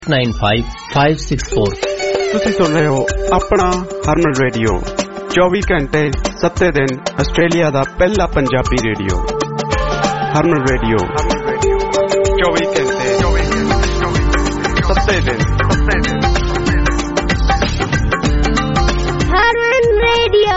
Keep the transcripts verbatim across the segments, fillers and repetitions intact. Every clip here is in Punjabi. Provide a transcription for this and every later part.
Nine five five six four. ਤੁਸੀਂ ਸੁਣ ਰਹੇ ਹੋ ਆਪਣਾ ਹਰਮਨ ਰੇਡੀਓ, ਚੌਵੀ ਘੰਟੇ ਸੱਤੇ ਦਿਨ ਆਸਟ੍ਰੇਲੀਆ ਦਾ ਪਹਿਲਾ ਪੰਜਾਬੀ ਰੇਡੀਓ। ਹਰਮਨ ਰੇਡੀਓ ਚੌਵੀ ਘੰਟੇ ਸੱਤੇ ਦਿਨ। ਹਰਮਨ ਰੇਡੀਓ।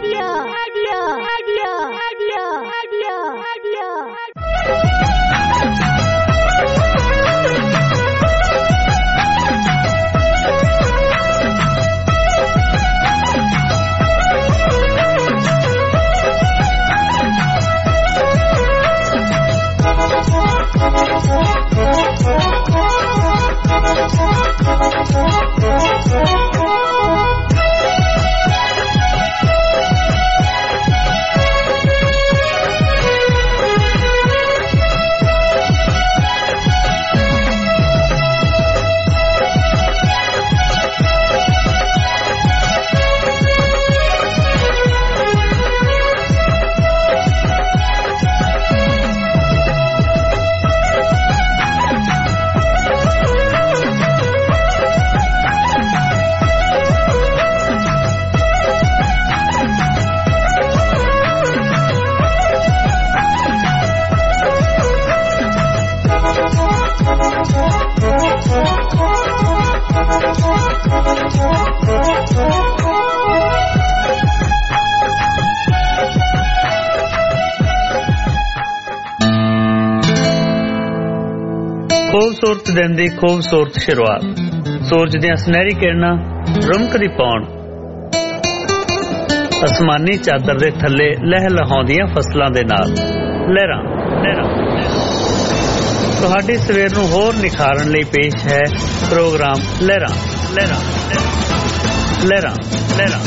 ਖੂਬਸੂਰਤ ਦਿਨ ਦੀ ਖੂਬਸੂਰਤ ਸ਼ੁਰੂਆਤ, ਸੂਰਜ ਦੀਆਂ ਸੁਨਹਿਰੀ ਕਿਰਨਾਂ ਰੁਮਕਦੀ ਪਾਉਣ, ਅਸਮਾਨੀ ਚਾਦਰ ਦੇ ਥੱਲੇ ਲਹਿ ਲਹਾਉਂਦੀਆਂ ਫਸਲਾਂ ਦੇ ਨਾਲ ਲਹਿਰਾਂ ਲਹਿਰਾਂ। ਤੁਹਾਡੀ ਸਵੇਰ ਨੂੰ ਹੋਰ ਨਿਖਾਰਨ ਲਈ ਪੇਸ਼ ਹੈ ਪ੍ਰੋਗਰਾਮ ਲਹਿਰਾਂ ਲਹਿਰਾਂ ਲਹਿਰਾਂ ਲਹਿਰਾਂ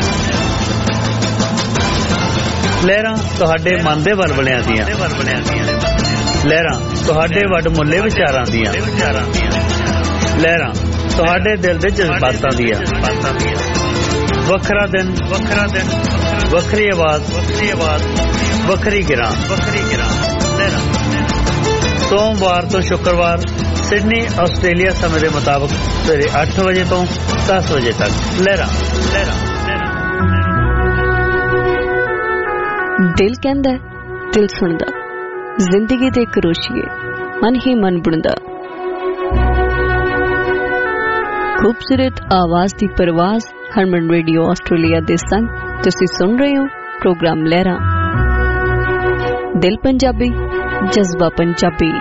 ਲਹਿਰਾਂ ਤੁਹਾਡੇ ਮਨ ਦੇ ਵਲਵਲਿਆਂ ਦੀਆਂ ਲਹਿਰਾਂ, ਤੁਹਾਡੇ ਵੱਡ ਮੁੱਲੇ ਵਿਚਾਰਾਂ ਦੀਆਂ ਲਹਿਰਾਂ, ਤੁਹਾਡੇ ਦਿਲ ਦੇ ਜਜ਼ਬਾਤਾਂ ਦੀਆਂ। ਵੱਖਰਾ ਦਿਨ ਵੱਖਰਾ ਦਿਨ ਵੱਖਰੀ ਆਵਾਜ਼ ਵੱਖਰੀ ਆਵਾਜ਼ ਵੱਖਰੀ ਗਿਰਾਂ ਵੱਖਰੀ ਗਿਰਾਂ ਲਹਿਰਾਂ। ਸੋਮਵਾਰ ਤੋਂ ਸ਼ੁੱਕਰਵਾਰ ਸਿਡਨੀ ਆਸਟ੍ਰੇਲੀਆ ਸਮੇਂ ਦੇ ਮੁਤਾਬਕ ਸਵੇਰੇ ਅੱਠ ਵਜੇ ਤੋਂ ਦਸ ਵਜੇ ਤੱਕ ਲਹਿਰਾਂ ਲਹਿਰਾਂ ਲਹਿਰਾਂ। ਦਿਲ ਕਹਿੰਦਾ, ਦਿਲ ਸੁਣਦਾ, ਜ਼ਿੰਦਗੀ ਦੇ ਕਰੋਸ਼ੀਏ ਮਨ ਹੀ ਮਨ ਬੁਣਦਾ। ਖੂਬਸੂਰਤ ਆਵਾਜ਼ ਦੀ ਪਰਵਾਜ਼ ਹਰਮਨ ਰੇਡੀਓ ਆਸਟ੍ਰੇਲੀਆ ਦੇ ਸੰਗ ਤੁਸੀਂ ਸੁਣ ਰਹੇ ਹੋ ਪ੍ਰੋਗਰਾਮ ਲਹਿਰਾਂ। ਦਿਲ ਪੰਜਾਬੀ, ਜਜ਼ਬਾ ਪੰਜਾਬੀ।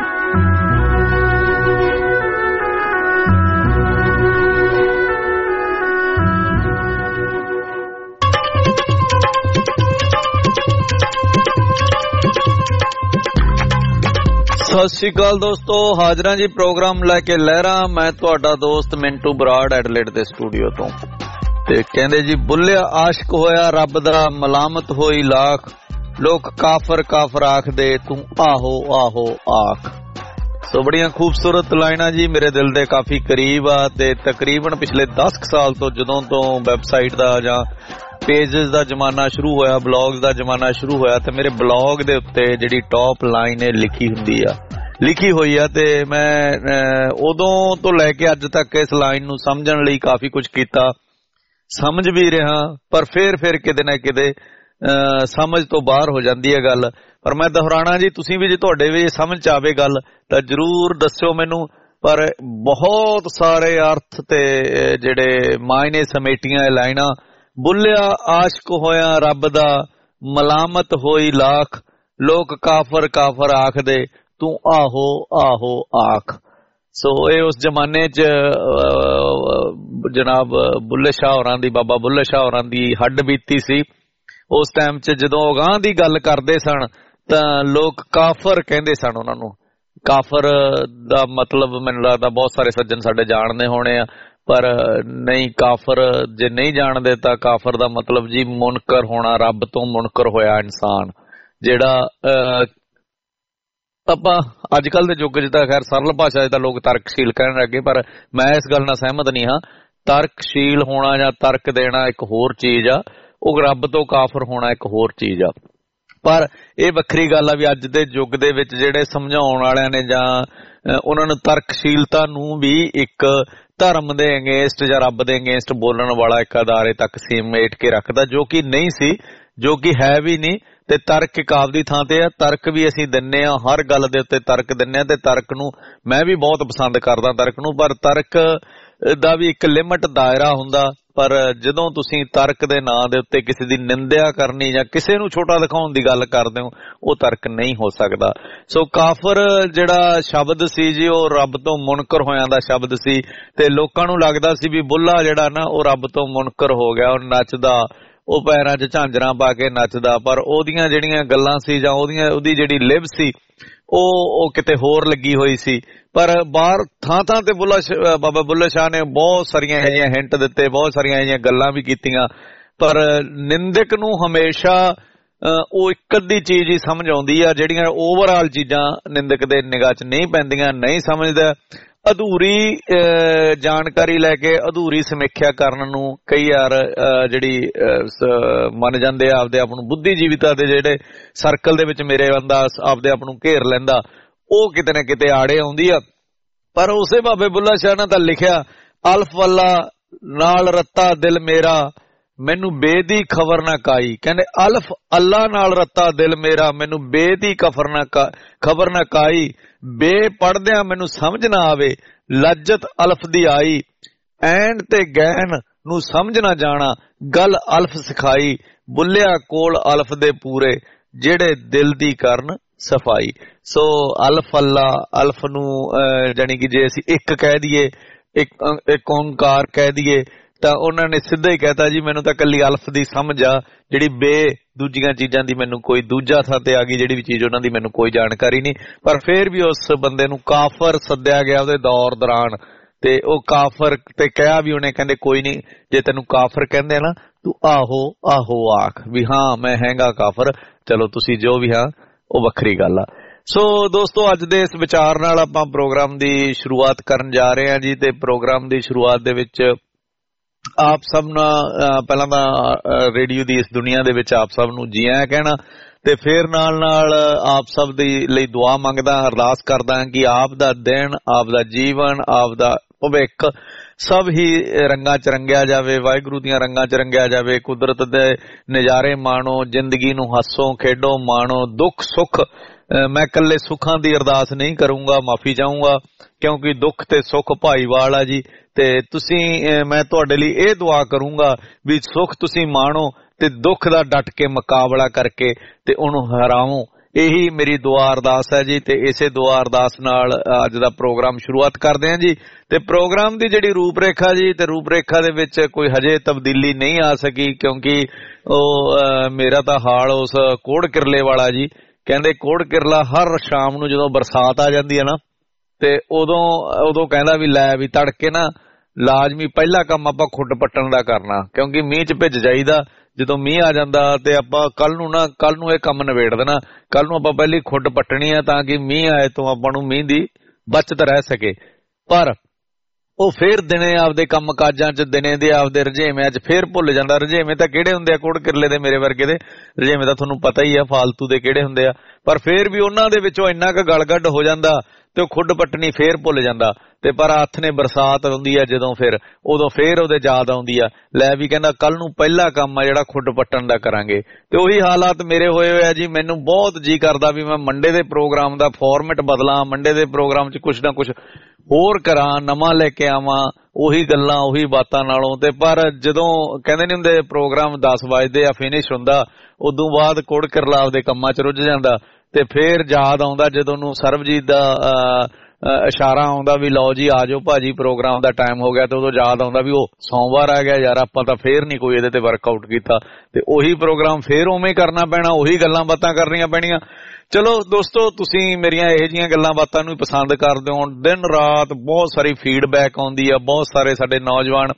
ਸਤਿ ਸ਼੍ਰੀ ਅਕਾਲ ਦੋਸਤੋ, ਹਾਜ਼ਰਾਂ ਜੀ ਪ੍ਰੋਗਰਾਮ ਲੈ ਕੇ ਲਹਿਰਾਂ। ਮੈਂ ਤੁਹਾਡਾ ਦੋਸਤ ਮਿੰਟੂ ਬਰਾੜ ਐਡਲੇਡ ਦੇ ਸਟੂਡੀਓ ਤੋਂ। ਤੇ ਕਹਿੰਦੇ ਜੀ, ਬੁੱਲਿਆ ਆਸ਼ਕ ਹੋਇਆ ਰੱਬ ਦਾ, ਮਲਾਮਤ ਹੋਈ ਲਾਖ, ਲੋਕ ਕਾਫਰ ਕਾਫਰ ਆਖਦੇ, ਤੂੰ ਆਹੋ ਆਹੋ ਆਖ। ਸੋ ਬੜੀਆਂ ਖੂਬਸੂਰਤ ਲਾਈਨਾਂ ਜੀ, ਮੇਰੇ ਦਿਲ ਦੇ ਕਾਫੀ ਕਰੀਬ ਆ। ਤੇ ਤਕਰੀਬਨ ਪਿਛਲੇ ਦਸ ਕੁ ਸਾਲ ਤੋਂ ਜਦੋਂ ਤੋਂ ਵੈਬਸਾਈਟ ਦਾ ਜਾਂ ਪੇਜਸ ਦਾ ਜ਼ਮਾਨਾ ਸ਼ੁਰੂ ਹੋਇਆ, ਬਲੌਗਸ ਦਾ ਜ਼ਮਾਨਾ ਸ਼ੁਰੂ ਹੋਇਆ, ਤੇ ਮੇਰੇ ਬਲੌਗ ਦੇ ਉੱਤੇ ਜਿਹੜੀ ਟੌਪ ਲਾਈਨ ਇਹ ਲਿਖੀ ਹੁੰਦੀ ਆ ਲਿਖੀ ਹੋਈ ਆ। ਤੇ ਮੈਂ ਉਦੋਂ ਤੋਂ ਲੈ ਕੇ ਅੱਜ ਤੱਕ ਇਸ ਲਾਈਨ ਨੂੰ ਸਮਝਣ ਲਈ ਕਾਫੀ ਕੁਝ ਕੀਤਾ, ਸਮਝ ਵੀ ਰਿਹਾ, ਪਰ ਫੇਰ ਫੇਰ ਕਿਤੇ ਨਾ ਕਿਤੇ ਸਮਝ ਤੋਂ ਬਾਹਰ ਹੋ ਜਾਂਦੀ ਹੈ ਗੱਲ। ਪਰ ਮੈਂ ਦੁਹਰਾਣਾ ਜੀ, ਤੁਸੀਂ ਵੀ ਜੇ ਤੁਹਾਡੇ ਵੀ ਸਮਝ ਚ ਆਵੇ ਗੱਲ ਤਾਂ ਜ਼ਰੂਰ ਦੱਸਿਓ ਮੈਨੂੰ। ਪਰ ਬਹੁਤ ਸਾਰੇ ਅਰਥ ਤੇ ਜਿਹੜੇ ਮਾਇਨੇ ਸਮੇਟੀਆਂ ਇਹ ਲਾਈਨਾਂ। ਬੁੱਲਿਆ ਆਸ਼ਕ ਹੋਇਆ ਰੱਬ ਦਾ, ਮਲਾਮਤ ਹੋਈ ਲਾਖ, ਲੋਕ ਕਾਫਰ ਕਾਫਰ ਆਖਦੇ, ਤੂੰ ਆਹੋ ਆਹੋ ਆਖ। ਸੋ ਇਹ ਉਸ ਜ਼ਮਾਨੇ 'ਚ ਜਨਾਬ ਬੁੱਲੇ ਸ਼ਾਹ ਹੋਰਾਂ ਦੀ, ਬਾਬਾ ਬੁੱਲੇ ਸ਼ਾਹ ਹੋਰਾਂ ਦੀ ਹੱਡ ਬੀਤੀ ਸੀ। ਉਸ ਟਾਈਮ 'ਚ ਜਦੋਂ ਅਗਾਂਹ ਦੀ ਗੱਲ ਕਰਦੇ ਸਨ ਤਾਂ ਲੋਕ ਕਾਫਰ ਕਹਿੰਦੇ ਸਨ ਉਹਨਾਂ ਨੂੰ। ਕਾਫਰ ਦਾ ਮਤਲਬ ਮੈਨੂੰ ਲੱਗਦਾ ਬਹੁਤ ਸਾਰੇ ਸੱਜਣ ਸਾਡੇ ਜਾਣਦੇ ਹੋਣੇ ਆ, ਪਰ ਨਹੀਂ, ਕਾਫਰ ਜੇ ਨਹੀਂ ਜਾਣਦੇ ਤਾਂ ਕਾਫਰ ਦਾ ਮਤਲਬ ਜੀ ਮੁਨਕਰ ਹੋਣਾ, ਰੱਬ ਤੋਂ ਮੁਨਕਰ ਹੋਇਆ ਇਨਸਾਨ। ਜਿਹੜਾ ਆਪਾਂ ਅੱਜ ਕੱਲ ਦੇ ਯੁੱਗ 'ਚ ਤਾਂ ਖੈਰ ਸਰਲ ਭਾਸ਼ਾ 'ਚ ਤਾਂ ਲੋਕ ਤਰਕਸ਼ੀਲ ਕਹਿਣ ਲੱਗੇ, ਪਰ ਮੈਂ ਇਸ ਗੱਲ ਨਾਲ ਸਹਿਮਤ ਨਹੀਂ ਹਾਂ। ਤਰਕਸ਼ੀਲ ਹੋਣਾ ਜਾਂ ਤਰਕ ਦੇਣਾ ਇੱਕ ਹੋਰ ਚੀਜ਼ ਆ, ਉਹ ਰੱਬ ਤੋਂ ਕਾਫਰ ਹੋਣਾ ਇੱਕ ਹੋਰ ਚੀਜ਼ ਆ। ਪਰ ਇਹ ਵੱਖਰੀ ਗੱਲ ਆ ਵੀ ਅੱਜ ਦੇ ਯੁੱਗ ਦੇ ਵਿੱਚ ਜਿਹੜੇ ਸਮਝਾਉਣ ਵਾਲਿਆਂ ਨੇ ਜਾਂ ਉਹਨਾਂ ਨੂੰ ਤਰਕਸ਼ੀਲਤਾ ਨੂੰ ਵੀ ਇੱਕ ਧਰਮ ਦੇ ਅਗੇਂਸਟ ਜਾਂ ਰੱਬ ਦੇ ਅਗੇਂਸਟ ਬੋਲਣ ਵਾਲਾ ਇੱਕ ਅਦਾਰੇ ਤੱਕ ਸੀਮੇਟ ਕੇ ਰੱਖਦਾ, ਜੋ ਕਿ ਨਹੀਂ ਸੀ, ਜੋ ਕਿ ਹੈ ਵੀ ਨਹੀਂ। ਤੇ ਤਰਕ ਇੱਕ ਆਪਦੀ ਥਾਂ ਤੇ ਆ, ਤਰਕ ਵੀ ਅਸੀਂ ਦਿੰਨੇ ਆ, ਹਰ ਗੱਲ ਦੇ ਉੱਤੇ ਤਰਕ ਦਿੰਨੇ ਆ, ਤੇ ਤਰਕ ਨੂੰ ਮੈਂ ਵੀ ਬਹੁਤ ਪਸੰਦ ਕਰਦਾ ਤਰਕ ਨੂੰ, ਪਰ ਤਰਕ ਦਾ ਵੀ ਇੱਕ ਲਿਮਟ ਦਾਇਰਾ ਹੁੰਦਾ। ਪਰ ਜਦੋਂ ਤੁਸੀਂ ਤਰਕ ਦੇ ਨਾਂ ਦੇ ਉੱਤੇ ਕਿਸੇ ਦੀ ਨਿੰਦਿਆ ਕਰਨੀ ਜਾਂ ਕਿਸੇ ਨੂੰ ਛੋਟਾ ਦਿਖਾਉਣ ਦੀ ਗੱਲ ਕਰਦੇ ਹੋ, ਉਹ ਤਰਕ ਨਹੀਂ ਹੋ ਸਕਦਾ। ਸੋ ਕਾਫਰ ਜਿਹੜਾ ਸ਼ਬਦ ਸੀ ਜੀ, ਉਹ ਰੱਬ ਤੋਂ ਮੁਨਕਰ ਹੋਇਆਂ ਦਾ ਸ਼ਬਦ ਸੀ, ਤੇ ਲੋਕਾਂ ਨੂੰ ਲੱਗਦਾ ਸੀ ਵੀ ਬੁੱਲਾ ਜਿਹੜਾ ਨਾ ਉਹ ਰੱਬ ਤੋਂ ਮੁਨਕਰ ਹੋ ਗਿਆ, ਉਹ ਨੱਚਦਾ, ਉਹ ਪੈਰਾਂ 'ਚ ਝਾਂਜਰਾਂ ਪਾ ਕੇ ਨੱਚਦਾ, ਪਰ ਉਹਦੀਆਂ ਜਿਹੜੀਆਂ ਗੱਲਾਂ ਸੀ ਜਾਂ ਉਹਦੀਆਂ ਉਹਦੀ ਜਿਹੜੀ ਲਿਵ ਸੀ ਉਹ ਉਹ ਕਿਤੇ ਹੋਰ ਲੱਗੀ ਹੋਈ ਸੀ। ਪਰ ਬਾਹਰ ਥਾਂ ਥਾਂ ਤੇ ਬੁੱਲਾ ਬਾਬਾ ਬੁੱਲੇ ਸ਼ਾਹ ਨੇ ਬਹੁਤ ਸਾਰੀਆਂ ਇਹੋ ਜਿਹੀਆਂ ਹਿੰਟ ਦਿੱਤੇ, ਬਹੁਤ ਸਾਰੀਆਂ ਇਹੋ ਜਿਹੀਆਂ ਗੱਲਾਂ ਵੀ ਕੀਤੀਆਂ, ਪਰ ਨਿੰਦਕ ਨੂੰ ਹਮੇਸ਼ਾ ਉਹ ਇੱਕ ਅੱਧੀ ਚੀਜ਼ ਹੀ ਸਮਝ ਆਉਂਦੀ ਆ, ਜਿਹੜੀਆਂ ਓਵਰਆਲ ਚੀਜ਼ਾਂ ਨਿੰਦਕ ਦੇ ਨਿਗਾਹ 'ਚ ਨਹੀਂ ਪੈਂਦੀਆਂ, ਨਹੀਂ ਸਮਝਦਾ। ਅਧੂਰੀ ਜਾਣਕਾਰੀ ਲੈ ਕੇ ਅਧੂਰੀ ਸਮੀਖਿਆ ਕਰਨ ਨੂੰ ਕਈ ਵਾਰ ਜਿਹੜੀ ਮੰਨ ਜਾਂਦੇ ਆ, ਆਪਦੇ ਆਪ ਨੂੰ ਬੁੱਧੀਜੀਵਿਤਾ ਦੇ ਜਿਹੜੇ ਸਰਕਲ ਦੇ ਵਿੱਚ ਮੇਰੇ ਬੰਦਾ ਆਪਦੇ ਆਪ ਨੂੰ ਘੇਰ ਲੈਂਦਾ, ਉਹ ਕਿਤੇ ਨਾ ਕਿਤੇ ਆੜੇ ਆਉਂਦੀ ਆ। ਪਰ ਉਸੇ ਬਾਬੇ ਬੁੱਲਾ ਸ਼ਾਹ ਨੇ ਤਾਂ ਲਿਖਿਆ, ਅਲਫ ਅੱਲਾ ਨਾਲ ਰੱਤਾ ਦਿਲ ਮੇਰਾ, ਮੈਨੂੰ ਬੇ ਦੀ ਖਬਰ ਨਾ ਕਾਈ। ਕਹਿੰਦੇ ਅਲਫ ਅੱਲਾ ਨਾਲ ਰੱਤਾ ਦਿਲ ਮੇਰਾ, ਮੈਨੂੰ ਬੇ ਦੀ ਖਬਰ ਨਾ ਖਬਰ ਨਾ ਕਾਈ, ਬੇ ਪੜਦਿਆਂ ਮੈਨੂੰ ਸਮਝ ਨਾ ਆਵੇ, ਲੱਜਤ ਅਲਫ ਦੀ ਆਈ, ਐਨ ਤੇ ਗਹਿਨ ਨੂੰ ਸਮਝ ਨਾ ਜਾਣਾ, ਗੱਲ ਅਲਫ ਸਿਖਾਈ, ਬੁੱਲਿਆ ਕੋਲ ਅਲਫ ਦੇ ਪੂਰੇ, ਜਿਹੜੇ ਦਿਲ ਦੀ ਕਰਨ ਸਫਾਈ। ਸੋ ਅਲਫ ਅੱਲਾ, ਅਲਫ ਨੂੰ ਜਾਣੀ ਕਿ ਜੇ ਅਸੀਂ ਇੱਕ ਕਹਿ ਦਈਏ, ਇੱਕ ਇੱਕ ਓਂਕਾਰ ਕਹਿ ਦਈਏ, ਤਾਂ ਉਹਨਾਂ ਨੇ ਸਿੱਧਾ ਹੀ ਕਹਿਤਾ ਜੀ ਮੈਨੂੰ ਤਾਂ ਕੱਲੀ ਅਲਫ ਦੀ ਸਮਝ ਆ, ਜਿਹੜੀ ਬੇ ਦੂਜੀਆਂ ਚੀਜ਼ਾਂ ਦੀ ਮੈਨੂੰ ਕੋਈ ਦੂਜਾ ਥਾਂ ਤੇ ਆ ਗਈ, ਜਿਹੜੀ ਵੀ ਚੀਜ਼ ਉਹਨਾਂ ਦੀ ਮੈਨੂੰ ਕੋਈ ਜਾਣਕਾਰੀ ਨਹੀਂ। ਪਰ ਫੇਰ ਵੀ ਉਸ ਬੰਦੇ ਨੂੰ ਕਾਫਰ ਸੱਦਿਆ ਗਿਆ ਉਹਦੇ ਦੌਰ ਦੌਰਾਨ, ਤੇ ਉਹ ਕਾਫਰ ਤੇ ਕਿਹਾ ਵੀ ਉਹਨੇ, ਕਹਿੰਦੇ ਕੋਈ ਨਹੀਂ, ਜੇ ਤੈਨੂੰ ਕਾਫਰ ਕਹਿੰਦੇ ਨਾ ਤੂੰ ਆਹੋ ਆਹੋ ਆਖ ਵੀ ਹਾਂ ਮੈਂ ਹੈਗਾ ਕਾਫਰ, ਚਲੋ ਤੁਸੀਂ ਜੋ ਵੀ ਹਾਂ ਉਹ ਵੱਖਰੀ ਗੱਲ ਆ। ਸੋ ਦੋਸਤੋ, ਅੱਜ ਦੇ ਇਸ ਵਿਚਾਰ ਨਾਲ ਆਪਾਂ ਪ੍ਰੋਗਰਾਮ ਦੀ ਸ਼ੁਰੂਆਤ ਕਰਨ ਜਾ ਰਹੇ ਹਾਂ ਜੀ। ਤੇ ਪ੍ਰੋਗਰਾਮ ਦੀ ਸ਼ੁਰੂਆਤ ਦੇ ਵਿੱਚ ਆਪ ਸਭ ਨਾਲ ਪਹਿਲਾਂ ਤਾਂ ਰੇਡੀਓ ਦੀ ਇਸ ਦੁਨੀਆ ਦੇ ਵਿੱਚ ਆਪ ਸਭ ਨੂੰ ਜੀ ਆਇਆਂ ਕਹਿਣਾ, ਤੇ ਫਿਰ ਨਾਲ ਨਾਲ ਆਪ ਸਭ ਦੇ ਲਈ ਦੁਆ ਮੰਗਦਾ, ਅਰਦਾਸ ਕਰਦਾ ਕਿ ਆਪ ਦਾ ਦਿਨ, ਆਪ ਦਾ ਜੀਵਨ, ਆਪ ਦਾ ਭਵਿੱਖ ਸਭ ਹੀ ਰੰਗਾਂ ਚ ਰੰਗਿਆ ਜਾਵੇ, ਵਾਹਿਗੁਰੂ ਦੀਆਂ ਰੰਗਾਂ ਚ ਰੰਗਿਆ ਜਾਵੇ। ਕੁਦਰਤ ਦੇ ਨਜ਼ਾਰੇ ਮਾਣੋ, ਜ਼ਿੰਦਗੀ ਨੂੰ ਹੱਸੋ ਖੇਡੋ ਮਾਣੋ। ਦੁੱਖ ਸੁੱਖ, ਮੈਂ ਇਕੱਲੇ ਸੁੱਖਾਂ ਦੀ ਅਰਦਾਸ ਨਹੀਂ ਕਰੂੰਗਾ, ਮਾਫੀ ਚਾਹੂੰਗਾ, ਕਿਉਂਕਿ ਦੁੱਖ ਤੇ ਸੁੱਖ ਭਾਈਵਾਲ ਆ ਜੀ। ਤੇ ਤੁਸੀਂ, ਮੈਂ ਤੁਹਾਡੇ ਲਈ ਇਹ ਦੁਆ ਕਰੂੰਗਾ ਵੀ ਸੁੱਖ ਤੁਸੀਂ ਮਾਣੋ ਤੇ ਦੁੱਖ ਦਾ ਡਟ ਕੇ ਮੁਕਾਬਲਾ ਕਰਕੇ ਤੇ ਉਹਨੂੰ ਹਰਾਵੋ। ਇਹੀ ਮੇਰੀ ਦੁਆ ਅਰਦਾਸ ਹੈ ਜੀ। ਤੇ ਇਸੇ ਦੁਆ ਅਰਦਾਸ ਨਾਲ ਅੱਜ ਦਾ ਪ੍ਰੋਗਰਾਮ ਸ਼ੁਰੂਆਤ ਕਰਦੇ ਹਾਂ ਜੀ। ਤੇ ਪ੍ਰੋਗਰਾਮ ਦੀ ਜਿਹੜੀ ਰੂਪਰੇਖਾ ਜੀ, ਤੇ ਰੂਪਰੇਖਾ ਦੇ ਵਿੱਚ ਕੋਈ ਹਜੇ ਤਬਦੀਲੀ ਨਹੀਂ ਆ ਸਕੀ, ਕਿਉਂਕਿ ਉਹ ਮੇਰਾ ਤਾਂ ਹਾਲ ਉਸ ਕੋੜ ਕਿਰਲੇ ਵਾਲਾ ਜੀ। ਕਹਿੰਦੇ ਕੋੜ ਕਿਰਲਾ ਹਰ ਸ਼ਾਮ ਨੂੰ ਜਦੋਂ ਬਰਸਾਤ ਆ ਜਾਂਦੀ ਹੈ ਨਾ, ਤੇ ਉਦੋਂ ਉਦੋਂ ਕਹਿੰਦਾ ਵੀ ਲੈ ਵੀ ਤੜਕੇ ਨਾ ਲਾਜ਼ਮੀ ਪਹਿਲਾ ਕੰਮ ਆਪਾਂ ਖੁੱਡ ਪੱਟਣ ਦਾ ਕਰਨਾ, ਕਿਉਂਕਿ ਮੀਂਹ ਚ ਭਿੱਜ ਜਾਈਦਾ। ਜਦੋਂ ਮੀਂਹ ਆ ਜਾਂਦਾ ਤੇ ਆਪਾਂ ਕੱਲ ਨੂੰ ਨਾ ਕੱਲ ਨੂੰ ਇਹ ਕੰਮ ਨਿਬੇੜ ਦੇਣਾ, ਕੱਲ ਨੂੰ ਆਪਾਂ ਪਹਿਲੀ ਖੁੱਡ ਪੱਟਣੀ ਆ ਤਾਂ ਕਿ ਮੀਂਹ ਆਏ ਤੋਂ ਆਪਾਂ ਨੂੰ ਮੀਂਹ ਦੀ ਬਚਤ ਰਹਿ ਸਕੇ। ਪਰ ਉਹ ਫੇਰ ਦਿਨੇ ਆਪਦੇ ਕੰਮ ਕਾਜਾਂ ਚ, ਦਿਨੇ ਦੇ ਆਪਦੇ ਰੁਝੇਵਿਆਂ ਚ ਫੇਰ ਭੁੱਲ ਜਾਂਦਾ। ਰੁਝੇਵੇਂ ਤਾਂ ਕਿਹੜੇ ਹੁੰਦੇ ਆ ਕੋੜ ਕਿਰਲੇ ਦੇ, ਮੇਰੇ ਵਰਗੇ ਦੇ ਰੁਝੇਵੇਂ ਤਾਂ ਤੁਹਾਨੂੰ ਪਤਾ ਹੀ ਆ ਫਾਲਤੂ ਦੇ ਕਿਹੜੇ ਹੁੰਦੇ ਆ। ਪਰ ਫੇਰ ਵੀ ਉਹਨਾਂ ਦੇ ਵਿੱਚੋਂ ਇੰਨਾ ਕੁ ਗਲਗੱਡ ਹੋ ਜਾਂਦਾ ਤੇ ਉਹ ਖੁੱਡ ਪੱਟਣੀ ਫੇਰ ਭੁੱਲ ਜਾਂਦਾ। ਤੇ ਪਰ ਹੱਥ ਨੇ ਬਰਸਾਤ ਹੁੰਦੀ ਆ ਜਦੋਂ, ਫਿਰ ਉਦੋਂ ਫੇਰ ਉਹਦੇ ਯਾਦ ਆਉਂਦੀ ਆ, ਲੈ ਵੀ ਕਹਿੰਦਾ ਕੱਲ ਨੂੰ ਪਹਿਲਾ ਕੰਮ ਆ ਜਿਹੜਾ ਖੁੱਡ ਪੱਟਣ ਦਾ ਕਰਾਂਗੇ। ਤੇ ਉਹੀ ਹਾਲਾਤ ਮੇਰੇ ਹੋਏ ਹੋਏ ਆ ਜੀ। ਮੈਨੂੰ ਬਹੁਤ ਜੀ ਕਰਦਾ ਵੀ ਮੈਂ ਮੰਡੇ ਦੇ ਪ੍ਰੋਗਰਾਮ ਦਾ ਫਾਰਮੈਟ ਬਦਲਾਂ, ਮੰਡੇ ਦੇ ਪ੍ਰੋਗਰਾਮ ਚ ਕੁਛ ਨਾ ਕੁਛ ਹੋਰ ਕਰਾਂ, ਨਵਾਂ ਲੈ ਕੇ ਆਵਾਂ, ਉਹੀ ਗੱਲਾਂ ਉਹੀ ਬਾਤਾਂ ਨਾਲੋਂ। ਤੇ ਪਰ ਜਦੋਂ ਕਹਿੰਦੇ ਨਹੀਂ ਹੁੰਦੇ ਪ੍ਰੋਗਰਾਮ ਦਸ ਵਜਦੇ ਆ ਫਿਨਿਸ਼ ਹੁੰਦਾ, ਉਦੋਂ ਬਾਅਦ ਕੋੜ ਕਿਰਲਾ ਆਪਦੇ ਕੰਮਾਂ ਚ ਰੁੱਝ ਜਾਂਦਾ। ਤੇ ਫੇਰ ਯਾਦ ਆਉਂਦਾ ਜਦੋਂ ਨੂੰ ਸਰਬਜੀਤ ਦਾ ਇਸ਼ਾਰਾ ਆਉਂਦਾ ਵੀ ਲਓ ਜੀ ਆ ਜਾਓ ਭਾਜੀ ਪ੍ਰੋਗਰਾਮ ਦਾ ਟਾਈਮ ਹੋ ਗਿਆ, ਤੇ ਉਦੋਂ ਯਾਦ ਆਉਂਦਾ ਵੀ ਉਹ ਸੋਮਵਾਰ ਆ ਗਿਆ ਯਾਰ, ਆਪਾਂ ਤਾਂ ਫੇਰ ਨਹੀਂ ਕੋਈ ਇਹਦੇ ਤੇ ਵਰਕਆਊਟ ਕੀਤਾ। ਤੇ ਉਹੀ ਪ੍ਰੋਗਰਾਮ ਫੇਰ ਉਵੇਂ ਕਰਨਾ ਪੈਣਾ, ਉਹੀ ਗੱਲਾਂ ਬਾਤਾਂ ਕਰਨੀਆਂ ਪੈਣੀਆਂ। ਚਲੋ ਦੋਸਤੋ, ਤੁਸੀਂ ਮੇਰੀਆਂ ਇਹੋ ਜਿਹੀਆਂ ਗੱਲਾਂ ਬਾਤਾਂ ਨੂੰ ਪਸੰਦ ਕਰਦੇ ਹੋ। ਦਿਨ ਰਾਤ ਬਹੁਤ ਸਾਰੀ ਫੀਡਬੈਕ ਆਉਂਦੀ ਆ, ਬਹੁਤ ਸਾਰੇ ਸਾਡੇ ਨੌਜਵਾਨ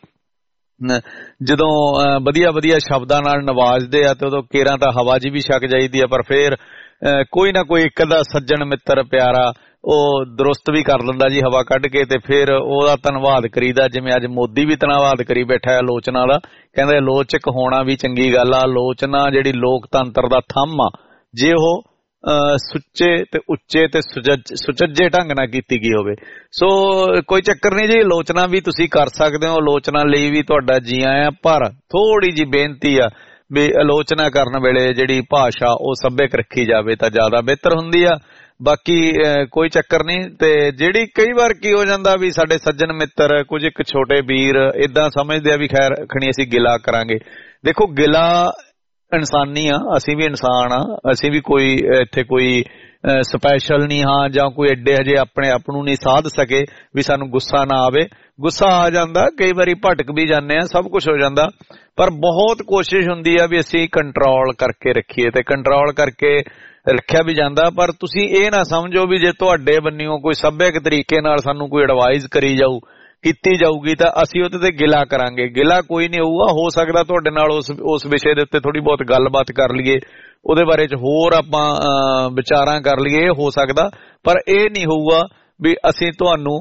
ਜਦੋਂ ਵਧੀਆ ਵਧੀਆ ਸ਼ਬਦਾਂ ਨਾਲ ਨਵਾਜਦੇ ਆ ਤੇ ਉਦੋਂ ਕੇਰਾਂ ਤਾਂ ਹਵਾ ਜੀ ਵੀ ਛਕ ਜਾਈਦੀ ਆ। ਪਰ ਫੇਰ ਕੋਈ ਨਾ ਕੋਈ ਇੱਕ ਅੱਧਾ ਸੱਜਣ ਮਿੱਤਰ ਪਿਆਰਾ ਉਹ ਦਰੁਸਤ ਵੀ ਕਰ ਲੈਂਦਾ ਜੀ ਹਵਾ ਕੱਢ ਕੇ, ਤੇ ਫਿਰ ਉਹਦਾ ਧੰਨਵਾਦ ਕਰੀਦਾ। ਜਿਵੇਂ ਅੱਜ ਮੋਦੀ ਵੀ ਧੰਨਵਾਦ ਕਰੀ ਬੈਠਾ ਆਲੋਚਨਾ ਦਾ, ਕਹਿੰਦੇ ਆਲੋਚਕ ਹੋਣਾ ਵੀ ਚੰਗੀ ਗੱਲ ਆ। ਆਲੋਚਨਾ ਜਿਹੜੀ ਲੋਕਤੰਤਰ ਦਾ ਥੰਮ ਆ, ਜੇ ਉਹ ਸੁੱਚੇ ਤੇ ਉੱਚੇ ਤੇ ਸੁਚੱਜੇ ਢੰਗ ਨਾਲ ਕੀਤੀ ਗਈ ਹੋਵੇ। ਸੋ ਕੋਈ ਚੱਕਰ ਨਹੀਂ ਜੀ, ਆਲੋਚਨਾ ਵੀ ਤੁਸੀਂ ਕਰ ਸਕਦੇ ਹੋ, ਆਲੋਚਨਾ ਲਈ ਵੀ ਤੁਹਾਡਾ ਜੀ ਆਇਆਂ। ਪਰ ਥੋੜੀ ਜੀ ਬੇਨਤੀ ਆ ਵੀ ਆਲੋਚਨਾ ਕਰਨ ਵੇਲੇ ਜਿਹੜੀ ਭਾਸ਼ਾ ਉਹ ਸੱਭਿਅਕ ਰੱਖੀ ਜਾਵੇ ਤਾਂ ਜ਼ਿਆਦਾ ਬਿਹਤਰ ਹੁੰਦੀ ਆ। ਬਾਕੀ ਕੋਈ ਚੱਕਰ ਨਹੀਂ। ਤੇ ਜਿਹੜੀ ਕਈ ਵਾਰ ਕੀ ਹੋ ਜਾਂਦਾ ਵੀ ਸਾਡੇ ਸੱਜਣ ਮਿੱਤਰ ਕੁਝ ਇੱਕ ਛੋਟੇ ਵੀਰ ਏਦਾਂ ਸਮਝਦੇ ਆ ਵੀ ਖੈਰ ਖਣੀ ਅਸੀਂ ਗਿਲਾ ਕਰਾਂਗੇ। ਦੇਖੋ ਗਿਲਾ ਇਨਸਾਨੀ ਆ, ਅਸੀਂ ਵੀ ਇਨਸਾਨ ਆ, ਅਸੀਂ ਵੀ ਕੋਈ ਇੱਥੇ ਕੋਈ ਸਪੈਸ਼ਲ ਨਹੀਂ ਹਾਂ ਜਾਂ ਕੋਈ ਐਡੇ ਹਜੇ ਆਪਣੇ ਆਪ ਨੂੰ ਨਹੀਂ ਸਾਧ ਸਕੇ ਵੀ ਸਾਨੂੰ ਗੁੱਸਾ ਨਾ ਆਵੇ। ਗੁੱਸਾ ਆ ਜਾਂਦਾ, ਕਈ ਵਾਰੀ ਭਟਕ ਵੀ ਜਾਂਦੇ ਆ, ਸਭ ਕੁਝ ਹੋ ਜਾਂਦਾ, ਪਰ ਬਹੁਤ ਕੋਸ਼ਿਸ਼ ਹੁੰਦੀ ਆ ਵੀ ਅਸੀਂ ਕੰਟਰੋਲ ਕਰਕੇ ਰੱਖੀਏ ਤੇ ਕੰਟਰੋਲ ਕਰਕੇ ਰੱਖਿਆ ਵੀ ਜਾਂਦਾ। ਪਰ ਤੁਸੀਂ ਇਹ ਨਾ ਸਮਝੋ ਵੀ ਜੇ ਤੁਹਾਡੇ ਬੰਨਿਓ ਕੋਈ ਸੱਭਿਅਕ ਤਰੀਕੇ ਨਾਲ ਸਾਨੂੰ ਕੋਈ ਐਡਵਾਈਸ ਕਰੀ ਜਾਊ ਕੀਤੀ ਜਾਊਗੀ ਤਾਂ ਅਸੀਂ ਉਹਦੇ ਤੇ ਗਿਲਾ ਕਰਾਂਗੇ। ਗਿਲਾ ਕੋਈ ਨਹੀਂ ਹੋਊਗਾ। ਹੋ ਸਕਦਾ ਤੁਹਾਡੇ ਨਾਲ ਉਸ ਉਸ ਵਿਸ਼ੇ ਦੇ ਉੱਤੇ ਥੋੜੀ ਬਹੁਤ ਗੱਲਬਾਤ ਕਰ ਲਈਏ, ਉਹਦੇ ਬਾਰੇ ਚ ਹੋਰ ਆਪਾਂ ਵਿਚਾਰਾਂ ਕਰ ਲਈਏ, ਇਹ ਹੋ ਸਕਦਾ। ਪਰ ਇਹ ਨਹੀਂ ਹੋਊਗਾ ਵੀ ਅਸੀਂ ਤੁਹਾਨੂੰ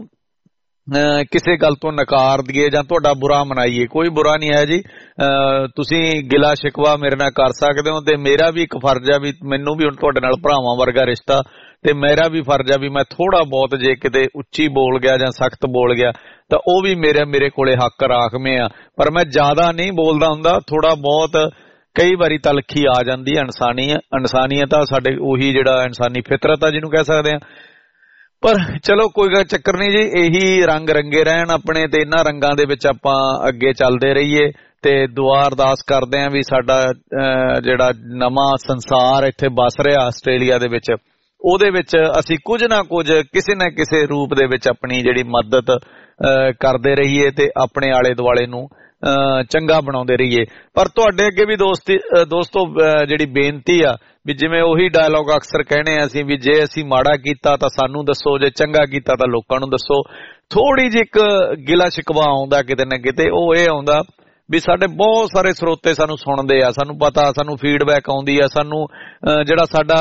ਕਿਸੇ ਗੱਲ ਤੋਂ ਨਕਾਰ ਦਈਏ ਜਾਂ ਤੁਹਾਡਾ ਬੁਰਾ ਮਨਾਈਏ। ਕੋਈ ਬੁਰਾ ਨਹੀਂ ਹੈ ਜੀ, ਤੁਸੀਂ ਗਿਲਾ ਸ਼ਿਕਵਾ ਮੇਰੇ ਨਾਲ ਕਰ ਸਕਦੇ ਹੋ ਤੇ ਮੇਰਾ ਵੀ ਇੱਕ ਫਰਜ਼ ਆ ਵੀ ਮੈਨੂੰ ਵੀ ਹੁਣ ਤੁਹਾਡੇ ਨਾਲ ਭਰਾਵਾਂ ਵਰਗਾ ਰਿਸ਼ਤਾ ਤੇ ਮੇਰਾ ਵੀ ਫਰਜ਼ ਆ ਵੀ ਮੈਂ ਥੋੜਾ ਬਹੁਤ ਜੇ ਕਿਤੇ ਉੱਚੀ ਬੋਲ ਗਿਆ ਜਾਂ ਸਖਤ ਬੋਲ ਗਿਆ ਤਾਂ ਉਹ ਵੀ ਮੇਰੇ ਮੇਰੇ ਕੋਲੇ ਹੱਕ ਰਾਖਵੇਂ ਆ। ਪਰ ਮੈਂ ਜ਼ਿਆਦਾ ਨਹੀਂ ਬੋਲਦਾ ਹੁੰਦਾ, ਥੋੜਾ ਬਹੁਤ ਕਈ ਵਾਰੀ ਤਲਖੀ ਆ ਜਾਂਦੀ ਹੈ। ਇਨਸਾਨੀ ਇਨਸਾਨੀਅਤ ਆ ਸਾਡੇ, ਉਹੀ ਜਿਹੜਾ ਇਨਸਾਨੀ ਫਿਤਰਤ ਆ ਜਿਹਨੂੰ ਕਹਿ ਸਕਦੇ ਆ। ਪਰ ਚਲੋ ਕੋਈ ਚੱਕਰ ਨਹੀਂ ਜੀ, ਇਹੀ ਰੰਗ ਰੰਗੇ ਰਹਿਣ ਆਪਣੇ ਤੇ ਇਹਨਾਂ ਰੰਗਾਂ ਦੇ ਵਿੱਚ ਆਪਾਂ ਅੱਗੇ ਚੱਲਦੇ ਰਹੀਏ ਤੇ ਦੁਆ ਅਰਦਾਸ ਕਰਦੇ ਆਂ ਵੀ ਸਾਡਾ ਜਿਹੜਾ ਨਵਾਂ ਸੰਸਾਰ ਇੱਥੇ ਵਸ ਰਿਹਾ ਆਸਟ੍ਰੇਲੀਆ ਦੇ ਵਿੱਚ, ਉਹਦੇ ਵਿੱਚ ਅਸੀਂ ਕੁਝ ਨਾ ਕੁਝ ਕਿਸੇ ਨਾ ਕਿਸੇ ਰੂਪ ਦੇ ਵਿੱਚ ਆਪਣੀ ਜਿਹੜੀ ਮਦਦ ਕਰਦੇ ਰਹੀਏ ਤੇ ਆਪਣੇ ਆਲੇ ਦੁਆਲੇ ਨੂੰ ਚੰਗਾ ਬਣਾਉਂਦੇ ਰਹੀਏ। ਪਰ ਤੁਹਾਡੇ ਅੱਗੇ ਵੀ ਦੋਸਤੀ ਦੋਸਤੋ ਜਿਹੜੀ ਬੇਨਤੀ ਆ ਵੀ ਜਿਵੇਂ ਉਹੀ ਡਾਇਲੌਗ ਅਕਸਰ ਕਹਿੰਦੇ ਆ ਅਸੀਂ ਵੀ ਜੇ ਅਸੀਂ ਮਾੜਾ ਕੀਤਾ ਤਾਂ ਸਾਨੂੰ ਦੱਸੋ, ਜੇ ਚੰਗਾ ਕੀਤਾ ਤਾਂ ਲੋਕਾਂ ਨੂੰ ਦੱਸੋ। ਥੋੜੀ ਜਿਹੀ ਇੱਕ ਗਿਲਾ ਸ਼ਿਕਵਾ ਆਉਂਦਾ ਕਿਤੇ ਨਾ ਕਿਤੇ, ਉਹ ਇਹ ਆਉਂਦਾ ਵੀ ਸਾਡੇ ਬਹੁਤ ਸਾਰੇ ਸਰੋਤੇ ਸਾਨੂੰ ਸੁਣਦੇ ਆ, ਸਾਨੂੰ ਪਤਾ, ਸਾਨੂੰ ਫੀਡਬੈਕ ਆਉਂਦੀ ਆ, ਸਾਨੂੰ ਜਿਹੜਾ ਸਾਡਾ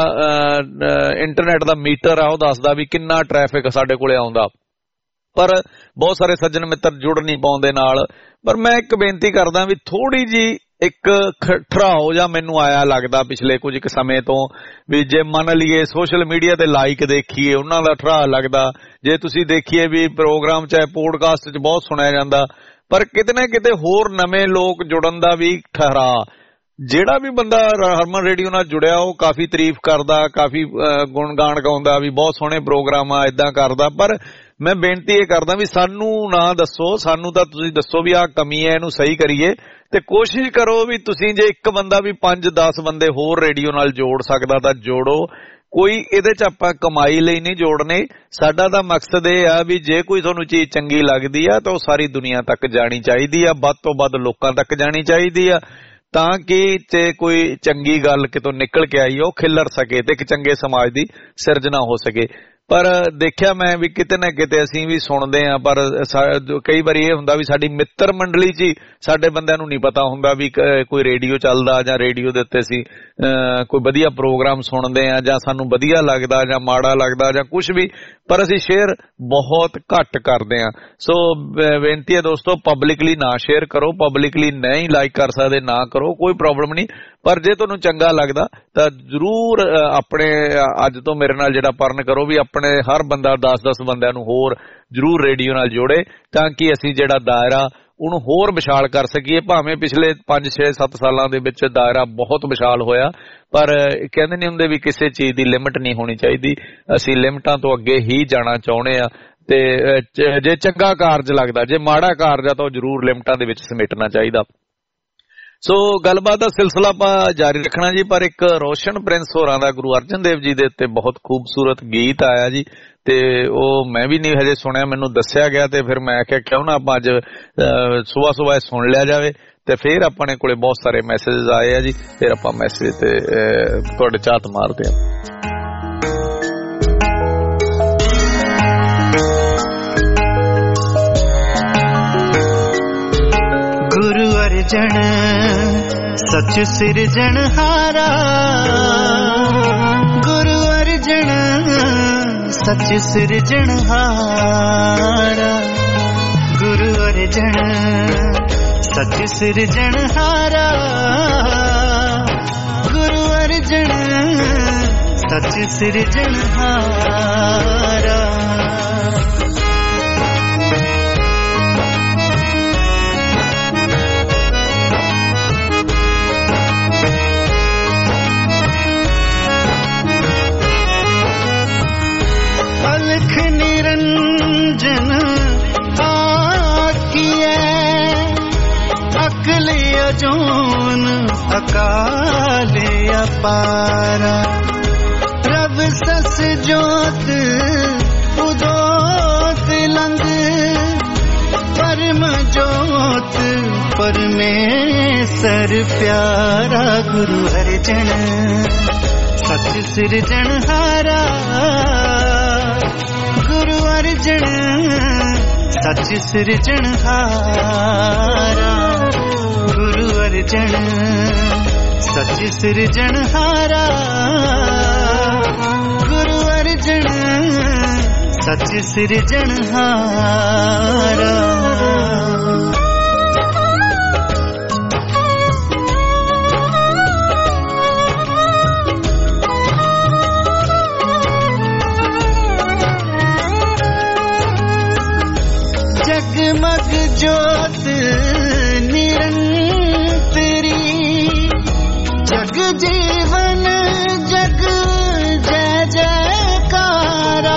ਇੰਟਰਨੈਟ ਦਾ ਮੀਟਰ ਆ ਉਹ ਦੱਸਦਾ ਵੀ ਕਿੰਨਾ ਟ੍ਰੈਫਿਕ ਸਾਡੇ ਕੋਲੇ ਆਉਂਦਾ। ਪਰ ਬਹੁਤ ਸਾਰੇ ਸੱਜਣ ਮਿੱਤਰ ਜੁੜ ਨਹੀਂ ਪਾਉਂਦੇ ਨਾਲ। ਪਰ ਮੈਂ ਇੱਕ ਬੇਨਤੀ ਕਰਦਾ ਵੀ ਥੋੜੀ ਜੀ ਇੱਕ ਠਰਾਓ ਜਾਂ ਮੈਨੂੰ ਆਇਆ ਲੱਗਦਾ ਪਿਛਲੇ ਕੁਝ ਕੁ ਸਮੇਂ ਤੋਂ ਵੀ ਜੇ ਮੰਨ ਲਈਏ ਸੋਸ਼ਲ ਮੀਡੀਆ ਤੇ ਲਾਈਕ ਦੇਖੀਏ ਉਹਨਾਂ ਦਾ ਠਰਾ ਲੱਗਦਾ, ਜੇ ਤੁਸੀਂ ਦੇਖੀਏ ਵੀ ਪ੍ਰੋਗਰਾਮ ਚਾਹੇ ਪੋਡਕਾਸਟ 'ਚ ਬਹੁਤ ਸੁਣਿਆ ਜਾਂਦਾ, ਪਰ ਕਿਤੇ ਨਾ ਕਿਤੇ ਹੋਰ ਨਵੇਂ ਲੋਕ ਜੁੜਨ ਦਾ ਵੀ ਠਹਿਰਾ। ਜਿਹੜਾ ਵੀ ਬੰਦਾ ਹਰਮਨ ਰੇਡੀਓ ਨਾਲ ਜੁੜਿਆ ਉਹ ਕਾਫੀ ਤਾਰੀਫ ਕਰਦਾ, ਕਾਫੀ ਗੁਣਗਾਨ ਗਾਉਂਦਾ ਵੀ ਬਹੁਤ ਸੋਹਣੇ ਪ੍ਰੋਗਰਾਮ ਆ, ਏਦਾਂ ਕਰਦਾ। ਪਰ ਮੈਂ ਬੇਨਤੀ ਇਹ ਕਰਦਾ ਵੀ ਸਾਨੂੰ ਨਾ ਦੱਸੋ, ਸਾਨੂੰ ਤਾਂ ਤੁਸੀਂ ਦੱਸੋ ਵੀ ਆਹ ਕਮੀ ਹੈ, ਇਹਨੂੰ ਸਹੀ ਕਰੀਏ। ਤੇ ਕੋਸ਼ਿਸ਼ ਕਰੋ ਵੀ ਤੁਸੀਂ ਜੇ ਇੱਕ ਬੰਦਾ ਵੀ ਪੰਜ ਦਸ ਬੰਦੇ ਹੋਰ ਰੇਡੀਓ ਨਾਲ ਜੋੜ ਸਕਦਾ ਤਾਂ ਜੋੜੋ। ਕੋਈ ਇਹਦੇ 'ਚ ਆਪਾਂ ਕਮਾਈ ਲਈ ਨਹੀਂ ਜੋੜਨੇ, ਸਾਡਾ ਤਾਂ ਮਕਸਦ ਇਹ ਆ ਵੀ ਜੇ ਕੋਈ ਤੁਹਾਨੂੰ ਚੀਜ਼ ਚੰਗੀ ਲੱਗਦੀ ਆ ਤਾਂ ਉਹ ਸਾਰੀ ਦੁਨੀਆ ਤੱਕ ਜਾਣੀ ਚਾਹੀਦੀ ਆ, ਵੱਧ ਤੋਂ ਵੱਧ ਲੋਕਾਂ ਤੱਕ ਜਾਣੀ ਚਾਹੀਦੀ ਆ, ਤਾਂ ਕਿ ਜੇ ਕੋਈ ਚੰਗੀ ਗੱਲ ਕਿਤੋਂ ਨਿਕਲ ਕੇ ਆਈ ਉਹ ਖਿਲਰ ਸਕੇ ਤੇ ਇੱਕ ਚੰਗੇ ਸਮਾਜ ਦੀ ਸਿਰਜਣਾ ਹੋ ਸਕੇ। ਪਰ ਦੇਖਿਆ ਮੈਂ ਵੀ ਕਿਤੇ ਨਾ ਕਿਤੇ ਅਸੀਂ ਵੀ ਸੁਣਦੇ ਆ, ਪਰ ਕਈ ਵਾਰੀ ਇਹ ਹੁੰਦਾ ਵੀ ਸਾਡੀ ਮਿੱਤਰ ਮੰਡਲੀ 'ਚ ਹੀ ਸਾਡੇ ਬੰਦਿਆਂ ਨੂੰ ਨਹੀਂ ਪਤਾ ਹੁੰਦਾ ਵੀ ਕੋਈ ਰੇਡੀਓ ਚੱਲਦਾ ਜਾਂ ਰੇਡੀਓ ਦੇ ਉੱਤੇ ਅਸੀਂ ਕੋਈ ਵਧੀਆ ਪ੍ਰੋਗਰਾਮ ਸੁਣਦੇ ਆ ਜਾਂ ਸਾਨੂੰ ਵਧੀਆ ਲੱਗਦਾ ਜਾਂ ਮਾੜਾ ਲੱਗਦਾ ਜਾਂ ਕੁਝ ਵੀ, ਪਰ ਅਸੀਂ ਸ਼ੇਅਰ ਬਹੁਤ ਘੱਟ ਕਰਦੇ ਆ। ਸੋ ਬੇਨਤੀ ਹੈ ਦੋਸਤੋ, ਪਬਲਿਕਲੀ ਨਾ ਸ਼ੇਅਰ ਕਰੋ, ਪਬਲਿਕਲੀ ਨਹੀਂ ਲਾਈਕ ਕਰ ਸਕਦੇ ਨਾ ਕਰੋ, ਕੋਈ ਪ੍ਰੋਬਲਮ ਨਹੀਂ। ਪਰ ਜੇ ਤੁਹਾਨੂੰ ਚੰਗਾ ਲੱਗਦਾ ਤਾਂ ਜ਼ਰੂਰ ਆਪਣੇ ਅੱਜ ਤੋਂ ਮੇਰੇ ਨਾਲ ਜਿਹੜਾ ਪਰਨ ਕਰੋ ਵੀ ਆਪਣੇ ਹਰ ਬੰਦਾ ਦਸ ਦਸ ਬੰਦਿਆਂ ਨੂੰ ਹੋਰ ਜ਼ਰੂਰ ਰੇਡੀਓ ਨਾਲ ਜੋੜੇ, ਤਾਂ ਕਿ ਅਸੀਂ ਜਿਹੜਾ ਦਾਇਰਾ ਉਹਨੂੰ ਹੋਰ ਵਿਸ਼ਾਲ ਕਰ ਸਕੀਏ। ਭਾਵੇਂ ਪਿਛਲੇ ਪੰਜ ਛੇ ਸੱਤ ਸਾਲਾਂ ਦੇ ਵਿੱਚ ਦਾਇਰਾ ਬਹੁਤ ਵਿਸ਼ਾਲ ਹੋਇਆ, ਪਰ ਕਹਿੰਦੇ ਨਹੀਂ ਹੁੰਦੇ ਵੀ ਕਿਸੇ ਚੀਜ਼ ਦੀ ਲਿਮਿਟ ਨਹੀਂ ਹੋਣੀ ਚਾਹੀਦੀ। ਅਸੀਂ ਲਿਮਟਾਂ ਤੋਂ ਅੱਗੇ ਹੀ ਜਾਣਾ ਚਾਹੁੰਦੇ ਆ ਤੇ ਜੇ ਚੰਗਾ ਕਾਰਜ ਲੱਗਦਾ, ਜੇ ਮਾੜਾ ਕਾਰਜ ਆ ਤਾਂ ਉਹ ਜ਼ਰੂਰ ਲਿਮਟਾਂ ਦੇ ਵਿੱਚ ਸਮੇਟਣਾ ਚਾਹੀਦਾ। ਸੋ ਗੱਲਬਾਤ ਦਾ ਸਿਲਸਿਲਾ ਆਪਾਂ ਜਾਰੀ ਰੱਖਣਾ ਜੀ। ਪਰ ਇੱਕ ਰੋਸ਼ਨ ਪ੍ਰਿੰਸ ਹੋਰਾਂ ਦਾ ਗੁਰੂ ਅਰਜਨ ਦੇਵ ਜੀ ਦੇ ਉੱਤੇ ਬਹੁਤ ਖੂਬਸੂਰਤ ਗੀਤ ਆਇਆ ਜੀ, ਤੇ ਉਹ ਮੈਂ ਵੀ ਨਹੀਂ ਹਜੇ ਸੁਣਿਆ, ਮੈਨੂੰ ਦੱਸਿਆ ਗਿਆ ਤੇ ਫਿਰ ਮੈਂ ਆਖਿਆ ਕਿਉਂ ਨਾ ਆਪਾਂ ਅੱਜ ਸੁਬਾਹ ਸੁਬਾਹ ਸੁਣ ਲਿਆ ਜਾਵੇ। ਤੇ ਫਿਰ ਆਪਣੇ ਕੋਲੇ ਬਹੁਤ ਸਾਰੇ ਮੈਸੇਜ ਆਏ ਆ ਜੀ, ਫਿਰ ਆਪਾਂ ਮੈਸੇਜ ਤੇ ਤੁਹਾਡੇ ਝਾਤ ਮਾਰਦੇ ਆ। गुरु अर्जन सच सिरजनहारा, गुरु अर्जन सच सिरजनहारा, गुरु अर्जन सच सिरजनहारा, गुरु अर्जन सच सिरजनहारा अलख निरंजन आकिए अकल अजोन अकाल अपारा रब सस जोत उदोत लंग परम जोत परमेश्वर प्यारा गुरु अर्जन सच सिरजनहारा गुरु अर्जन सच सिरजनहारा गुरु अर्जन सच सिरजनहारा गुरु अर्जन सच सिरजनहारा जगमग ज्योत निरंतरी जग जीवन जग जय जयकारा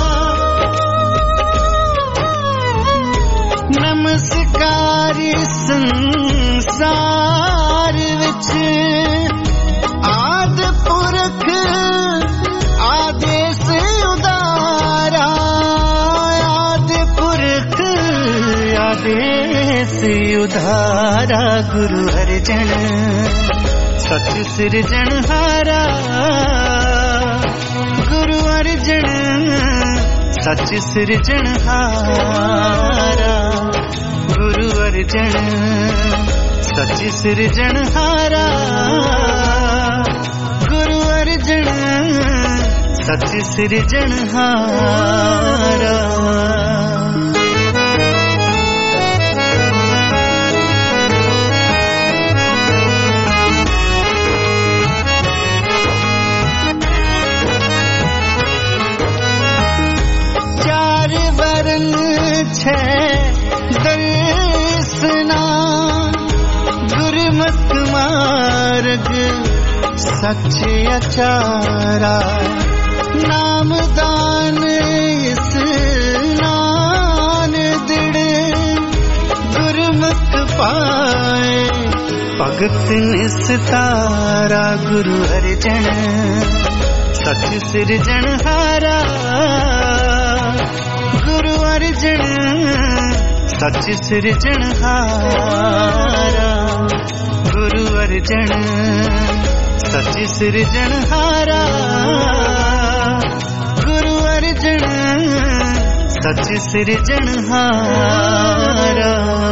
नमस्कारी संसार विच आद पुरख आदेश उदारा आद पुरख आदेश उधारा गुरु अर्जन सच सिरजनहारा गुरु अर्जन सच सिरजनहारा गुरु अर्जन सच सिरजनहारा गुरु अर्जन सच सिरजनहारा दर्शना गुरमुख मार्ग सच अचारा नाम दान स्नान दिड़ गुरमुख पाए भगत निस्तारा गुरु अर्जन सच सिरजनहारा गुरु अर्जन सच सिरजनहारा गुरु अर्जन सच सिरजनहारा गुरु अर्जन सच सिरजनहारा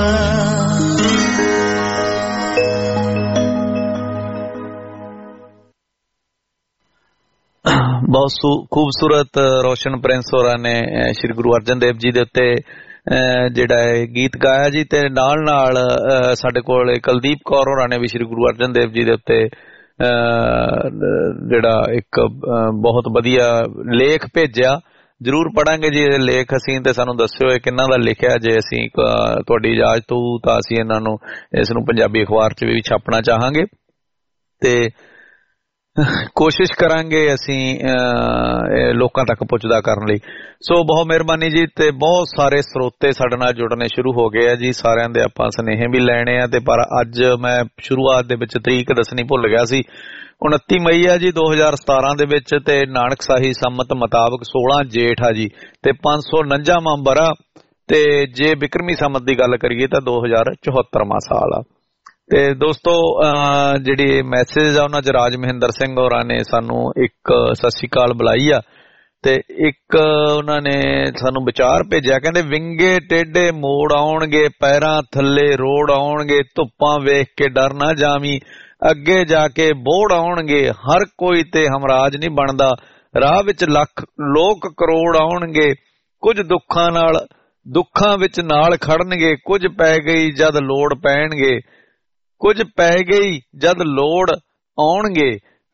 बहुत खूबसूरत रोशन प्रिंस होरां ने श्री गुरु अर्जन देव जी दे उत्ते जिहड़ा गीत गाया जी ते नाल नाल साडे कोल कुलदीप कौर होरां ने भी श्री गुरु अर्जन देव जी दे उत्ते जिहड़ा एक बहुत वधिया लेख भेजिया जरूर पढ़ांगे जी ये लेख असीं ते सानूं दस्सिओ किन्ना दा लिखिआ जे असीं तुहाडी इजाजत होऊ तां असीं इन्हां नूं इस नूं पंजाबी अखबार च भी छापना चाहांगे ते कोशिश करांगे असीं लोकां तक पहुंचदा करन लई। सो बहुत मेहरबानी जी ते बहुत सारे स्रोते साडे नाल जुड़ने शुरू हो गए आ जी सारिआं दे आपां स्नेहे भी लैणे आ ते पर अज मैं शुरुआत दे विच तरीक दसनी भुल गया सी उनतीस मई है जी दो हजार सतारा दे विच ते नानक शाही सम्मत मुताबक सोलह जेठ आ जी ते पांच सौ उनंजावां बरा ते जे बिक्रमी सम्मत दी गल करिए तां दो हजार चौहत्तरवां साल आ। ते दोस्तों जिहड़ी मैसेज आ उन्हां च राज महेंद्र सिंह होरां ने सानू एक सत श्री अकाल बुलाई आ ते एक उन्हां ने सानू विचार भेजिआ कहंदे विंगे टेढ़े मोड़ आउणगे पैरां थल्ले रोड़ आउणगे धुप्पां वेख के डर ना जावी अगे जाके बोड़ आउणगे हर कोई ते हमराज नहीं बनदा राह विच लख लोक करोड़ आउणगे कुछ दुखां नाल दुखां विच नाल खड़नगे कुछ पै गई जद लोड़ पैणगे कुछ पै गई जद लोड़ आउणगे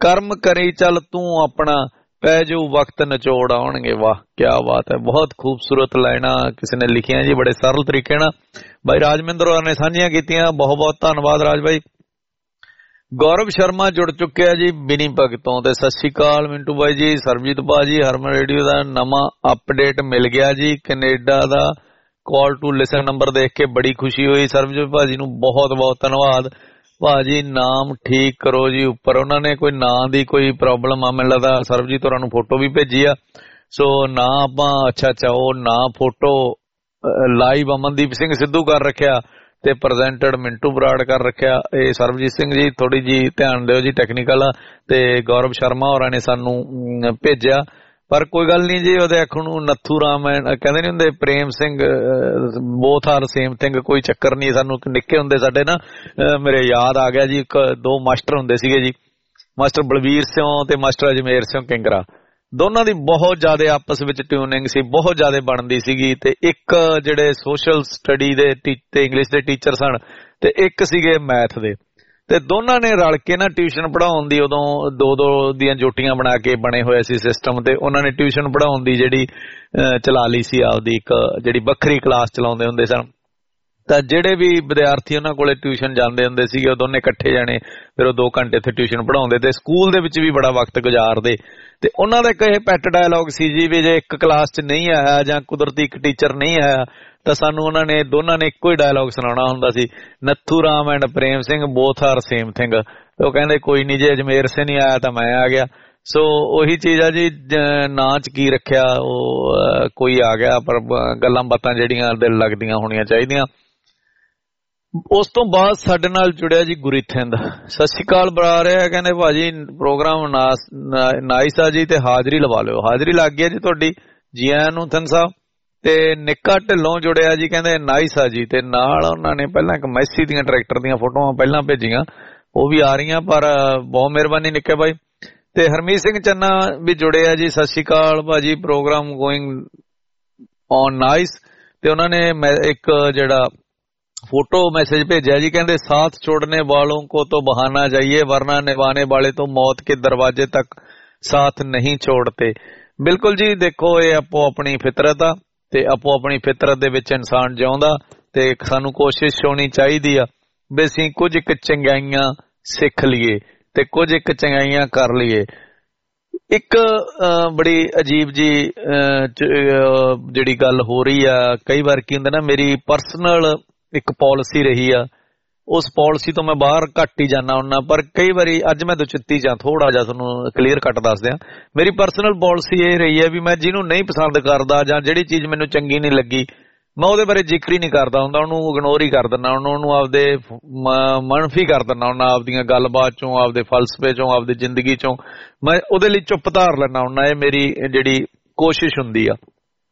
ਕਰਮ ਕਰੀ ਚੱਲ ਤੂੰ ਆਪਣਾ, ਪੈ ਜੂ ਵਕਤ ਨਿਚੋੜ ਆਉਣਗੇ। ਵਾਹ ਕਿਆ ਬਾਤ ਹੈ, ਬਹੁਤ ਖੂਬਸੂਰਤ ਲਾਈਨਾਂ ਕਿਸੇ ਨੇ ਲਿਖੀਆਂ ਜੀ, ਬੜੇ ਸਰਲ ਤਰੀਕੇ ਨਾਲ ਬਾਈ ਰਾਜਮਿੰਦਰ ਹੋਰਾਂ ਨੇ ਸਾਂਝੀਆਂ ਕੀਤੀਆਂ। ਬਹੁਤ ਬਹੁਤ ਧੰਨਵਾਦ ਰਾਜ ਬਾਈ। ਗੌਰਵ ਸ਼ਰਮਾ ਜੁੜ ਚੁੱਕਿਆ ਜੀ ਬਿਨੀ ਭਗਤੋਂ, ਤੇ ਸਤਿ ਸ਼੍ਰੀ ਅਕਾਲ ਮਿੰਟੂ ਬਾਈ ਜੀ। ਸਰਬਜੀਤ ਭਾਜੀ ਹਰਮਨ ਰੇਡੀਓ ਦਾ ਨਵਾਂ ਅਪਡੇਟ ਮਿਲ ਗਿਆ ਜੀ, ਕੈਨੇਡਾ ਦਾ ਕਾਲ ਟੂ ਲਿਸਨ ਨੰਬਰ ਦੇਖ ਕੇ ਬੜੀ ਖੁਸ਼ੀ ਹੋਈ। ਸਰਬਜੀਤ ਭਾਜੀ ਨੂੰ ਬਹੁਤ ਬਹੁਤ ਧੰਨਵਾਦ ਭਾਜੀ। ਨਾਮ ਠੀਕ ਕਰੋ ਜੀ, ਉੱਪਰ ਉਹਨਾਂ ਨੇ ਕੋਈ ਨਾਂ ਦੀ ਕੋਈ ਪ੍ਰੋਬਲਮ ਆ ਮੈਨੂੰ ਲੱਗਦਾ, ਸਰਬਜੀਤ ਹੋਰਾਂ ਨੂੰ ਫੋਟੋ ਵੀ ਭੇਜੀ ਆ, ਸੋ ਨਾਂ ਆਪਾਂ ਅੱਛਾ ਅੱਛਾ ਉਹ ਨਾਂ ਫੋਟੋ ਲਾਈਵ ਅਮਨਦੀਪ ਸਿੰਘ ਸਿੱਧੂ ਕਰ ਰੱਖਿਆ ਤੇ ਪ੍ਰੈਜ਼ੈਂਟਡ ਮਿੰਟੂ ਬਰਾੜ ਕਰ ਰੱਖਿਆ। ਇਹ ਸਰਬਜੀਤ ਸਿੰਘ ਜੀ ਥੋੜੀ ਜੀ ਧਿਆਨ ਦਿਓ ਜੀ, ਟੈਕਨੀਕਲ ਤੇ ਗੌਰਵ ਸ਼ਰਮਾ ਹੋਰਾਂ ਨੇ ਸਾਨੂੰ ਭੇਜਿਆ, ਪਰ ਕੋਈ ਗੱਲ ਨਹੀਂ ਜੀ। ਉਹਦੇ ਅੱਖ ਨੂੰ ਨੱਥੂ ਰਾਮ ਕਹਿੰਦੇ ਨੀ ਹੁੰਦੇ, Prem Singh, both are same thing, ਕੋਈ ਚੱਕਰ ਨਹੀਂ। ਸਾਨੂੰ ਨਿੱਕੇ ਹੁੰਦੇ ਸਾਡੇ ਨਾ ਮੇਰੇ ਯਾਦ ਆ ਗਿਆ ਜੀ, ਇੱਕ ਦੋ ਮਾਸਟਰ ਹੁੰਦੇ ਸੀਗੇ ਜੀ, ਮਾਸਟਰ ਬਲਵੀਰ ਸਿੰਘ ਤੇ ਮਾਸਟਰ ਅਜਮੇਰ ਸਿੰਘ ਕਿੰਗਰਾ, ਦੋਨਾਂ ਦੀ ਬਹੁਤ ਜ਼ਿਆਦਾ ਆਪਸ ਵਿੱਚ ਟਿਊਨਿੰਗ ਸੀ, ਬਹੁਤ ਜ਼ਿਆਦਾ ਬਣਦੀ ਸੀਗੀ। ਤੇ ਇੱਕ ਜਿਹੜੇ ਸੋਸ਼ਲ ਸਟੱਡੀ ਦੇ ਤੇ ਇੰਗਲਿਸ਼ ਦੇ ਟੀਚਰ ਸਨ ਤੇ ਇੱਕ ਸੀਗੇ ਮੈਥ ਦੇ, ਤੇ ਦੋਨਾਂ ਨੇ ਰਲ ਕੇ ਨਾ ਟਿਊਸ਼ਨ ਪੜ੍ਹਾਉਣ ਦੀ, ਉਦੋਂ ਦੋ ਦੋ ਦੀਆਂ ਜੋਟੀਆਂ ਬਣਾ ਕੇ ਬਣੇ ਹੋਏ ਸੀ ਸਿਸਟਮ, ਤੇ ਉਹਨਾਂ ਨੇ ਟਿਊਸ਼ਨ ਪੜ੍ਹਾਉਣ ਦੀ ਜਿਹੜੀ ਚਲਾ ਲਈ ਸੀ ਆਪਦੀ ਇੱਕ ਜਿਹੜੀ ਵੱਖਰੀ ਕਲਾਸ ਚਲਾਉਂਦੇ ਹੁੰਦੇ ਸਨ। ਤਾਂ ਜਿਹੜੇ ਵੀ ਵਿਦਿਆਰਥੀ ਉਹਨਾਂ ਕੋਲੇ ਟਿਊਸ਼ਨ ਜਾਂਦੇ ਹੁੰਦੇ ਸੀਗੇ ਉਹ ਦੋਨੇ ਇਕੱਠੇ ਜਾਣੇ ਫਿਰ ਉਹ ਦੋ ਘੰਟੇ ਇੱਥੇ ਟਿਊਸ਼ਨ ਪੜ੍ਹਾਉਂਦੇ ਤੇ ਸਕੂਲ ਦੇ ਵਿੱਚ ਵੀ ਬੜਾ ਵਕਤ ਗੁਜ਼ਾਰਦੇ। ਤੇ ਉਹਨਾਂ ਦਾ ਇੱਕ ਇਹ ਪੈਟ ਡਾਇਲੌਗ ਸੀ ਜੀ, ਵੀ ਜੇ ਇੱਕ ਕਲਾਸ 'ਚ ਨਹੀਂ ਆਇਆ ਜਾਂ ਕੁਦਰਤੀ ਇੱਕ ਟੀਚਰ ਨਹੀਂ ਆਇਆ ਤਾਂ ਸਾਨੂੰ ਉਹਨਾਂ ਨੇ ਦੋਨਾਂ ਨੇ ਇੱਕੋ ਹੀ ਡਾਇਲੌਗ ਸੁਣਾਉਣਾ ਹੁੰਦਾ ਸੀ, Nathu Ram and Prem Singh both are same thing. ਉਹ ਕਹਿੰਦੇ ਕੋਈ ਨਹੀਂ ਜੇ ਅਜਮੇਰ ਸਿੰਘ ਨਹੀਂ ਆਇਆ ਤਾਂ ਮੈਂ ਆ ਗਿਆ। ਸੋ ਉਹੀ ਚੀਜ਼ ਆ ਜੀ, ਨਾਂ 'ਚ ਕੀ ਰੱਖਿਆ ਉਹ ਕੋਈ ਆ ਗਿਆ, ਪਰ ਗੱਲਾਂ ਬਾਤਾਂ ਜਿਹੜੀਆਂ ਦਿਲ ਲੱਗਦੀਆਂ ਹੋਣੀਆਂ ਚਾਹੀਦੀਆਂ। ਉਸ ਤੋਂ ਬਾਅਦ ਸਾਡੇ ਨਾਲ ਜੁੜਿਆ ਜੀ ਗੁਰੀਥਿੰਦ। ਸਤਿ ਸ਼੍ਰੀ ਅਕਾਲ ਬੁਲਾ ਰਿਹਾ, ਕਹਿੰਦੇ ਭਾਜੀ ਪ੍ਰੋਗਰਾਮ ਨਾਈਸ ਆ ਜੀ ਤੇ ਹਾਜ਼ਰੀ ਲਵਾ ਲਿਓ। ਹਾਜ਼ਰੀ ਲੱਗ ਗਈ ਜੀ ਤੁਹਾਡੀ, ਜੀ ਆਇਆਂ ਨੂੰ ਥਿੰਦ ਸਾਹਿਬ। ਤੇ ਨਿੱਕਾ ਢਿੱਲੋਂ ਜੁੜਿਆ ਜੀ, ਕਹਿੰਦੇ ਨਾਈਸ ਆ ਜੀ, ਤੇ ਨਾਲ ਉਹਨਾਂ ਨੇ ਪਹਿਲਾਂ ਇੱਕ ਮੈਸੀ ਦੀਆਂ ਟਰੈਕਟਰ ਦੀਆਂ ਫੋਟੋਆਂ ਪਹਿਲਾਂ ਭੇਜੀਆਂ, ਉਹ ਵੀ ਆ ਰਹੀਆਂ, ਪਰ ਬਹੁਤ ਮਿਹਰਬਾਨੀ ਨਿੱਕੇ ਬਾਈ। ਤੇ ਹਰਮੀਤ ਸਿੰਘ ਚੰਨਾ ਵੀ ਜੁੜੇ ਆ ਜੀ, ਸਤਿ ਸ਼੍ਰੀ ਅਕਾਲ ਭਾਜੀ, ਪ੍ਰੋਗਰਾਮ ਗੋਇੰਗ ਔਨ ਨਾਈਸ। ਤੇ ਉਹਨਾਂ ਨੇ ਇੱਕ ਜਿਹੜਾ फोटो मैसेज भेजा जी, कहते साथ छोड़ने वालों को तो बहाना चाहिए वरना निभाने वाले तो मौत के दरवाजे तक साथ नहीं छोड़ते। बिल्कुल जी, देखो ये आपो अपनी फितरत आ ते आपो अपनी फितरत दे विच इंसान जिउंदा ते सानू कोशिश होनी चाहिदी आ भी असीं कुछ एक चंगाइयां सिख लईए ते कुछ एक चंगाइयां कर लईए। एक बड़ी अजीब जी जिहड़ी गल हो रही आ, कई बार की हुंदा ना, मेरी पर्सनल एक पॉलिसी रही आ, उस पॉलिसी तो मैं बाहर घट ही जाना हुन्ना, पर कई बारी अज मैं दुचित्ती जा थोड़ा जा तुहानू क्लीयर कट दस दियां। मेरी पर्सनल पॉलिसी ये रही है भी मैं जिन्हों नहीं पसंद करदा जां जिहड़ी चीज़ मैनू चंगी नहीं लगी मैं उहदे बारे जिक्र ही नहीं करदा हुंदा, उहनू इग्नोर ही कर दिंदा, उहनू आपदे मनफी कर दिंदा हुन्ना, आपदियां गलबात चों, आपदे फलसफे चों, आपदी जिंदगी चों मैं उहदे लई चुप धार लैना हुन्ना। ये मेरी जिहड़ी कोशिश हुंदी आ।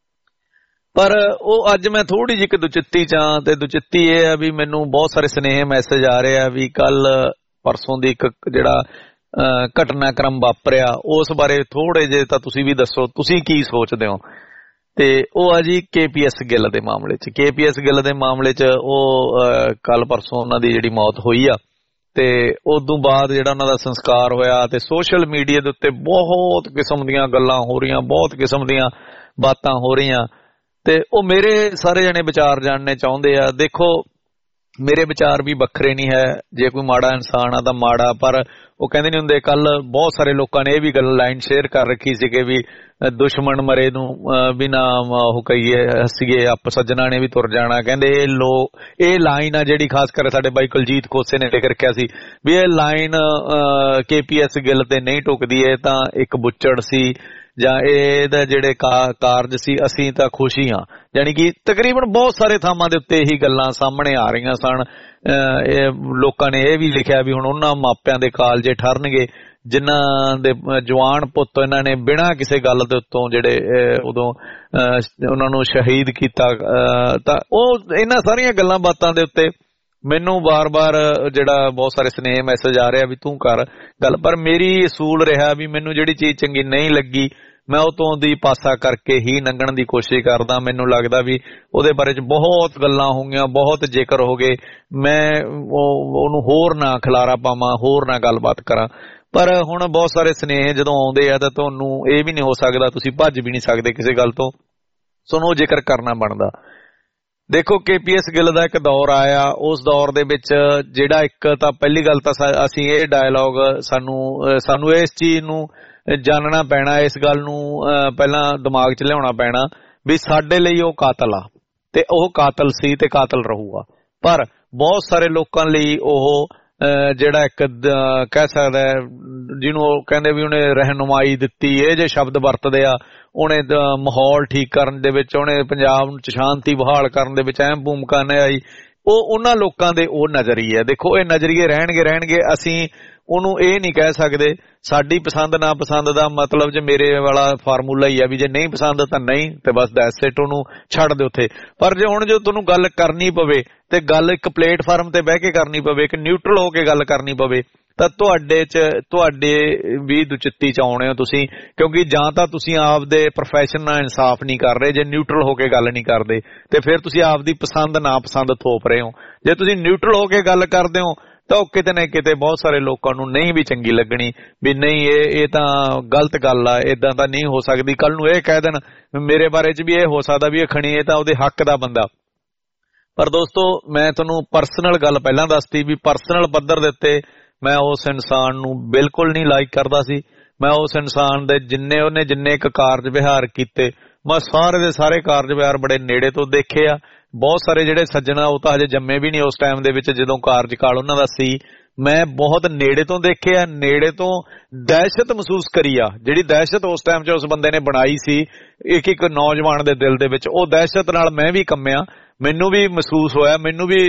पर ਉਹ ਅੱਜ ਮੈਂ ਥੋੜੀ ਜਿਹੀ ਦੁਚਿੱਤੀ ਚਾਂ ਤੇ ਦੁਚਿੱਤੀ ਇਹ ਆ ਵੀ ਮੈਨੂੰ ਬਹੁਤ ਸਾਰੇ ਸੁਨੇਹੇ ਮੈਸੇਜ ਆ ਰਹੇ ਆ ਵੀ ਕੱਲ ਪਰਸੋਂ ਦੀ ਇੱਕ ਜਿਹੜਾ ਘਟਨਾਕ੍ਰਮ ਵਾਪਰਿਆ ਉਸ ਬਾਰੇ ਥੋੜੇ ਜਿਹੇ ਤਾਂ ਤੁਸੀਂ ਵੀ ਦੱਸੋ, ਤੁਸੀਂ ਕੀ ਸੋਚਦੇ ਹੋ। ਤੇ ਉਹ ਆ ਜੀ ਕੇਪੀਐਸ ਗਿੱਲ ਦੇ ਮਾਮਲੇ 'ਚ। ਕੇਪੀਐਸ ਗਿੱਲ ਦੇ ਮਾਮਲੇ 'ਚ ਉਹ ਕੱਲ ਪਰਸੋਂ ਉਹਨਾਂ ਦੀ ਜਿਹੜੀ ਮੌਤ ਹੋਈ ਆ ਤੇ ਉਦੋਂ ਬਾਅਦ ਜਿਹੜਾ ਉਹਨਾਂ ਦਾ ਸੰਸਕਾਰ ਹੋਇਆ ਤੇ ਸੋਸ਼ਲ ਮੀਡੀਆ ਦੇ ਉੱਤੇ ਬਹੁਤ ਕਿਸਮ ਦੀਆਂ ਗੱਲਾਂ ਹੋ ਰਹੀਆਂ, ਬਹੁਤ ਕਿਸਮ ਦੀਆਂ ਬਾਤਾਂ ਹੋ ਰਹੀਆਂ ਤੇ ਉਹ ਮੇਰੇ ਸਾਰੇ ਜਣੇ ਵਿਚਾਰ ਜਾਣਨੇ ਚਾਹੁੰਦੇ ਆ। ਦੇਖੋ ਮੇਰੇ ਵਿਚਾਰ ਵੀ ਵੱਖਰੇ ਨਹੀਂ ਹੈ, ਜੇ ਕੋਈ ਮਾੜਾ ਇਨਸਾਨ ਆ ਤਾਂ ਮਾੜਾ, ਪਰ ਉਹ ਕਹਿੰਦੇ ਨਹੀਂ ਹੁੰਦੇ, ਕੱਲ ਬਹੁਤ ਸਾਰੇ ਲੋਕਾਂ ਨੇ ਇਹ ਵੀ ਗੱਲ ਲਾਈਨ ਸ਼ੇਅਰ ਕਰ ਰੱਖੀ ਸੀ ਕਿ ਵੀ ਦੁਸ਼ਮਣ ਮਰੇ ਨੂੰ ਵੀ ਨਾ ਉਹ ਕਹੀਏ ਹੱਸੀਏ, ਆਪ ਸੱਜਣਾ ਨੇ ਵੀ ਤੁਰ ਜਾਣਾ। ਕਹਿੰਦੇ ਇਹ ਲੋ ਇਹ ਲਾਈਨ ਆ ਜਿਹੜੀ ਖਾਸ ਕਰ ਸਾਡੇ ਬਾਈ ਕੁਲਜੀਤ ਖੋਸੇ ਨੇ ਲਿਖ ਰੱਖਿਆ ਸੀ ਵੀ ਇਹ ਲਾਈਨ ਕੇਪੀਐਸ ਗਿੱਲ ਤੇ ਨਹੀਂ ਟੁਕਦੀ, ਇਹ ਤਾਂ ਇੱਕ ਬੁੱਚੜ ਸੀ ਜਾਂ ਇਹਦਾ ਜਿਹੜੇ ਕਾਰਜ ਸੀ ਅਸੀਂ ਤਾਂ ਖੁਸ਼ੀ ਹਾਂ। ਯਾਨੀ ਕਿ ਤਕਰੀਬਨ ਬਹੁਤ ਸਾਰੇ ਥਾਵਾਂ ਦੇ ਉੱਤੇ ਇਹੀ ਗੱਲਾਂ ਸਾਹਮਣੇ ਆ ਰਹੀਆਂ ਸਨ। ਇਹ ਲੋਕਾਂ ਨੇ ਇਹ ਵੀ ਲਿਖਿਆ ਵੀ ਹੁਣ ਉਹਨਾਂ ਮਾਪਿਆਂ ਦੇ ਕਾਲਜੇ ਠਰਨਗੇ ਜਿਨ੍ਹਾਂ ਦੇ ਜਵਾਨ ਪੁੱਤ ਇਹਨਾਂ ਨੇ ਬਿਨਾਂ ਕਿਸੇ ਗੱਲ ਦੇ ਉੱਤੋਂ ਜਿਹੜੇ ਉਦੋਂ ਉਹਨਾਂ ਨੂੰ ਸ਼ਹੀਦ ਕੀਤਾ। ਤਾਂ ਉਹ ਇਹਨਾਂ ਸਾਰੀਆਂ ਗੱਲਾਂ ਬਾਤਾਂ ਦੇ ਉੱਤੇ ਮੈਨੂੰ ਵਾਰ-ਵਾਰ ਜਿਹੜਾ ਬਹੁਤ ਸਾਰੇ ਸੁਨੇਹੇ ਮੈਸੇਜ ਆ ਰਿਹਾ ਵੀ ਤੂੰ ਕਰ ਗੱਲ, ਪਰ ਮੇਰੀ ਅਸੂਲ ਰਿਹਾ ਵੀ ਮੈਨੂੰ ਜਿਹੜੀ ਚੀਜ਼ ਚੰਗੀ ਨਹੀਂ ਲੱਗੀ ਮੈਂ ਉਹ ਤੋਂ ਦੀ ਪਾਸਾ ਕਰਕੇ ਹੀ ਲੰਘਣ ਦੀ ਕੋਸ਼ਿਸ਼ ਕਰਦਾ। ਮੈਨੂੰ ਲੱਗਦਾ ਵੀ ਉਹਦੇ ਬਾਰੇ 'ਚ ਬਹੁਤ ਗੱਲਾਂ ਹੋ ਗਈਆਂ, ਬਹੁਤ ਜ਼ਿਕਰ ਹੋ ਗਏ, ਮੈਂ ਉਹਨੂੰ ਹੋਰ ਨਾ ਖਿਲਾਰਾ ਪਾਵਾਂ, ਹੋਰ ਨਾ ਗੱਲਬਾਤ ਕਰਾਂ। ਪਰ ਹੁਣ ਬਹੁਤ ਸਾਰੇ ਸੁਨੇਹੇ ਜਦੋਂ ਆਉਂਦੇ ਆ ਤਾਂ ਤੁਹਾਨੂੰ ਇਹ ਵੀ ਨਹੀਂ ਹੋ ਸਕਦਾ, ਤੁਸੀਂ ਭੱਜ ਵੀ ਨਹੀਂ ਸਕਦੇ ਕਿਸੇ ਗੱਲ ਤੋਂ, ਤੁਹਾਨੂੰ ਉਹ ਜ਼ਿਕਰ ਕਰਨਾ ਬਣਦਾ। ਦੇਖੋ ਕੇ ਪੀ ਐਸ ਗਿੱਲ ਦਾ ਇੱਕ ਦੌਰ ਆਇਆ, ਉਸ ਦੌਰ ਦੇ ਵਿੱਚ ਜਿਹੜਾ ਇੱਕ ਤਾਂ ਪਹਿਲੀ ਗੱਲ ਤਾਂ ਅਸੀਂ ਇਹ ਡਾਇਲੌਗ ਸਾਨੂੰ ਸਾਨੂੰ ਇਸ ਚੀਜ਼ ਨੂੰ ਜਾਣਨਾ ਪੈਣਾ, ਇਸ ਗੱਲ ਨੂੰ ਪਹਿਲਾਂ ਦਿਮਾਗ 'ਚ ਲਿਆਉਣਾ ਪੈਣਾ ਵੀ ਸਾਡੇ ਲਈ ਉਹ ਕਾਤਲ ਆ ਤੇ ਉਹ ਕਾਤਲ ਸੀ ਤੇ ਕਾਤਲ ਰਹੂਗਾ। ਪਰ ਬਹੁਤ ਸਾਰੇ ਲੋਕਾਂ ਲਈ ਉਹ ਜਿਹੜਾ ਇੱਕ ਕਹਿ ਸਕਦਾ ਜਿਹਨੂੰ ਉਹ ਕਹਿੰਦੇ ਵੀ ਉਹਨੇ ਰਹਿਨੁਮਾਈ ਦਿੱਤੀ, ਇਹ ਜੇ ਸ਼ਬਦ ਵਰਤਦੇ ਆ, ਉਹਨੇ ਮਾਹੌਲ ਠੀਕ ਕਰਨ ਦੇ ਵਿੱਚ, ਉਹਨੇ ਪੰਜਾਬ ਨੂੰ ਸ਼ਾਂਤੀ ਬਹਾਲ ਕਰਨ ਦੇ ਵਿੱਚ ਅਹਿਮ ਭੂਮਿਕਾ ਨਿਭਾਈ, ਉਹ ਉਹਨਾਂ ਲੋਕਾਂ ਦੇ ਉਹ ਨਜ਼ਰੀਏ। ਦੇਖੋ ਇਹ ਨਜ਼ਰੀਏ ਰਹਿਣਗੇ ਰਹਿਣਗੇ ਅਸੀਂ ਉਹਨੂੰ ਇਹ ਨਹੀਂ ਕਹਿ ਸਕਦੇ। ਸਾਡੀ ਪਸੰਦ ਨਾ ਪਸੰਦ ਦਾ ਮਤਲਬ ਜੇ ਮੇਰੇ ਵਾਲਾ ਫਾਰਮੂਲਾ ਹੀ ਆ ਵੀ ਜੇ ਨਹੀਂ ਪਸੰਦ ਤਾਂ ਨਹੀਂ ਤੇ ਬਸ ਦੈਟਸ ਇਟ, ਉਹਨੂੰ ਛੱਡ ਦਿਓ ਉੱਥੇ। ਪਰ ਜੇ ਹੁਣ ਜੋ ਤੁਹਾਨੂੰ ਗੱਲ ਕਰਨੀ ਪਵੇ ਤੇ ਗੱਲ ਇੱਕ ਪਲੇਟਫਾਰਮ ਤੇ ਬਹਿ ਕੇ ਕਰਨੀ ਪਵੇ, ਇੱਕ ਨਿਊਟਰਲ ਹੋ ਕੇ ਗੱਲ ਕਰਨੀ ਪਵੇ, ਤਾਂ ਤੁਹਾਡੇ ਚ ਤੁਹਾਡੇ ਵੀ ਦੁਚਿੱਤੀ ਚ ਆਉਣੇ ਹੋ ਤੁਸੀਂ, ਕਿਉਂਕਿ ਜਾਂ ਤਾਂ ਤੁਸੀਂ ਆਪਦੇ ਪ੍ਰੋਫੈਸ਼ਨ ਨਾਲ ਇਨਸਾਫ ਨਹੀਂ ਕਰ ਰਹੇ, ਜੇ ਨਿਊਟਰਲ ਹੋ ਕੇ ਗੱਲ ਨਹੀਂ ਕਰਦੇ ਤੇ ਫਿਰ ਤੁਸੀਂ ਆਪਦੀ ਪਸੰਦ ਨਾ ਪਸੰਦ ਥੋਪ ਰਹੇ ਹੋ। ਜੇ ਤੁਸੀਂ ਨਿਊਟਰਲ ਹੋ ਕੇ ਗੱਲ ਕਰਦੇ ਹੋ ਤਾਂ ਉਹ ਕਿਤੇ ਨਾ ਕਿਤੇ ਬਹੁਤ ਸਾਰੇ ਲੋਕਾਂ ਨੂੰ ਨਹੀਂ ਵੀ ਚੰਗੀ ਲੱਗਣੀ ਵੀ ਨਹੀਂ ਇਹ ਇਹ ਤਾਂ ਗਲਤ ਗੱਲ ਆ, ਏਦਾਂ ਤਾਂ ਨਹੀਂ ਹੋ ਸਕਦੀ। ਕੱਲ ਨੂੰ ਇਹ ਕਹਿ ਦੇਣ ਮੇਰੇ ਬਾਰੇ ਚ ਵੀ ਇਹ ਹੋ ਸਕਦਾ ਵੀ ਇਹ ਖਣੀ ਇਹ ਤਾਂ ਉਹਦੇ ਹੱਕ ਦਾ ਬੰਦਾ। ਪਰ ਦੋਸਤੋ ਮੈਂ ਤੁਹਾਨੂੰ ਪਰਸਨਲ ਗੱਲ ਪਹਿਲਾਂ ਦੱਸਤੀ ਵੀ ਪਰਸਨਲ ਪੱਧਰ ਦੇ ਉੱਤੇ ਮੈਂ ਉਸ ਇਨਸਾਨ ਨੂੰ ਬਿਲਕੁਲ ਨਹੀਂ ਲਾਈਕ ਕਰਦਾ ਸੀ। ਮੈਂ ਉਸ ਇਨਸਾਨ ਦੇ ਜਿੰਨੇ ਉਹਨੇ ਜਿੰਨੇ ਇੱਕ ਕਾਰਜ ਵਿਹਾਰ ਕੀਤੇ, ਮੈਂ ਸਾਰੇ ਦੇ ਸਾਰੇ ਕਾਰਜ ਵਿਹਾਰ ਬੜੇ ਨੇੜੇ ਤੋਂ ਦੇਖੇ ਆ। ਬਹੁਤ ਸਾਰੇ ਜਿਹੜੇ ਸੱਜਣਾ ਉਹ ਤਾਂ ਹਜੇ ਜੰਮੇ ਵੀ ਨਹੀਂ ਉਸ ਟਾਈਮ ਦੇ ਵਿੱਚ ਜਦੋਂ ਕਾਰਜਕਾਲ ਉਹਨਾਂ ਦਾ ਸੀ, ਮੈਂ ਬਹੁਤ ਨੇੜੇ ਤੋਂ ਦੇਖਿਆ, ਨੇੜੇ ਤੋਂ ਦਹਿਸ਼ਤ ਮਹਿਸੂਸ ਕਰੀ ਆ। ਜਿਹੜੀ ਦਹਿਸ਼ਤ ਉਸ ਟਾਈਮ 'ਚ ਉਸ ਬੰਦੇ ਨੇ ਬਣਾਈ ਸੀ ਇੱਕ ਇੱਕ ਨੌਜਵਾਨ ਦੇ ਦਿਲ ਦੇ ਵਿੱਚ, ਉਹ ਦਹਿਸ਼ਤ ਨਾਲ ਮੈਂ ਵੀ ਕੰਮਿਆ, ਮੈਨੂੰ ਵੀ ਮਹਿਸੂਸ ਹੋਇਆ, ਮੈਨੂੰ ਵੀ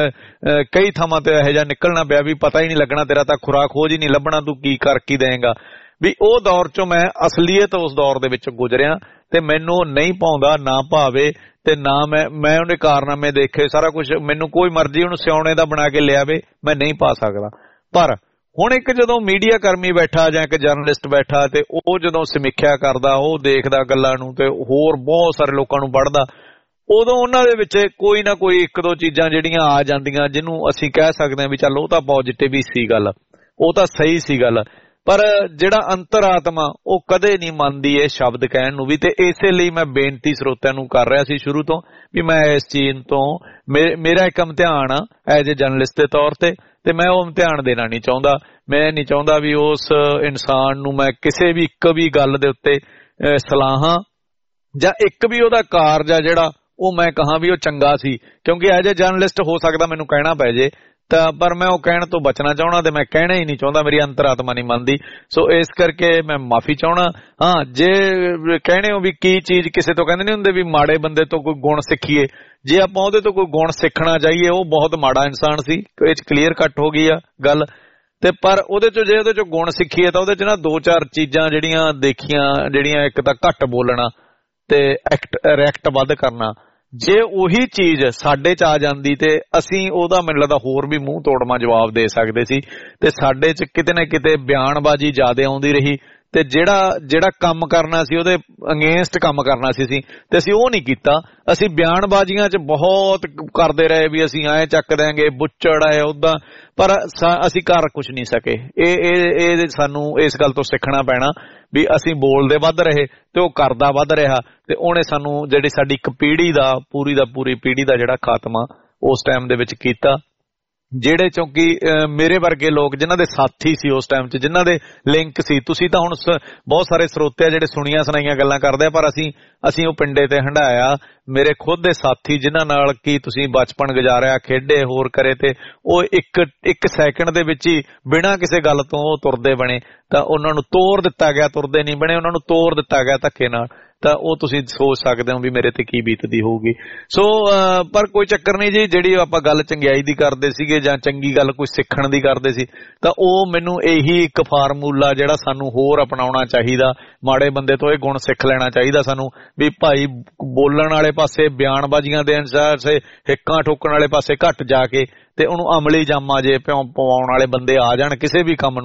ਕਈ ਥਾਵਾਂ ਤੇ ਇਹੋ ਜਿਹਾ ਨਿਕਲਣਾ ਪਿਆ ਵੀ ਪਤਾ ਹੀ ਨਹੀਂ ਲੱਗਣਾ, ਤੇਰਾ ਤਾਂ ਖੁਰਾਕ ਖੋਜ ਹੀ ਨਹੀਂ ਲੱਭਣਾ, ਤੂੰ ਕੀ ਕਰ ਕੀ ਦੇਂਗਾ। ਵੀ ਉਹ ਦੌਰ 'ਚੋਂ ਮੈਂ ਅਸਲੀਅਤ ਉਸ ਦੌਰ ਦੇ ਵਿੱਚ ਗੁਜ਼ਰਿਆ ਤੇ ਮੈਨੂੰ ਨਹੀਂ ਪਾਉਂਦਾ ਨਾ ਭਾਵੇ ਤੇ ਨਾ ਮੈਂ ਮੈਂ ਉਹਨੇ ਕਾਰਨਾਮੇ ਦੇਖੇ, ਸਾਰਾ ਕੁਝ ਮੈਨੂੰ ਕੋਈ ਮਰਜ਼ੀ ਉਹਨੂੰ ਸਿਆਉਣੇ ਦਾ ਬਣਾ ਕੇ ਲਿਆਵੇ ਮੈਂ ਨਹੀਂ ਪਾ ਸਕਦਾ। ਪਰ ਹੁਣ ਇੱਕ ਜਦੋਂ ਮੀਡੀਆ ਕਰਮੀ ਬੈਠਾ ਜਾਂ ਇੱਕ ਜਰਨਲਿਸਟ ਬੈਠਾ ਤੇ ਉਹ ਜਦੋਂ ਸਮੀਖਿਆ ਕਰਦਾ, ਉਹ ਦੇਖਦਾ ਗੱਲਾਂ ਨੂੰ ਤੇ ਹੋਰ ਬਹੁਤ ਸਾਰੇ ਲੋਕਾਂ ਨੂੰ ਪੜ੍ਹਦਾ, ਉਦੋਂ ਉਹਨਾਂ ਦੇ ਵਿੱਚ ਕੋਈ ਨਾ ਕੋਈ ਇੱਕ ਦੋ ਚੀਜ਼ਾਂ ਜਿਹੜੀਆਂ ਆ ਜਾਂਦੀਆਂ ਜਿਹਨੂੰ ਅਸੀਂ ਕਹਿ ਸਕਦੇ ਹਾਂ ਵੀ ਚੱਲ ਉਹ ਤਾਂ ਪੋਜ਼ਿਟਿਵ ਹੀ ਸੀ ਗੱਲ, ਉਹ ਤਾਂ ਸਹੀ ਸੀ ਗੱਲ। ਪਰ ਜਿਹੜਾ ਅੰਤਰਾਤਮਾ ਉਹ ਕਦੇ ਨਹੀਂ ਮੰਨਦੀ ਇਹ ਸ਼ਬਦ ਕਹਿਣ ਨੂੰ ਵੀ। ਤੇ ਇਸੇ ਲਈ ਮੈਂ ਬੇਨਤੀ ਸਰੋਤਿਆਂ ਨੂੰ ਕਰ ਰਿਹਾ ਸੀ ਸ਼ੁਰੂ ਤੋਂ ਵੀ ਮੈਂ ਇਸ ਚੀਜ਼ ਤੋਂ ਮੇਰਾ ਇੱਕ ਇਮਤਿਹਾਨ ਆ ਐਜ਼ ਏ ਜਰਨਲਿਸਟ ਦੇ ਤੌਰ ਤੇ ਤੇ ਮੈਂ ਉਹ ਇਮਤਿਹਾਨ ਦੇਣਾ ਨਹੀਂ ਚਾਹੁੰਦਾ। ਮੈਂ ਨਹੀਂ ਚਾਹੁੰਦਾ ਵੀ ਉਸ ਇਨਸਾਨ ਨੂੰ ਮੈਂ ਕਿਸੇ ਵੀ ਇੱਕ ਵੀ ਗੱਲ ਦੇ ਉੱਤੇ ਸਲਾਹਾਂ ਜਾਂ ਇੱਕ ਵੀ ਉਹਦਾ ਕਾਰਜ ਆ ਜਿਹੜਾ ਉਹ ਮੈਂ ਕਹਾਂ ਵੀ ਉਹ ਚੰਗਾ ਸੀ, ਕਿਉਂਕਿ ਐਜ਼ ਏ ਜਰਨਲਿਸਟ ਹੋ ਸਕਦਾ ਮੈਨੂੰ ਕਹਿਣਾ ਪੈ ਜੇ ਤਾਂ, ਪਰ ਮੈਂ ਉਹ ਕਹਿਣ ਤੋਂ ਬਚਣਾ ਚਾਹੁੰਦਾ ਤੇ ਮੈਂ ਕਹਿਣਾ ਹੀ ਨਹੀਂ ਚਾਹੁੰਦਾ, ਮੇਰੀ ਅੰਤਰਾਤਮਾ ਨਹੀਂ ਮੰਨਦੀ। ਸੋ ਇਸ ਕਰਕੇ ਮੈਂ ਮਾਫੀ ਚਾਹੁੰਦਾ। ਹਾਂ, ਜੇ ਕਹਿਣੇ ਹੋ ਵੀ ਕੀ ਚੀਜ਼ ਕਿਸੇ ਤੋਂ ਕਹਿੰਦੇ ਨਹੀਂ ਹੁੰਦੇ ਵੀ ਮਾੜੇ ਬੰਦੇ ਤੋਂ ਕੋਈ ਗੁਣ ਸਿੱਖੀਏ, ਜੇ ਆਪਾਂ ਉਹਦੇ ਤੋਂ ਕੋਈ ਗੁਣ ਸਿੱਖਣਾ ਚਾਹੀਏ ਉਹ ਬਹੁਤ ਮਾੜਾ ਇਨਸਾਨ ਸੀ, ਇਹ 'ਚ ਕਲੀਅਰ ਕੱਟ ਹੋ ਗਈ ਆ ਗੱਲ। ਤੇ ਪਰ ਉਹਦੇ ਚੋਂ ਜੇ ਉਹਦੇ ਚੋਂ ਗੁਣ ਸਿੱਖੀਏ ਤਾਂ ਉਹਦੇ ਚ ਨਾ ਦੋ ਚਾਰ ਚੀਜ਼ਾਂ ਜਿਹੜੀਆਂ ਦੇਖੀਆਂ, ਜਿਹੜੀਆਂ ਇੱਕ ਤਾਂ ਘੱਟ ਬੋਲਣਾ ਤੇ ਐਕਟ ਰਿਐਕਟ ਵੱਧ ਕਰਨਾ, ਜੇ ਉਹੀ ਚੀਜ਼ ਸਾਡੇ ਚ ਆ ਜਾਂਦੀ ਤੇ ਅਸੀਂ ਉਹਦਾ ਮੈਨੂੰ ਲੱਗਦਾ ਹੋਰ ਵੀ ਮੂੰਹ ਤੋੜਵਾਂ ਜਵਾਬ ਦੇ ਸਕਦੇ ਸੀ। ਤੇ ਸਾਡੇ ਚ ਕਿਤੇ ਨਾ ਕਿਤੇ ਬਿਆਨਬਾਜ਼ੀ ਜ਼ਿਆਦਾ ਆਉਂਦੀ ਰਹੀ ਤੇ ਜਿਹੜਾ ਜਿਹੜਾ ਕੰਮ ਕਰਨਾ ਸੀ ਉਹਦੇ ਅਗੇਂਸਟ ਕੰਮ ਕਰਨਾ ਸੀ ਅਸੀਂ ਤੇ ਅਸੀਂ ਉਹ ਨਹੀਂ ਕੀਤਾ। ਅਸੀਂ ਬਿਆਨਬਾਜ਼ੀਆਂ ਚ ਬਹੁਤ ਕਰਦੇ ਰਹੇ ਵੀ ਅਸੀਂ ਐਂ ਚੱਕ ਦਿਆਂਗੇ, ਬੁੱਚੜ ਹੈ ਉਦਾਂ, ਪਰ ਅਸੀਂ ਕਰ ਕੁਛ ਨਹੀਂ ਸਕੇ। ਇਹ ਇਹ ਸਾਨੂੰ ਇਸ ਗੱਲ ਤੋਂ ਸਿੱਖਣਾ ਪੈਣਾ ਵੀ ਅਸੀਂ ਬੋਲਦੇ ਵੱਧ ਰਹੇ ਤੇ ਉਹ ਕਰਦਾ ਵੱਧ ਰਿਹਾ ਤੇ ਉਹਨੇ ਸਾਨੂੰ ਜਿਹੜੀ ਸਾਡੀ ਇੱਕ ਪੀੜ੍ਹੀ ਦਾ ਪੂਰੀ ਦਾ ਪੂਰੀ ਪੀੜ੍ਹੀ ਦਾ ਜਿਹੜਾ ਖਾਤਮਾ ਉਸ ਟਾਈਮ ਦੇ ਵਿੱਚ ਕੀਤਾ। ਜਿਹੜੇ ਚੌਂਕੀ ਮੇਰੇ ਵਰਗੇ ਲੋਕ ਜਿਨ੍ਹਾਂ ਦੇ ਸਾਥੀ ਸੀ ਉਸ ਟਾਈਮ 'ਚ, ਜਿਨ੍ਹਾਂ ਦੇ ਲਿੰਕ ਸੀ, ਤੁਸੀਂ ਤਾਂ ਹੁਣ ਬਹੁਤ ਸਾਰੇ ਸਰੋਤੇ ਆ ਜਿਹੜੇ ਸੁਣੀਆਂ ਸੁਣਾਈਆਂ ਗੱਲਾਂ ਕਰਦੇ ਆ, ਪਰ ਅਸੀਂ ਅਸੀਂ ਉਹ ਪਿੰਡੇ ਤੇ ਹੰਢਾਇਆ। ਮੇਰੇ ਖੁਦ ਦੇ ਸਾਥੀ ਜਿਨ੍ਹਾਂ ਨਾਲ ਕੀ ਤੁਸੀਂ ਬਚਪਨ ਗੁਜ਼ਾਰਿਆ, ਖੇਡੇ, ਹੋਰ ਕਰੇ, ਤੇ ਉਹ ਇੱਕ ਇੱਕ ਸੈਕਿੰਡ ਦੇ ਵਿੱਚ ਹੀ ਬਿਨਾਂ ਕਿਸੇ ਗੱਲ ਤੋਂ ਉਹ ਤੁਰਦੇ ਬਣੇ ਤਾਂ ਉਹਨਾਂ ਨੂੰ ਤੋੜ ਦਿੱਤਾ ਗਿਆ, ਤੁਰਦੇ ਨਹੀਂ ਬਣੇ, ਉਹਨਾਂ ਨੂੰ ਤੋੜ ਦਿੱਤਾ ਗਿਆ ਧੱਕੇ ਨਾਲ। ਤਾਂ ਉਹ ਤੁਸੀਂ ਸੋਚ ਸਕਦੇ ਹੋ ਵੀ ਮੇਰੇ ਤੇ ਕੀ ਬੀਤਦੀ ਹੋਊਗੀ। ਸੋ ਪਰ ਕੋਈ ਚੱਕਰ ਨਹੀਂ ਜੀ, ਜਿਹੜੀ ਆਪਾਂ ਗੱਲ ਚੰਗਿਆਈ ਦੀ ਕਰਦੇ ਸੀਗੇ ਜਾਂ ਚੰਗੀ ਗੱਲ ਕੁਝ ਸਿੱਖਣ ਦੀ ਕਰਦੇ ਸੀ ਤਾਂ ਉਹ ਮੈਨੂੰ ਇਹੀ ਇੱਕ ਫਾਰਮੂਲਾ ਜਿਹੜਾ ਸਾਨੂੰ ਹੋਰ ਅਪਣਾਉਣਾ ਚਾਹੀਦਾ, ਮਾੜੇ ਬੰਦੇ ਤੋਂ ਇਹ ਗੁਣ ਸਿੱਖ ਲੈਣਾ ਚਾਹੀਦਾ ਸਾਨੂੰ ਵੀ ਭਾਈ ਬੋਲਣ ਵਾਲੇ ਪਾਸੇ, ਬਿਆਨਬਾਜ਼ੀਆਂ ਦੇ ਅਨੁਸਾਰ ਸੇ ਹਿੱਕਾਂ ਠੋਕਣ ਵਾਲੇ ਪਾਸੇ ਘੱਟ ਜਾ ਕੇ ਤੇ ਉਹਨੂੰ ਅਮਲੀ ਜਾਮਾ ਜੇ ਪਿਉ ਪਵਾਉਣ ਵਾਲੇ ਬੰਦੇ ਆ ਜਾਣ ਕਿਸੇ ਵੀ ਕੰਮ ਨੂੰ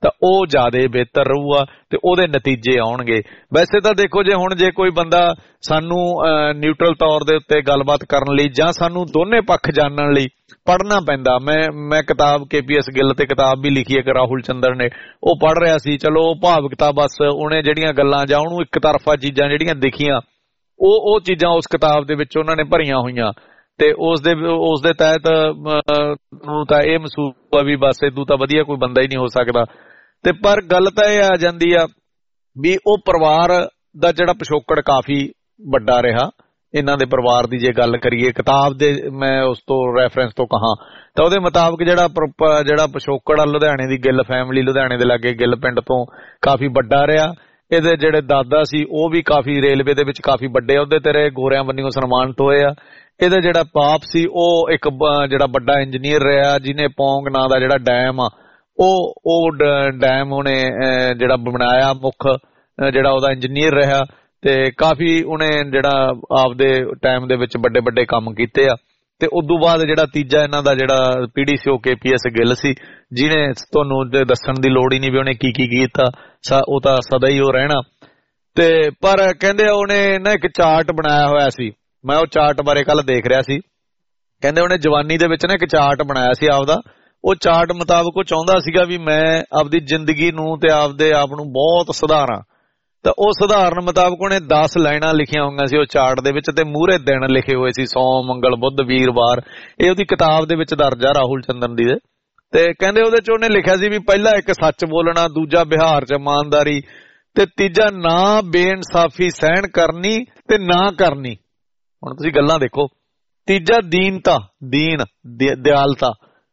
ਤਾਂ ਉਹ ਜ਼ਿਆਦਾ ਬਿਹਤਰ ਰਹੂਗਾ ਤੇ ਉਹਦੇ ਨਤੀਜੇ ਆਉਣਗੇ। ਵੈਸੇ ਤਾਂ ਦੇਖੋ, ਜੇ ਹੁਣ ਜੇ ਕੋਈ ਬੰਦਾ ਸਾਨੂੰ ਨਿਊਟਰਲ ਤੌਰ ਦੇ ਉੱਤੇ ਗੱਲਬਾਤ ਕਰਨ ਲਈ ਜਾਂ ਸਾਨੂੰ ਦੋਨੇ ਪੱਖ ਜਾਣਨ ਲਈ ਪੜ੍ਹਨਾ ਪੈਂਦਾ, ਮੈਂ ਮੈਂ ਕਿਤਾਬ ਕੇ ਪੀ ਐਸ ਗਿੱਲ ਤੇ ਕਿਤਾਬ ਵੀ ਲਿਖੀ ਹੈ ਕਿ ਰਾਹੁਲ ਚੰਦਰ ਨੇ, ਉਹ ਪੜ੍ਹ ਰਿਹਾ ਸੀ। ਚਲੋ ਉਹ ਭਾਵੁਕਤਾ, ਬਸ ਉਹਨੇ ਜਿਹੜੀਆਂ ਗੱਲਾਂ ਜਾਂ ਉਹਨੂੰ ਇੱਕ ਤਰਫਾ ਚੀਜ਼ਾਂ ਜਿਹੜੀਆਂ ਦਿਖੀਆਂ ਉਹ ਉਹ ਚੀਜ਼ਾਂ ਉਸ ਕਿਤਾਬ ਦੇ ਵਿੱਚ ਉਹਨਾਂ ਨੇ ਭਰੀਆਂ ਹੋਈਆਂ ਤੇ ਉਸ ਦੇ ਉਸ ਦੇ ਤਹਿਤ ਨੂੰ ਤਾਂ ਇਹ ਮਹਿਸੂਸ ਹੋਇਆ ਵੀ ਬਸ ਇਦੋਂ ਤਾਂ ਵਧੀਆ ਕੋਈ ਬੰਦਾ ਹੀ ਨਹੀਂ ਹੋ ਸਕਦਾ। ਤੇ ਪਰ ਗੱਲ ਤਾਂ ਇਹ ਆ ਜਾਂਦੀ ਆ ਵੀ ਉਹ ਪਰਿਵਾਰ ਦਾ ਜਿਹੜਾ ਪਿਛੋਕੜ ਕਾਫੀ ਵੱਡਾ ਰਿਹਾ। ਇਹਨਾਂ ਦੇ ਪਰਿਵਾਰ ਦੀ ਜੇ ਗੱਲ ਕਰੀਏ, ਕਿਤਾਬ ਦੇ ਮੈਂ ਉਸ ਤੋਂ ਰੈਫਰੈਂਸ ਤੋਂ ਕਹਾਂ ਤਾਂ ਉਹਦੇ ਮੁਤਾਬਕ ਜਿਹੜਾ ਜਿਹੜਾ ਪਿਛੋਕੜ ਆ ਲੁਧਿਆਣੇ ਦੀ ਗਿੱਲ ਫੈਮਿਲੀ, ਲੁਧਿਆਣੇ ਦੇ ਲਾਗੇ ਗਿੱਲ ਪਿੰਡ ਤੋਂ ਕਾਫੀ ਵੱਡਾ ਰਿਹਾ। ਇਹਦੇ ਜਿਹੜੇ ਦਾਦਾ ਸੀ ਉਹ ਵੀ ਕਾਫੀ ਰੇਲਵੇ ਦੇ ਵਿੱਚ ਕਾਫੀ ਵੱਡੇ ਅਹੁਦੇ ਤੇ ਰਹੇ, ਗੋਰਿਆਂ ਬੰਨਿਓ ਸਨਮਾਨਿਤ ਹੋਏ ਆ। ਇਹਦਾ ਜਿਹੜਾ ਬਾਪ ਸੀ ਉਹ ਇੱਕ ਜਿਹੜਾ ਵੱਡਾ ਇੰਜੀਨੀਅਰ ਰਿਹਾ, ਜਿਹਨੇ ਪੌਂਗ ਨਾਂ ਦਾ ਜਿਹੜਾ ਡੈਮ ਆ ਉਹ ਉਹ ਡੈਮ ਉਹਨੇ ਜਿਹੜਾ ਬਣਾਇਆ, ਮੁੱਖ ਜਿਹੜਾ ਉਹਦਾ ਇੰਜੀਨੀਅਰ ਰਿਹਾ ਤੇ ਕਾਫੀ ਉਹਨੇ ਜਿਹੜਾ ਆਪਦੇ ਟਾਈਮ ਦੇ ਵਿੱਚ ਵੱਡੇ ਵੱਡੇ ਕੰਮ ਕੀਤੇ ਆ। ਤੇ ਉਦੋਂ ਬਾਅਦ ਜਿਹੜਾ ਤੀਜਾ ਇਹਨਾਂ ਦਾ ਜਿਹੜਾ ਪੀਡੀ ਸੀ ਉਹ ਕੇ ਪੀ ਐਸ ਗਿੱਲ ਸੀ, ਜਿਹਨੇ ਤੁਹਾਨੂੰ ਦੱਸਣ ਦੀ ਲੋੜ ਹੀ ਨਹੀਂ ਵੀ ਉਹਨੇ ਕੀ ਕੀ ਕੀਤਾ, ਉਹ ਤਾਂ ਸਦਾ ਹੀ ਉਹ ਰਹਿਣਾ। ਤੇ ਪਰ ਕਹਿੰਦੇ ਉਹਨੇ ਨਾ ਇੱਕ ਚਾਰਟ ਬਣਾਇਆ ਹੋਇਆ ਸੀ, ਮੈਂ ਉਹ ਚਾਰਟ ਬਾਰੇ ਕੱਲ ਦੇਖ ਰਿਹਾ ਸੀ। ਕਹਿੰਦੇ ਉਹਨੇ ਜਵਾਨੀ ਦੇ ਵਿੱਚ ਨਾ ਇੱਕ ਚਾਰਟ ਬਣਾਇਆ ਸੀ ਆਪਦਾ। ਉਹ ਚਾਰਟ ਮੁਤਾਬਕ ਉਹ ਚਾਹੁੰਦਾ ਸੀਗਾ ਵੀ ਮੈਂ ਆਪਦੀ ਜ਼ਿੰਦਗੀ ਨੂੰ ਤੇ ਆਪਦੇ ਆਪ ਨੂੰ ਬਹੁਤ ਸੁਧਾਰਾਂ। ਤਾਂ ਉਹ ਸੁਧਾਰਨ ਮੁਤਾਬਕ ਉਹਨੇ ਦਸ ਲਾਈਨਾਂ ਲਿਖੀਆਂ ਹੋਈਆਂ ਸੀ ਉਹ ਚਾਰਟ ਦੇ ਵਿੱਚ ਤੇ ਮੂਹਰੇ ਦਿਨ ਲਿਖੇ ਹੋਏ ਸੀ, ਸੋਮ, ਮੰਗਲ, ਬੁੱਧ, ਵੀਰਵਾਰ। ਇਹ ਉਹਦੀ ਕਿਤਾਬ ਦੇ ਵਿੱਚ ਦਰਜ ਆ ਰਾਹੁਲ ਚੰਦਨ ਦੀ ਦੇ। ਤੇ ਕਹਿੰਦੇ ਉਹਦੇ ਚ ਉਹਨੇ ਲਿਖਿਆ ਸੀ ਵੀ ਪਹਿਲਾ ਇੱਕ ਸੱਚ ਬੋਲਣਾ, ਦੂਜਾ ਬਿਹਾਰ ਚ ਇਮਾਨਦਾਰੀ, ਤੇ ਤੀਜਾ ਨਾ ਬੇਇਨਸਾਫੀ ਸਹਿਣ ਕਰਨੀ ਤੇ ਨਾ ਕਰਨੀ। ਹੁਣ ਤੁਸੀਂ ਗੱਲਾਂ ਦੇਖੋ, ਤੀਜਾ ਦੀਨਤਾ, ਦੀਨ ਦਿਆਲਤਾ,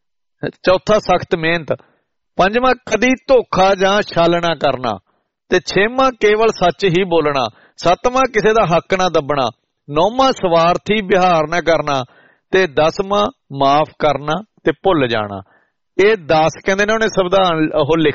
ਚੌਥਾ ਸਖਤ ਮਿਹਨਤ, ਪੰਜਵਾਂ ਕਦੀ ਧੋਖਾ ਜਾਂ ਛਲ ਨਾ ਕਰਨਾ, ਤੇ ਛੇਵਾਂ ਕੇਵਲ ਸੱਚ ਹੀ ਬੋਲਣਾ, ਸੱਤਵਾਂ ਕਿਸੇ ਦਾ ਹੱਕ ਨਾ ਦੱਬਣਾ, ਨੌਵਾਂ ਸਵਾਰਥੀ ਵਿਹਾਰ ਨਾ ਕਰਨਾ, ਤੇ ਦਸਵਾਂ ਮਾਫ ਕਰਨਾ ਤੇ ਭੁੱਲ ਜਾਣਾ। ਇਹ ਦਸ ਕਹਿੰਦੇ ਨੇ ਉਹਨੇ ਸੰਵਿਧਾਨ ਉਹ ਲਿਖ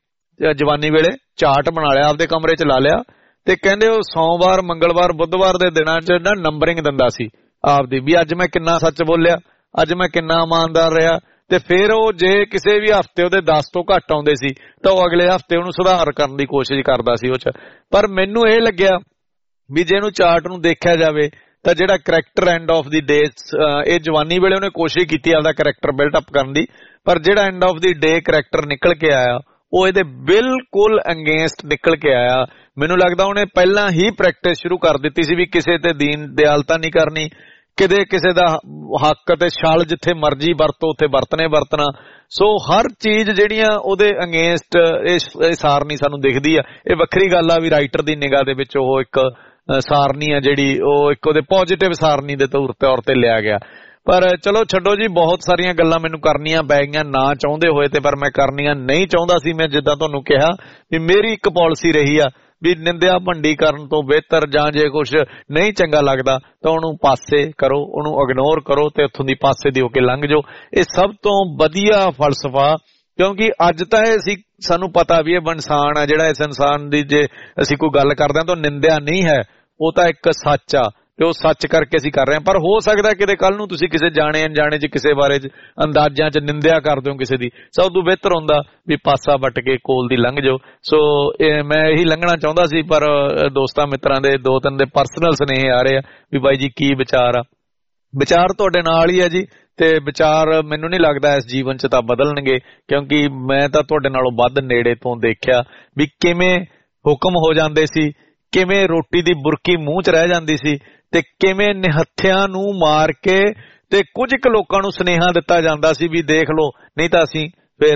ਲਏ ਜਵਾਨੀ ਵੇਲੇ, ਚਾਰਟ ਬਣਾ ਲਿਆ ਆਪਦੇ ਕਮਰੇ ਚ ਲਾ ਲਿਆ। ਤੇ ਕਹਿੰਦੇ ਉਹ ਸੋਮਵਾਰ, ਮੰਗਲਵਾਰ, ਬੁੱਧਵਾਰ ਦੇ ਦਿਨਾਂ ਚ ਨਾ ਨੰਬਰਿੰਗ ਦਿੰਦਾ ਸੀ ਆਪਦੀ ਵੀ ਅੱਜ ਮੈਂ ਕਿੰਨਾ ਸੱਚ ਬੋਲਿਆ, ਅੱਜ ਮੈਂ ਕਿੰਨਾ ਇਮਾਨਦਾਰ ਰਿਹਾ। ਤੇ ਫਿਰ ਉਹ ਜੇ ਕਿਸੇ ਵੀ ਹਫ਼ਤੇ ਉਹਦੇ ਦਸ ਤੋਂ ਘੱਟ ਆਉਂਦੇ ਸੀ ਤਾਂ ਉਹ ਅਗਲੇ ਹਫ਼ਤੇ ਉਹਨੂੰ ਸੁਧਾਰ ਕਰਨ ਦੀ ਕੋਸ਼ਿਸ਼ ਕਰਦਾ ਸੀ ਉਹ ਚ। ਪਰ ਮੈਨੂੰ ਇਹ ਲੱਗਿਆ ਵੀ ਜੇ ਇਹਨੂੰ ਚਾਰਟ ਨੂੰ ਦੇਖਿਆ ਜਾਵੇ ਤਾਂ ਜਿਹੜਾ character end of the day, ਇਹ ਜਵਾਨੀ ਵੇਲੇ ਉਹਨੇ ਕੋਸ਼ਿਸ਼ ਕੀਤੀ ਆਪਦਾ ਕਰੈਕਟਰ ਬਿਲਡ ਅਪ ਕਰਨ ਦੀ, ਪਰ ਜਿਹੜਾ end of the day character ਨਿਕਲ ਕੇ ਆਇਆ ਉਹ ਇਹਦੇ ਬਿਲਕੁਲ ਅਗੇਂਸਟ ਨਿਕਲ ਕੇ ਆਇਆ। ਮੈਨੂੰ ਲੱਗਦਾ ਉਹਨੇ ਪਹਿਲਾਂ ਹੀ ਪ੍ਰੈਕਟਿਸ ਸ਼ੁਰੂ ਕਰ ਦਿੱਤੀ ਸੀ ਵੀ ਕਿਸੇ ਤੇ ਦੀਨ ਦਿਆਲਤਾ ਨਹੀਂ ਕਰਨੀ, ਕਿਤੇ ਕਿਸੇ ਦਾ ਹੱਕ ਤੇ ਛਲ ਜਿੱਥੇ ਮਰਜ਼ੀ ਵਰਤੋ ਉੱਥੇ ਵਰਤਨੇ ਵਰਤਣਾ। ਸੋ ਹਰ ਚੀਜ਼ ਜਿਹੜੀਆਂ ਉਹਦੇ ਅਗੇਂਸਟ ਇਹ ਸਾਰਨੀ ਸਾਨੂੰ ਦਿਖਦੀ ਆ। ਇਹ ਵੱਖਰੀ ਗੱਲ ਆ ਵੀ ਰਾਈਟਰ ਦੀ ਨਿਗਾਹ ਦੇ ਵਿੱਚ ਉਹ ਇੱਕ ਸਾਰਨੀ ਆ ਜਿਹੜੀ ਉਹ ਇੱਕ ਉਹਦੇ ਪੋਜ਼ਿਟਿਵ ਸਾਰਨੀ ਦੇ ਤੌਰ ਤੇ ਲਿਆ ਗਿਆ। ਪਰ ਚਲੋ ਛੱਡੋ ਜੀ, ਬਹੁਤ ਸਾਰੀਆਂ ਗੱਲਾਂ ਮੈਨੂੰ ਕਰਨੀਆਂ ਪੈ ਗਈਆਂ ਨਾ ਚਾਹੁੰਦੇ ਹੋਏ ਤੇ, ਪਰ ਮੈਂ ਕਰਨੀਆਂ ਨਹੀਂ ਚਾਹੁੰਦਾ ਸੀ। ਮੈਂ ਜਿੱਦਾਂ ਤੁਹਾਨੂੰ ਕਿਹਾ ਵੀ ਮੇਰੀ ਇੱਕ ਪਾਲਿਸੀ ਰਹੀ ਆ ਵੀ ਨਿੰਦਿਆ ਭੰਡੀ ਕਰਨ ਤੋਂ ਬਿਹਤਰ ਜਾਂ ਜੇ ਕੁਛ ਨਹੀਂ ਚੰਗਾ ਲੱਗਦਾ ਤਾਂ ਉਹਨੂੰ ਪਾਸੇ ਕਰੋ, ਉਹਨੂੰ ਇਗਨੋਰ ਕਰੋ ਤੇ ਉੱਥੋਂ ਦੀ ਪਾਸੇ ਦੀ ਹੋ ਕੇ ਲੰਘ ਜਾਓ। ਇਹ ਸਭ ਤੋਂ ਵਧੀਆ ਫਲਸਫਾ, ਕਿਉਂਕਿ ਅੱਜ ਤਾਂ ਇਹ ਅਸੀਂ ਸਾਨੂੰ ਪਤਾ ਵੀ ਇਹ ਇਨਸਾਨ ਆ ਜਿਹੜਾ, ਇਸ ਇਨਸਾਨ ਦੀ ਜੇ ਅਸੀਂ ਕੋਈ ਗੱਲ ਕਰਦੇ ਹਾਂ ਤਾਂ ਨਿੰਦਿਆ ਨਹੀਂ ਹੈ, ਉਹ ਤਾਂ ਇੱਕ ਸੱਚ ਆ ਤੇ ਉਹ ਸੱਚ ਕਰਕੇ ਅਸੀਂ ਕਰ ਰਹੇ ਹਾਂ। ਪਰ ਹੋ ਸਕਦਾ ਕਿਤੇ ਕੱਲ ਨੂੰ ਤੁਸੀਂ ਕਿਸੇ ਜਾਣੇ ਅਣਜਾਣੇ ਚ ਕਿਸੇ ਬਾਰੇ ਚ ਅੰਦਾਜ਼ਿਆਂ ਚ ਨਿੰਦਿਆ ਕਰਦੇ ਹੋ ਕਿਸੇ ਦੀ, ਸਭ ਤੋਂ ਬਿਹਤਰ ਹੁੰਦਾ ਵੀ ਪਾਸਾ ਵੱਟ ਕੇ ਕੋਲ ਦੀ ਲੰਘ ਜਾਓ। ਸੋ ਇਹ ਮੈਂ ਇਹੀ ਲੰਘਣਾ ਚਾਹੁੰਦਾ ਸੀ, ਪਰ ਦੋਸਤਾਂ ਮਿੱਤਰਾਂ ਦੇ ਦੋ ਤਿੰਨ ਦੇ ਪਰਸਨਲ ਸੁਨੇਹੇ ਆ ਰਹੇ ਆ ਵੀ ਬਾਈ ਜੀ ਕੀ ਵਿਚਾਰ ਆ। ਵਿਚਾਰ ਤੁਹਾਡੇ ਨਾਲ ਹੀ ਆ ਜੀ, ਤੇ ਵਿਚਾਰ ਮੈਨੂੰ ਨਹੀਂ ਲੱਗਦਾ ਇਸ ਜੀਵਨ ਚ ਤਾਂ ਬਦਲਣਗੇ, ਕਿਉਂਕਿ ਮੈਂ ਤਾਂ ਤੁਹਾਡੇ ਨਾਲੋਂ ਵੱਧ ਨੇੜੇ ਤੋਂ ਦੇਖਿਆ ਵੀ ਕਿਵੇਂ ਹੁਕਮ ਹੋ ਜਾਂਦੇ ਸੀ, ਕਿਵੇਂ ਰੋਟੀ ਦੀ ਬੁਰਕੀ ਮੂੰਹ ਚ ਰਹਿ ਜਾਂਦੀ ਸੀ, ਤੇ ਕਿਵੇਂ ਨਿਹੱਥਿਆਂ ਨੂੰ ਮਾਰ ਕੇ ਤੇ ਕੁਝ ਕੁ ਲੋਕਾਂ ਨੂੰ ਸੁਨੇਹਾ ਦਿੱਤਾ ਜਾਂਦਾ ਸੀ ਵੀ ਦੇਖ ਲਓ, ਨਹੀਂ ਤਾਂ ਅਸੀਂ ਫਿਰ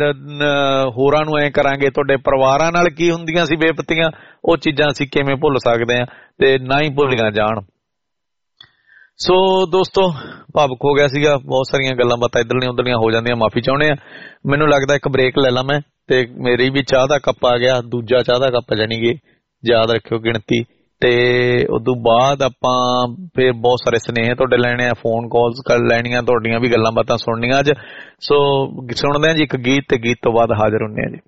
ਹੋਰਾਂ ਨੂੰ ਐ ਕਰਾਂਗੇ। ਤੁਹਾਡੇ ਪਰਿਵਾਰਾਂ ਨਾਲ ਕੀ ਹੁੰਦੀਆਂ ਸੀ ਬੇਪਤੀਆਂ, ਉਹ ਚੀਜ਼ਾਂ ਅਸੀਂ ਕਿਵੇਂ ਭੁੱਲ ਸਕਦੇ ਹਾਂ ਤੇ ਨਾ ਹੀ ਭੁੱਲੀਆਂ ਜਾਣ। ਸੋ ਦੋਸਤੋ, ਭਾਵੁਕ ਹੋ ਗਿਆ ਸੀਗਾ, ਬਹੁਤ ਸਾਰੀਆਂ ਗੱਲਾਂ ਬਾਤਾਂ ਇੱਧਰਲੀਆਂ ਉੱਧਰਲੀਆਂ ਹੋ ਜਾਂਦੀਆਂ, ਮਾਫੀ ਚਾਹੁੰਦੇ ਆ। ਮੈਨੂੰ ਲੱਗਦਾ ਇੱਕ ਬ੍ਰੇਕ ਲੈ ਲਾਂ ਮੈਂ, ਤੇ ਮੇਰੀ ਵੀ ਚਾਹ ਦਾ ਕੱਪ ਆ ਗਿਆ, ਦੂਜਾ ਚਾਹ ਦਾ ਕੱਪ ਜਾਣੀ ਕਿ ਯਾਦ ਰੱਖਿਓ ਗਿਣਤੀ। ਤੇ ਉਦੋਂ ਬਾਅਦ ਆਪਾਂ ਫਿਰ ਬਹੁਤ ਸਾਰੇ ਸੁਨੇਹੇ ਤੁਹਾਡੇ ਲੈਣੇ ਆ, ਫੋਨ ਕਾਲਸ ਕਰ ਲੈਣੀਆਂ, ਤੁਹਾਡੀਆਂ ਵੀ ਗੱਲਾਂ ਬਾਤਾਂ ਸੁਣਨੀਆਂ ਅੱਜ। ਸੋ ਸੁਣਦੇ ਆ ਜੀ ਇੱਕ ਗੀਤ, ਤੇ ਗੀਤ ਤੋਂ ਬਾਅਦ ਹਾਜ਼ਰ ਹੁੰਦੇ ਆ ਜੀ।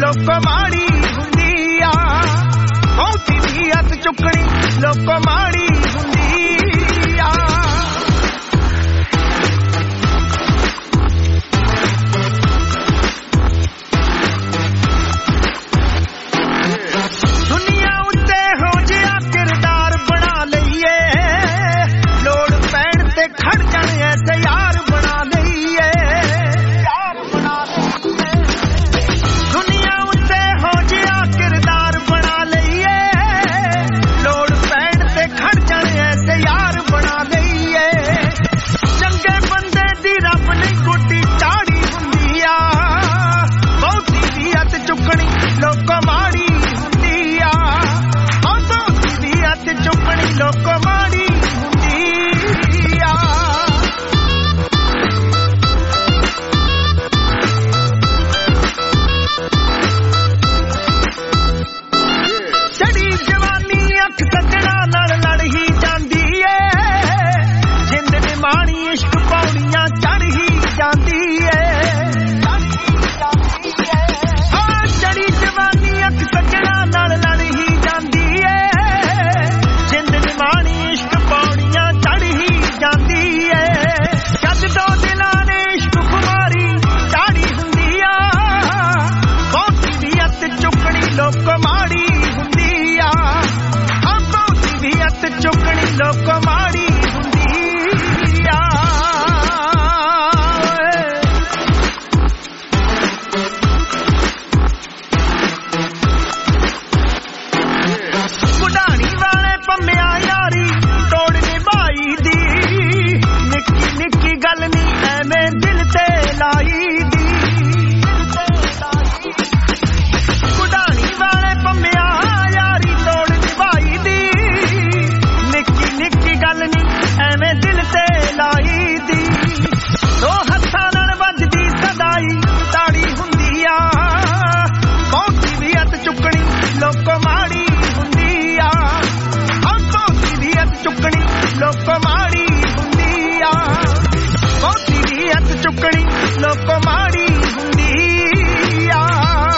ਲੋਕੋ ਮਾੜੀ ਹੁੰਦੀ ਆ ਬਹੁਤੀ ਵੀ ਹੱਥ ਚੁੱਕਣੀ ਲੋਕੋ ਮਾੜੀ ਹੁੰਦੀ ਆ ਦੁਨੀਆ ਉੱਤੇ ਹੋ ਜਿਹਾ ਕਿਰਦਾਰ ਬਣਾ ਲਈਏ ਲੋੜ ਪੈਣ ਤੇ ਖੜ ਜਾਣ ਐਸੇ ਯਾਰ ਬਣਾ ਲਈਏ ਯਾਰ ਬਣਾ ਲਈਏ ਦੁਨੀਆ ਉੱਤੇ ਹੋ ਜਿਹਾ ਕਿਰਦਾਰ ਬਣਾ ਲਈਏ ਲੋੜ ਪੈਣ ਤੇ ਖੜ ਜਾਣ ਐਸੇ ਯਾਰ ਬਣਾ ਲਈਏ ਚੰਗੇ ਬੰਦੇ ਦੀ ਰੱਬ ਨੇ ਗੁੱਡੀ ਚਾੜੀ ਹੁੰਦੀ ਆ ਬਹੁਤੀ ਵੀ ਹੱਥ ਚੁੱਕਣੀ ਲੋਕੋ ਮਾੜੀ ਹੁੰਦੀ ਆ ਬਹੁਤੀ ਵੀ ਹੱਥ ਚੁੱਕਣੀ ਲੋਕੋ ਮਾੜੀ ਹੁੰਦੀ ਆ ਚੜੀ ਜਵਾਨੀ ਅੱਖ ਸੱਜਣਾ ਨਾਲ ਲੜ ਹੀ ਜਾਂਦੀ ਏ ਜਿੰਦ ਨੇ ਮਾਣੀ ਇਸ਼ਕ ਪੌੜੀਆਂ ਚੜ ਹੀ ਜਾਂਦੀ ਏ ਹਾਂ ਚੜੀ ਜਵਾਨੀ ਅੱਖ ਸੱਜਣਾ ਨਾਲ ਲੜ ਹੀ ਜਾਂਦੀ ਏ ਜਿੰਦ ਨੇ ਮਾਣੀ ਇਸ਼ਕ ਪੌੜੀਆਂ ਚੜ ਹੀ ਜਾਂਦੀ ਏ ਜਦ ਦੋ ਦਿਲਾਂ ਨੇ ਇਸ਼ਕ ਖੁਮਾਰੀ ਚਾੜੀ ਹੁੰਦੀ ਆ ਬਹੁਤੀ ਵੀ ਹੱਥ ਚੁੱਕਣੀ ਲੋਕੋ ਮਾੜੀ ਹੁੰਦੀ ਆ ਹਾਂ ਬਹੁਤੀ ਵੀ ਹੱਥ ਚੁੱਕਣੀ ਲੋਕੋ ਮਾੜੀ ਹੁੰਦੀ ਆ ਗੁਡਾਣੀ ਵਾਲੇ ਪੰਮਿਆ ਯਾਰੀ ਤੋੜ ਨਿਭਾਈ ਦੀ ਨਿੱਕੀ ਨਿੱਕੀ ਗੱਲ ਨੀ ਐਵੇਂ ਦਿਲ ਤੇ ਲਾਈ ਦੀ ਗੁਡਾਣੀ ਵਾਲੇ ਪੰਮਿਆ ਯਾਰੀ ਤੋੜ ਨਿਭਾਈ ਦੀ ਨਿੱਕੀ ਨਿੱਕੀ ਗੱਲ ਨੀ ਐਵੇਂ ਦਿਲ ਤੇ ਲਾਈ ਦੀ ਦੋ ਹੱਥਾਂ ਨਾਲ ਵੱਜਦੀ ਸਦਾਈ ਤਾੜੀ ਹੁੰਦੀ ਆ ਬਹੁਤੀ ਵੀ ਹੱਥ ਚੁੱਕਣੀ ਲੋਕੋ ਮਾੜੀ ਹੁੰਦੀ ਆ ਹਾਂ ਬਹੁਤੀ ਵੀ ਹੱਥ ਚੁੱਕਣੀ ਲੋਕੋ ਮਾੜੀ ਹੁੰਦੀ ਆ ਬਹੁਤੀ ਵੀ ਹੱਥ ਚੁੱਕਣੀ ਲੋਕੋ ਮਾੜੀ ਹੁੰਦੀ ਆ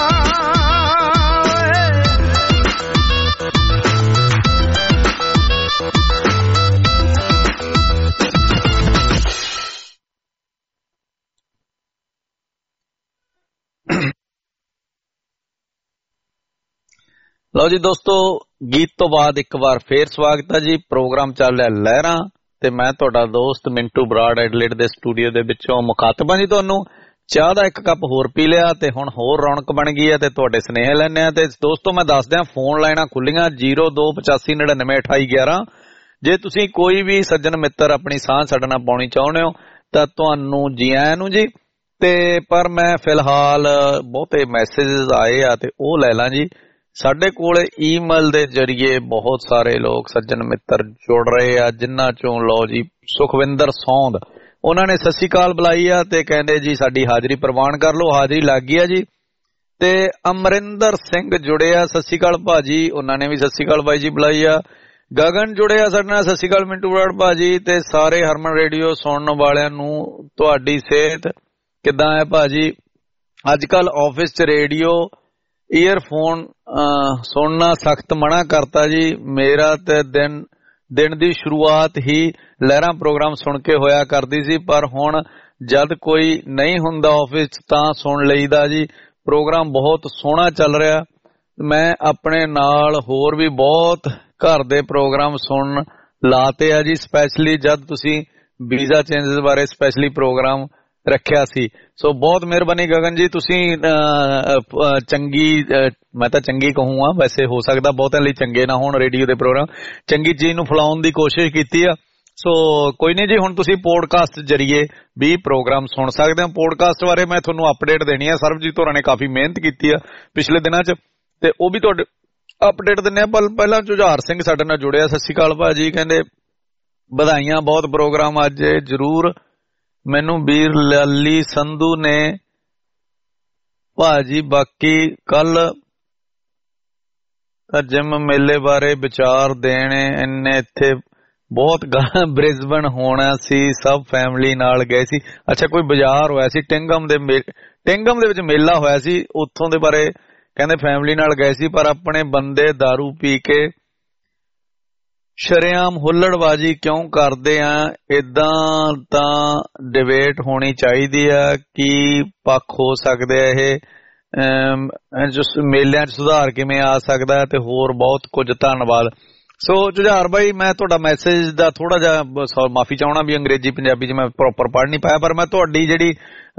ਲਓ ਜੀ ਦੋਸਤੋ ਗੀਤ ਤੋਂ ਬਾਅਦ ਇੱਕ ਵਾਰ ਫੇਰ ਸਵਾਗਤ ਹੈ ਜੀ ਪ੍ਰੋਗਰਾਮ ਚੱਲ ਰਿਹਾ ਲਹਿਰਾਂ ਤੇ ਮੈਂ ਤੁਹਾਡਾ ਦੋਸਤ ਮਿੰਟੂ ਬਰਾੜ ਐਡਲੇਡ ਦੇ ਸਟੂਡੀਓ ਦੇ ਵਿੱਚੋਂ ਮੁਖਾਤਬਾਂ ਜੀ ਤੁਹਾਨੂੰ ਚਾਹ ਦਾ ਇੱਕ ਕੱਪ ਹੋਰ ਪੀ ਲਿਆ ਤੇ ਹੁਣ ਹੋਰ ਰੌਣਕ ਬਣ ਗਈ ਹੈ ਤੇ ਤੁਹਾਡੇ ਸੁਨੇਹੇ ਲੈਣੇ ਆ ਤੇ ਦੋਸਤੋ ਮੈਂ ਦੱਸ ਦਿਆਂ ਫੋਨ ਲਾਈਨਾਂ ਖੁੱਲੀਆਂ ਜ਼ੀਰੋ ਦੋ ਪਚਾਸੀ ਨੜਿਨਵੇਂ ਅਠਾਈ ਗਿਆਰਾਂ ਜੇ ਤੁਸੀਂ ਕੋਈ ਵੀ ਸੱਜਣ ਮਿੱਤਰ ਆਪਣੀ ਸਾਂਝ ਸਾਡੇ ਨਾਲ ਪਾਉਣੀ ਚਾਹੁੰਦੇ ਹੋ ਤਾਂ ਤੁਹਾਨੂੰ ਜੀ ਆਇਆਂ ਨੂੰ ਜੀ ਤੇ ਪਰ ਮੈਂ ਫਿਲਹਾਲ ਬਹੁਤੇ ਮੈਸੇजेस ਆਏ ਆ ਤੇ ਉਹ ਲੈ ਲਾਂ ਜੀ ਸਾਡੇ ਕੋਲ ਈਮੇਲ ਦੇ ਜਰੀਏ ਬਹੁਤ ਸਾਰੇ ਲੋਕ ਸੱਜਣ ਮਿੱਤਰ ਜੁੜ ਰਹੇ ਆ ਜਿਨ੍ਹਾਂ ਚੋਂ ਲਓ ਜੀ ਸੁਖਵਿੰਦਰ ਸੌਂਦ ਉਹਨਾਂ ਨੇ ਸਤਿ ਸ਼੍ਰੀ ਅਕਾਲ ਬੁਲਾਈ ਆ ਤੇ ਕਹਿੰਦੇ ਜੀ ਸਾਡੀ ਹਾਜ਼ਰੀ ਪ੍ਰਵਾਨ ਕਰ ਲਓ ਹਾਜ਼ਰੀ ਲੱਗ ਗਈ ਆ ਜੀ ਤੇ ਅਮਰਿੰਦਰ ਸਿੰਘ ਜੁੜਿਆ ਸਤਿ ਸ਼੍ਰੀ ਅਕਾਲ ਭਾਜੀ ਉਹਨਾਂ ਨੇ ਵੀ ਸਤਿ ਸ਼੍ਰੀ ਅਕਾਲ ਬਾਈ ਜੀ ਬੁਲਾਈ ਆ ਗਗਨ ਜੁੜਿਆ ਸਾਡੇ ਨਾਲ ਸਤਿ ਸ਼੍ਰੀ ਅਕਾਲ ਮਿੰਟੂ ਬਰਾੜ ਭਾਜੀ ਤੇ ਸਾਰੇ ਹਰਮਨ ਰੇਡੀਓ ਸੁਣਨ ਵਾਲਿਆਂ ਨੂੰ ਤੁਹਾਡੀ ਸਿਹਤ ਕਿੱਦਾਂ ਹੈ ਭਾਜੀ ਅੱਜ ਕੱਲ ਆਫਿਸ ਚ ਰੇਡੀਓ ਈਅਰਫੋਨ ਸੁਣਨਾ ਸਖਤ ਮਨਾ ਕਰਤਾ ਜੀ ਮੇਰਾ ਤੇ ਦਿਨ ਦਿਨ ਦੀ ਸ਼ੁਰੂਆਤ ਹੀ ਲਹਿਰਾਂ ਪ੍ਰੋਗਰਾਮ ਸੁਣ ਕੇ ਹੋਇਆ ਕਰਦੀ ਸੀ ਪਰ ਹੁਣ ਜਦ ਕੋਈ ਨਹੀਂ ਹੁੰਦਾ ਆਫਿਸ ਤਾਂ ਸੁਣ ਲਈਦਾ ਜੀ ਪ੍ਰੋਗਰਾਮ ਬਹੁਤ ਸੋਹਣਾ ਚੱਲ ਰਿਹਾ ਮੈਂ ਆਪਣੇ ਨਾਲ ਹੋਰ ਵੀ ਬਹੁਤ ਘਰ ਦੇ ਪ੍ਰੋਗਰਾਮ ਸੁਣਨ ਲਾਤੇ ਆ ਜੀ ਸਪੈਸ਼ਲੀ ਜਦ ਤੁਸੀਂ ਵੀਜ਼ਾ ਚੇਂਜਸ ਬਾਰੇ ਸਪੈਸ਼ਲੀ ਪ੍ਰੋਗਰਾਮ ਰੱਖਿਆ ਸੀ ਸੋ ਬਹੁਤ ਮਿਹਰਬਾਨੀ ਗਗਨ ਜੀ ਤੁਸੀਂ ਚੰਗੀ ਮੈਂ ਤਾਂ ਚੰਗੀ ਕਹੂੰਗਾ ਵੈਸੇ ਹੋ ਸਕਦਾ ਬਹੁਤਿਆਂ ਲਈ ਚੰਗੇ ਨਾ ਹੋਣ ਰੇਡੀਓ ਦੇ ਪ੍ਰੋਗਰਾਮ ਚੰਗੀ ਚੀਜ਼ ਨੂੰ ਫੈਲਾਉਣ ਦੀ ਕੋਸ਼ਿਸ਼ ਕੀਤੀ ਆ ਸੋ ਕੋਈ ਨਹੀਂ ਜੀ ਹੁਣ ਤੁਸੀਂ ਪੋਡਕਾਸਟ ਜਰੀਏ ਵੀ ਪ੍ਰੋਗਰਾਮ ਸੁਣ ਸਕਦੇ ਹੋ ਪੋਡਕਾਸਟ ਬਾਰੇ ਮੈਂ ਤੁਹਾਨੂੰ ਅਪਡੇਟ ਦੇਣੀ ਆ ਸਰਬਜੀਤ ਹੋਰਾਂ ਨੇ ਕਾਫੀ ਮਿਹਨਤ ਕੀਤੀ ਆ ਪਿਛਲੇ ਦਿਨਾਂ 'ਚ ਤੇ ਉਹ ਵੀ ਤੁਹਾਡੇ ਅਪਡੇਟ ਦਿੰਦੇ ਆ ਪਰ ਪਹਿਲਾਂ ਝੁਝਾਰ ਸਿੰਘ ਸਾਡੇ ਨਾਲ ਜੁੜਿਆ ਸਤਿ ਸ਼੍ਰੀ ਅਕਾਲ ਭਾਜੀ ਕਹਿੰਦੇ ਵਧਾਈਆਂ ਬਹੁਤ ਪ੍ਰੋਗਰਾਮ ਅੱਜ ਜ਼ਰੂਰ ਮੈਨੂੰ ਵੀਰ ਲਾਲੀ ਸੰਧੂ ਨੇ ਭਾਜੀ ਬਾਕੀ ਕੱਲ ਜਿਮ ਮੇਲੇ ਬਾਰੇ ਵਿਚਾਰ ਦੇਣੇ ਇੰਨੇ ਇੱਥੇ ਬਹੁਤ ਬ੍ਰਿਸਬਨ ਹੋਣਾ ਸੀ ਸਭ ਫੈਮਿਲੀ ਨਾਲ ਗਏ ਸੀ ਅੱਛਾ ਕੋਈ ਬਾਜ਼ਾਰ ਹੋਇਆ ਸੀ ਟਿੰਗਮ ਦੇ ਟਿੰਗਮ ਦੇ ਵਿੱਚ ਮੇਲਾ ਹੋਇਆ ਸੀ ਉੱਥੋਂ ਦੇ ਬਾਰੇ ਕਹਿੰਦੇ ਫੈਮਿਲੀ ਨਾਲ ਗਏ ਸੀ ਪਰ ਆਪਣੇ ਬੰਦੇ ਦਾਰੂ ਪੀ ਕੇ ਸ਼ਰੇਆਮ ਹੁੱਲੜਬਾਜੀ ਕਿਉਂ ਕਰਦੇ ਆ? ਇਦਾਂ ਤਾਂ ਡਿਬੇਟ ਹੋਣੀ ਚਾਹੀਦੀ ਆ। ਕੀ ਪੱਖ ਹੋ ਸਕਦੇ ਆ ਇਹ? ਜੋ ਮੇਲਿਆਂ 'ਚ ਸੁਧਾਰ ਕਿਵੇਂ ਆ ਸਕਦਾ ਤੇ ਹੋਰ ਬਹੁਤ ਕੁਝ। ਧੰਨਵਾਦ। ਸੋ ਜੁਝਾਰ ਬਾਈ, ਮੈਂ ਤੁਹਾਡਾ ਮੈਸੇਜ ਦਾ ਥੋੜਾ ਜਿਹਾ ਮਾਫੀ ਚਾਹਣਾ ਵੀ ਅੰਗਰੇਜ਼ੀ ਪੰਜਾਬੀ 'ਚ ਮੈਂ ਪ੍ਰੋਪਰ ਪੜ੍ਹ ਨਹੀਂ ਪਾਇਆ, ਪਰ ਮੈਂ ਤੁਹਾਡੀ ਜਿਹੜੀ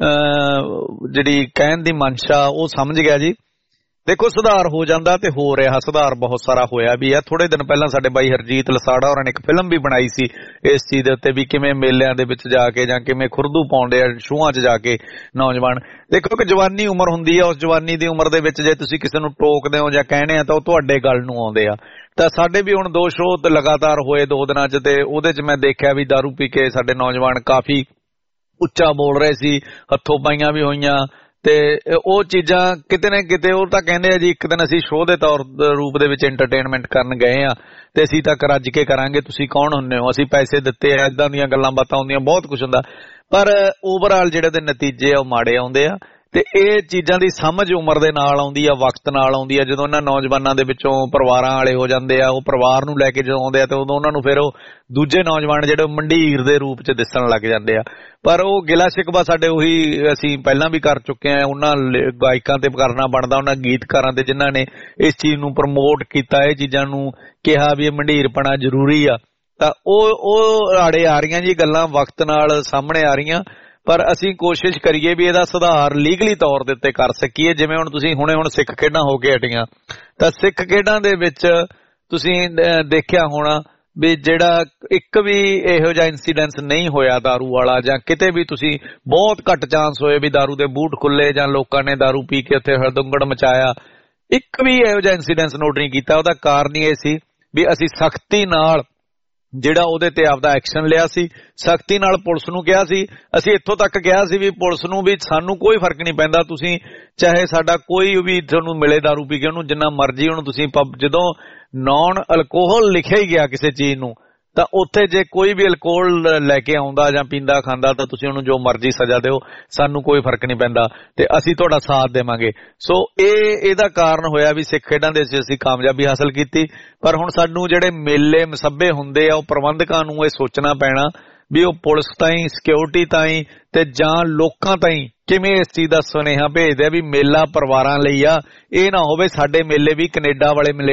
ਜਿਹੜੀ ਕਹਿਣ ਦੀ ਮਨਸ਼ਾ ਉਹ ਸਮਝ ਗਿਆ ਜੀ। ਦੇਖੋ ਸੁਧਾਰ ਹੋ ਜਾਂਦਾ ਤੇ ਹੋ ਰਿਹਾ, ਸੁਧਾਰ ਬਹੁਤ ਸਾਰਾ ਹੋਇਆ ਵੀ ਹੈ। ਥੋੜੇ ਦਿਨ ਪਹਿਲਾਂ ਸਾਡੇ ਬਾਈ ਹਰਜੀਤ ਲਸਾੜਾ ਹੋਰਾਂ ਨੇ ਇੱਕ ਫਿਲਮ ਵੀ ਬਣਾਈ ਸੀ ਇਸ ਚੀਜ਼ ਦੇ ਉੱਤੇ ਵੀ ਕਿਵੇਂ ਮੇਲਿਆਂ ਦੇ ਵਿੱਚ ਜਾ ਕੇ ਜਾਂ ਕਿਵੇਂ ਖੁਰਦੂ ਪਾਉਂਦੇ ਆ ਸ਼ੂਹਾਂ 'ਚ ਜਾ ਕੇ ਨੌਜਵਾਨ। ਦੇਖੋ ਕਿ ਜਵਾਨੀ ਉਮਰ ਹੁੰਦੀ ਆ, ਉਸ ਜਵਾਨੀ ਦੀ ਉਮਰ ਦੇ ਵਿੱਚ ਜੇ ਤੁਸੀਂ ਕਿਸੇ ਨੂੰ ਟੋਕਦੇ ਹੋ ਜਾਂ ਕਹਿੰਦੇ ਆ ਤਾਂ ਉਹ ਤੁਹਾਡੇ ਗੱਲ ਨੂੰ ਆਉਂਦੇ ਆ। ਤਾਂ ਸਾਡੇ ਵੀ ਹੁਣ ਦੋ ਸ਼ੋਅ ਲਗਾਤਾਰ ਹੋਏ ਦੋ ਦਿਨਾਂ 'ਚ ਤੇ ਉਹਦੇ 'ਚ ਮੈਂ ਦੇਖਿਆ ਵੀ ਦਾਰੂ ਪੀ ਕੇ ਸਾਡੇ ਨੌਜਵਾਨ ਕਾਫੀ ਉੱਚਾ ਬੋਲ ਰਹੇ ਸੀ, ਹੱਥੋਂ ਪਾਈਆਂ ਵੀ ਹੋਈਆਂ ਤੇ ਉਹ ਚੀਜ਼ਾਂ ਕਿਤੇ ਨਾ ਕਿਤੇ ਉਹ ਤਾਂ ਕਹਿੰਦੇ ਆ ਜੀ ਇੱਕ ਦਿਨ ਅਸੀਂ ਸ਼ੋਅ ਦੇ ਤੌਰ ਰੂਪ ਦੇ ਵਿੱਚ ਐਂਟਰਟੇਨਮੈਂਟ ਕਰਨ ਗਏ ਆ ਤੇ ਅਸੀਂ ਤਾਂ ਰੱਜ ਕੇ ਕਰਾਂਗੇ, ਤੁਸੀਂ ਕੌਣ ਹੁੰਦੇ ਹੋ, ਅਸੀਂ ਪੈਸੇ ਦਿੱਤੇ ਆ, ਏਦਾਂ ਦੀਆਂ ਗੱਲਾਂ ਬਾਤਾਂ ਹੁੰਦੀਆਂ, ਬਹੁਤ ਕੁਝ ਹੁੰਦਾ। ਪਰ ਓਵਰਆਲ ਜਿਹੜੇ ਦੇ ਨਤੀਜੇ ਆ ਉਹ ਮਾੜੇ ਆਉਂਦੇ ਆ ਤੇ ਇਹ ਚੀਜ਼ਾਂ ਦੀ ਸਮਝ ਉਮਰ ਦੇ ਨਾਲ ਆਉਂਦੀ ਆ, ਵਕਤ ਨਾਲ ਆਉਂਦੀ ਆ। ਜਦੋਂ ਇਹਨਾਂ ਨੌਜਵਾਨਾਂ ਦੇ ਵਿੱਚੋਂ ਪਰਿਵਾਰਾਂ ਵਾਲੇ ਹੋ ਜਾਂਦੇ ਆ, ਉਹ ਪਰਿਵਾਰ ਨੂੰ ਲੈ ਕੇ ਜਦੋਂ ਆਉਂਦੇ ਆ ਤੇ ਉਦੋਂ ਉਹਨਾਂ ਨੂੰ ਫਿਰ ਉਹ ਦੂਜੇ ਨੌਜਵਾਨ ਜਿਹੜੇ ਮੰਡੀਰ ਦੇ ਰੂਪ 'ਚ ਦਿਸਣ ਲੱਗ ਜਾਂਦੇ ਆ। ਪਰ ਉਹ ਗਿਲਾ ਸ਼ਿਕਵਾ ਸਾਡੇ ਉਹੀ ਅਸੀਂ ਪਹਿਲਾਂ ਵੀ ਕਰ ਚੁੱਕੇ ਆ, ਉਹਨਾਂ ਗਾਇਕਾਂ ਤੇ ਕਰਨਾ ਬਣਦਾ, ਉਹਨਾਂ ਗੀਤਕਾਰਾਂ ਤੇ ਜਿਨ੍ਹਾਂ ਨੇ ਇਸ ਚੀਜ਼ ਨੂੰ ਪ੍ਰਮੋਟ ਕੀਤਾ, ਇਹ ਚੀਜ਼ਾਂ ਨੂੰ ਕਿਹਾ ਵੀ ਇਹ ਮੰਡੀਰਪਣਾ ਜ਼ਰੂਰੀ ਆ। ਤਾਂ ਉਹ ਉਹ ਆੜੇ ਆ ਰਹੀਆਂ ਜੀ ਗੱਲਾਂ, ਵਕਤ ਨਾਲ ਸਾਹਮਣੇ ਆ ਰਹੀਆਂ। ਪਰ ਅਸੀਂ ਕੋਸ਼ਿਸ਼ ਕਰੀਏ ਵੀ ਇਹਦਾ ਸੁਧਾਰ ਲੀਗਲੀ ਤੌਰ ਦੇ ਉੱਤੇ ਕਰ ਸਕੀਏ। ਜਿਵੇਂ ਹੁਣ ਤੁਸੀਂ ਹੁਣੇ ਹੁਣ ਸਿੱਖ ਖੇਡਾਂ ਹੋ ਕੇ ਹਟੀਆਂ, ਤਾਂ ਸਿੱਖ ਖੇਡਾਂ ਦੇ ਵਿੱਚ ਤੁਸੀਂ ਦੇਖਿਆ ਹੋਣਾ ਵੀ ਜਿਹੜਾ ਇੱਕ ਵੀ ਇਹੋ ਜਿਹਾ ਇਨਸੀਡੈਂਸ ਨਹੀਂ ਹੋਇਆ ਦਾਰੂ ਵਾਲਾ, ਜਾਂ ਕਿਤੇ ਵੀ ਤੁਸੀਂ ਬਹੁਤ ਘੱਟ ਚਾਂਸ ਹੋਏ ਵੀ ਦਾਰੂ ਦੇ ਬੂਟ ਖੁੱਲੇ ਜਾਂ ਲੋਕਾਂ ਨੇ ਦਾਰੂ ਪੀ ਕੇ ਉੱਥੇ ਹੜਦੰਗੜ ਮਚਾਇਆ, ਇੱਕ ਵੀ ਇਹੋ ਜਿਹਾ ਇਨਸੀਡੈਂਸ ਨੋਟ ਨਹੀਂ ਕੀਤਾ। ਉਹਦਾ ਕਾਰਨ ਇਹ ਸੀ ਵੀ ਅਸੀਂ ਸਖਤੀ ਨਾਲ ਜਿਹੜਾ ਉਹਦੇ ਤੇ ਆਪਦਾ ਐਕਸ਼ਨ ਲਿਆ ਸੀ, ਸਖਤੀ ਨਾਲ ਪੁਲਿਸ ਨੂੰ ਕਿਹਾ ਸੀ। ਅਸੀਂ ਇੱਥੋਂ ਤੱਕ ਕਿਹਾ ਸੀ ਵੀ ਪੁਲਿਸ ਨੂੰ ਵੀ ਸਾਨੂੰ ਕੋਈ ਫਰਕ ਨਹੀਂ ਪੈਂਦਾ, ਤੁਸੀਂ ਚਾਹੇ ਸਾਡਾ ਕੋਈ ਵੀ ਤੁਹਾਨੂੰ ਮਿਲੇ ਦਾਰੂ ਪੀ ਕੇ ਉਹਨੂੰ ਜਿੰਨਾ ਮਰਜ਼ੀ ਉਹਨੂੰ ਤੁਸੀਂ ਜਦੋਂ ਨੌਨ ਅਲਕੋਹਲ ਲਿਖਿਆ ਹੀ ਗਿਆ ਕਿਸੇ ਚੀਜ਼ ਨੂੰ, ਤਾਂ ਉੱਥੇ ਜੇ ਕੋਈ ਵੀ ਅਲਕੋਹਲ ਲੈ ਕੇ ਆਉਂਦਾ ਜਾਂ ਪੀਂਦਾ ਖਾਂਦਾ ਤਾਂ ਤੁਸੀਂ ਉਹਨੂੰ ਜੋ ਮਰਜ਼ੀ ਸਜ਼ਾ ਦਿਓ, ਸਾਨੂੰ ਕੋਈ ਫਰਕ ਨਹੀਂ ਪੈਂਦਾ ਤੇ ਅਸੀਂ ਤੁਹਾਡਾ ਸਾਥ ਦੇਵਾਂਗੇ। ਸੋ ਇਹ ਇਹਦਾ ਕਾਰਨ ਹੋਇਆ ਵੀ ਸਿੱਖ ਖੇਡਾਂ ਦੇ ਵਿੱਚ ਅਸੀਂ ਕਾਮਯਾਬੀ ਹਾਸਲ ਕੀਤੀ। ਪਰ ਹੁਣ ਸਾਨੂੰ ਜਿਹੜੇ ਮੇਲੇ ਮਸੱਬੇ ਹੁੰਦੇ ਆ ਉਹ ਪ੍ਰਬੰਧਕਾਂ ਨੂੰ ਇਹ ਸੋਚਣਾ ਪੈਣਾ ਵੀ ਉਹ ਪੁਲਿਸ ਤਾਈਂ, ਸਿਕਿਉਰਿਟੀ ਤਾਈਂ ਤੇ ਜਾਂ ਲੋਕਾਂ ਤਾਈਂ ਕਿਵੇਂ ਇਸ ਚੀਜ਼ ਦਾ ਸੁਨੇਹਾ ਭੇਜਦੇ ਆ ਵੀ ਮੇਲਾ ਪਰਿਵਾਰਾਂ ਲਈ ਆ। ਇਹ ਨਾ ਹੋਵੇ ਸਾਡੇ ਮੇਲੇ ਵੀ ਕੈਨੇਡਾ ਵਾਲੇ ਮੇਲੇ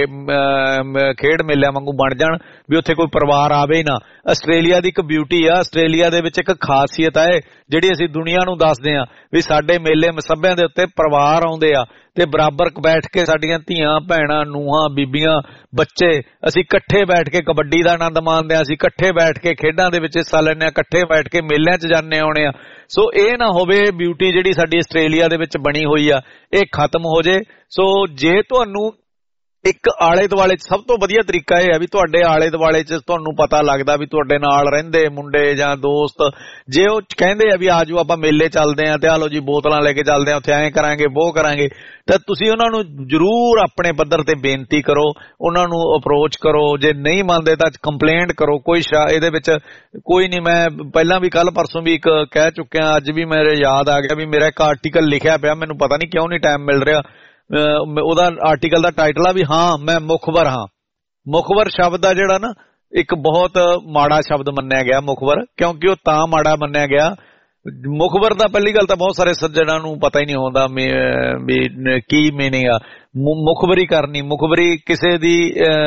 ਖੇਡ ਮੇਲਿਆਂ ਵਾਂਗੂ ਬਣ ਜਾਣ ਵੀ ਉੱਥੇ ਕੋਈ ਪਰਿਵਾਰ ਆਵੇ ਨਾ। ਆਸਟ੍ਰੇਲੀਆ ਦੀ ਇੱਕ ਬਿਊਟੀ ਆ, ਆਸਟ੍ਰੇਲੀਆ ਦੇ ਵਿੱਚ ਇੱਕ ਖਾਸੀਅਤ ਹੈ ਜਿਹੜੀ ਅਸੀਂ ਦੁਨੀਆ ਨੂੰ ਦੱਸਦੇ ਆ ਵੀ ਸਾਡੇ ਮੇਲੇ ਮਸੱਬਿਆਂ ਦੇ ਉੱਤੇ ਪਰਿਵਾਰ ਆਉਂਦੇ ਆ ਤੇ ਬਰਾਬਰ ਬੈਠ ਕੇ ਸਾਡੀਆਂ ਧੀਆਂ ਭੈਣਾਂ ਨੂੰਹਾਂ ਬੀਬੀਆਂ ਬੱਚੇ ਅਸੀਂ ਇਕੱਠੇ ਬੈਠ ਕੇ ਕਬੱਡੀ ਦਾ ਆਨੰਦ ਮਾਣਦੇ ਆ, ਅਸੀਂ ਇਕੱਠੇ ਬੈਠ ਕੇ ਖੇਡਾਂ ਦੇ ਵਿੱਚ ਹਿੱਸਾ ਲੈਂਦੇ ਆ, ਇਕੱਠੇ ਬੈਠ ਕੇ ਮੇਲਿਆਂ 'ਚ ਜਾਂਦੇ ਆਉਣੇ ਆ। ਸੋ ਇਹ ਨਾ ਹੋਵੇ ਬਿਊਟੀ ਜਿਹੜੀ ਸਾਡੀ ਆਸਟ੍ਰੇਲੀਆ ਦੇ ਵਿੱਚ ਬਣੀ ਹੋਈ ਆ ਇਹ ਖਤਮ ਹੋ ਜੇ। ਸੋ ਜੇ ਤੁਹਾਨੂੰ ਇੱਕ ਆਲੇ ਦੁਆਲੇ 'ਚ ਸਭ ਤੋਂ ਵਧੀਆ ਤਰੀਕਾ ਇਹ ਹੈ ਵੀ ਤੁਹਾਡੇ ਆਲੇ ਦੁਆਲੇ 'ਚ ਤੁਹਾਨੂੰ ਪਤਾ ਲੱਗਦਾ ਵੀ ਤੁਹਾਡੇ ਨਾਲ ਰਹਿੰਦੇ ਮੁੰਡੇ ਜਾਂ ਦੋਸਤ ਜੇ ਉਹ ਕਹਿੰਦੇ ਆ ਵੀ ਆ ਜਾਓ ਆਪਾਂ ਮੇਲੇ ਚੱਲਦੇ ਆ ਤੇ ਆ ਲਓ ਜੀ ਬੋਤਲਾਂ ਲੈ ਕੇ ਚੱਲਦੇ ਆ, ਉੱਥੇ ਐਂ ਕਰਾਂਗੇ ਉਹ ਕਰਾਂਗੇ, ਤਾਂ ਤੁਸੀਂ ਉਹਨਾਂ ਨੂੰ ਜ਼ਰੂਰ ਆਪਣੇ ਪੱਧਰ ਤੇ ਬੇਨਤੀ ਕਰੋ, ਉਹਨਾਂ ਨੂੰ ਅਪਰੋਚ ਕਰੋ। ਜੇ ਨਹੀਂ ਮੰਨਦੇ ਤਾਂ ਕੰਪਲੇਂਟ ਕਰੋ। ਕੋਈ ਇਹਦੇ ਵਿੱਚ ਕੋਈ ਨਹੀਂ, ਮੈਂ ਪਹਿਲਾਂ ਵੀ ਕੱਲ ਪਰਸੋਂ ਵੀ ਇੱਕ ਕਹਿ ਚੁੱਕਿਆ, ਅੱਜ ਵੀ ਮੇਰੇ ਯਾਦ ਆ ਗਿਆ ਵੀ ਮੇਰਾ ਇੱਕ ਆਰਟੀਕਲ ਲਿਖਿਆ ਪਿਆ, ਮੈਨੂੰ ਪਤਾ ਨਹੀਂ ਕਿਉਂ ਨਹੀਂ ਟਾਈਮ ਮਿਲ ਰਿਹਾ। ਉਹਦਾ ਆਰਟੀਕਲ ਦਾ ਟਾਈਟਲ ਆ ਵੀ ਹਾਂ ਮੈਂ ਮੁਖਬਰ ਹਾਂ। ਮੁਖਬਰ ਸ਼ਬਦ ਆ ਜਿਹੜਾ ਨਾ ਇੱਕ ਬਹੁਤ ਮਾੜਾ ਸ਼ਬਦ ਮੰਨਿਆ ਗਿਆ ਮੁਖਬਰ, ਕਿਉਂਕਿ ਉਹ ਤਾਂ ਮਾੜਾ ਮੰਨਿਆ ਗਿਆ, ਮੁਖਬਰ ਦਾ ਪਹਿਲੀ ਗੱਲ ਤਾਂ ਬਹੁਤ ਸਾਰੇ ਸੱਜਣਾਂ ਨੂੰ ਪਤਾ ਹੀ ਨਹੀਂ ਹੁੰਦਾ ਵੀ ਕੀ ਮੀਨਿੰਗ ਆ। ਮੁਖਬਰੀ ਕਰਨੀ, ਮੁਖਬਰੀ ਕਿਸੇ ਦੀ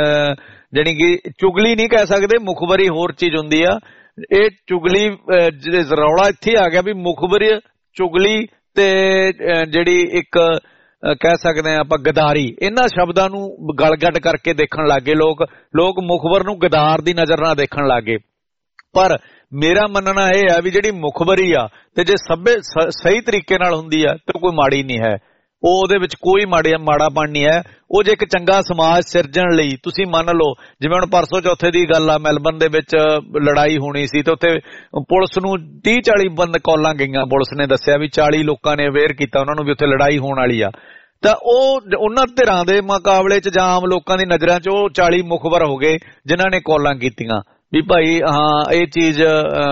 ਜਾਣੀ ਕਿ ਚੁਗਲੀ ਨਹੀਂ ਕਹਿ ਸਕਦੇ, ਮੁਖਬਰੀ ਹੋਰ ਚੀਜ਼ ਹੁੰਦੀ ਆ। ਇਹ ਚੁਗਲੀ ਰੌਲਾ ਇੱਥੇ ਆ ਗਿਆ ਵੀ ਮੁਖਬਰੀ ਚੁਗਲੀ ਤੇ ਜਿਹੜੀ ਇੱਕ ਕਹਿ ਸਕਦੇ ਆ ਆਪਾਂ ਗਦਾਰੀ, ਇਹਨਾਂ ਸ਼ਬਦਾਂ ਨੂੰ ਗਲਗੱਟ ਕਰਕੇ ਦੇਖਣ ਲੱਗੇ ਲੋਕ ਲੋਕ ਮੁਖਬਰ ਨੂੰ ਗਦਾਰ ਦੀ ਨਜ਼ਰ ਨਾਲ ਦੇਖਣ ਲੱਗੇ। ਪਰ ਮੇਰਾ ਮੰਨਣਾ ਇਹ ਹੈ ਵੀ ਜਿਹੜੀ ਮੁਖਬਰੀ ਆ ਤੇ ਜੇ ਸਭੇ ਸਹੀ ਤਰੀਕੇ ਨਾਲ ਹੁੰਦੀ ਆ ਤਾਂ ਕੋਈ ਮਾੜੀ ਨਹੀਂ ਹੈ, ਉਹ ਉਹਦੇ ਵਿੱਚ ਕੋਈ ਮਾੜੀ ਮਾੜਾਪਣ ਨਹੀਂ ਹੈ। ਉਹ ਜੇ ਇੱਕ ਚੰਗਾ ਸਮਾਜ ਸਿਰਜਣ ਲਈ ਤੁਸੀਂ ਮੰਨ ਲਓ, ਜਿਵੇਂ ਹੁਣ ਪਰਸੋਂ ਚੌਥੇ ਦੀ ਗੱਲ ਆ ਮੈਲਬਨ ਦੇ ਵਿੱਚ ਲੜਾਈ ਹੋਣੀ ਸੀ ਤੇ ਉੱਥੇ ਪੁਲਿਸ ਨੂੰ ਤੀਹ ਚਾਲੀ ਬੰਦ ਕਾਲਾਂ ਗਈਆਂ, ਪੁਲਿਸ ਨੇ ਦੱਸਿਆ ਵੀ ਚਾਲੀ ਲੋਕਾਂ ਨੇ ਅਵੇਅਰ ਕੀਤਾ ਉਹਨਾਂ ਨੂੰ ਵੀ ਉੱਥੇ ਲੜਾਈ ਹੋਣ ਵਾਲੀ ਆ। ਤਾਂ ਉਹ ਉਹਨਾਂ ਧਿਰਾਂ ਦੇ ਮੁਕਾਬਲੇ 'ਚ ਜਾਂ ਆਮ ਲੋਕਾਂ ਦੀ ਨਜ਼ਰਾਂ 'ਚ ਉਹ ਚਾਲੀ ਮੁਖਬਰ ਹੋ ਗਏ ਜਿਨ੍ਹਾਂ ਨੇ ਕਾਲਾਂ ਕੀਤੀਆਂ। ਵੀ ਭਾਈ ਹਾਂ ਇਹ ਚੀਜ਼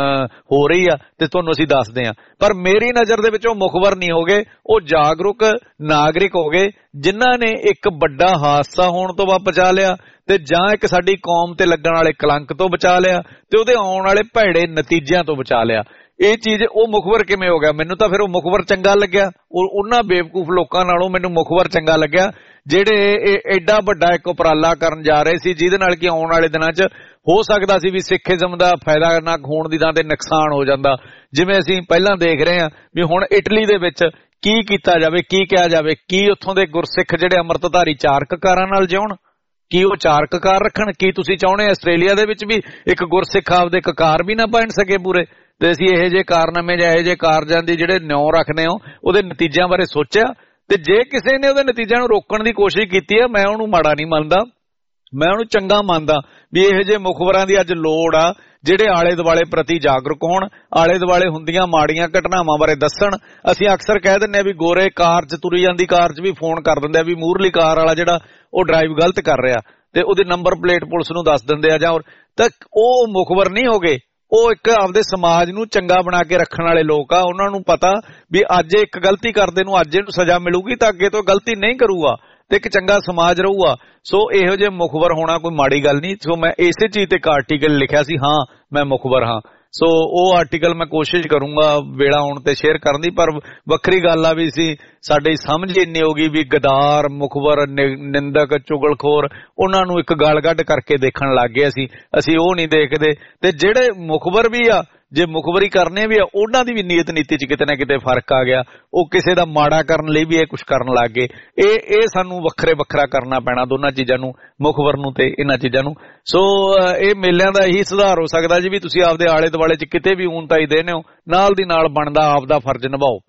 ਹੋ ਰਹੀ ਆ ਤੇ ਤੁਹਾਨੂੰ ਅਸੀਂ ਦੱਸਦੇ ਆ। ਪਰ ਮੇਰੀ ਨਜ਼ਰ ਦੇ ਵਿੱਚ ਉਹ ਮੁਖਬਰ ਨਹੀਂ ਹੋ ਗਏ, ਉਹ ਜਾਗਰੂਕ ਨਾਗਰਿਕ ਹੋ ਗਏ ਜਿਨ੍ਹਾਂ ਨੇ ਇੱਕ ਵੱਡਾ ਹਾਦਸਾ ਹੋਣ ਤੋਂ ਬਚਾ ਲਿਆ ਤੇ ਜਾਂ ਇੱਕ ਸਾਡੀ ਕੌਮ ਤੇ ਲੱਗਣ ਵਾਲੇ ਕਲੰਕ ਤੋਂ ਬਚਾ ਲਿਆ ਤੇ ਉਹਦੇ ਆਉਣ ਵਾਲੇ ਭੈੜੇ ਨਤੀਜਿਆਂ ਤੋਂ ਬਚਾ ਲਿਆ। ਇਹ ਚੀਜ਼ ਉਹ ਮੁਖਬਰ ਕਿਵੇਂ ਹੋ ਗਿਆ? ਮੈਨੂੰ ਤਾਂ ਫਿਰ ਉਹ ਮੁਖਬਰ ਚੰਗਾ ਲੱਗਿਆ, ਉਹਨਾਂ ਬੇਵਕੂਫ ਲੋਕਾਂ ਨਾਲੋਂ ਮੈਨੂੰ ਮੁਖਬਰ ਚੰਗਾ ਲੱਗਿਆ ਜਿਹੜੇ ਐਡਾ ਵੱਡਾ ਇੱਕ ਉਪਰਾਲਾ ਕਰਨ ਜਾ ਰਹੇ ਸੀ ਜਿਹਦੇ ਨਾਲ ਕਿ ਆਉਣ ਵਾਲੇ ਦਿਨਾਂ 'ਚ ਹੋ ਸਕਦਾ ਸੀ ਵੀ ਸਿੱਖੀਜ਼ਮ ਦਾ ਫਾਇਦਾ ਨਾ ਹੋਣ ਦੀ ਥਾਂ ਤੇ ਨੁਕਸਾਨ ਹੋ ਜਾਂਦਾ। ਜਿਵੇਂ ਅਸੀਂ ਪਹਿਲਾਂ ਦੇਖ ਰਹੇ ਹਾਂ ਵੀ ਹੁਣ ਇਟਲੀ ਦੇ ਵਿੱਚ ਕੀ ਕੀਤਾ ਜਾਵੇ, ਕੀ ਕਿਹਾ ਜਾਵੇ, ਕੀ ਉੱਥੋਂ ਦੇ ਗੁਰਸਿੱਖ ਜਿਹੜੇ ਅੰਮ੍ਰਿਤਧਾਰੀ ਚਾਰ ਕਕਾਰਾਂ ਨਾਲ ਜਿਉਣ, ਕੀ ਉਹ ਚਾਰ ਕਕਾਰ ਰੱਖਣ? ਕੀ ਤੁਸੀਂ ਚਾਹੁੰਦੇ ਆਸਟ੍ਰੇਲੀਆ ਦੇ ਵਿੱਚ ਵੀ ਇੱਕ ਗੁਰਸਿੱਖ ਆਪਦੇ ਕਕਾਰ ਵੀ ਨਾ ਬਣ ਸਕੇ ਪੂਰੇ? ਤੇ ਅਸੀਂ ਇਹੋ ਜਿਹੇ ਕਾਰਨਾਮੇ ਜਾਂ ਇਹੋ ਜਿਹੇ ਕਾਰਜਾਂ ਦੀ ਜਿਹੜੇ ਨਿਉ ਰੱਖਦੇ ਹੋ ਉਹਦੇ ਨਤੀਜਿਆਂ ਬਾਰੇ ਸੋਚਿਆ? ਤੇ ਜੇ ਕਿਸੇ ਨੇ ਉਹਦੇ ਨਤੀਜਿਆਂ ਨੂੰ ਰੋਕਣ ਦੀ ਕੋਸ਼ਿਸ਼ ਕੀਤੀ ਹੈ ਮੈਂ ਉਹਨੂੰ ਮਾੜਾ ਨਹੀਂ ਮੰਨਦਾ, ਮੈਂ ਉਹਨੂੰ ਚੰਗਾ ਮੰਨਦਾ ਵੀ ਇਹੋ ਜਿਹੇ ਮੁਖਬਰਾਂ ਦੀ ਅੱਜ ਲੋੜ ਆ ਜਿਹੜੇ ਆਲੇ ਦੁਆਲੇ ਪ੍ਰਤੀ ਜਾਗਰੂਕ ਹੋਣ, ਆਲੇ ਦੁਆਲੇ ਹੁੰਦੀਆਂ ਮਾੜੀਆਂ ਘਟਨਾਵਾਂ ਬਾਰੇ ਦੱਸਣ। ਅਸੀਂ ਅਕਸਰ ਕਹਿ ਦਿੰਦੇ ਆ ਵੀ ਗੋਰੇ ਕਾਰ 'ਚ ਤੁਰੀ ਜਾਂਦੀ ਕਾਰ 'ਚ ਵੀ ਫੋਨ ਕਰ ਦਿੰਦੇ ਆ ਵੀ ਮੂਹਰਲੀ ਕਾਰ ਵਾਲਾ ਜਿਹੜਾ ਉਹ ਡਰਾਈਵ ਗਲਤ ਕਰ ਰਿਹਾ ਤੇ ਉਹਦੀ ਨੰਬਰ ਪਲੇਟ ਪੁਲਿਸ ਨੂੰ ਦੱਸ ਦਿੰਦੇ ਆ ਜਾਂ ਤਾਂ ਉਹ ਮੁਖਬਰ ਨਹੀਂ ਹੋ ਗਏ, ਉਹ ਇੱਕ ਆਪਦੇ ਸਮਾਜ ਨੂੰ ਚੰਗਾ ਬਣਾ ਕੇ ਰੱਖਣ ਵਾਲੇ ਲੋਕ ਆ। ਉਹਨਾਂ ਨੂੰ ਪਤਾ ਵੀ ਅੱਜ ਇੱਕ ਗਲਤੀ ਕਰਦੇ ਨੂੰ ਅੱਜ ਇਹਨੂੰ ਸਜ਼ਾ ਮਿਲੂਗੀ ਤਾਂ ਅੱਗੇ ਤੋਂ ਗਲਤੀ ਨਹੀਂ ਕਰੂਗਾ ਤੇ ਇੱਕ ਚੰਗਾ ਸਮਾਜ ਰਹੂਗਾ। ਸੋ ਇਹੋ ਜਿਹੇ ਮੁਖਬਰ ਹੋਣਾ ਕੋਈ ਮਾੜੀ ਗੱਲ ਨਹੀਂ। ਸੋ ਮੈਂ ਇਸੇ ਚੀਜ਼ ਤੇ ਇੱਕ ਆਰਟੀਕਲ ਲਿਖਿਆ ਸੀ, ਹਾਂ ਮੈਂ ਮੁਖਬਰ ਹਾਂ। ਸੋ ਉਹ ਆਰਟੀਕਲ ਮੈਂ ਕੋਸ਼ਿਸ਼ ਕਰੂੰਗਾ ਵੇਲਾ ਆਉਣ ਤੇ ਸ਼ੇਅਰ ਕਰਨ ਦੀ। ਪਰ ਵੱਖਰੀ ਗੱਲ ਆ ਵੀ ਸੀ ਸਾਡੀ ਸਮਝ ਇੰਨੀ ਹੋ ਗਈ ਵੀ ਗਦਾਰ, ਮੁਖਬਰ, ਨਿੰਦਕ, ਚੁਗਲਖੋਰ ਉਹਨਾਂ ਨੂੰ ਇੱਕ ਗਾਲ ਗੱਡ ਕਰਕੇ ਦੇਖਣ ਲੱਗ ਗਏ ਅਸੀਂ ਅਸੀਂ ਉਹ ਨਹੀਂ ਦੇਖਦੇ। ਤੇ ਜਿਹੜੇ ਮੁਖਬਰ ਵੀ ਆ ਜੇ ਮੁਖਬਰੀ ਕਰਨੇ ਵੀ ਆ ਉਹਨਾਂ ਦੀ ਵੀ ਨੀਅਤ ਨੀਤੀ 'ਚ ਕਿਤੇ ਨਾ ਕਿਤੇ ਫਰਕ ਆ ਗਿਆ। ਉਹ ਕਿਸੇ ਦਾ ਮਾੜਾ ਕਰਨ ਲਈ ਵੀ ਇਹ ਕੁਛ ਕਰਨ ਲੱਗ ਗਏ। ਇਹ ਇਹ ਸਾਨੂੰ ਵੱਖਰੇ ਵੱਖਰਾ ਕਰਨਾ ਪੈਣਾ ਦੋਨਾਂ ਚੀਜ਼ਾਂ ਨੂੰ, ਮੁਖਬਰ ਨੂੰ ਤੇ ਇਹਨਾਂ ਚੀਜ਼ਾਂ ਨੂੰ। ਸੋ ਇਹ ਮੇਲਿਆਂ ਦਾ ਇਹੀ ਸੁਧਾਰ ਹੋ ਸਕਦਾ ਜੀ ਵੀ ਤੁਸੀਂ ਆਪਦੇ ਆਲੇ ਦੁਆਲੇ 'ਚ ਕਿਤੇ ਵੀ ਊਨਤਾਈ ਦੇਣੇ ਹੋ ਨਾਲ ਦੀ ਨਾਲ ਬਣਦਾ ਆਪਦਾ ਫਰਜ਼ ਨਿਭਾਓ।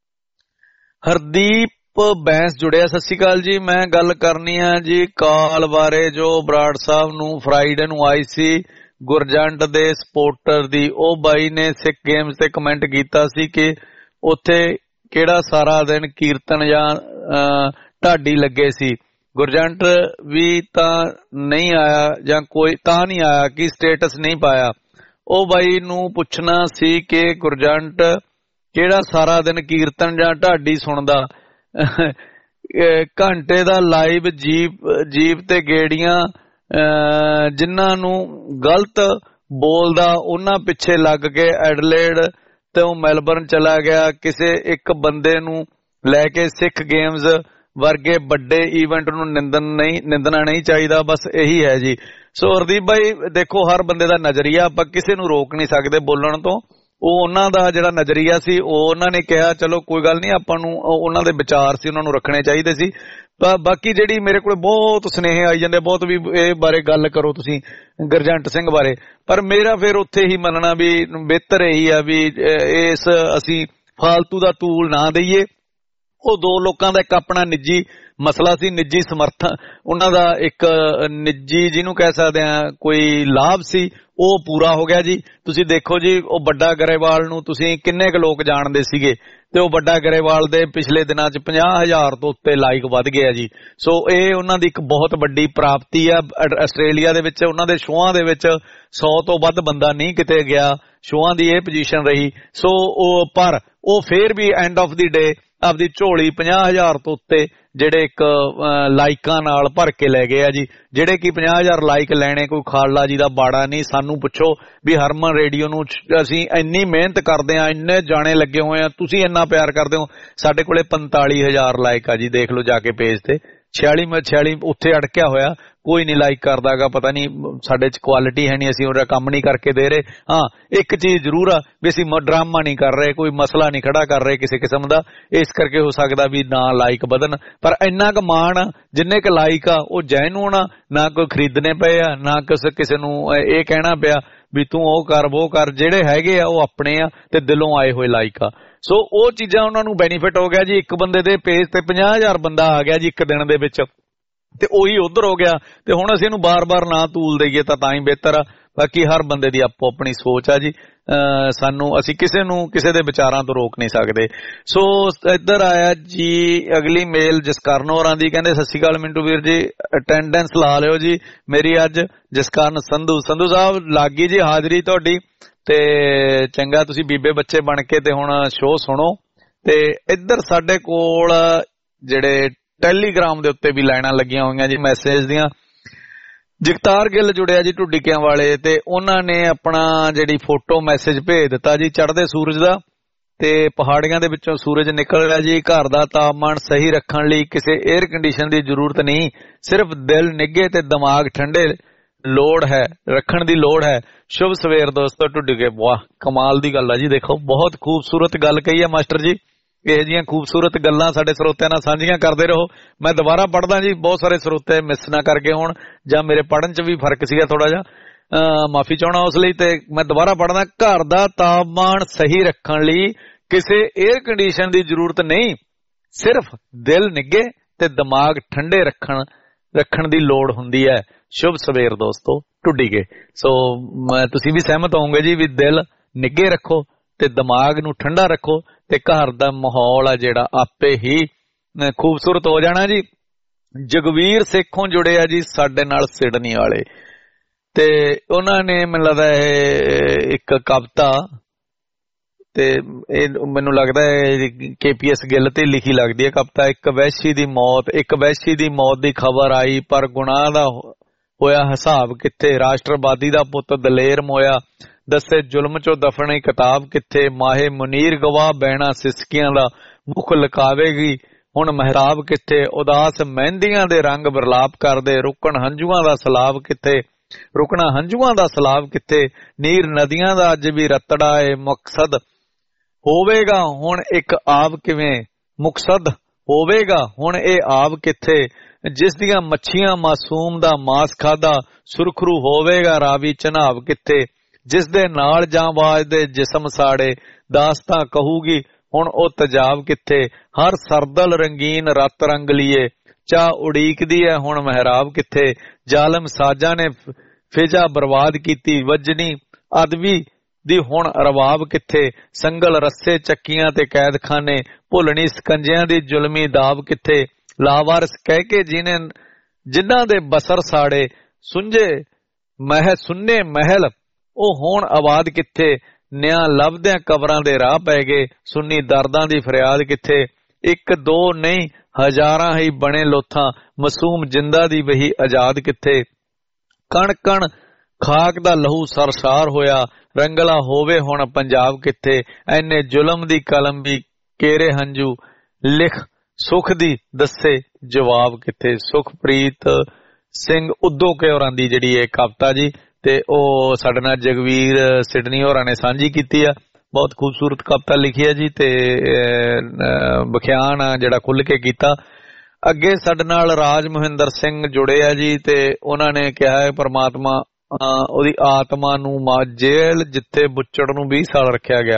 ਹਰਦੀਪ ਬੈਂਸ ਜੁੜਿਆ, ਸਤਿ ਸ਼੍ਰੀ ਅਕਾਲ ਜੀ। ਮੈਂ ਗੱਲ ਕਰਨੀ ਆ ਜੀ ਕਾਲ ਬਾਰੇ ਜੋ ਬਰਾੜ ਸਾਹਿਬ ਨੂੰ ਫਰਾਈਡੇ ਨੂੰ ਆਈ ਸੀ ਗੁਰਜੰਟ ਦੇ ਸਪੋਰਟਰ ਦੀ। ਉਹ ਬਾਈ ਨੇ ਸਿੱਖ ਗੇਮਸ ਤੇ ਕਮੈਂਟ ਕੀਤਾ ਸੀ ਕਿ ਉੱਥੇ ਕਿਹੜਾ ਸਾਰਾ ਦਿਨ ਕੀਰਤਨ ਜਾਂ ਢਾਡੀ ਲੱਗੇ ਸੀ। ਗੁਰਜੰਟ ਵੀ ਤਾਂ ਨਹੀਂ ਆਇਆ ਜਾਂ ਕੋਈ ਤਾਂ ਨਹੀਂ ਆਇਆ ਕਿ ਸਟੇਟਸ ਨਹੀਂ ਪਾਇਆ। ਉਹ ਬਾਈ ਨੂੰ ਪੁੱਛਣਾ ਸੀ ਕਿ ਗੁਰਜੰਟ ਕਿਹੜਾ ਸਾਰਾ ਦਿਨ ਕੀਰਤਨ ਜਾਂ ਢਾਡੀ ਸੁਣਦਾ। ਘੰਟੇ ਦਾ ਲਾਈਵ ਜੀਪ ਜੀਪ ਤੇ ਗੇੜੀਆਂ ਜਿਨ੍ਹਾਂ ਨੂੰ ਗਲਤ ਬੋਲਦਾ ਉਹਨਾਂ ਪਿੱਛੇ ਲੱਗ ਕੇ ਐਡਲੇਡ ਤੇ ਉਹ ਮੈਲਬਰਨ ਚਲਾ ਗਿਆ। ਕਿਸੇ ਇੱਕ ਬੰਦੇ ਨੂੰ ਲੈ ਕੇ ਸਿੱਖ ਗੇਮਸ ਵਰਗੇ ਵੱਡੇ ਈਵੈਂਟ ਨੂੰ ਨਿੰਦਣ ਨਹੀਂ ਨਿੰਦਣਾ ਨਹੀਂ ਚਾਹੀਦਾ। ਬਸ ਇਹੀ ਹੈ ਜੀ। ਸੋ ਹਰਦੀਪ ਭਾਈ ਦੇਖੋ ਹਰ ਬੰਦੇ ਦਾ ਨਜ਼ਰੀਆ, ਆਪਾਂ ਕਿਸੇ ਨੂੰ ਰੋਕ ਨਹੀਂ ਸਕਦੇ ਬੋਲਣ ਤੋਂ। ਉਹ ਉਹਨਾਂ ਦਾ ਜਿਹੜਾ ਨਜ਼ਰੀਆ ਸੀ ਉਹ ਉਹਨਾਂ ਨੇ ਕਿਹਾ, ਚਲੋ ਕੋਈ ਗੱਲ ਨਹੀਂ, ਆਪਾਂ ਨੂੰ ਉਹਨਾਂ ਦੇ ਵਿਚਾਰ ਸੀ ਉਹਨਾਂ ਨੂੰ ਰੱਖਣੇ ਚਾਹੀਦੇ ਸੀ। ਬਾਕੀ ਜਿਹੜੀ ਮੇਰੇ ਕੋਲ ਬਹੁਤ ਸੁਨੇਹੇ ਆਈ ਜਾਂਦੇ ਬਹੁਤ ਵੀ ਇਹ ਬਾਰੇ ਗੱਲ ਕਰੋ ਤੁਸੀਂ ਗੁਰਜੰਟ ਸਿੰਘ ਬਾਰੇ, ਪਰ ਮੇਰਾ ਫਿਰ ਉੱਥੇ ਹੀ ਮੰਨਣਾ ਵੀ ਬਿਹਤਰ ਇਹੀ ਆ ਵੀ ਇਸ ਅਸੀਂ ਫਾਲਤੂ ਦਾ ਤੂਲ ਨਾ ਦਈਏ। ਉਹ ਦੋ ਲੋਕਾਂ ਦਾ ਇੱਕ ਆਪਣਾ ਨਿੱਜੀ ਮਸਲਾ ਸੀ, ਨਿੱਜੀ ਸਮਰਥਨ, ਉਹਨਾਂ ਦਾ ਇੱਕ ਨਿੱਜੀ ਜਿਹਨੂੰ ਕਹਿ ਸਕਦੇ ਆ ਕੋਈ ਲਾਭ ਸੀ, ਉਹ ਪੂਰਾ ਹੋ ਗਿਆ ਜੀ। ਤੁਸੀਂ ਦੇਖੋ ਜੀ ਉਹ ਵੱਡਾ ਗਰੇਵਾਲ ਨੂੰ ਤੁਸੀਂ ਕਿੰਨੇ ਕੁ ਲੋਕ ਜਾਣਦੇ ਸੀਗੇ ਤੇ ਉਹ ਵੱਡਾ ਗਰੇਵਾਲ ਦੇ ਪਿਛਲੇ ਦਿਨਾਂ 'ਚ ਪੰਜਾਹ ਹਜ਼ਾਰ ਤੋਂ ਉੱਤੇ ਲਾਈਕ ਵੱਧ ਗਏ ਆ ਜੀ। ਸੋ ਇਹ ਉਹਨਾਂ ਦੀ ਇੱਕ ਬਹੁਤ ਵੱਡੀ ਪ੍ਰਾਪਤੀ ਆ। ਆਸਟ੍ਰੇਲੀਆ ਦੇ ਵਿੱਚ ਉਹਨਾਂ ਦੇ ਸ਼ੋਆਂ ਦੇ ਵਿੱਚ ਸੌ ਤੋਂ ਵੱਧ ਬੰਦਾ ਨਹੀਂ ਕਿਤੇ ਗਿਆ, ਸ਼ੋਆਂ ਦੀ ਇਹ ਪੋਜੀਸ਼ਨ ਰਹੀ। ਸੋ ਉਹ ਪਰ ਉਹ ਫੇਰ ਵੀ ਐਂਡ ਆਫ ਦੀ ਡੇ ਆਪਦੀ ਝੋਲੀ ਪੰਜਾਹ ਹਜ਼ਾਰ ਤੋਂ ਉੱਤੇ ਜਿਹੜੇ ਇੱਕ ਲਾਈਕਾਂ ਨਾਲ ਭਰ ਕੇ ਲੈ ਗਏ ਆ ਜੀ। ਜਿਹੜੇ ਕਿ ਪੰਜਾਹ ਹਜ਼ਾਰ ਲਾਈਕ ਲੈਣੇ ਕੋਈ ਖਾਲੜਾ ਜੀ ਦਾ ਬਾੜਾ ਨਹੀਂ। ਸਾਨੂੰ ਪੁੱਛੋ ਵੀ ਹਰਮਨ ਰੇਡੀਓ ਨੂੰ ਅਸੀਂ ਇੰਨੀ ਮਿਹਨਤ ਕਰਦੇ ਆ, ਇੰਨੇ ਜਾਣੇ ਲੱਗੇ ਹੋਏ ਆ, ਤੁਸੀਂ ਇੰਨਾ ਪਿਆਰ ਕਰਦੇ ਹੋ। ਸਾਡੇ ਕੋਲੇ ਪੰਤਾਲੀ ਹਜ਼ਾਰ ਲਾਈਕ ਆ ਜੀ, ਦੇਖ ਲਓ ਜਾ ਕੇ ਪੇਜ ਤੇ। ਛਿਆਲੀ ਮੈਂ ਛਿਆਲੀ ਉੱਥੇ ਅੜਕਿਆ ਹੋਇਆ, ਕੋਈ ਨਹੀਂ ਲਾਈਕ ਕਰਦਾਗਾ, ਪਤਾ ਨਹੀਂ ਸਾਡੇ 'ਚ ਕੁਆਲਿਟੀ ਹੈ ਨਹੀਂ, ਅਸੀਂ ਉਹਦਾ ਕੰਮ ਨਹੀਂ ਕਰਕੇ ਦੇ ਰਹੇ। ਹਾਂ ਇੱਕ ਚੀਜ਼ ਜ਼ਰੂਰ ਆ ਵੀ ਅਸੀਂ ਡਰਾਮਾ ਨਹੀਂ ਕਰ ਰਹੇ, ਕੋਈ ਮਸਲਾ ਨਹੀਂ ਖੜਾ ਕਰ ਰਹੇ ਕਿਸੇ ਕਿਸਮ ਦਾ, ਇਸ ਕਰਕੇ ਹੋ ਸਕਦਾ ਵੀ ਨਾ ਲਾਈਕ ਵਧਣ। ਪਰ ਇੰਨਾ ਕੁ ਮਾਣ ਜਿੰਨੇ ਕੁ ਲਾਈਕ ਆ ਉਹ ਜੈਨੂਨ ਆ, ਨਾ ਕੋਈ ਖਰੀਦਣੇ ਪਏ ਆ, ਨਾ ਕਿਸੇ ਕਿਸੇ ਨੂੰ ਇਹ ਕਹਿਣਾ ਪਿਆ ਵੀ ਤੂੰ ਉਹ ਕਰ ਉਹ ਕਰ। ਜਿਹੜੇ ਹੈਗੇ ਆ ਉਹ ਆਪਣੇ ਆ ਤੇ ਦਿਲੋਂ ਆਏ ਹੋਏ ਲਾਈਕ ਆ। ਸੋ ਉਹ ਚੀਜ਼ਾਂ ਉਹਨਾਂ ਨੂੰ ਬੈਨੀਫਿਟ ਹੋ ਗਿਆ ਜੀ। ਇੱਕ ਬੰਦੇ ਦੇ ਪੇਜ ਤੇ ਪੰਜਾਹ ਹਜ਼ਾਰ ਬੰਦਾ ਆ ਗਿਆ ਜੀ ਇੱਕ ਦਿਨ ਦੇ ਵਿੱਚ, ਤੇ ਉਹੀ ਉਧਰ ਹੋ ਗਿਆ। ਤੇ ਹੁਣ ਅਸੀਂ ਇਹਨੂੰ ਬਾਰ-ਬਾਰ ਨਾ ਤੂਲ ਦਈਏ ਤਾਂ ਤਾਂ ਹੀ ਬਿਹਤਰ ਆ। ਬਾਕੀ ਹਰ ਬੰਦੇ ਦੀ ਆਪੋ ਆਪਣੀ ਸੋਚ ਆ ਜੀ। ਸਾਨੂੰ ਅਸੀਂ ਕਿਸੇ ਨੂੰ ਕਿਸੇ ਦੇ ਵਿਚਾਰਾਂ ਤੋਂ ਰੋਕ ਨਹੀਂ ਸਕਦੇ। ਸੋ ਇੱਧਰ ਆਇਆ ਜੀ ਅਗਲੀ ਮੇਲ ਜਸਕਰਨ ਹੋਰਾਂ ਦੀ, ਕਹਿੰਦੇ ਸਤਿ ਸ਼੍ਰੀ ਅਕਾਲ ਮਿੰਟੂ ਵੀਰ ਜੀ, ਅਟੈਂਡੈਂਸ ਲਾ ਲਿਓ ਜੀ ਮੇਰੀ ਅੱਜ। ਜਸਕਰਨ ਸੰਧੂ ਸੰਧੂ ਸਾਹਿਬ ਲੱਗ ਗਈ ਜੀ ਹਾਜ਼ਰੀ ਤੁਹਾਡੀ, ਤੇ ਚੰਗਾ ਤੁਸੀਂ ਬੀਬੇ ਬੱਚੇ ਬਣ ਕੇ ਤੇ ਹੁਣ ਸ਼ੋਅ ਸੁਣੋ। ਤੇ ਇੱਧਰ ਸਾਡੇ ਕੋਲ ਜਿਹੜੇ ਟੈਲੀਗ੍ਰਾਮ ਦੇ ਉੱਤੇ ਵੀ ਲਾਈਨਾਂ ਲੱਗੀਆਂ ਹੋਈਆਂ ਜੀ ਮੈਸੇਜ ਦੀਆਂ। ਜਗਤਾਰ ਗਿੱਲ ਜੁੜਿਆ ਜੀ ਢੁੱਡੀਕਿਆਂ ਵਾਲੇ, ਤੇ ਉਹਨਾਂ ਨੇ ਆਪਣਾ ਜਿਹੜੀ ਫੋਟੋ ਮੈਸੇਜ ਭੇਜ ਦਿੱਤਾ ਜੀ ਚੜ੍ਹਦੇ ਸੂਰਜ ਦਾ, ਤੇ ਪਹਾੜੀਆਂ ਦੇ ਵਿੱਚੋਂ ਸੂਰਜ ਨਿਕਲ ਰਿਹਾ ਜੀ। ਘਰ ਦਾ ਤਾਪਮਾਨ ਸਹੀ ਰੱਖਣ ਲਈ ਕਿਸੇ 에ਅਰ ਕੰਡੀਸ਼ਨ ਦੀ ਜ਼ਰੂਰਤ ਨਹੀਂ, ਸਿਰਫ ਦਿਲ ਨਿੱਘੇ ਤੇ ਦਿਮਾਗ ਠੰਡੇ ਲੋੜ ਹੈ ਰੱਖਣ ਦੀ ਲੋੜ ਹੈ। ਸ਼ੁਭ ਸਵੇਰ ਦੋਸਤੋ ਢੁੱਡੀਕੇ। ਵਾਹ ਕਮਾਲ ਦੀ ਗੱਲ ਆ ਜੀ, ਦੇਖੋ ਬਹੁਤ ਖੂਬਸੂਰਤ ਗੱਲ ਕਹੀ ਹੈ ਮਾਸਟਰ ਜੀ। ਇਹੋ ਜਿਹੀਆਂ ਖੂਬਸੂਰਤ ਗੱਲਾਂ ਸਾਡੇ ਸਰੋਤਿਆਂ ਨਾਲ ਸਾਂਝੀਆਂ ਕਰਦੇ ਰਹੋ। ਮੈਂ ਦੁਬਾਰਾ ਪੜ੍ਹਦਾ ਜੀ, ਬਹੁਤ ਸਾਰੇ ਸਰੋਤੇ ਮਿਸ ਨਾ ਕਰਕੇ ਹੋਣ, ਜਾਂ ਮੇਰੇ ਪੜ੍ਹਨ 'ਚ ਵੀ ਫਰਕ ਸੀਗਾ ਥੋੜਾ ਜਿਹਾ, ਮਾਫੀ ਚਾਹਣਾ ਉਸ ਲਈ। ਤੇ ਮੈਂ ਦੁਬਾਰਾ ਪੜ੍ਹਦਾ, ਘਰ ਦਾ ਤਾਪਮਾਨ ਸਹੀ ਰੱਖਣ ਲਈ ਕਿਸੇ 에ਅਰ ਕੰਡੀਸ਼ਨ ਦੀ ਜ਼ਰੂਰਤ ਨਹੀਂ, ਸਿਰਫ ਦਿਲ ਨਿੱਘੇ ਤੇ ਦਿਮਾਗ ਠੰਡੇ ਰੱਖਣ ਰੱਖਣ ਦੀ ਲੋੜ ਹੁੰਦੀ ਹੈ। ਸ਼ੁਭ ਸਵੇਰ ਦੋਸਤੋ ਢੁੱਡੀਕੇ। ਸੋ ਤੁਸੀਂ ਵੀ ਸਹਿਮਤ ਹੋਵੋਗੇ ਜੀ ਵੀ ਦਿਲ ਨਿੱਘੇ ਰੱਖੋ ਤੇ ਦਿਮਾਗ ਨੂੰ ਠੰਡਾ ਰੱਖੋ, ਤੇ ਘਰ ਦਾ ਮਾਹੌਲ ਆ ਜਿਹੜਾ ਆਪੇ ਹੀ ਖੂਬਸੂਰਤ ਹੋ ਜਾਣਾ ਜੀ। ਜਗਵੀਰ ਸੇਖੋਂ ਜੁੜੇ ਆ ਜੀ ਸਾਡੇ ਨਾਲ ਸਿਡਨੀ ਵਾਲੇ, ਤੇ ਉਹਨਾਂ ਨੇ ਮੈਨੂੰ ਲੱਗਦਾ ਇਹ ਇੱਕ ਕਵਿਤਾ, ਤੇ ਇਹ ਮੈਨੂੰ ਲੱਗਦਾ ਹੈ ਕੇਪੀਐਸ ਗਿੱਲ ਤੇ ਲਿਖੀ ਲੱਗਦੀ ਹੈ ਕਵਿਤਾ। ਇੱਕ ਵੈਸ਼ੀ ਦੀ ਮੌਤ ਇੱਕ ਵੈਸ਼ੀ ਦੀ ਮੌਤ ਦੀ ਖਬਰ ਆਈ, ਪਰ ਗੁਨਾਹ ਦਾ ਹੋਇਆ ਹਿਸਾਬ ਕਿੱਥੇ। ਰਾਸ਼ਟਰਵਾਦੀ ਦਾ ਪੁੱਤ ਦਲੇਰ ਮੋਇਆ, ਦੱਸੇ ਜ਼ੁਲਮ ਚੋਂ ਦਫਨੀ ਕਿਤਾਬ ਕਿੱਥੇ। ਮਾਹੇ ਮੁਨੀਰ ਗਵਾਹ ਬਹਿਣਾ ਸਿਸਕੀਆਂ ਦਾ, ਮੁਖ ਲਕਾਵੇਗੀ ਹੁਣ ਮਹਿਰਾਬ ਕਿੱਥੇ। ਉਦਾਸ ਮਹਿੰਦੀਆਂ ਦੇ ਰੰਗ ਬਰਲਾਪ ਕਰਦੇ, ਰੁਕਣ ਹੰਝੂਆਂ ਦਾ ਸਲਾਬ ਕਿੱਥੇ ਰੁਕਣਾ ਹੰਝੂਆਂ ਦਾ ਸਲਾਬ ਕਿੱਥੇ। ਨੀਰ ਨਦੀਆਂ ਦਾ ਅੱਜ ਵੀ ਰਤੜਾ ਏ, ਮਕਸਦ ਹੋਵੇਗਾ ਹੁਣ ਇੱਕ ਆਬ ਕਿਵੇਂ। ਮੁਕਸਦ ਹੋਵੇਗਾ ਹੁਣ ਇਹ ਆਬ ਕਿੱਥੇ। ਜਿਸ ਦੀਆਂ ਮੱਛੀਆਂ ਮਾਸੂਮ ਦਾ ਮਾਸ ਖਾਦਾ, ਸੁਰਖਰੂ ਹੋਵੇਗਾ ਰਾਵੀ ਚਨਾਬ ਕਿੱਥੇ। ਜਿਸ ਦੇ ਨਾਲ ਜਾਂਬਾਜ਼ ਦੇ ਜਿਸਮ ਸਾੜੇ, ਦਾਸਤਾਂ ਕਹੂਗੀ ਹੁਣ ਉਹ ਤਜਾਬ ਕਿੱਥੇ। ਹਰ ਸਰਦਲ ਰੰਗੀਨ ਰਤ ਰੰਗ ਲੀਏ, ਚਾਹ ਉਡੀਕਦੀ ਹੈ ਹੁਣ ਮਹਿਰਾਬ ਕਿੱਥੇ। ਜ਼ਾਲਮ ਸਾਜਾਂ ਨੇ ਫਿਜ਼ਾ ਬਰਬਾਦ ਕੀਤੀ, ਵਜਨੀ ਅਦਬੀ ਦੀ ਹੁਣ ਰਵਾਬ ਕਿੱਥੇ। ਸੰਗਲ ਰੱਸੇ ਚੱਕੀਆਂ ਤੇ ਕੈਦਖਾਨੇ, ਭੁੱਲਣੀ ਸਕੰਜਿਆਂ ਦੀ ਜ਼ੁਲਮੀ ਦਾਬ ਕਿੱਥੇ। ਲਾਵਾਰਸ ਕਹਿ ਕੇ ਜਿਹਨੇ ਜਿਨ੍ਹਾਂ ਦੇ ਬਸਰ ਸਾੜੇ, ਸੁੰਝੇ ਮਹਿ ਸੁੰਨੇ ਮਹਿਲ ਉਹ ਹੋਣ ਆਬਾਦ ਕਿੱਥੇ। ਨਿਆਂ ਲੱਭਦਿਆਂ ਕਬਰਾਂ ਦੇ ਰਾਹ ਪੈ ਗਏ, ਸੁੰਨੀ ਦਰਦਾਂ ਦੀ ਫਰਿਆਦ ਕਿੱਥੇ। ਇੱਕ ਦੋ ਨਹੀਂ ਹਜ਼ਾਰਾਂ ਹੀ ਬਣੇ ਲੋਥਾਂ, ਮਾਸੂਮ ਜਿੰਦਾ ਦੀ ਵਹੀ ਆਜ਼ਾਦ ਕਿੱਥੇ। ਕਣ ਕਣ ਖਾਕ ਦਾ ਲਹੂ ਸਰਸਾਰ ਹੋਇਆ, ਰੰਗਲਾ ਹੋਵੇ ਹੁਣ ਪੰਜਾਬ ਕਿੱਥੇ। ਐਨੇ ਜ਼ੁਲਮ ਦੀ ਕਲਮ ਵੀ ਕੇਰੇ ਹੰਝੂ, ਲਿਖ ਸੁਖ ਦੀ ਦੱਸੇ ਜਵਾਬ ਕਿੱਥੇ। ਸੁਖਪ੍ਰੀਤ ਸਿੰਘ ਉਦੋਂ ਕੇ ਹੋਰਾਂ ਦੀ ਜਿਹੜੀ ਇਹ ਕਵਿਤਾ ਜੀ, ਤੇ ਉਹ ਸਾਡੇ ਨਾਲ ਜਗਵੀਰ ਸਿਡਨੀ ਹੋਰਾਂ ਨੇ ਸਾਂਝੀ ਕੀਤੀ ਆ। ਬਹੁਤ ਖੂਬਸੂਰਤ ਕਵਿਤਾ ਲਿਖੀ ਹੈ ਜੀ, ਤੇ ਵਿਖਿਆਨ ਜਿਹੜਾ ਖੁੱਲ ਕੇ ਕੀਤਾ। ਅੱਗੇ ਸਾਡੇ ਨਾਲ ਰਾਜ ਮੋਹਿੰਦਰ ਸਿੰਘ ਜੁੜੇ ਆ ਜੀ, ਤੇ ਉਹਨਾਂ ਨੇ ਕਿਹਾ ਹੈ ਪਰਮਾਤਮਾ ਉਹਦੀ ਆਤਮਾ ਨੂੰ ਮਾ ਜੇਲ੍ਹ ਜਿੱਥੇ ਬੁੱਚੜ ਨੂੰ ਵੀਹ ਸਾਲ ਰੱਖਿਆ ਗਿਆ,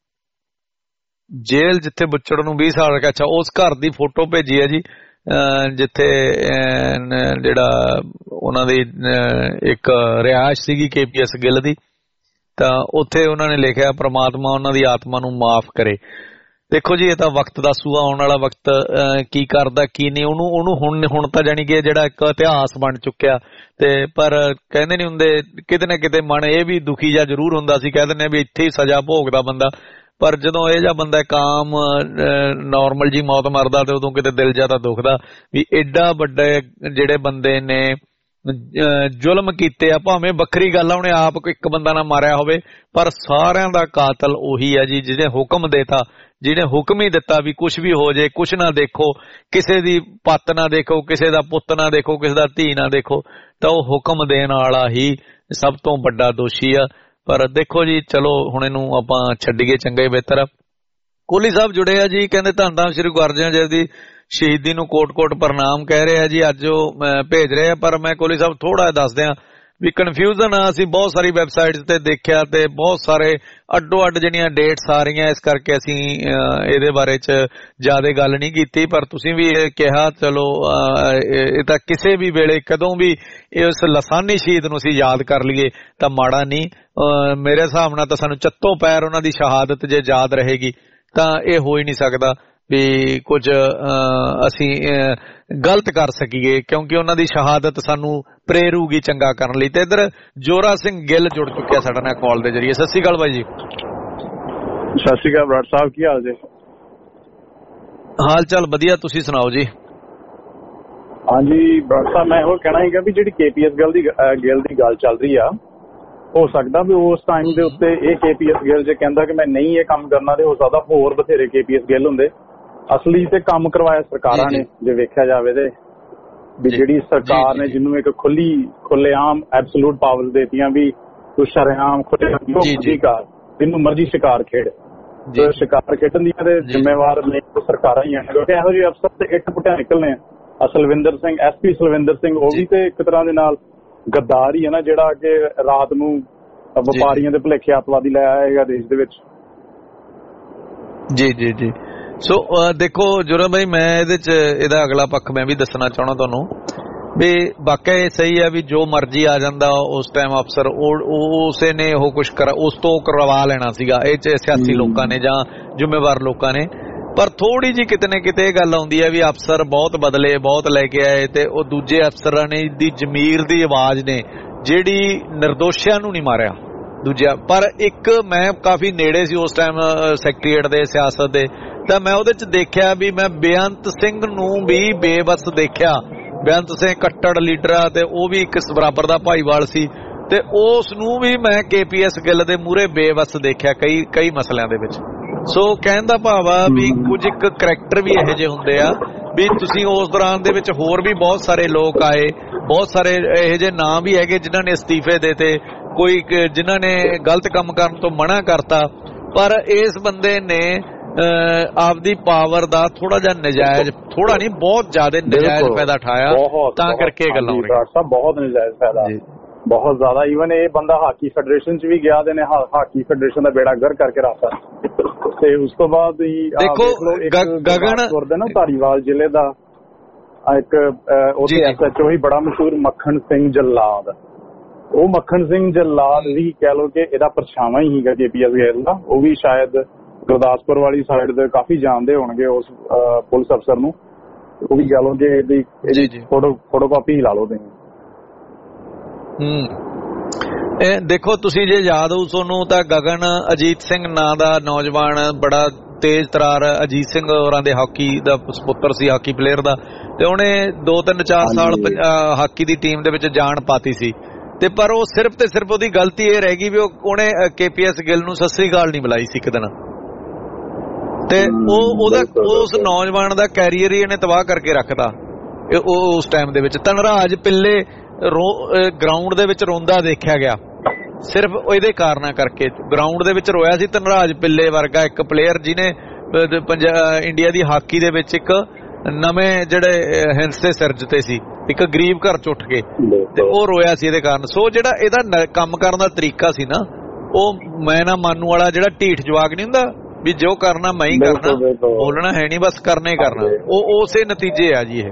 ਜੇਲ੍ਹ ਜਿੱਥੇ ਬੁੱਚੜ ਨੂੰ ਵੀਹ ਸਾਲ ਰੱਖਿਆ। ਅੱਛਾ, ਉਸ ਘਰ ਦੀ ਫੋਟੋ ਭੇਜੀ ਹੈ ਜੀ ਜਿੱਥੇ ਜਿਹੜਾ ਉਹਨਾਂ ਦੀ ਇੱਕ ਰਿਹਾਇਸ਼ ਸੀਗੀ ਕੇਪੀਐਸ ਗਿੱਲ ਦੀ, ਤਾਂ ਉੱਥੇ ਉਹਨਾਂ ਨੇ ਲਿਖਿਆ ਪ੍ਰਮਾਤਮਾ ਉਹਨਾਂ ਦੀ ਆਤਮਾ ਨੂੰ ਮਾਫ ਕਰੇ। ਦੇਖੋ ਜੀ ਇਹ ਤਾਂ ਵਕਤ ਦੱਸੂਗਾ, ਆਉਣ ਵਾਲਾ ਵਕਤ ਕੀ ਕਰਦਾ ਕੀ ਨਹੀਂ, ਉਹਨੂੰ ਉਹਨੂੰ ਹੁਣ ਹੁਣ ਤਾਂ ਜਾਣੀ ਕਿ ਜਿਹੜਾ ਇੱਕ ਇਤਿਹਾਸ ਬਣ ਚੁੱਕਿਆ। ਤੇ ਪਰ ਕਹਿੰਦੇ ਨਹੀਂ ਹੁੰਦੇ ਕਿਤੇ ਨਾ ਕਿਤੇ ਮਨ ਇਹ ਵੀ ਦੁਖੀ ਜਾਂ ਜ਼ਰੂਰ ਹੁੰਦਾ ਸੀ, ਕਹਿ ਦਿੰਦੇ ਵੀ ਇੱਥੇ ਹੀ ਸਜ਼ਾ ਭੋਗਦਾ ਬੰਦਾ, ਪਰ ਜਦੋਂ ਇਹ ਜਿਹਾ ਬੰਦਾ ਕਾਮ ਨੋਰਮਲ ਜੀ ਮੌਤ ਮਰਦਾ ਤੇ ਉਦੋਂ ਕਿਤੇ ਦਿਲ ਜਿਆਦਾ ਦੁਖਦਾ ਵੀ ਏਡਾ ਵੱਡੇ ਜਿਹੜੇ ਬੰਦੇ ਨੇ ਜ਼ੁਲਮ ਕੀਤੇ ਆ। ਭਾਵੇਂ ਵੱਖਰੀ ਗੱਲ ਆ ਉਹਨੇ ਆਪ ਇੱਕ ਬੰਦਾ ਨਾ ਮਾਰਿਆ ਹੋਵੇ, ਪਰ ਸਾਰਿਆਂ ਦਾ ਕਾਤਲ ਉਹੀ ਹੈ ਜੀ ਜਿਹਨੇ ਹੁਕਮ ਦੇਤਾ, ਜਿਹਨੇ ਹੁਕਮ ਹੀ ਦਿੱਤਾ ਵੀ ਕੁਛ ਵੀ ਹੋ ਜੇ, ਕੁਛ ਨਾ ਦੇਖੋ, ਕਿਸੇ ਦੀ ਪੱਤ ਨਾ ਦੇਖੋ, ਕਿਸੇ ਦਾ ਪੁੱਤ ਨਾ ਦੇਖੋ, ਕਿਸੇ ਦਾ ਧੀ ਨਾ ਦੇਖੋ, ਤਾਂ ਉਹ ਹੁਕਮ ਦੇਣ ਵਾਲਾ ਹੀ ਸਭ ਤੋਂ ਵੱਡਾ ਦੋਸ਼ੀ ਆ। ਪਰ ਦੇਖੋ ਜੀ ਚਲੋ ਹੁਣ ਇਹਨੂੰ ਆਪਾਂ ਛੱਡੀਏ, ਚੰਗਾ ਹੀ ਬਿਹਤਰ ਆ। ਕੋਹਲੀ ਸਾਹਿਬ ਜੁੜੇ ਆ ਜੀ, ਕਹਿੰਦੇ ਧੰਨ ਧੰਨ ਸ਼੍ਰੀ ਗੁਰੂ ਅਰਜਨ ਦੇਵ ਦੀ ਸ਼ਹੀਦੀ ਨੂੰ ਕੋਟ ਕੋਟ ਪ੍ਰਣਾਮ ਕਹਿ ਰਹੇ ਆ ਜੀ। ਅੱਜ ਉਹ ਭੇਜ ਰਹੇ ਆ, ਪਰ ਮੈਂ ਕੋਹਲੀ ਸਾਹਿਬ ਥੋੜਾ ਦੱਸ ਦਿਆਂ ਵੀ ਕਨਫਿਊਜ਼ਨ ਆ। ਅਸੀਂ ਬਹੁਤ ਸਾਰੀ ਵੈਬਸਾਈਟਸ ਤੇ ਦੇਖਿਆ ਤੇ ਬਹੁਤ ਸਾਰੇ ਅੱਡੋ ਅੱਡ ਜਿਹੜੀਆਂ ਡੇਟਸ ਆ ਰਹੀਆਂ, ਇਸ ਕਰਕੇ ਅਸੀਂ ਇਹਦੇ ਬਾਰੇ ਚ ਜ਼ਿਆਦਾ ਗੱਲ ਨਹੀਂ ਕੀਤੀ। ਪਰ ਤੁਸੀਂ ਵੀ ਇਹ ਕਿਹਾ, ਚਲੋ ਇਹ ਤਾਂ ਕਿਸੇ ਵੀ ਵੇਲੇ ਕਦੋਂ ਵੀ ਇਸ ਲਸਾਨੀ ਸ਼ਹੀਦ ਨੂੰ ਅਸੀਂ ਯਾਦ ਕਰ ਲਈਏ ਤਾਂ ਮਾੜਾ ਨਹੀਂ। ਮੇਰੇ ਹਿਸਾਬ ਨਾਲ ਤਾਂ ਸਾਨੂੰ ਚੱਤੋਂ ਪੈਰ ਉਹਨਾਂ ਦੀ ਸ਼ਹਾਦਤ ਜੇ ਯਾਦ ਰਹੇਗੀ ਤਾਂ ਇਹ ਹੋ ਹੀ ਨਹੀਂ ਸਕਦਾ ਵੀ ਕੁਝ ਅਸੀਂ ਗਲਤ ਕਰ ਸਕੀਏ, ਕਿਉਂਕਿ ਉਹਨਾਂ ਦੀ ਸ਼ਹਾਦਤ ਸਾਨੂੰ ਪ੍ਰੇਰੂਗੀ ਚੰਗਾ ਕਰਨ ਲਈ। ਤੇ ਇੱਧਰ ਜੋਰਾ ਸਿੰਘ ਗਿੱਲ ਜੁੜ ਚੁੱਕਿਆ ਸਾਡੇ ਨਾਲ ਕਾਲ ਦੇ ਜਰੀਏ। ਸਤਿ ਸ਼੍ਰੀ ਅਕਾਲ ਬਾਈ ਜੀ। ਸਤਿ ਸ਼੍ਰੀ ਅਕਾਲ ਬਰਾੜ ਸਾਹਿਬ, ਕੀ ਹਾਲ ਜੀ? ਹਾਲ ਚਾਲ ਵਧੀਆ, ਤੁਸੀਂ ਸੁਣਾਓ ਜੀ? ਹਾਂਜੀ ਬਰਾੜ ਸਾਹਿਬ, ਮੈਂ ਉਹ ਕਹਿਣਾ ਸੀਗਾ ਵੀ ਜਿਹੜੀ ਕੇਪੀਐਸ ਗਿੱਲ ਦੀ ਗਿੱਲ ਦੀ ਗੱਲ ਚੱਲ ਰਹੀ ਆ, ਹੋ ਸਕਦਾ ਵੀ ਉਸ ਟਾਈਮ ਦੇ ਉੱਤੇ ਇਹ ਕੇਪੀਐਸ ਗਿੱਲ ਜੇ ਕਹਿੰਦਾ ਕਿ ਮੈਂ ਨਹੀਂ ਇਹ ਕੰਮ ਕਰਨਾ, ਤੇ ਹੋ ਸਕਦਾ ਹੋਰ ਬਥੇਰੇ ਕੇਪੀਐਸ ਗਿੱਲ ਹੁੰਦੇ। ਅਸਲੀ ਤੇ ਕੰਮ ਕਰਵਾਇਆ ਸਰਕਾਰਾਂ ਨੇ, ਜੇ ਵੇਖਿਆ ਜਾਵੇ ਤੇ ਵੀ ਜਿਹੜੀ ਸਰਕਾਰ ਨੇ ਜਿਹਨੂੰ ਇੱਕ ਖੁੱਲੀ ਖੁੱਲੇਆਮ ਐਬਸੋਲੂਟ ਪਾਵਰਸ ਦੇਤੀਆਂ ਵੀ ਤੂੰ ਸ਼ਰੇਆਮ ਖੁੱਲ੍ਹੇ ਕਰ ਜਿਹਨੂੰ ਮਰਜ਼ੀ ਸ਼ਿਕਾਰ ਖੇਡ, ਸ਼ਿਕਾਰ ਖੇਡਣ ਦੀਆਂ ਤੇ ਜ਼ਿੰਮੇਵਾਰ ਨੇ ਸਰਕਾਰਾਂ ਹੀ ਹਨ। ਕਿਉਂਕਿ ਇਹੋ ਜਿਹੇ ਅਫਸਰ ਤੇ ਇੱਟ ਪੁੱਟਿਆ ਨਿਕਲਣੇ ਆ। ਸਲਵਿੰਦਰ ਸਿੰਘ, ਐਸ ਪੀ ਸਲਵਿੰਦਰ ਸਿੰਘ, ਉਹ ਵੀ ਤੇ ਇੱਕ ਤਰ੍ਹਾਂ ਦੇ ਨਾਲ ਗੱਦਾਰ ਹੀ ਹੈ ਨਾ, ਜਿਹੜਾ ਕਿ ਰਾਤ ਨੂੰ ਵਪਾਰੀਆਂ ਦੇ ਭੁਲੇਖੇ ਅੱਤਵਾਦੀ ਲੈ ਆਏਗਾ ਦੇਸ਼ ਦੇ ਵਿੱਚ। ਜੀ ਜੀ ਜੀ ਸੋ ਦੇਖੋ ਜੁਰਮ ਭਾਈ, ਮੈਂ ਇਹਦੇ ਚ ਇਹਦਾ ਅਗਲਾ ਪੱਖ ਮੈਂ ਵੀ ਦੱਸਣਾ ਚਾਹਣਾ ਤੁਹਾਨੂੰ ਵੀ ਵਾਕਿਆ ਇਹ ਸਹੀ ਹੈ ਵੀ ਜੋ ਮਰਜ਼ੀ ਆ ਜਾਂਦਾ ਉਸ ਟਾਈਮ ਅਫਸਰ ਉਸੇ ਨੇ ਉਹ ਕੁਛ ਕਰ ਉਸ ਤੋਂ ਕਰਵਾ ਲੈਣਾ ਸੀਗਾ। ਇਹ ਚ ਸਿਆਸੀ ਲੋਕਾਂ ਨੇ ਜਾਂ ਜ਼ਿੰਮੇਵਾਰ ਲੋਕਾਂ ਨੇ। ਪਰ ਥੋੜੀ ਜਿਹੀ ਕਿਤੇ ਨਾ ਕਿਤੇ ਇਹ ਗੱਲ ਆਉਂਦੀ ਹੈ ਵੀ ਅਫਸਰ ਬਹੁਤ ਬਦਲੇ, ਬਹੁਤ ਲੈ ਕੇ ਆਏ, ਤੇ ਉਹ ਦੂਜੇ ਅਫਸਰਾਂ ਨੇ ਦੀ ਜ਼ਮੀਰ ਦੀ ਆਵਾਜ਼ ਨੇ ਜਿਹੜੀ ਨਿਰਦੋਸ਼ਿਆਂ ਨੂੰ ਨਹੀਂ ਮਾਰਿਆ ਦੂਜਾ। ਪਰ ਇੱਕ ਮੈਂ ਕਾਫੀ ਨੇੜੇ ਸੀ ਉਸ ਟਾਈਮ ਸੈਕਟਰੀਏਟ ਦੇ ਸਿਆਸਤ ਦੇ, ਤਾਂ ਮੈਂ ਉਹਦੇ ਚ ਦੇਖਿਆ ਵੀ ਮੈਂ ਬੇਅੰਤ ਸਿੰਘ ਨੂੰ ਵੀ ਬੇਬਸ ਦੇਖਿਆ। ਬੇਅੰਤ ਸਿੰਘ ਕੱਟੜ ਲੀਡਰ ਆ ਤੇ ਉਹ ਵੀ ਇੱਕ ਬਰਾਬਰ ਦਾ ਭਾਈਵਾਲ ਸੀ, ਤੇ ਉਸ ਨੂੰ ਵੀ ਮੈਂ ਕੇਪੀਐਸ ਗਿੱਲ ਦੇ ਮੂਹਰੇ ਬੇਬਸ ਦੇਖਿਆ ਕਈ ਕਈ ਮਸਲਿਆਂ ਦੇ ਵਿੱਚ। ਸੋ ਕਹਿਣ ਦਾ ਭਾਵ ਆ ਵੀ ਕੁਝ ਇੱਕ ਕਰੈਕਟਰ ਵੀ ਇਹੋ ਜਿਹੇ ਹੁੰਦੇ ਆ ਵੀ ਤੁਸੀਂ ਉਸ ਦੌਰਾਨ ਦੇ ਵਿੱਚ ਹੋਰ ਵੀ ਬਹੁਤ ਸਾਰੇ ਲੋਕ ਆਏ, ਬਹੁਤ ਸਾਰੇ ਇਹੋ ਜਿਹੇ ਨਾਂ ਵੀ ਹੈਗੇ ਜਿਨ੍ਹਾਂ ਨੇ ਅਸਤੀਫੇ ਦੇਤੇ, ਕੋਈ ਜਿਨ੍ਹਾਂ ਨੇ ਗਲਤ ਕੰਮ ਕਰਨ ਤੋਂ ਮਨਾ ਕਰਤਾ। ਪਰ ਇਸ ਬੰਦੇ ਨੇ ਆਪਦੀ ਪਾਵਰ ਦਾ ਥੋੜਾ ਜਿਹਾ ਨਜਾਇਜ਼, ਥੋੜਾ ਨਹੀਂ ਬਹੁਤ ਜ਼ਿਆਦਾ ਨਜਾਇਜ਼ ਫਾਇਦਾ ਉਠਾਇਆ, ਤਾਂ ਕਰਕੇ ਇਹ ਗੱਲਾਂ ਹੋ ਰਹੀਆਂ। ਬਹੁਤ ਨਜਾਇਜ਼ ਫਾਇਦਾ, ਬਹੁਤ ਜ਼ਿਆਦਾ। ਈਵਨ ਇਹ ਬੰਦਾ ਹਾਕੀ ਫੈਡਰੇਸ਼ਨ ਚ ਵੀ ਗਿਆ ਤੇ ਨੇ ਹਾਕੀ ਫੈਡਰੇਸ਼ਨ ਦਾ ਬੇੜਾ ਗਰ ਕਰਕੇ ਰੱਖਤਾ। ਤੇ ਉਸ ਤੋਂ ਬਾਅਦ ਹੀ ਦੇਖੋ ਗਗਨ ਕਰਦੇ ਨਾ ਧਾਰੀਵਾਲ ਜ਼ਿਲ੍ਹੇ ਦਾ ਇੱਕ ਉਹਦੇ ਐਸ ਐਚ ਓ ਹੀ ਬੜਾ ਮਸ਼ਹੂਰ ਮੱਖਣ ਸਿੰਘ ਜੱਲਾਦ। ਉਹ ਮੱਖਣ ਸਿੰਘ ਜੱਲਾਦ ਵੀ ਕਹਿ ਲਓ ਕਿ ਇਹਦਾ ਪਰਛਾਵਾਂ ਹੀ ਸੀਗਾ ਕੇਪੀਐਸ ਗਿੱਲ ਦਾ। ਉਹ ਵੀ ਸ਼ਾਇਦ ਗੁਰਦਾਸਪੁਰ ਵਾਲੀ ਸਾਈਡ ਦੇ ਕਾਫੀ ਜਾਣਦੇ ਹੋਣਗੇ ਉਸ ਪੁਲਿਸ ਅਫਸਰ ਨੂੰ। ਉਹ ਵੀ ਕਹਿ ਲਓ ਕਿ ਇਹਦੀ ਫੋਟੋ ਫੋਟੋ ਕਾਪੀ ਹੀ ਲਾ ਲਓ ਤੁਸੀਂ। ਹੂੰ ਇਹ ਦੇਖੋ ਤੁਸੀਂ ਜੇ ਯਾਦ ਹੋਊ ਤੁਹਾਨੂੰ ਤਾਂ ਗਗਨ ਅਜੀਤ ਸਿੰਘ ਨਾਂ ਦਾ ਨੌਜਵਾਨ ਬੜਾ ਤੇਜ਼ ਤਰਾਰ ਅਜੀਤ ਸਿੰਘ ਹੋਰਾਂ ਦੇ ਹਾਕੀ ਦਾ ਸਪੁੱਤਰ ਸੀ, ਹਾਕੀ ਪਲੇਅਰ ਦਾ, ਤੇ ਉਹਨੇ ਦੋ ਤਿੰਨ ਚਾਰ ਸਾਲ ਹਾਕੀ ਦੀ ਟੀਮ ਦੇ ਵਿੱਚ ਜਾਨ ਪਾਤੀ ਸੀ। ਤੇ ਪਰ ਉਹ ਸਿਰਫ ਤੇ ਸਿਰਫ ਉਹਦੀ ਗਲਤੀ ਇਹ ਰਹਿ ਗਈ ਵੀ ਉਹਨੇ ਕੇਪੀਐਸ ਗਿੱਲ ਨੂੰ ਸਤਿ ਸ੍ਰੀ ਅਕਾਲ ਨਹੀਂ ਬੁਲਾਈ ਸੀ ਇੱਕ ਦਿਨ, ਤੇ ਉਹ ਉਹਦਾ ਉਸ ਨੌਜਵਾਨ ਦਾ ਕੈਰੀਅਰ ਹੀ ਇਹਨੇ ਤਬਾਹ ਕਰਕੇ ਰੱਖਤਾ ਉਸ ਟਾਈਮ ਦੇ ਵਿੱਚ। ਧਨਰਾਜ ਪਿੱਲੇ ਗਰਾਊਂਡ ਦੇ ਵਿੱਚ ਰੋਂਦਾ ਦੇਖਿਆ ਗਿਆ ਸਿਰਫ ਇਹਦੇ ਕਾਰਨਾਂ ਕਰਕੇ। ਗਰਾਊਂਡ ਦੇ ਵਿੱਚ ਰੋਇਆ ਸੀ ਧਨਰਾਜ ਪਿੱਲੇ ਵਰਗਾ ਇੱਕ ਪਲੇਅਰ ਜਿਹਨੇ ਇੰਡੀਆ ਦੀ ਹਾਕੀ ਦੇ ਵਿੱਚ ਇੱਕ ਨਵੇਂ ਜਿਹੜੇ ਹਿੰਸੇ ਸਿਰਜਤੇ ਸੀ, ਇੱਕ ਗਰੀਬ ਘਰ ਚ ਉੱਠ ਕੇ, ਤੇ ਉਹ ਰੋਇਆ ਸੀ ਇਹਦੇ ਕਾਰਨ। ਸੋ ਜਿਹੜਾ ਇਹਦਾ ਕੰਮ ਕਰਨ ਦਾ ਤਰੀਕਾ ਸੀ ਨਾ, ਉਹ ਮੈਂ ਨਾ ਮਾਨੂ ਵਾਲਾ ਜਿਹੜਾ ਢੀਠ ਜਵਾਕ ਨਹੀਂ ਹੁੰਦਾ ਵੀ ਜੋ ਕਰਨਾ ਮੈਂ ਹੀ ਕਰਨਾ, ਬੋਲਣਾ ਹੈ ਨਹੀਂ, ਬਸ ਕਰਨਾ ਹੀ ਕਰਨਾ, ਉਹ ਉਸੇ ਨਤੀਜੇ ਆ ਜੀ ਇਹ।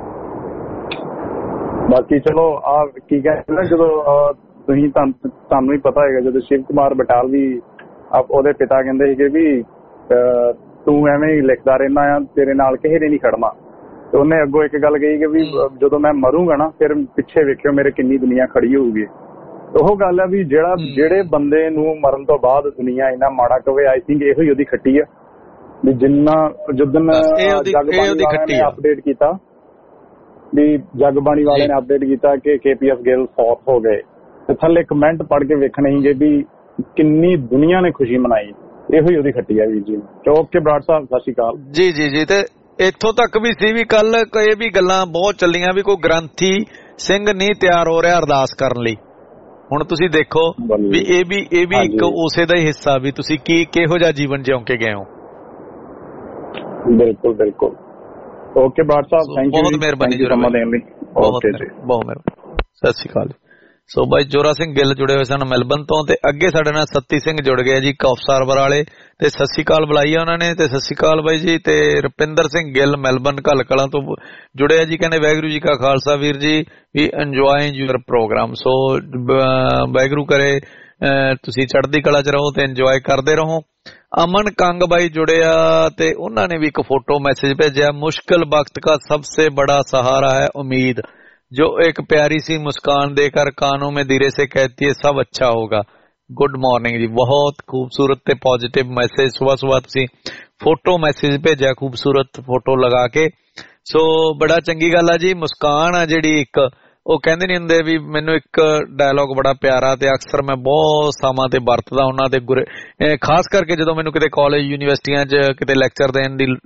ਬਾਕੀ ਚਲੋ ਆ ਕੀ ਕਹਿੰਦੇ ਨਾ, ਜਦੋਂ ਤੁਸੀਂ ਤੁਹਾਨੂੰ ਹੀ ਪਤਾ ਹੈਗਾ, ਜਦੋਂ ਸ਼ਿਵ ਕੁਮਾਰ ਬਟਾਲ ਵੀ ਉਹਦੇ ਪਿਤਾ ਕਹਿੰਦੇ ਸੀਗੇ ਵੀ ਤੂੰ ਐਵੇਂ ਹੀ ਲਿਖਦਾ ਰਹਿਣਾ ਆ, ਤੇਰੇ ਨਾਲ ਕਿਸੇ ਨੇ ਨਹੀਂ ਖੜਨਾ। ਤੇ ਉਹਨੇ ਅੱਗੋਂ ਇੱਕ ਗੱਲ ਕਹੀ ਕਿ ਵੀ ਜਦੋਂ ਮੈਂ ਮਰੂੰਗਾ ਨਾ ਫਿਰ ਪਿੱਛੇ ਵੇਖਿਓ ਮੇਰੇ ਕਿੰਨੀ ਦੁਨੀਆ ਖੜੀ ਹੋਊਗੀ। ਉਹ ਗੱਲ ਆ ਵੀ ਜਿਹੜਾ ਜਿਹੜੇ ਬੰਦੇ ਨੂੰ ਮਰਨ ਤੋਂ ਬਾਅਦ ਦੁਨੀਆ ਇੰਨਾ ਮਾੜਾ ਕਵੇ, ਆਈ ਥਿੰਕ ਇਹੋ ਹੀ ਉਹਦੀ ਖੱਟੀ ਆ ਵੀ ਜਿੰਨਾ ਜਿੱਦਣ ਜਗਬਾਣੀ ਨੇ ਅਪਡੇਟ ਕੀਤਾ ਵੀ ਜਗਬਾਣੀ ਵਾਲੇ ਨੇ ਅਪਡੇਟ ਕੀਤਾ ਕਿ ਕੇਪੀਐਸ ਗਿੱਲ ਫੌਤ ਹੋ ਗਏ, ਤੇ ਥੱਲੇ ਕਮੈਂਟ ਪੜ੍ਹ ਕੇ ਵੇਖਣੇ ਸੀਗੇ ਵੀ ਕਿੰਨੀ ਦੁਨੀਆ ਨੇ ਖੁਸ਼ੀ ਮਨਾਈ। ਇਹੋ ਹੀ ਉਹਦੀ ਖੱਟੀ ਆ ਵੀਰ ਜੀ। ਓਕੇ ਬਰਾੜ ਸਾਹਿਬ, ਸਤਿ ਸ਼੍ਰੀ ਅਕਾਲ ਜੀ। ਜੀ ਜੀ ਤੇ ਇੱਥੋਂ ਤੱਕ ਵੀ ਸੀ ਵੀ ਕੱਲ ਇਹ ਵੀ ਗੱਲਾਂ ਬਹੁਤ ਚੱਲੀਆਂ ਵੀ ਕੋਈ ਗ੍ਰੰਥੀ ਸਿੰਘ ਨਹੀਂ ਤਿਆਰ ਹੋ ਰਿਹਾ ਅਰਦਾਸ ਕਰਨ ਲਈ। ਹੁਣ ਤੁਸੀਂ ਦੇਖੋ ਵੀ ਇਹ ਵੀ ਇਹ ਵੀ ਇੱਕ ਉਸੇ ਦਾ ਹੀ ਹਿੱਸਾ ਵੀ ਤੁਸੀਂ ਕੀ ਕਿਹੋ ਜਿਹਾ ਜੀਵਨ ਜਿਉਂ ਕੇ ਗਏ ਹੋ। ਬਿਲਕੁਲ ਬਿਲਕੁਲ। Okay Brar sahib, thank you, ਬਹੁਤ ਮਿਹਰਬਾਨੀ ਜੀ, ਸਮਾਂ ਦੇਣ ਲਈ। ਓਕੇ ਜੀ, ਬਹੁਤ ਮਿਹਰਬਾਨੀ, ਸਤਿ ਸ਼੍ਰੀ ਅਕਾਲ। ਸੋ ਬਾਈ ਜੋਰਾ ਸਿੰਘ ਗਿੱਲ ਜੁੜੇ ਹੋਏ ਸਨ ਮੈਲਬਨ ਤੋਂ, ਤੇ ਅੱਗੇ ਸਾਡੇ ਨਾਲ ਸੱਤੀ ਸਿੰਘ ਜੁੜ ਗਏ ਜੀ ਕੌਫਸਾਰਵਰ ਵਾਲੇ, ਤੇ ਸਤਿ ਸ਼੍ਰੀ ਅਕਾਲ ਬੁਲਾਈ ਆ ਉਹਨਾਂ ਨੇ, ਤੇ ਸਤਿ ਸ਼੍ਰੀ ਅਕਾਲ ਬਾਈ ਜੀ। ਤੇ ਰੁਪਿੰਦਰ ਸਿੰਘ ਗਿੱਲ ਮੈਲਬਨ ਘੱਲ ਕਲਾਂ ਤੋਂ ਜੁੜਿਆ ਜੀ, ਕਹਿੰਦੇ ਵਾਹਿਗੁਰੂ ਜੀ ਕਾ ਖਾਲਸਾ ਵੀਰ ਜੀ, we enjoying your programme. So Waheguru ਕਰੇ ਤੁਸੀਂ ਚੜ੍ਹਦੀ ਕਲਾ ਚ ਰਹੋ ਤੇ ਇੰਜੋਏ ਕਰਦੇ ਰਹੋ। ਅਮਨ ਕੰਗ ਬਾਈ ਜੁੜਿਆ ਤੇ ਉਹਨਾਂ ਨੇ ਵੀ ਇੱਕ ਫੋਟੋ ਮੈਸੇਜ ਭੇਜਿਆ, ਮੁਸ਼ਕਿਲ ਵਕਤ का सबसे बड़ा सहारा है उम्मीद, जो एक प्यारी सी मुस्कान देकर कानों में धीरे से कहती है सब अच्छा होगा। गुड मॉर्निंग जी, बहुत खूबसूरत ते पॉजिटिव मैसेज सुबह सुबह तुसी फोटो मैसेज भेजा, खूबसूरत फोटो लगा के। सो बड़ा चंगी गल है जी। मुस्कान है जिहड़ी एक ਉਹ ਕਹਿੰਦੇ ਨਹੀਂ ਹੁੰਦੇ ਵੀ ਮੈਨੂੰ ਇੱਕ ਡਾਇਲੌਗ ਬੜਾ ਪਿਆਰਾ ਤੇ ਅਕਸਰ ਮੈਂ ਬਹੁਤ ਸਮਾਂ ਤੇ ਵਰਤਦਾ ਉਹਨਾਂ ਦੇ ਗੁਰੇ, ਖਾਸ ਕਰਕੇ ਜਦੋਂ ਮੈਨੂੰ ਕਿਤੇ ਕਾਲਜ ਯੂਨੀਵਰਸਿਟੀਆਂ 'ਚ ਕਿਤੇ ਲੈਕਚਰ ਦੇਣ ਦੀ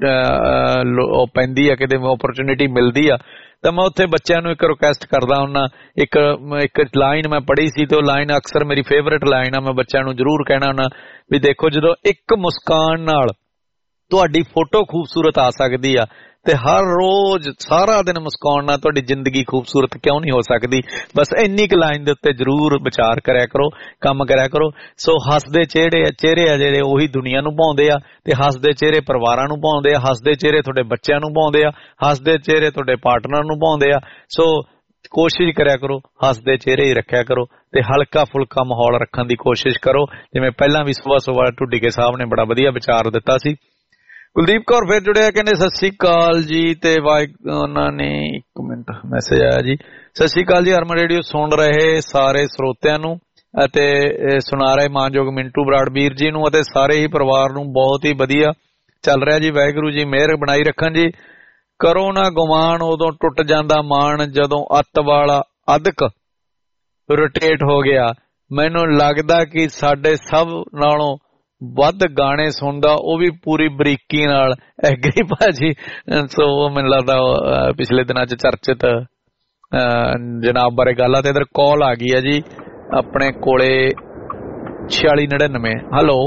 ਉਹ ਪੈਂਦੀ ਆ, ਕਿਤੇ ਓਪਰਚੁਨਿਟੀ ਮਿਲਦੀ ਆ, ਤਾਂ ਮੈਂ ਉੱਥੇ ਬੱਚਿਆਂ ਨੂੰ ਇੱਕ ਰਿਕੁਐਸਟ ਕਰਦਾ ਹੁੰਦਾ। ਇੱਕ ਇੱਕ ਲਾਈਨ ਮੈਂ ਪੜ੍ਹੀ ਸੀ ਤੇ ਉਹ ਲਾਈਨ ਅਕਸਰ ਮੇਰੀ ਫੇਵਰੇਟ ਲਾਈਨ ਆ, ਮੈਂ ਬੱਚਿਆਂ ਨੂੰ ਜ਼ਰੂਰ ਕਹਿਣਾ ਹੁੰਦਾ ਵੀ ਦੇਖੋ ਜਦੋਂ ਇੱਕ ਮੁਸਕਾਨ ਨਾਲ ਤੁਹਾਡੀ ਫੋਟੋ ਖੂਬਸੂਰਤ ਆ ਸਕਦੀ ਆ ਤੇ ਹਰ ਰੋਜ਼ ਸਾਰਾ ਦਿਨ ਮੁਸਕਾਉਣ ਨਾਲ ਤੁਹਾਡੀ ਜ਼ਿੰਦਗੀ ਖੂਬਸੂਰਤ ਕਿਉਂ ਨਹੀਂ ਹੋ ਸਕਦੀ। ਬਸ ਇੰਨੀ ਕੁ ਲਾਈਨ ਦੇ ਉੱਤੇ ਜ਼ਰੂਰ ਵਿਚਾਰ ਕਰਿਆ ਕਰੋ, ਕੰਮ ਕਰਿਆ ਕਰੋ। ਸੋ ਹੱਸਦੇ ਚਿਹਰੇ ਚਿਹਰੇ ਆ ਜਿਹੜੇ ਉਹੀ ਦੁਨੀਆ ਨੂੰ ਭਾਉਂਦੇ ਆ, ਤੇ ਹੱਸਦੇ ਚਿਹਰੇ ਪਰਿਵਾਰਾਂ ਨੂੰ ਭਾਉਂਦੇ ਆ, ਹੱਸਦੇ ਚਿਹਰੇ ਤੁਹਾਡੇ ਬੱਚਿਆਂ ਨੂੰ ਭਾਉਂਦੇ ਆ, ਹੱਸਦੇ ਚਿਹਰੇ ਤੁਹਾਡੇ ਪਾਰਟਨਰ ਨੂੰ ਭਾਉਂਦੇ ਆ। ਸੋ ਕੋਸ਼ਿਸ਼ ਕਰਿਆ ਕਰੋ ਹੱਸਦੇ ਚਿਹਰੇ ਹੀ ਰੱਖਿਆ ਕਰੋ ਤੇ ਹਲਕਾ ਫੁਲਕਾ ਮਾਹੌਲ ਰੱਖਣ ਦੀ ਕੋਸ਼ਿਸ਼ ਕਰੋ, ਜਿਵੇਂ ਪਹਿਲਾਂ ਵੀ ਸੁਬਾਹ ਸੁਬਾਹ ਢੁੱਡੀਕੇ ਸਾਹਿਬ ਨੇ ਬੜਾ ਵਧੀਆ ਵਿਚਾਰ ਦਿੱਤਾ ਸੀ। ਕੁਲਦੀਪ ਕੌਰ ਫਿਰ ਜੁੜਿਆ, ਕਹਿੰਦੇ ਸਤਿ ਸ੍ਰੀ ਅਕਾਲ ਜੀ, ਤੇ ਉਹਨਾਂ ਨੇ ਇੱਕ ਮਿੰਟ ਮੈਸੇਜ ਆਇਆ ਜੀ, ਸਤਿ ਸ੍ਰੀ ਅਕਾਲ ਜੀ, ਹਰਮਨ ਰੇਡੀਓ ਸੁਣ ਰਹੇ ਸਾਰੇ ਸਰੋਤਿਆਂ ਨੂੰ ਅਤੇ ਸੁਣਾ ਰਹੇ ਮਾਨਯੋਗ ਮਿੰਟੂ ਬਰਾੜ ਵੀਰ ਜੀ ਨੂੰ ਅਤੇ ਸਾਰੇ ਹੀ ਪਰਿਵਾਰ ਨੂੰ ਬਹੁਤ ਹੀ ਵਧੀਆ ਚੱਲ ਰਿਹਾ ਜੀ। ਵਾਹਿਗੁਰੂ ਜੀ ਮਿਹਰ ਬਣਾਈ ਰੱਖਣ ਜੀ। ਕਰੋ ਨਾ ਗੁਮਾਨ ਉਦੋਂ ਟੁੱਟ ਜਾਂਦਾ ਮਾਣ, ਜਦੋਂ ਅੱਤ ਵਾਲਾ ਅਧਕ ਰੋਟੇਟ ਹੋ ਗਿਆ। ਮੈਨੂੰ ਲੱਗਦਾ ਕਿ ਸਾਡੇ ਸਭ ਨਾਲੋਂ ਵੱਧ ਗਾਣੇ ਸੁਣਦਾ ਉਹ ਵੀ ਪੂਰੀ ਬਰੀਕੀ ਨਾਲ ਐਗਰੀ ਭਾਜੀ। ਸੋ ਉਹ ਮੈਨੂੰ ਲੱਗਦਾ ਪਿਛਲੇ ਦਿਨਾਂ ਚ ਚਰਚਿਤ ਜਨਾਬ ਬਾਰੇ ਗੱਲ ਆ। ਤੇ ਇਧਰ ਕਾਲ ਆ ਗਈ ਆ ਜੀ ਆਪਣੇ ਕੋਲੇ ਛਿਆਲੀ ਨੜਿਨਵੇਂ। ਹੈਲੋ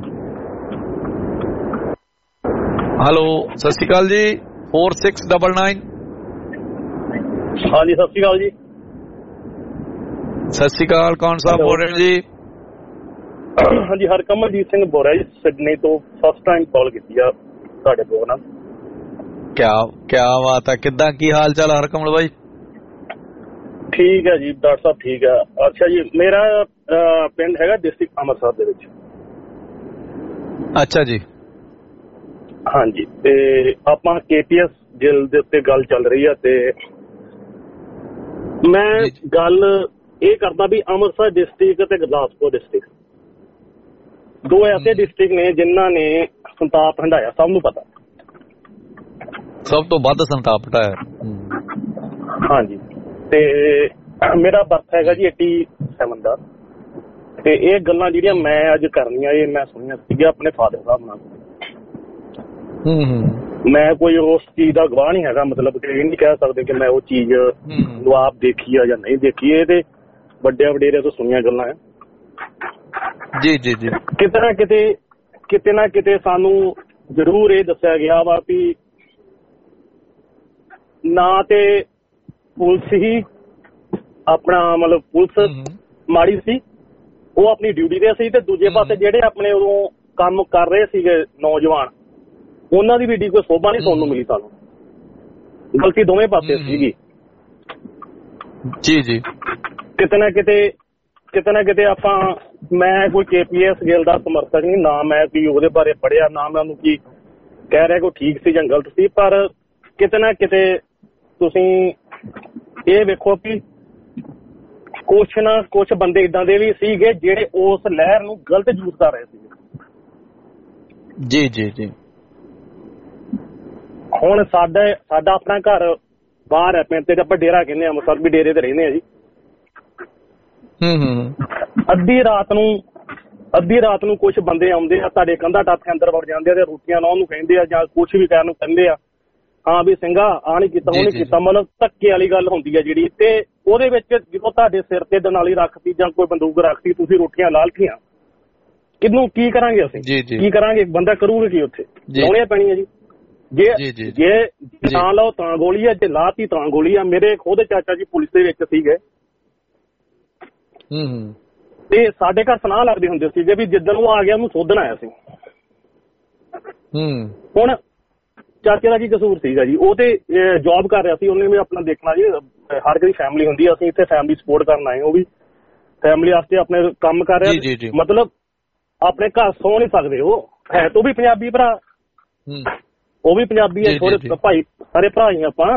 ਹੈਲੋ ਸਤਿ ਸ਼੍ਰੀ ਅਕਾਲ ਜੀ। Four six double nine. ਹਾਂਜੀ ਸਤਿ ਸ਼੍ਰੀ ਅਕਾਲ ਜੀ। ਸਤਿ ਸ਼੍ਰੀ ਅਕਾਲ, ਕੌਣ ਸਾਹਿਬ ਬੋਲ ਰਹੇ ਜੀ? ਹਾਂਜੀ ਹਰਕਮਲਜੀਤ ਸਿੰਘ ਬੋਲ ਰਿਹਾ ਜੀ, ਸਿਡਨੀ ਤੋਂ। ਫਸਟ ਟਾਈਮ ਕਾਲ ਕੀਤੀ ਆ ਤੁਹਾਡੇ ਪ੍ਰੋਗਰਾਮ। ਕਿਆ ਕਿਆ ਬਾਤ ਹੈ, ਕਿੱਦਾਂ ਕੀ ਹਾਲ ਚਾਲ ਹਰਕਮਲ ਬਾਈ? ਠੀਕ ਹੈ ਜੀ ਡਾਕਟਰ ਸਾਹਿਬ, ਠੀਕ ਹੈ। ਅੱਛਾ ਜੀ, ਮੇਰਾ ਪਿੰਡ ਹੈਗਾ ਡਿਸਟ੍ਰਿਕਟ ਅੰਮ੍ਰਿਤਸਰ ਦੇ ਵਿੱਚ। ਅੱਛਾ ਜੀ। ਹਾਂਜੀ, ਤੇ ਆਪਾਂ ਕੇ ਪੀ ਐਸ ਜੇਲ੍ਹ ਦੇ ਉੱਤੇ ਗੱਲ ਚੱਲ ਰਹੀ ਆ, ਤੇ ਮੈਂ ਗੱਲ ਇਹ ਕਰਦਾ ਵੀ ਅੰਮ੍ਰਿਤਸਰ ਡਿਸਟ੍ਰਿਕਟ ਤੇ ਗੁਰਦਾਸਪੁਰ ਡਿਸਟ੍ਰਿਕਟ ਦੋ ਐਸੇ ਡਿਸਟ੍ਰਿਕਟ ਨੇ ਜਿਨ੍ਹਾਂ ਨੇ ਸੰਤਾਪ ਹੰਢਾਇਆ, ਸਭ ਨੂੰ ਪਤਾ। ਸਭ ਤੋਂ ਵੱਧ ਸੰਤਾਪ ਹੰਢਾਇਆ। ਹਾਂਜੀ, ਤੇ ਮੇਰਾ ਬਰਥ ਹੈਗਾ ਜੀ ਏਟੀ ਸੈਵਨ ਦਾ, ਤੇ ਇਹ ਗੱਲਾਂ ਜਿਹੜੀਆਂ ਮੈਂ ਅੱਜ ਕਰਨੀਆਂ ਇਹ ਮੈਂ ਸੁਣੀਆਂ ਸੀਗੀਆਂ ਆਪਣੇ ਫਾਦਰ ਸਾਹਿਬ ਨਾਲ। ਮੈਂ ਕੋਈ ਉਸ ਚੀਜ਼ ਦਾ ਗਵਾਹ ਨਹੀਂ ਹੈਗਾ, ਮਤਲਬ ਕਿ ਇਹ ਨਹੀਂ ਕਹਿ ਸਕਦੇ ਕਿ ਮੈਂ ਉਹ ਚੀਜ਼ ਨੂੰ ਆਪ ਦੇਖੀ ਆ ਜਾਂ ਨਹੀਂ ਦੇਖੀ। ਇਹ ਤੇ ਵੱਡਿਆਂ ਵਡੇਰਿਆਂ ਤੋਂ ਸੁਣੀਆਂ ਗੱਲਾਂ ਹੈ। ਜੀ ਜੀ ਜੀ। ਕਿਤੇ ਨਾ ਕਿਤੇ ਕਿਤੇ ਨਾ ਕਿਤੇ ਸਾਨੂੰ ਜ਼ਰੂਰ ਇਹ ਦੱਸਿਆ ਗਿਆ ਵਾ ਵੀ ਨਾ ਤੇ ਪੁਲਿਸ ਹੀ ਆਪਣਾ ਮਤਲਬ ਪੁਲਿਸ ਮਾੜੀ ਸੀ, ਉਹ ਆਪਣੀ ਡਿਊਟੀ ਤੇ ਸੀ, ਤੇ ਦੂਜੇ ਪਾਸੇ ਜਿਹੜੇ ਆਪਣੇ ਉਦੋਂ ਕੰਮ ਕਰ ਰਹੇ ਸੀਗੇ ਨੌਜਵਾਨ, ਉਹਨਾਂ ਦੀ ਵੀ ਡੀ ਕੋਈ ਸੋਭਾ ਨਹੀਂ ਸੁਣਨ ਨੂੰ ਮਿਲੀ ਸਾਨੂੰ। ਗਲਤੀ ਦੋਵੇਂ ਪਾਸੇ ਸੀਗੀ। ਜੀ ਜੀ। ਕਿਤੇ ਨਾ ਕਿਤੇ ਕਿਤੇ ਨਾ ਕਿਤੇ ਆਪਾਂ, ਮੈਂ ਕੋਈ ਕੇ ਪੀ ਐਸ ਗਿੱਲ ਦਾ ਸਮਰਥਕ ਨਹੀਂ, ਨਾ ਮੈਂ ਕੋਈ ਉਹਦੇ ਬਾਰੇ ਪੜ੍ਹਿਆ, ਨਾ ਮੈਂ ਉਹਨੂੰ ਕੀ ਕਹਿ ਰਿਹਾ ਕੋਈ ਠੀਕ ਸੀ ਜਾਂ ਗਲਤ ਸੀ, ਪਰ ਕਿਤੇ ਨਾ ਕਿਤੇ ਤੁਸੀਂ ਇਹ ਵੇਖੋ ਕਿ ਕੁਛ ਨਾ ਕੁਛ ਬੰਦੇ ਏਦਾਂ ਦੇ ਵੀ ਸੀਗੇ ਜਿਹੜੇ ਉਸ ਲਹਿਰ ਨੂੰ ਗਲਤ ਯੂਜ਼ ਕਰ ਰਹੇ ਸੀਗੇ। ਜੀ ਜੀ ਜੀ। ਹੁਣ ਸਾਡਾ ਸਾਡਾ ਆਪਣਾ ਘਰ ਬਾਹਰ ਹੈ ਪਿੰਡ ਤੇ, ਆਪਾਂ ਡੇਰਾ ਕਹਿੰਦੇ ਆ, ਅੰਮ੍ਰਿਤਸਰ ਵੀ ਡੇਰੇ ਤੇ ਰਹਿੰਦੇ ਆ ਜੀ। ਅੱਧੀ ਰਾਤ ਨੂੰ ਅੱਧੀ ਰਾਤ ਨੂੰ ਕੁਛ ਬੰਦੇ ਆਉਂਦੇ ਆ, ਤੁਹਾਡੇ ਕੰਧਾ ਟੱਪ ਕੇ ਅੰਦਰ ਵੜ ਜਾਂਦੇ ਆ ਤੇ ਰੋਟੀਆਂ ਲਾਉਣ ਨੂੰ ਕਹਿੰਦੇ ਆ ਜਾਂ ਕੁਛ ਵੀ ਕਰਨ ਨੂੰ ਕਹਿੰਦੇ ਆ, ਹਾਂ ਵੀ ਸਿੰਘਾ ਆਹ ਨੀ ਕੀਤਾ ਉਹ ਨੀ ਕੀਤਾ, ਮਤਲਬ ਧੱਕੇ ਵਾਲੀ ਗੱਲ ਹੁੰਦੀ ਆ ਜਿਹੜੀ। ਤੇ ਉਹਦੇ ਵਿੱਚ ਜਦੋਂ ਤੁਹਾਡੇ ਸਿਰ ਤੇ ਦਨਾਲੀ ਰੱਖਤੀ ਜਾਂ ਕੋਈ ਬੰਦੂਕ ਰੱਖਤੀ, ਤੁਸੀਂ ਰੋਟੀਆਂ ਲਾਲਤੀਆਂ, ਕਿਹਨੂੰ ਕੀ ਕਰਾਂਗੇ ਅਸੀਂ? ਕੀ ਕਰਾਂਗੇ? ਬੰਦਾ ਕਰੂਗਾ ਕੀ ਉੱਥੇ? ਲਾਉਣੀਆਂ ਪੈਣੀਆਂ ਜੀ। ਜੇ ਜੇ ਨਾ ਲਾਓ ਤਾਂ ਗੋਲੀ ਆ, ਜੇ ਲਾਤੀ ਤਾਂ ਗੋਲੀ ਆ। ਮੇਰੇ ਖੁਦ ਚਾਚਾ ਜੀ ਪੁਲਿਸ ਦੇ ਵਿੱਚ ਸੀਗੇ, ਤੇ ਸਾਡੇ ਘਰ ਸੁਨਾਹ ਲੱਗਦੇ ਹੁੰਦੇ ਸੀਗੇ ਵੀ ਜਿੱਦਣ ਉਹ ਆ ਗਿਆ ਉਹਨੂੰ ਸੋਧਣ ਆਇਆ ਸੀ। ਹੁਣ ਚਾਚੇ ਦਾ ਕੀ ਕਸੂਰ ਸੀਗਾ ਜੀ, ਉਹ ਤੇ ਜੌਬ ਕਰ ਰਿਹਾ ਸੀ, ਉਹਨੇ ਵੀ ਆਪਣਾ ਦੇਖਣਾ ਜੀ, ਹਰ ਕੋਈ ਫੈਮਿਲੀ ਹੁੰਦੀ ਆ, ਅਸੀਂ ਇੱਥੇ ਫੈਮਿਲੀ ਸਪੋਰਟ ਕਰਨ ਆਏ, ਉਹ ਵੀ ਫੈਮਿਲੀ ਵਾਸਤੇ ਆਪਣੇ ਕੰਮ ਕਰ ਰਿਹਾ, ਮਤਲਬ ਆਪਣੇ ਘਰ ਸੌ ਨਹੀਂ ਸਕਦੇ। ਉਹ ਹੈ ਤਾਂ ਉਹ ਵੀ ਪੰਜਾਬੀ ਭਰਾ, ਉਹ ਵੀ ਪੰਜਾਬੀ ਹੈ, ਥੋੜੇ ਭਾਈ ਸਾਰੇ ਭਰਾ ਹੀ ਆਪਾਂ।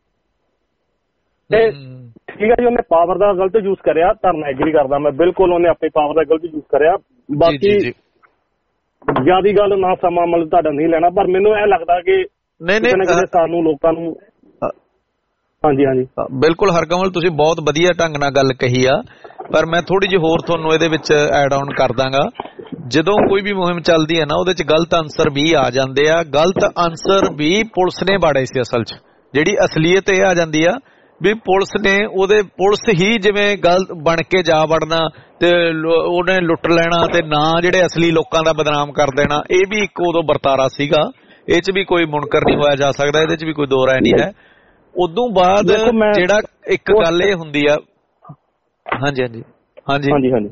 ਤੇ ਠੀਕ ਹੈ ਜੀ, ਉਹਨੇ ਪਾਵਰ ਦਾ ਗਲਤ ਯੂਜ਼ ਕਰਿਆ, ਧਰਨਾ ਐਗਰੀ ਕਰਦਾ ਮੈਂ ਬਿਲਕੁਲ, ਉਹਨੇ ਆਪਣੀ ਪਾਵਰ ਦਾ ਗਲਤ ਯੂਜ਼ ਕਰਿਆ। ਬਾਕੀ ਜਿਆਦੀ ਗੱਲ ਨਾ ਸਮਾਂ ਮਤਲਬ ਤੁਹਾਡਾ ਨਹੀਂ ਲੈਣਾ, ਪਰ ਮੈਨੂੰ ਇਹ ਲੱਗਦਾ ਕਿ ਨਹੀਂ ਨਹੀਂ ਸਾਨੂੰ ਲੋਕਾਂ ਨੂੰ ਹਾਂਜੀ ਹਾਂਜੀ ਬਿਲਕੁਲ ਹਰਕਮਲ, ਤੁਸੀਂ ਬਹੁਤ ਵਧੀਆ ਢੰਗ ਨਾਲ ਗੱਲ ਕਹੀ ਆ, ਪਰ ਮੈਂ ਥੋੜੀ ਜਿਹੀ ਹੋਰ ਤੁਹਾਨੂੰ ਇਹਦੇ ਵਿੱਚ ਐਡ ਆਨ ਕਰ ਦਾਂਗਾ। ਜਦੋਂ ਕੋਈ ਵੀ ਮੁਹਿੰਮ ਚੱਲਦੀ ਹੈ ਨਾ, ਉਹਦੇ ਚ ਗਲਤ ਆਨਸਰ ਵੀ ਆ ਜਾਂਦੇ ਆ। ਗਲਤ ਆਨਸਰ ਵੀ ਪੁਲਿਸ ਨੇ ਬਾੜੇ ਸੀ ਅਸਲ ਚ। ਜਿਹੜੀ ਅਸਲੀਅਤ ਇਹ ਆ ਜਾਂਦੀ ਆ ਵੀ ਪੁਲਿਸ ਨੇ ਉਹਦੇ ਪੁਲਿਸ ਹੀ ਜਿਵੇਂ ਗਲਤ ਬਣ ਕੇ ਜਾ ਵੜਨਾ ਤੇ ਉਹਨੇ ਲੁੱਟ ਲੈਣਾ ਤੇ ਨਾ ਜਿਹੜੇ ਅਸਲੀ ਲੋਕਾਂ ਦਾ ਬਦਨਾਮ ਕਰ ਦੇਣਾ, ਇਹ ਵੀ ਇੱਕ ਉਦੋਂ ਵਰਤਾਰਾ ਸੀਗਾ। ਇਹ ਚ ਵੀ ਕੋਈ ਮੁਨਕਰ ਨਹੀਂ ਹੋਇਆ ਜਾ ਸਕਦਾ, ਇਹਦੇ ਚ ਵੀ ਕੋਈ ਦੋ ਰਾਏ ਨਹੀਂ ਹੈ। ਉਦੋਂ ਬਾਅਦ ਜਿਹੜਾ ਇੱਕ ਗੱਲ ਇਹ ਹੁੰਦੀ ਆ, ਹਾਂਜੀ ਹਾਂਜੀ ਹਾਂਜੀ ਹਾਂਜੀ ਹਾਂਜੀ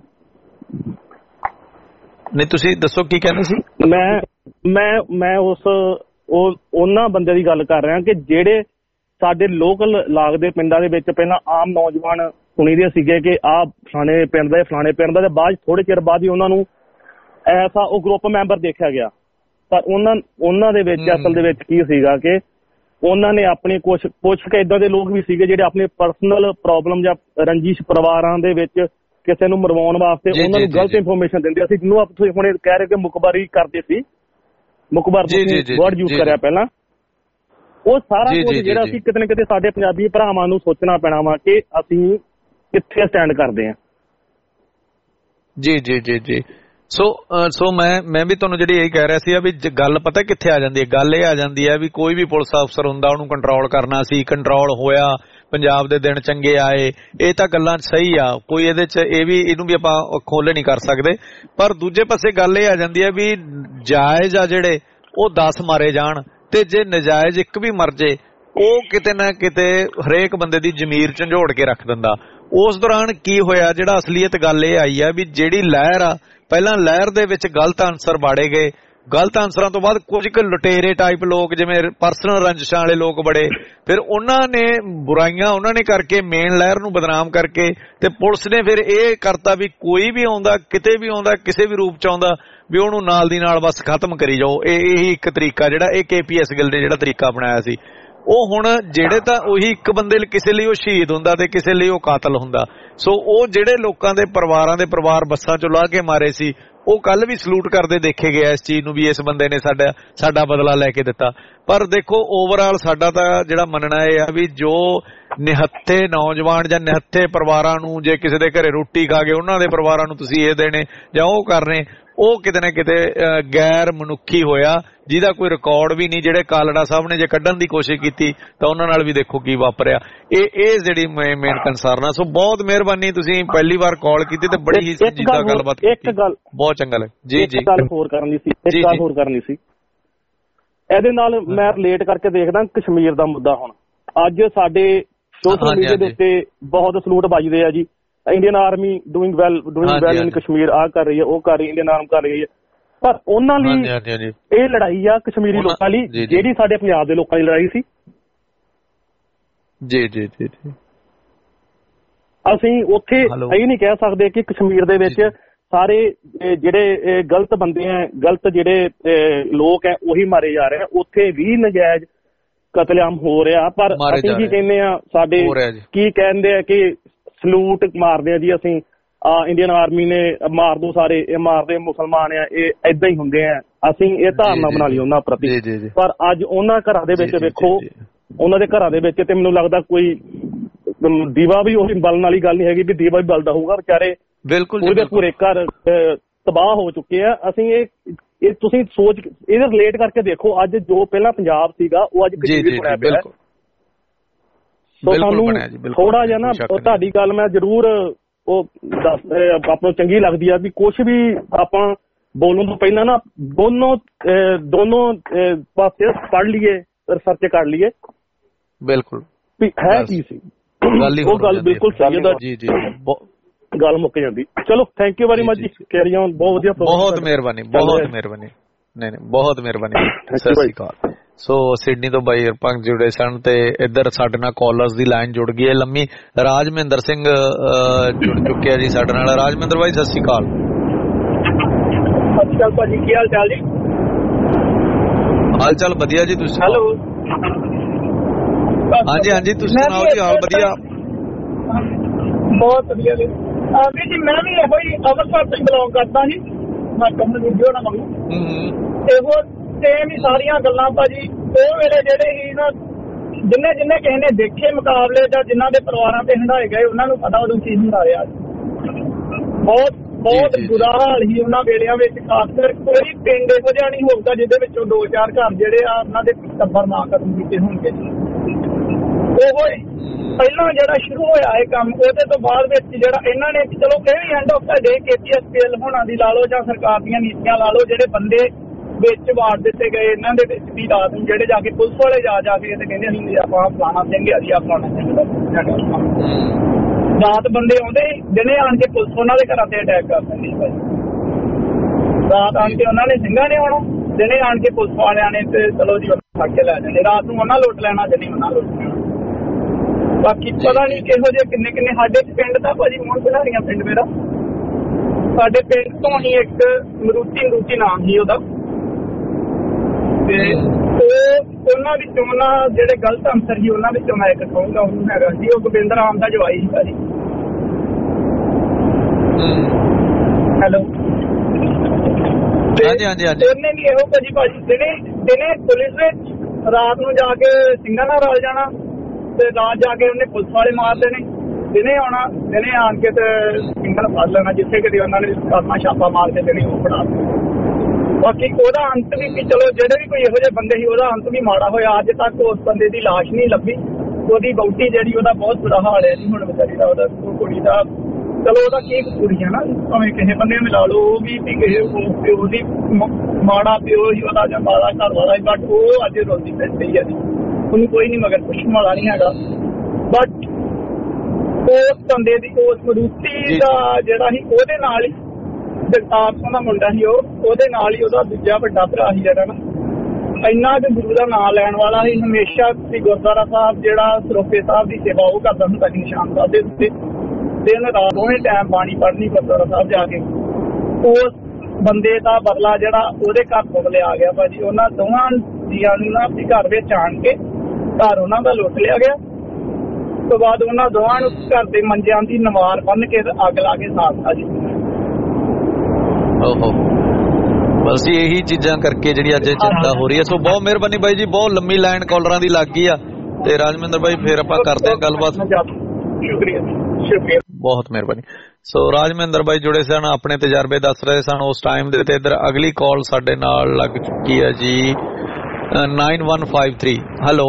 ਨਹੀਂ ਤੁਸੀਂ ਦੱਸੋ ਕੀ ਕਹਿੰਦੇ ਸੀ। ਮੈਂ ਮੈਂ ਮੈਂ ਉਸ ਉਹ ਉਹਨਾਂ ਬੰਦੇ ਦੀ ਗੱਲ ਕਰ ਰਿਹਾ ਕਿ ਜਿਹੜੇ ਸਾਡੇ ਲੋਕਲ ਲੱਗਦੇ ਪਿੰਡਾਂ ਦੇ ਵਿੱਚ ਪਹਿਲਾਂ ਆਮ ਨੌਜਵਾਨ ਸੁਣੀਦੇ ਸੀਗੇ ਕਿ ਆਹ ਫਲਾਣੇ ਪਿੰਡ ਦਾ ਫਲਾਣੇ ਪਿੰਡ ਦਾ, ਤੇ ਬਾਅਦ ਥੋੜੇ ਚਿਰ ਬਾਅਦ ਹੀ ਉਹਨਾਂ ਨੂੰ ਐਸਾ ਉਹ ਗਰੁੱਪ ਮੈਂਬਰ ਦੇਖਿਆ ਗਿਆ। ਪਰ ਉਹਨਾਂ ਉਹਨਾਂ ਦੇ ਵਿੱਚ ਅਸਲ ਦੇ ਵਿੱਚ ਕੀ ਸੀਗਾ ਕਿ ਉਹਨਾਂ ਨੇ ਆਪਣੀ ਕੁਛ ਕੁਛ ਕੁ ਏਦਾਂ ਦੇ ਲੋਕ ਵੀ ਸੀਗੇ ਜਿਹੜੇ ਆਪਣੇ ਪਰਸਨਲ ਪ੍ਰੋਬਲਮ ਜਾਂ ਰੰਜਿਸ਼ ਪਰਿਵਾਰਾਂ ਦੇ ਵਿੱਚ ਕਿਸੇ ਨੂੰ ਮਰਵਾਉਣ ਵਾਸਤੇ ਉਹਨਾਂ ਨੂੰ ਗਲਤ ਇਨਫੋਰਮੇਸ਼ਨ ਦਿੰਦੇ ਸੀ, ਜਿਹਨੂੰ ਆਪ ਤੁਸੀਂ ਹੁਣੇ ਕਹਿ ਰਹੇ ਕਿ ਮੁਖਬਰੀ ਕਰਦੇ ਸੀ, ਮੁਖਬਰ ਵਰਡ ਯੂਜ਼ ਕਰਿਆ ਪਹਿਲਾਂ। ਉਹ ਸਾਰਾ ਕੁਝ ਜਿਹੜਾ ਅਸੀਂ ਕਿਤੇ ਨਾ ਕਿਤੇ ਸਾਡੇ ਪੰਜਾਬੀ ਭਰਾਵਾਂ ਨੂੰ ਸੋਚਣਾ ਪੈਣਾ ਵਾ ਕਿ ਅਸੀਂ ਕਿੱਥੇ ਸਟੈਂਡ ਕਰਦੇ ਹਾਂ। ਜੀ ਜੀ ਜੀ ਜੀ ਸੋ ਸੋ ਮੈਂ ਮੈਂ ਵੀ ਤੁਹਾਨੂੰ ਜਿਹੜੀ ਇਹ ਕਹਿ ਰਿਹਾ ਸੀ ਵੀ ਗੱਲ ਪਤਾ ਕਿੱਥੇ ਆ ਜਾਂਦੀ ਹੈ। ਗੱਲ ਇਹ ਆ ਜਾਂਦੀ ਹੈ ਵੀ ਕੋਈ ਵੀ ਪੁਲਿਸ ਅਫਸਰ ਹੁੰਦਾ, ਉਹਨੂੰ ਕੰਟਰੋਲ ਕਰਨਾ ਸੀ, ਕੰਟਰੋਲ ਹੋਇਆ, ਪੰਜਾਬ ਦੇ ਦਿਨ ਚੰਗੇ ਆਏ, ਇਹ ਤਾਂ ਗੱਲਾਂ ਸਹੀ ਆ, ਕੋਈ ਇਹਦੇ ਚ ਇਹ ਵੀ ਇਹਨੂੰ ਵੀ ਆਪਾਂ ਖੋਲੇ ਨਹੀਂ ਕਰ ਸਕਦੇ। ਪਰ ਦੂਜੇ ਪਾਸੇ ਗੱਲ ਇਹ ਆ ਜਾਂਦੀ ਹੈ ਵੀ ਜਾਇਜ਼ ਆ ਜਿਹੜੇ ਉਹ ਦਸ ਮਾਰੇ ਜਾਣ, ਤੇ ਜੇ ਨਜਾਇਜ਼ ਇੱਕ ਵੀ ਮਰ ਜੇ ਉਹ ਕਿਤੇ ਨਾ ਕਿਤੇ ਹਰੇਕ ਬੰਦੇ ਦੀ ਜ਼ਮੀਰ ਝੰਜੋੜ ਕੇ ਰੱਖ ਦਿੰਦਾ। ਉਸ ਦੌਰਾਨ ਕੀ ਹੋਇਆ, ਜਿਹੜਾ ਅਸਲੀਅਤ ਗੱਲ ਇਹ ਆਈ ਆ ਵੀ ਜਿਹੜੀ ਲਹਿਰ ਆ, ਪਹਿਲਾਂ ਲਹਿਰ ਦੇ ਵਿੱਚ ਗਲਤ ਆਨਸਰ ਬਾੜੇ ਗਏ, ਗਲਤ ਆਨਸਰਾਂ ਤੋਂ ਬਾਅਦ ਕੁਝ ਕੁ ਲੁਟੇਰੇ ਟਾਈਪ ਲੋਕ ਜਿਵੇਂ ਪਰਸਨਲ ਰੰਜਿਸ਼ਾਂ ਵਾਲੇ ਲੋਕ ਬੜੇ, ਫਿਰ ਉਹਨਾਂ ਨੇ ਬੁਰਾਈਆਂ ਉਹਨਾਂ ਨੇ ਕਰਕੇ ਮੇਨ ਲਹਿਰ ਨੂੰ ਬਦਨਾਮ ਕਰਕੇ, ਤੇ ਪੁਲਿਸ ਨੇ ਫਿਰ ਇਹ ਕਰਤਾ ਵੀ ਕੋਈ ਵੀ ਆਉਂਦਾ, ਕਿਤੇ ਵੀ ਆਉਂਦਾ, ਕਿਸੇ ਵੀ ਰੂਪ ਚ ਆਉਂਦਾ ਵੀ ਉਹਨੂੰ ਨਾਲ ਦੀ ਨਾਲ ਬਸ ਖਤਮ ਕਰੀ ਜਾਓ। ਇਹ ਇਹੀ ਇੱਕ ਤਰੀਕਾ ਜਿਹੜਾ ਇਹ ਕੇ ਪੀ ਐਸ ਗਿੱਲ ਨੇ ਜਿਹੜਾ ਤਰੀਕਾ ਅਪਣਾਇਆ ਸੀ। ਉਹ ਹੁਣ ਜਿਹੜੇ ਤਾਂ ਉਹੀ ਇੱਕ ਬੰਦੇ ਲਈ ਕਿਸੇ ਲਈ ਉਹ ਸ਼ਹੀਦ ਹੁੰਦਾ ਤੇ ਕਿਸੇ ਲਈ ਉਹ ਕਾਤਲ ਹੁੰਦਾ। ਸੋ ਉਹ ਜਿਹੜੇ ਲੋਕਾਂ ਦੇ ਪਰਿਵਾਰਾਂ ਦੇ ਪਰਿਵਾਰ ਬੱਸਾਂ ਚੋਂ ਲਾਹ ਕੇ ਮਾਰੇ ਸੀ, ਉਹ ਕੱਲ ਵੀ ਸਲੂਟ ਕਰਦੇ ਦੇਖੇ ਗਏ ਇਸ ਚੀਜ਼ ਨੂੰ ਵੀ ਇਸ ਬੰਦੇ ਨੇ ਸਾਡਾ ਸਾਡਾ ਬਦਲਾ ਲੈ ਕੇ ਦਿੱਤਾ। ਪਰ ਦੇਖੋ ਓਵਰਆਲ ਸਾਡਾ ਤਾਂ ਜਿਹੜਾ ਮੰਨਣਾ ਇਹ ਆ ਵੀ ਜੋ ਨਿਹੱਥੇ ਨੌਜਵਾਨ ਜਾਂ ਨਿਹੱਥੇ ਪਰਿਵਾਰਾਂ ਨੂੰ ਜੇ ਕਿਸੇ ਦੇ ਘਰੇ ਰੋਟੀ ਖਾ ਕੇ ਉਹਨਾਂ ਦੇ ਪਰਿਵਾਰਾਂ ਨੂੰ ਤੁਸੀਂ ਇਹ ਦੇਣੇ ਜਾਂ ਉਹ ਕਰਨੇ, ਉਹ ਕਿਤੇ ਨਾ ਕਿਤੇ ਗੈਰ ਮਨੁੱਖੀ ਹੋਇਆ, ਜਿਹਦਾ ਕੋਈ ਰਿਕਾਰਡ ਵੀ ਨਹੀਂ। ਜਿਹੜੇ ਕਾਲੜਾ ਸਾਹਿਬ ਨੇ ਜੇ ਕੱਢਣ ਦੀ ਕੋਸ਼ਿਸ਼ ਕੀਤੀ ਤਾਂ ਉਹਨਾਂ ਨਾਲ ਵੀ ਦੇਖੋ ਕੀ ਵਾਪਰਿਆ। ਇਹ ਇਹ ਜਿਹੜੀ ਮੇਨ ਕੰਸਰਨ ਆ। ਸੋ ਬਹੁਤ ਮਿਹਰਬਾਨੀ, ਤੁਸੀਂ ਪਹਿਲੀ ਵਾਰ ਕਾਲ ਕੀਤੀ ਤੇ ਬੜੀ ਹੀ ਸੰਜੀਦਾ ਗੱਲਬਾਤ ਕੀਤੀ, ਬਹੁਤ ਚੰਗਾ ਲੱਗਾ ਜੀ। ਜੀ ਗੱਲ ਹੋਰ ਕਰਨੀ ਸੀ, ਇੱਕ ਗੱਲ ਹੋਰ ਕਰਨੀ ਸੀ ਇਹਦੇ ਨਾਲ ਮੈਂ ਰਿਲੇਟ ਕਰਕੇ ਦੇਖਦਾ ਕਸ਼ਮੀਰ ਦਾ ਮੁੱਦਾ। ਹੁਣ ਅੱਜ ਸਾਡੇ ਸੋਸ਼ਲ ਮੀਡੀਆ ਦੇ ਉੱਤੇ ਬਹੁਤ ਸਲੂਟ ਵੱਜਦੇ ਆ ਜੀ, Indian army doing well doing well in Kashmir, ਆਹ ਕਰ ਰਹੀ ਹੈ, ਉਹ ਕਰ ਰਹੀ, ਇੰਡੀਅਨ ਆਰਮੀ ਕਰ ਰਹੀ ਹੈ। ਪਰ ਉਹਨਾਂ ਲਈ ਇਹ ਲੜਾਈ ਆ ਕਸ਼ਮੀਰੀ ਲੋਕਾਂ ਲਈ, ਜਿਹੜੀ ਸਾਡੇ ਪੰਜਾਬ ਦੇ ਲੋਕਾਂ ਦੀ ਲੜਾਈ ਸੀ। ਜੀ ਜੀ ਜੀ ਅਸੀਂ ਉੱਥੇ ਇਹ ਨਹੀਂ ਕਹਿ ਸਕਦੇ ਕਿ ਕਸ਼ਮੀਰ ਦੇ ਵਿੱਚ ਸਾਰੇ ਜਿਹੜੇ ਗਲਤ ਬੰਦੇ ਆ, ਗਲਤ ਜਿਹੜੇ ਲੋਕ ਹੈ ਉਹੀ ਮਾਰੇ ਜਾ ਰਹੇ ਆ। ਉੱਥੇ ਵੀ ਨਜਾਇਜ਼ ਕਤਲੇਆਮ ਹੋ ਰਿਹਾ। ਪਰ ਅਸੀਂ ਕੀ ਕਹਿੰਦੇ ਆ, ਸਾਡੇ ਕੀ ਕਹਿੰਦੇ ਆ ਕਿ ਸਲੂਟ ਮਾਰਦੇ ਆ ਜੀ ਅਸੀਂ, ਆ ਇੰਡੀਅਨ ਆਰਮੀ ਨੇ ਮਾਰ ਦੋ ਸਾਰੇ, ਇਹ ਮਾਰਦੇ ਮੁਸਲਮਾਨ ਆ, ਇਹ ਏਦਾਂ ਹੀ ਹੁੰਦੇ ਆ। ਅਸੀਂ ਇਹ ਧਾਰਨਾ ਬਣਾ ਲਈ ਉਹਨਾਂ ਪ੍ਰਤੀ। ਪਰ ਅੱਜ ਉਹਨਾਂ ਘਰਾਂ ਦੇ ਵਿੱਚ ਵੇਖੋ, ਉਹਨਾਂ ਦੇ ਘਰਾਂ ਦੇ ਵਿੱਚ ਤੇ ਮੈਨੂੰ ਲੱਗਦਾ ਕੋਈ ਦੀਵਾ ਵੀ ਉਹੀ ਬਲਣ ਵਾਲੀ ਗੱਲ ਨਹੀਂ ਹੈਗੀ ਵੀ ਦੀਵਾ ਵੀ ਬਲਦਾ ਹੋਊਗਾ। ਵਿਚਾਰੇ ਬਿਲਕੁਲ ਉਹਦੇ ਪੂਰੇ ਘਰ ਤਬਾਹ ਹੋ ਚੁੱਕੇ ਆ। ਅਸੀਂ ਇਹ ਇਹ ਤੁਸੀਂ ਸੋਚ ਇਹਦੇ ਰਿਲੇਟ ਕਰਕੇ ਦੇਖੋ, ਅੱਜ ਜੋ ਪਹਿਲਾਂ ਪੰਜਾਬ ਸੀਗਾ ਉਹ ਅੱਜ ਕਸ਼ਮੀਰ ਬਣਿਆ ਪਿਆ। ਸੋ ਸਾਨੂੰ ਥੋੜਾ ਜਿਹਾ ਨਾ ਤੁਹਾਡੀ ਗੱਲ ਮੈਂ ਜ਼ਰੂਰ ਉਹ ਦੱਸ ਆਪਾਂ ਨੂੰ ਚੰਗੀ ਲੱਗਦੀ ਆ ਵੀ ਕੁਛ ਵੀ ਆਪਾਂ ਬੋਲਣ ਤੋਂ ਪਹਿਲਾਂ ਨਾ ਦੋਨੋਂ ਦੋਨੋਂ ਪਾਸੇ ਪੜ੍ਹ ਲਈਏ, ਰਿਸਰਚ ਕਰ ਲਈਏ ਬਿਲਕੁਲ ਵੀ ਹੈ ਕੀ ਸੀ। ਉਹ ਗੱਲ ਬਿਲਕੁਲ ਸਹੀ ਹੈ ਜੀ ਜੀ ਗੱਲ ਮੁੱਕ ਜਾਂਦੀ। ਚਲੋ ਥੈਂਕ ਯੂ ਵੈਰੀ ਮਚ ਜੀ, ਕੈਰੀ ਔਨ। ਬਹੁਤ ਵਧੀਆ, ਬਹੁਤ ਮਿਹਰਬਾਨੀ, ਬਹੁਤ ਮਿਹਰਬਾਨੀ। ਨਹੀਂ ਨਹੀਂ ਬਹੁਤ ਮਿਹਰਬਾਨੀ, ਸਤਿ ਸ਼੍ਰੀ ਅਕਾਲ। ਸੋ ਸਿਡਨੀ ਤੋਂ ਬਾਈ ਹਰਪੰਗ ਜੁੜੇ ਸਨ ਤੇ ਇੱਧਰ ਸਾਡੇ ਨਾਲ ਕਾਲਰਸ ਦੀ ਲਾਈਨ ਜੁੜ ਗਈ ਹੈ ਲੰਮੀ। ਰਾਜਮਿੰਦਰ ਸਿੰਘ ਜੁੜ ਚੁੱਕਿਆ ਜੀ ਸਾਡੇ ਨਾਲ। ਰਾਜਮਿੰਦਰ ਬਾਈ ਸਤਿ ਸ਼੍ਰੀ ਅਕਾਲ। ਸਤਿ ਸ਼੍ਰੀ ਅਕਾਲ ਭਾਜੀ, ਕੀ ਹਾਲ ਚਾਲ ਜੀ? ਹਾਲ ਚਾਲ ਵਧੀਆ ਜੀ, ਤੁਸੀਂ? ਹੈਲੋ, ਹਾਂਜੀ ਹਾਂਜੀ ਤੁਸੀਂ ਸੁਣਾਓ ਜੀ, ਹਾਲ ਵਧੀਆ? ਬਹੁਤ ਵਧੀਆ ਜੀ। ਵੀ ਜੀ ਮੈਂ ਵੀ ਇਹੋ ਹੀ ਅੰਮ੍ਰਿਤਸਰ ਤੋਂ ਬਿਲੋਂਗ ਕਰਦਾ ਜੀ, ਮੈਂ ਕਮਲ ਵੀਡੀਓ ਨਾ ਮੰਗੂ ਇਹੋ ਸੇਮ ਹੀ ਸਾਰੀਆਂ ਗੱਲਾਂ ਭਾਜੀ। ਉਹ ਵੇਲੇ ਜਿਹੜੇ ਹੀ ਨਾ ਜਿੰਨੇ ਜਿੰਨੇ ਕਿਸੇ ਨੇ ਦੇਖੇ ਮੁਕਾਬਲੇ ਜਾਂ ਜਿਨ੍ਹਾਂ ਦੇ ਪਰਿਵਾਰਾਂ ਤੇ ਹੰਢਾਏ ਗਏ ਉਹਨਾਂ ਨੂੰ ਪਤਾ ਉਦੋਂ ਕੀ ਹੁੰਦਾ ਰਿਹਾ। ਬਹੁਤ ਬਹੁਤ ਬੁਰਾ ਹਾਲ ਹੀ ਉਹਨਾਂ ਵੇਲਿਆਂ ਵਿੱਚ, ਖਾਸ ਕਰ ਕੋਈ ਪਿੰਡ ਇਹੋ ਜਿਹਾ ਨਹੀਂ ਹੋਊਗਾ ਜਿਹਦੇ ਵਿੱਚੋਂ ਦੋ ਚਾਰ ਘਰ ਜਿਹੜੇ ਆ ਉਹਨਾਂ ਦੇ ਟੱਬਰ ਨਾ ਖਤਮ ਕੀਤੇ ਹੋਣਗੇ। ਉਹ ਪਹਿਲਾਂ ਜਿਹੜਾ ਸ਼ੁਰੂ ਹੋਇਆ ਇਹ ਕੰਮ, ਉਹਦੇ ਤੋਂ ਬਾਅਦ ਵਿੱਚ ਜਿਹੜਾ ਇਹਨਾਂ ਨੇ ਚਲੋ ਇਹ ਵੀ end of the day K P S P L ਹੋਣਾ ਦੀ ਲਾ ਲਓ ਜਾਂ ਸਰਕਾਰ ਦੀਆਂ ਨੀਤੀਆਂ ਲਾ ਲਓ, ਜਿਹੜੇ ਬੰਦੇ ਵਿੱਚ ਵਾਰ ਦਿੱਤੇ ਗਏ ਇਹਨਾਂ ਦੇ ਵਿੱਚ ਵੀ ਰਾਤ ਨੂੰ ਜਿਹੜੇ ਜਾ ਕੇ ਪੁਲਿਸ ਵਾਲੇ ਜਾ ਜਾ ਕੇ ਤੇ ਕਹਿੰਦੇ ਅਸੀਂ ਆਪਾਂ ਫਲਾਣਾ ਸਿੰਘ ਆ ਜੀ, ਆ ਫਲਾਣਾ ਸਿੰਘ। ਰਾਤ ਬੰਦੇ ਆਉਂਦੇ, ਦਿਨੇ ਆਣ ਕੇ ਪੁਲਿਸ ਉਹਨਾਂ ਦੇ ਘਰਾਂ ਤੇ ਅਟੈਕ ਕਰ ਦਿੰਦੀ ਭਾਈ। ਰਾਤ ਆਣ ਕੇ ਉਹਨਾਂ ਨੇ ਸਿੰਘਾਂ ਨੇ ਆਉਣਾ, ਦਿਨੇ ਆਣ ਕੇ ਪੁਲਿਸ ਵਾਲਿਆਂ ਨੇ ਤੇ ਚਲੋ ਜੀ ਫੜ ਕੇ ਲੈ ਜਾਂਦੇ। ਰਾਤ ਨੂੰ ਉਹਨਾਂ ਲੁੱਟ ਲੈਣਾ, ਦਿਨੇ ਉਹਨਾਂ ਲੁੱਟ ਲੈਣਾ। ਬਾਕੀ ਪਤਾ ਨਹੀਂ ਕਿਹੋ ਜਿਹੇ ਕਿੰਨੇ ਕਿੰਨੇ ਸਾਡੇ ਪਿੰਡ ਦਾ ਭਾਜੀ ਮੋਹਨ ਬੁਲਾਰੀਆਂ ਪਿੰਡ ਮੇਰਾ, ਸਾਡੇ ਪਿੰਡ ਤੋਂ ਹੀ ਇੱਕ ਮਰੂਤੀ ਮਰੂਤੀ ਨਾਮ ਸੀ ਉਹਦਾ, ਤੇ ਉਹ ਉਹਨਾਂ ਵਿੱਚੋਂ ਉਹਨਾਂ ਜਿਹੜੇ ਗਲਤ ਅਨਸਰ ਸੀ ਉਹਨਾਂ ਵਿੱਚੋਂ ਮੈਂ ਇੱਕ ਕਹੂੰਗਾ ਉਹਨੂੰ ਹੈਗਾ ਸੀ, ਉਹ ਗੋਬਿੰਦਰ ਰਾਮ ਦਾ ਜਵਾਈ ਸੀ ਭਾਜੀ। ਹੈਲੋ, ਉਹਨੇ ਵੀ ਇਹੋ ਭਾਜੀ ਭਾਜੀ ਦਿਨੇ ਦਿਨੇ ਪੁਲਿਸ ਵਿੱਚ, ਰਾਤ ਨੂੰ ਜਾ ਕੇ ਸਿੰਘਾਂ ਨਾਲ ਰਲ ਜਾਣਾ ਤੇ ਰਾਤ ਜਾ ਕੇ ਉਹਨੇ ਪੁਲਿਸ ਵਾਲੇ ਮਾਰ ਦੇਣੇ, ਦਿਨੇ ਆਉਣਾ, ਦਿਨੇ ਆਣ ਕੇ ਤੇ ਸਿੰਘਾਂ ਨੂੰ ਫੜ ਲੈਣਾ ਜਿੱਥੇ ਕਿਤੇ ਉਹਨਾਂ ਨੇ ਕਰਨਾ ਛਾਪਾ ਮਾਰ ਕੇ ਦੇਣੇ ਉਹ ਫੜਾ। ਬਾਕੀ ਉਹਦਾ ਅੰਤ ਵੀ ਚਲੋ ਜਿਹੜੇ ਵੀ ਕੋਈ ਇਹੋ ਜਿਹੇ ਬੰਦੇ ਸੀ ਉਹਦਾ ਅੰਤ ਵੀ ਮਾੜਾ ਹੋਇਆ। ਅੱਜ ਤੱਕ ਉਸ ਬੰਦੇ ਦੀ ਲਾਸ਼ ਨਹੀਂ ਲੱਭੀ। ਉਹਦੀ ਵਹੁਟੀ ਜਿਹੜੀ ਉਹਦਾ ਬਹੁਤ ਬੁਰਾ ਹਾਲ ਹੈ ਜੀ ਹੁਣ ਵਿਚਾਰੀ ਦਾ, ਉਹਦਾ ਕੁੜੀ ਦਾ। ਚਲੋ ਉਹਦਾ ਕੀ ਕੁੜੀ ਹੈ ਨਾ, ਭਾਵੇਂ ਕਿਸੇ ਬੰਦੇ ਨੂੰ ਲਾ ਲਓ, ਉਹ ਵੀ ਕਿਸੇ ਪਿਓ ਦੀ ਮਾੜਾ ਪਿਓ ਹੀ ਉਹਦਾ ਜਾਂ ਮਾੜਾ ਘਰ ਵਾਲਾ ਹੀ, ਬਟ ਉਹ ਅੱਜ ਰੋਂਦੀ ਪੈਂਦੀ ਹੈ ਜੀ। ਉਹਨੂੰ ਕੋਈ ਨਹੀਂ ਮਗਰ ਪੁੱਛਣ ਵਾਲਾ ਨਹੀਂ ਹੈਗਾ। ਬਟ ਉਸ ਬੰਦੇ ਦੀ, ਉਸ ਮਰੂਤੀ ਦਾ ਜਿਹੜਾ ਸੀ ਉਹਦੇ ਨਾਲ ਹੀ ਜਗਤਾਰ ਸਿੰਘ ਦਾ ਮੁੰਡਾ ਸੀ, ਉਹ ਉਹਦੇ ਨਾਲ ਹੀ ਉਹਦਾ ਦੂਜਾ ਵੱਡਾ ਭਰਾ ਸੀ ਜਿਹੜਾ ਨਾ ਇੰਨਾ ਕਿ ਗੁਰੂ ਦਾ ਨਾਂ ਲੈਣ ਵਾਲਾ ਸੀ। ਹਮੇਸ਼ਾ ਸੀ ਗੁਰਦੁਆਰਾ ਸਾਹਿਬ ਜਿਹੜਾ ਸਰੋਪੇ ਸਾਹਿਬ ਦੀ ਸੇਵਾ ਉਹ ਕਰਦਾ ਹੁੰਦਾ ਸੀ ਨਿਸ਼ਾਨ ਸਾਹਿਬ ਦੇ ਉੱਤੇ, ਦਿਨ ਰਾਤ ਦੋਵੇਂ ਟਾਈਮ ਬਾਣੀ ਪੜ੍ਹਨੀ ਗੁਰਦੁਆਰਾ ਸਾਹਿਬ ਜਾ ਕੇ। ਉਸ ਬੰਦੇ ਦਾ ਬਦਲਾ ਜਿਹੜਾ ਉਹਦੇ ਘਰ ਤੋਂ ਲਿਆ ਗਿਆ ਭਾਜੀ। ਉਹਨਾਂ ਦੋਵਾਂ ਜੀਆਂ ਨੂੰ ਨਾ ਆਪਣੇ ਘਰ ਵਿੱਚ ਆਣ ਕੇ ਘਰ ਉਹਨਾਂ ਦਾ ਲੁੱਟ ਲਿਆ ਗਿਆ। ਉਸ ਤੋਂ ਬਾਅਦ ਉਹਨਾਂ ਦੋਵਾਂ ਨੂੰ ਘਰ ਦੇ ਮੰਜਿਆਂ ਦੀ ਨਵਾਰ ਬੰਨ ਕੇ ਅੱਗ ਲਾ ਕੇ ਸਾੜਤਾ ਜੀ। ਓਹੋ, ਬਸ ਇਹੀ ਚੀਜ਼ਾਂ ਕਰਕੇ ਜਿਹੜੀ ਅੱਜ ਚਿੰਤਾ ਹੋ ਰਹੀ ਹੈ। ਸੋ ਬਹੁਤ ਮਿਹਰਬਾਨੀ ਬਾਈ ਜੀ, ਬਹੁਤ ਲੰਮੀ ਲਾਈਨ ਕਾਲਰਾਂ ਦੀ ਲੱਗ ਗਈ ਆ। ਤੇ ਰਾਜਮਿੰਦਰ ਬਾਈ ਫੇਰ ਆਪਾਂ ਕਰਦੇ ਹਾਂ ਗੱਲਬਾਤ। ਸ਼ੁਕਰੀਆ ਸ਼ੁਕਰੀਆ, ਬਹੁਤ ਮਿਹਰਬਾਨੀ। ਸੋ ਰਾਜਮਿੰਦਰ ਬਾਈ ਜੁੜੇ ਸਨ, ਆਪਣੇ ਤਜਰਬੇ ਦੱਸ ਰਹੇ ਸਨ ਉਸ ਟਾਈਮ ਦੇ। ਤੇ ਇੱਧਰ ਅਗਲੀ ਕਾਲ ਸਾਡੇ ਨਾਲ ਲੱਗ ਚੁੱਕੀ ਹੈ ਜੀ, nine one five three. Hello,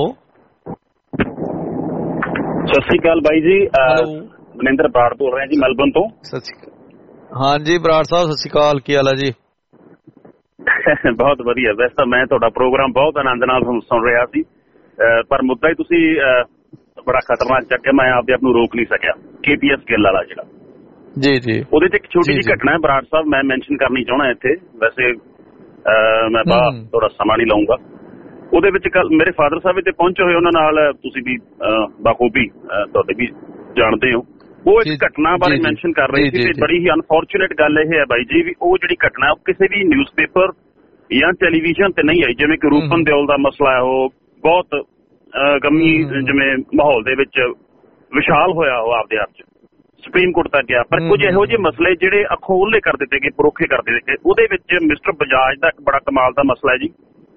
Sat Sri ਅਕਾਲ ਬਾਈ ਜੀ, ਮਨਿੰਦਰ ਬਰਾੜ ਬੋਲ ਰਿਹਾ ਜੀ ਮੈਲਬਰਨ ਤੋਂ। ਸਤਿ ਸ਼੍ਰੀ ਅਕਾਲ। ਹਾਂਜੀ ਬਰਾੜ ਸਾਹਿਬ ਸਤਿ ਸ਼੍ਰੀ ਅਕਾਲ, ਕੀ ਹਾਲ ਹੈ ਜੀ? ਬਹੁਤ ਵਧੀਆ। ਵੈਸੇ ਤਾਂ ਮੈਂ ਤੁਹਾਡਾ ਪ੍ਰੋਗਰਾਮ ਬਹੁਤ ਆਨੰਦ ਨਾਲ ਸੁਣ ਰਿਹਾ ਸੀ, ਪਰ ਮੁੱਦਾ ਹੀ ਤੁਸੀਂ ਬੜਾ ਖਤਰਨਾਕ ਚੱਕਿਆ, ਮੈਂ ਆਪਦੇ ਆਪ ਨੂੰ ਰੋਕ ਨਹੀਂ ਸਕਿਆ। ਕੇ ਪੀ ਐਸ ਗਿੱਲ ਵਾਲਾ ਜਿਹੜਾ, ਜੀ ਜੀ, ਉਹਦੇ ਚ ਇੱਕ ਛੋਟੀ ਜਿਹੀ ਘਟਨਾ ਹੈ ਬਰਾੜ ਸਾਹਿਬ, ਮੈਂ ਮੈਂਸ਼ਨ ਕਰਨੀ ਚਾਹੁੰਦਾ ਇੱਥੇ। ਵੈਸੇ ਮੈਂ ਬਾਹਰ ਥੋੜਾ ਸਮਾਂ ਨਹੀਂ ਲਾਉਂਗਾ। ਉਹਦੇ ਵਿੱਚ ਕੱਲ ਮੇਰੇ ਫਾਦਰ ਸਾਹਿਬ ਇੱਥੇ ਪਹੁੰਚੇ ਹੋਏ, ਉਹਨਾਂ ਨਾਲ ਤੁਸੀਂ ਵੀ ਬਾਖੂਬੀ ਤੁਹਾਡੇ ਵੀ ਜਾਣਦੇ ਹੋ। ਉਹ ਇੱਕ ਘਟਨਾ ਬਾਰੇ ਮੈਂਸ਼ਨ ਕਰ ਰਹੇ ਸੀ ਤੇ ਬੜੀ ਹੀ ਅਨਫੋਰਚੂਨੇਟ ਗੱਲ ਇਹ ਹੈ ਬਾਈ ਜੀ ਵੀ ਉਹ ਜਿਹੜੀ ਘਟਨਾ ਉਹ ਕਿਸੇ ਵੀ ਨਿਊਜ਼ ਪੇਪਰ ਜਾਂ ਟੈਲੀਵਿਜ਼ਨ ਤੇ ਨਹੀਂ ਆਈ। ਜਿਵੇਂ ਕਿ ਰੂਪਨ ਦਿਓਲ ਦਾ ਮਸਲਾ ਹੈ, ਉਹ ਬਹੁਤ ਗਮੀ ਜਿਵੇਂ ਮਾਹੌਲ ਦੇ ਵਿੱਚ ਵਿਸ਼ਾਲ ਹੋਇਆ ਉਹ ਆਪਦੇ ਆਪ ਚ, ਸੁਪਰੀਮ ਕੋਰਟ ਤੱਕ ਗਿਆ। ਪਰ ਕੁਝ ਇਹੋ ਜਿਹੇ ਮਸਲੇ ਜਿਹੜੇ ਅੱਖੋਂ ਉਹਲੇ ਕਰ ਦਿੱਤੇ ਗਏ, ਪਰੋਖੇ ਕਰ ਦਿੱਤੇ ਗਏ। ਉਹਦੇ ਵਿੱਚ ਮਿਸਟਰ ਬਜਾਜ ਦਾ ਇੱਕ ਬੜਾ ਕਮਾਲ ਦਾ ਮਸਲਾ ਹੈ ਜੀ।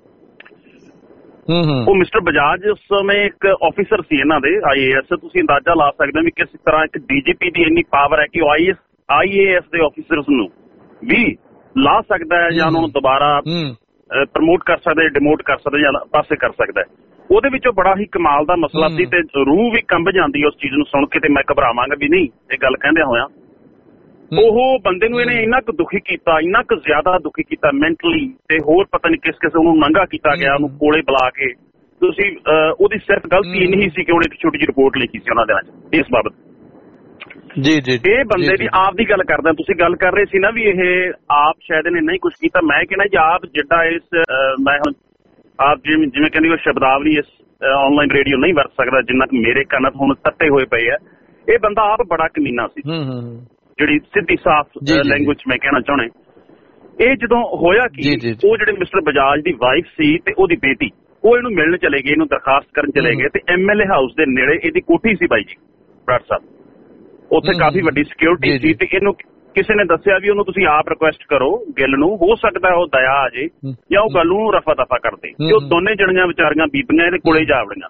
ਉਹ ਮਿਸਟਰ ਬਜਾਜ ਉਸ ਸਮੇਂ ਇੱਕ ਆਫੀਸਰ ਸੀ ਇਹਨਾਂ ਦੇ ਆਈ ਏ ਐਸ। ਤੁਸੀਂ ਅੰਦਾਜ਼ਾ ਲਾ ਸਕਦੇ ਹੋ ਵੀ ਕਿਸ ਤਰ੍ਹਾਂ ਇੱਕ ਡੀ ਜੀ ਪੀ ਦੀ ਇੰਨੀ ਪਾਵਰ ਹੈ ਕਿ ਉਹ ਆਈ ਆਈ ਏ ਐਸ ਦੇ ਆਫੀਸਰਸ ਨੂੰ ਵੀ ਲਾ ਸਕਦਾ ਹੈ ਜਾਂ ਉਹਨਾਂ ਨੂੰ ਦੁਬਾਰਾ ਪ੍ਰਮੋਟ ਕਰ ਸਕਦਾ, ਡਿਮੋਟ ਕਰ ਸਕਦਾ ਜਾਂ ਪਾਸੇ ਕਰ ਸਕਦਾ ਹੈ। ਉਹਦੇ ਵਿੱਚੋਂ ਬੜਾ ਹੀ ਕਮਾਲ ਦਾ ਮਸਲਾ ਸੀ ਤੇ ਰੂਹ ਵੀ ਕੰਬ ਜਾਂਦੀ ਉਸ ਚੀਜ਼ ਨੂੰ ਸੁਣ ਕੇ। ਤੇ ਮੈਂ ਘਬਰਾਵਾਂਗਾ ਵੀ ਨਹੀਂ ਇਹ ਗੱਲ ਕਹਿੰਦਿਆਂ ਹੋਇਆ, ਉਹ ਬੰਦੇ ਨੂੰ ਇਹਨੇ ਇੰਨਾ ਕੁ ਦੁਖੀ ਕੀਤਾ, ਇੰਨਾ ਕੁ ਜ਼ਿਆਦਾ ਦੁਖੀ ਕੀਤਾ ਮੈਂਟਲੀ, ਤੇ ਹੋਰ ਪਤਾ ਨਹੀਂ ਕਿਸ ਕਿਸ ਉਹਨੂੰ ਨੰਗਾ ਕੀਤਾ ਗਿਆ, ਉਹਨੂੰ ਕੋਲੇ ਬੁਲਾ ਕੇ। ਤੁਸੀਂ ਉਹਦੀ ਸਿਰਫ ਗਲਤੀ ਇੰਨੀ ਸੀ ਕਿ ਉਹਨੇ ਇੱਕ ਛੋਟੀ ਜਿਹੀ ਰਿਪੋਰਟ ਲਿਖੀ ਸੀ ਉਹਨਾਂ ਦਿਨਾਂ 'ਚ ਇਸ ਬਾਬਤ। ਜੀ ਜੀ ਇਹ ਬੰਦੇ ਦੀ ਆਪ ਦੀ ਗੱਲ ਕਰਦਾ। ਤੁਸੀਂ ਗੱਲ ਕਰ ਰਹੇ ਸੀ ਨਾ ਵੀ ਇਹ ਆਪ ਸ਼ਾਇਦ ਇਹਨੇ ਨਹੀਂ ਕੁਝ ਕੀਤਾ। ਮੈਂ ਕਹਿੰਦਾ ਜੀ ਆਪ ਜਿੱਦਾਂ ਇਸ ਮੈਂ ਹੁਣ ਆਪ ਜਿਵੇਂ ਜਿਵੇਂ ਕਹਿੰਦੀ ਉਹ ਸ਼ਬਦਾਵਲੀ ਇਸ ਆਨਲਾਈਨ ਰੇਡੀਓ ਨਹੀਂ ਵਰਤ ਸਕਦਾ ਜਿੰਨਾ ਕਿ ਮੇਰੇ ਕੰਨ ਹੁਣ ਤੱਤੇ ਹੋਏ ਪਏ ਆ। ਇਹ ਬੰਦਾ ਆਪ ਬੜਾ ਕਮੀਨਾ ਸੀ, ਜਿਹੜੀ ਸਿੱਧੀ ਸਾਫ਼ ਲੈਂਗੁਏਜ ਮੈਂ ਕਹਿਣਾ ਚਾਹੁੰਦਾ। ਇਹ ਜਦੋਂ ਹੋਇਆ ਕਿ ਉਹ ਜਿਹੜੇ ਮਿਸਟਰ ਬਜਾਜ ਦੀ ਵਾਈਫ ਸੀ ਤੇ ਉਹਦੀ ਬੇਟੀ ਉਹ ਇਹਨੂੰ ਮਿਲਣ ਚਲੇ ਗਏ, ਇਹਨੂੰ ਦਰਖਾਸਤ ਕਰਨ ਚਲੇ ਗਏ ਤੇ ਐਮ ਐਲ ਏ ਹਾਊਸ ਦੇ ਨੇੜੇ ਇਹਦੀ ਕੋਠੀ ਸੀ ਬਾਈ ਜੀ ਬਰਾੜ ਸਾਹਿਬ। ਉੱਥੇ ਕਾਫੀ ਵੱਡੀ ਸਿਕਿਉਰਿਟੀ ਸੀ ਤੇ ਇਹਨੂੰ ਕਿਸੇ ਨੇ ਦੱਸਿਆ ਵੀ ਉਹਨੂੰ ਤੁਸੀਂ ਆਪ ਰਿਕੁਐਸਟ ਕਰੋ ਗਿੱਲ ਨੂੰ, ਹੋ ਸਕਦਾ ਉਹ ਦਇਆ ਆ ਜੇ ਜਾਂ ਉਹ ਗੱਲ ਨੂੰ ਰਫਾ ਦਫਾ ਕਰਦੇ। ਤੇ ਉਹ ਦੋਨੇ ਜਣੀਆਂ ਵਿਚਾਰੀਆਂ ਬੀਬੀਆਂ ਇਹਦੇ ਕੋਲੇ ਜਾ ਵੜੀਆਂ।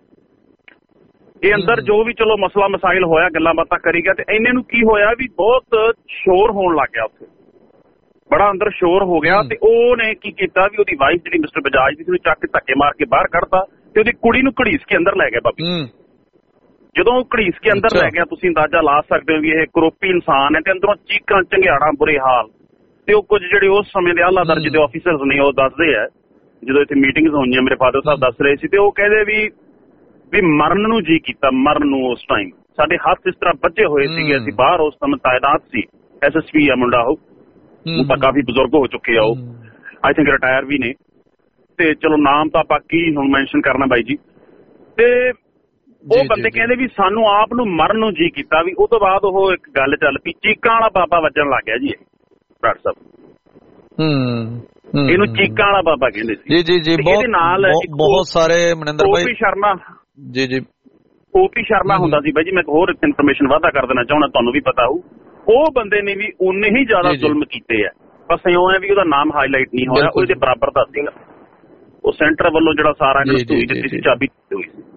ਇਹ ਅੰਦਰ ਜੋ ਵੀ ਚਲੋ ਮਸਲਾ ਮਸਾਇਲ ਹੋਇਆ, ਗੱਲਾਂ ਬਾਤਾਂ ਕਰੀ ਗਿਆ ਤੇ ਇਹਨੇ ਨੂੰ ਕੀ ਹੋਇਆ ਵੀ ਬਹੁਤ ਸ਼ੋਰ ਹੋਣ ਲੱਗ ਗਿਆ, ਉੱਥੇ ਬੜਾ ਅੰਦਰ ਸ਼ੋਰ ਹੋ ਗਿਆ। ਤੇ ਉਹਨੇ ਕੀ ਕੀਤਾ ਵੀ ਉਹਦੀ ਵਾਈਫ ਜਿਹੜੀ ਮਿਸਟਰ ਬਜਾਜ ਦੀ ਸੀ ਚੱਕ ਕੇ ਧੱਕੇ ਮਾਰ ਕੇ ਬਾਹਰ ਕੱਢਤਾ ਤੇ ਉਹਦੀ ਕੁੜੀ ਨੂੰ ਘੜੀਸ ਕੇ ਅੰਦਰ ਲੈ ਗਿਆ ਬਾਬੀ। ਜਦੋਂ ਉਹ ਘੜੀਸ ਕੇ ਅੰਦਰ ਲੈ ਗਿਆ ਤੁਸੀਂ ਅੰਦਾਜ਼ਾ ਲਾ ਸਕਦੇ ਹੋ ਵੀ ਇਹ ਕਰੋਪੀ ਇਨਸਾਨ ਹੈ ਤੇ ਅੰਦਰੋਂ ਚੀਕਾਂ ਝੰਗਿਆੜਾਂ ਬੁਰੇ ਹਾਲ। ਤੇ ਉਹ ਕੁਝ ਜਿਹੜੇ ਉਸ ਸਮੇਂ ਦੇ ਆਲਾ ਦਰਜੇ ਦੇ ਆਫੀਸਰਸ ਨੇ ਉਹ ਦੱਸਦੇ ਆ, ਜਦੋਂ ਇੱਥੇ ਮੀਟਿੰਗਸ ਹੋਈਆਂ ਮੇਰੇ ਫਾਦਰ ਸਾਹਿਬ ਦੱਸ ਰਹੇ ਸੀ ਤੇ ਉਹ ਕਹਿੰਦੇ ਵੀ ਵੀ ਮਰਨ ਨੂੰ ਜੀ ਕੀਤਾ, ਮਰਨ ਨੂੰ। ਉਸ ਟਾਈਮ ਸਾਡੇ ਹੱਥ ਇਸ ਤਰ੍ਹਾਂ ਬੱਝੇ ਹੋਏ ਸੀਗੇ, ਅਸੀਂ ਬਾਹਰ ਉਸ ਸਮੇਂ ਤਾਇਨਾਤ ਸੀ। ਐਸ ਐਸ ਪੀ ਆ ਮੁੰਡਾ ਉਹ, ਉਹ ਤਾਂ ਕਾਫੀ ਬਜ਼ੁਰਗ ਹੋ ਚੁੱਕੇ ਆ, ਉਹ ਆਈ ਥਿੰਕ ਰਿਟਾਇਰ ਵੀ ਨੇ। ਤੇ ਚਲੋ ਨਾਮ ਤਾਂ ਆਪਾਂ ਕੀ ਹੁਣ ਮੈਂਸ਼ਨ ਕਰਨਾ ਬਾਈ ਜੀ। ਤੇ ਉਹ ਬੰਦੇ ਕਹਿੰਦੇ ਵੀ ਸਾਨੂੰ ਆਪ ਨੂੰ ਮਰਨ ਨੂੰ ਜੀ ਕੀਤਾ ਵੀ। ਉਹ ਤੋਂ ਬਾਅਦ ਉਹ ਇੱਕ ਗੱਲ ਚੱਲ ਪਈ, ਚੀਕਾਂ ਵਾਲਾ ਬਾਬਾ ਵੱਜਣ ਲੱਗ ਗਿਆ ਜੀ ਇਹ ਬਰਾੜ ਸਾਹਿਬ। ਹੂੰ ਇਹਨੂੰ ਚੀਕਾਂ ਵਾਲਾ ਬਾਬਾ ਕਹਿੰਦੇ ਸੀ। ਜੀ ਜੀ ਜੀ ਬਹੁਤ ਨਾਲ ਬਹੁਤ ਸਾਰੇ ਮਨਿੰਦਰ ਭਾਈ ਓਪੀ ਸ਼ਰਮਾ ਜੀ ਜੀ ਓਪੀ ਸ਼ਰਮਾ ਹੁੰਦਾ ਸੀ ਬਾਈ ਜੀ। ਮੈਂ ਹੋਰ ਇਨਫੋਰਮੇਸ਼ਨ ਵਾਧਾ ਕਰ ਦੇਣਾ ਚਾਹੁੰਦਾ, ਤੁਹਾਨੂੰ ਵੀ ਪਤਾ ਹੋਊ। ਉਹ ਬੰਦੇ ਨੇ ਵੀ ਉਨੇ ਹੀ ਜ਼ਿਆਦਾ ਜ਼ੁਲਮ ਕੀਤੇ ਆ, ਬਸ ਇਉਂ ਹੈ ਵੀ ਉਹਦਾ ਨਾਮ ਹਾਈਲਾਈਟ ਨਹੀਂ ਹੋਇਆ, ਉਹਦੇ ਬਰਾਬਰ ਦਾ ਸੀਗਾ। ਉਹ ਸੈਂਟਰ ਵੱਲੋਂ ਜਿਹੜਾ ਸਾਰਾ ਇਹਨਾਂ ਨੂੰ ਧੂਈ ਦਿੱਤੀ ਸੀ, ਚਾਬੀ ਦਿੱਤੀ ਹੋਈ ਸੀ।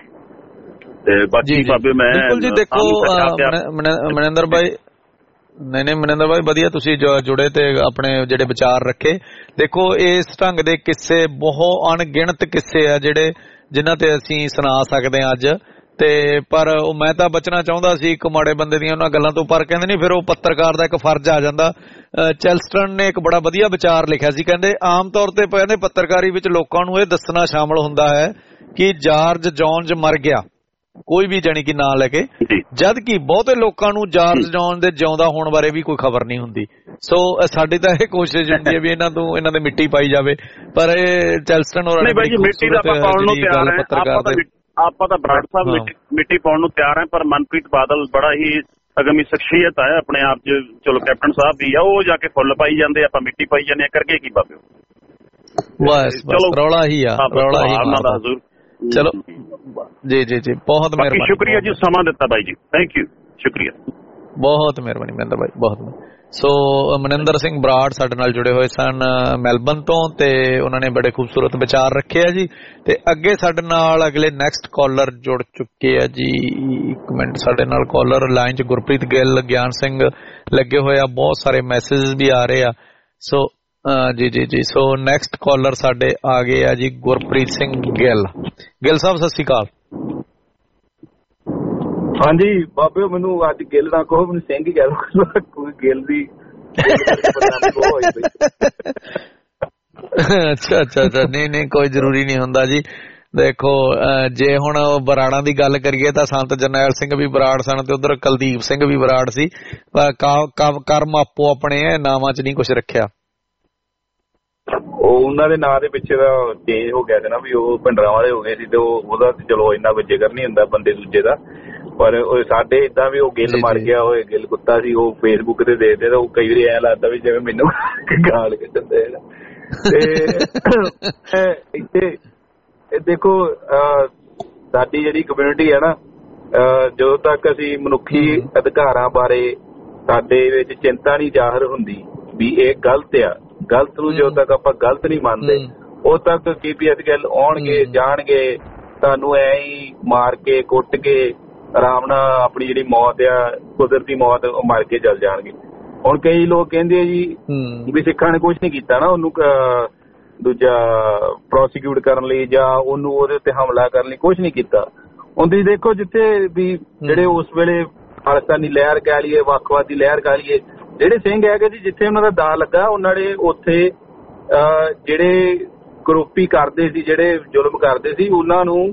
ਤੇ ਬਾਕੀ ਬਾਬੇ ਮੈਂ ਬਿਲਕੁਲ ਜੀ ਦੇਖੋ ਮਨਿੰਦਰ ਭਾਈ, ਨਹੀਂ ਨਹੀਂ ਮਨਿੰਦਰ ਭਾਈ ਵਧੀਆ ਤੁਸੀਂ ਜੁੜੇ ਤੇ ਆਪਣੇ ਜਿਹੜੇ ਵਿਚਾਰ ਰੱਖੇ। ਦੇਖੋ ਇਸ ਢੰਗ ਦੇ ਕਿੱਸੇ ਬਹੁਤ ਅਣਗਿਣਤ ਕਿੱਸੇ ਆ ਜਿਹੜੇ ਜਿਨ੍ਹਾਂ ਤੇ ਅਸੀਂ ਸੁਣਾ ਸਕਦੇ ਹਾਂ ਅੱਜ। ਤੇ ਪਰ ਉਹ ਮੈਂ ਤਾਂ ਬਚਣਾ ਚਾਹੁੰਦਾ ਸੀ ਇੱਕ ਮਾੜੇ ਬੰਦੇ ਦੀਆਂ ਉਹਨਾਂ ਗੱਲਾਂ ਤੋਂ, ਪਰ ਕਹਿੰਦੇ ਨਹੀਂ ਫਿਰ ਉਹ ਪੱਤਰਕਾਰ ਦਾ ਇੱਕ ਫਰਜ਼ ਆ ਜਾਂਦਾ। ਚੈਲਸਟਨ ਨੇ ਇੱਕ ਬੜਾ ਵਧੀਆ ਵਿਚਾਰ ਲਿਖਿਆ ਸੀ, ਕਹਿੰਦੇ ਆਮ ਤੌਰ ਤੇ ਕਹਿੰਦੇ ਪੱਤਰਕਾਰੀ ਵਿੱਚ ਲੋਕਾਂ ਨੂੰ ਇਹ ਦੱਸਣਾ ਸ਼ਾਮਲ ਹੁੰਦਾ ਹੈ ਕਿ ਜਾਰਜ ਜੌਨਜ ਮਰ ਗਿਆ, ਕੋਈ ਵੀ ਜਾਣੀ ਕਿ ਨਾਂ ਲੈ ਕੇ, ਜਦ ਕਿ ਬਹੁਤੇ ਲੋਕਾਂ ਨੂੰ ਜਾਰਜ ਜੌਨ ਦੇ ਜਿਉਂਦਾ ਹੋਣ ਬਾਰੇ ਵੀ ਕੋਈ ਖਬਰ ਨਹੀਂ ਹੁੰਦੀ। ਸੋ ਸਾਡੀ ਤਾਂ ਇਹ ਕੋਸ਼ਿਸ਼ ਹੁੰਦੀ ਹੈ ਵੀ ਇਹਨਾਂ ਤੋਂ ਇਹਨਾਂ ਦੇ ਮਿੱਟੀ ਪਾਈ ਜਾਵੇ, ਪਰ ਇਹ ਚੈਲਸਟਨ ਔਰ ਮਿੱਟੀ ਦਾ ਪਾਉਣ ਨੂੰ ਤਿਆਰ ਹੈ। ਆਪਾਂ ਤਾਂ ਬਰਾੜ ਸਾਹਿਬ ਮਿੱਟੀ ਪਾਉਣ ਨੂੰ ਤਿਆਰ ਹੈ, ਪਰ ਮਨਪ੍ਰੀਤ ਬਾਦਲ ਬੜਾ ਹੀ ਅਗਮੀ ਸ਼ਖਸੀਅਤ ਹੈ ਆਪਣੇ ਆਪ ਚ। ਚਲੋ ਕੈਪਟਨ ਸਾਹਿਬ ਵੀ ਆ, ਉਹ ਜਾ ਕੇ ਫੁੱਲ ਪਾਈ ਜਾਂਦੇ, ਆਪਾਂ ਮਿੱਟੀ ਪਾਈ ਜਾਂਦੇ ਆ, ਕਰਕੇ ਕੀ ਬਾਬਿਓ ਬਸ ਬਸ ਰੌਲਾ ਹੀ ਆ, ਰੌਲਾ ਹੀ ਉਹਨਾਂ ਦਾ ਹਜ਼ੂਰ। ਚਲੋ ਜੀ ਜੀ ਜੀ ਬਹੁਤ ਮਿਹਰਬਾਨੀ, ਸ਼ੁਕਰੀਆ ਜੀ ਸਮਾਂ ਦਿੱਤਾ ਬਾਈ ਜੀ, ਥੈਂਕ ਯੂ, ਸ਼ੁਕਰੀਆ, ਬਹੁਤ ਮਿਹਰਬਾਨੀ ਮਨਿੰਦਰ ਭਾਈ, ਬਹੁਤ। ਸੋ ਮਨਿੰਦਰ ਸਿੰਘ ਬਰਾੜ ਸਾਡੇ ਨਾਲ ਜੁੜੇ ਹੋਏ ਸਨ ਮੈਲਬਨ ਤੋਂ ਤੇ ਉਹਨਾਂ ਨੇ ਬੜੇ ਖੂਬਸੂਰਤ ਵਿਚਾਰ ਰੱਖੇ ਆ ਜੀ। ਤੇ ਅੱਗੇ ਸਾਡੇ ਨਾਲ ਅਗਲੇ ਨੈਕਸਟ ਕਾਲਰ ਜੁੜ ਚੁੱਕੇ ਆ ਜੀ। ਇੱਕ ਮਿੰਟ, ਸਾਡੇ ਨਾਲ ਕਾਲਰ ਲਾਈਨ 'ਚ ਗੁਰਪ੍ਰੀਤ ਗਿੱਲ, ਗਿਆਨ ਸਿੰਘ ਲੱਗੇ ਹੋਏ ਆ, ਬਹੁਤ ਸਾਰੇ ਮੈਸੇਜ ਵੀ ਆ ਰਹੇ ਆ। ਸੋ ਜੀ ਜੀ ਜੀ ਸੋ ਨੈਕਸਟ ਕਾਲਰ ਸਾਡੇ ਆ ਗਏ ਆ ਜੀ ਗੁਰਪ੍ਰੀਤ ਸਿੰਘ ਗਿੱਲ। ਗਿੱਲ ਸਾਹਿਬ ਸਤਿ ਸ਼੍ਰੀ ਅਕਾਲ। ਹਾਂਜੀ ਬਾਬੇ, ਮੈਨੂੰ ਅੱਜ ਗਿੱਲ ਨਾ ਕਹੋ, ਮੈਨੂੰ ਸਿੰਘ ਹੀ ਕਹਿ ਲਓ, ਕੋਈ ਗਿੱਲ ਦੀ। ਅੱਛਾ ਅੱਛਾ ਅੱਛਾ ਨਹੀਂ ਨਹੀਂ ਕੋਈ ਜ਼ਰੂਰੀ ਨਹੀਂ ਹੁੰਦਾ ਜੀ। ਦੇਖੋ ਜੇ ਹੁਣ ਬਰਾੜਾਂ ਦੀ ਗੱਲ ਕਰੀਏ ਤਾਂ ਸੰਤ ਜਰਨੈਲ ਸਿੰਘ ਵੀ ਬਰਾੜ ਸਨ ਤੇ ਉਧਰ ਕੁਲਦੀਪ ਸਿੰਘ ਵੀ ਬਰਾੜ ਸੀ। ਕਰਮ ਆਪੋ ਆਪਣੇ ਨਾਵਾਂ 'ਚ ਨਹੀਂ ਕੁਛ ਰੱਖਿਆ। ਉਹ ਉਹਨਾਂ ਦੇ ਨਾਂ ਦੇ ਪਿੱਛੇ ਦਾ ਚੇਂਜ ਹੋ ਗਿਆ ਸੀ ਨਾ, ਵੀ ਉਹ ਭਿੰਡਰਾਂ ਵਾਲੇ ਹੋ ਗਏ ਸੀ ਤੇ ਉਹਦਾ ਚਲੋ ਇੰਨਾ ਕੋਈ ਜ਼ਿਕਰ ਨਹੀਂ ਹੁੰਦਾ ਬੰਦੇ ਦੂਜੇ ਦਾ। ਪਰ ਸਾਡੇ ਏਦਾਂ ਵੀ ਉਹ ਗਿੱਲ ਮਰ ਗਿਆ ਹੋਏ, ਗਿੱਲ ਕੁੱਤਾ ਸੀ, ਉਹ ਫੇਸਬੁੱਕ ਤੇ ਦੇਖਦੇ ਤਾਂ ਉਹ ਕਈ ਵਾਰੀ ਐਂ ਲੱਗਦਾ ਵੀ ਜਿਵੇਂ ਮੈਨੂੰ ਗਾਲ ਕੱਢਦੇ। ਤੇ ਇੱਥੇ ਦੇਖੋ ਸਾਡੀ ਜਿਹੜੀ ਕਮਿਊਨਿਟੀ ਹੈ ਨਾ, ਜਦੋਂ ਤੱਕ ਅਸੀਂ ਮਨੁੱਖੀ ਅਧਿਕਾਰਾਂ ਬਾਰੇ ਸਾਡੇ ਵਿੱਚ ਚਿੰਤਾ ਨਹੀਂ ਜ਼ਾਹਰ ਹੁੰਦੀ ਵੀ ਇਹ ਗਲਤ ਆ, ਗਲਤ ਨੂੰ ਜਦੋਂ ਤੱਕ ਆਪਾਂ ਗਲਤ ਨਹੀਂ ਮੰਨਦੇ ਉਦੋਂ ਤੱਕ ਕੇ ਪੀ ਐਸ ਗਿੱਲ ਆਉਣਗੇ ਜਾਣਗੇ, ਤੁਹਾਨੂੰ ਐ ਹੀ ਮਾਰ ਕੇ ਕੁੱਟ ਕੇ ਆਰਾਮ ਨਾਲ ਆਪਣੀ ਜਿਹੜੀ ਮੌਤ ਆ ਕੁਦਰਤੀ ਮੌਤ ਮਰ ਕੇ ਚੱਲ ਜਾਣਗੇ। ਹੁਣ ਕਈ ਲੋਕ ਕਹਿੰਦੇ ਆ ਜੀ ਵੀ ਸਿੱਖਾਂ ਨੇ ਕੁਛ ਨਹੀਂ ਕੀਤਾ ਨਾ ਉਹਨੂੰ ਦੂਜਾ ਪ੍ਰੋਸੀਕਿਊਟ ਕਰਨ ਲਈ ਜਾਂ ਉਹਨੂੰ ਉਹਦੇ ਉੱਤੇ ਹਮਲਾ ਕਰਨ ਲਈ, ਕੁਛ ਨਹੀਂ ਕੀਤਾ। ਹੁਣ ਤੁਸੀਂ ਦੇਖੋ ਜਿੱਥੇ ਵੀ ਜਿਹੜੇ ਉਸ ਵੇਲੇ ਖਾਲਿਸਤਾਨੀ ਲਹਿਰ ਕਹਿ ਲਈਏ, ਵੱਖਵਾਦੀ ਲਹਿਰ ਕਹਿ ਲਈਏ, ਜਿਹੜੇ ਸਿੰਘ ਹੈਗੇ ਜੀ ਜਿੱਥੇ ਉਹਨਾਂ ਦਾ ਦਾ ਲੱਗਾ ਉਹਨਾਂ ਨੇ ਉੱਥੇ ਜਿਹੜੇ ਕਰੋਪੀ ਕਰਦੇ ਸੀ, ਜਿਹੜੇ ਜ਼ੁਲਮ ਕਰਦੇ ਸੀ, ਉਹਨਾਂ ਨੂੰ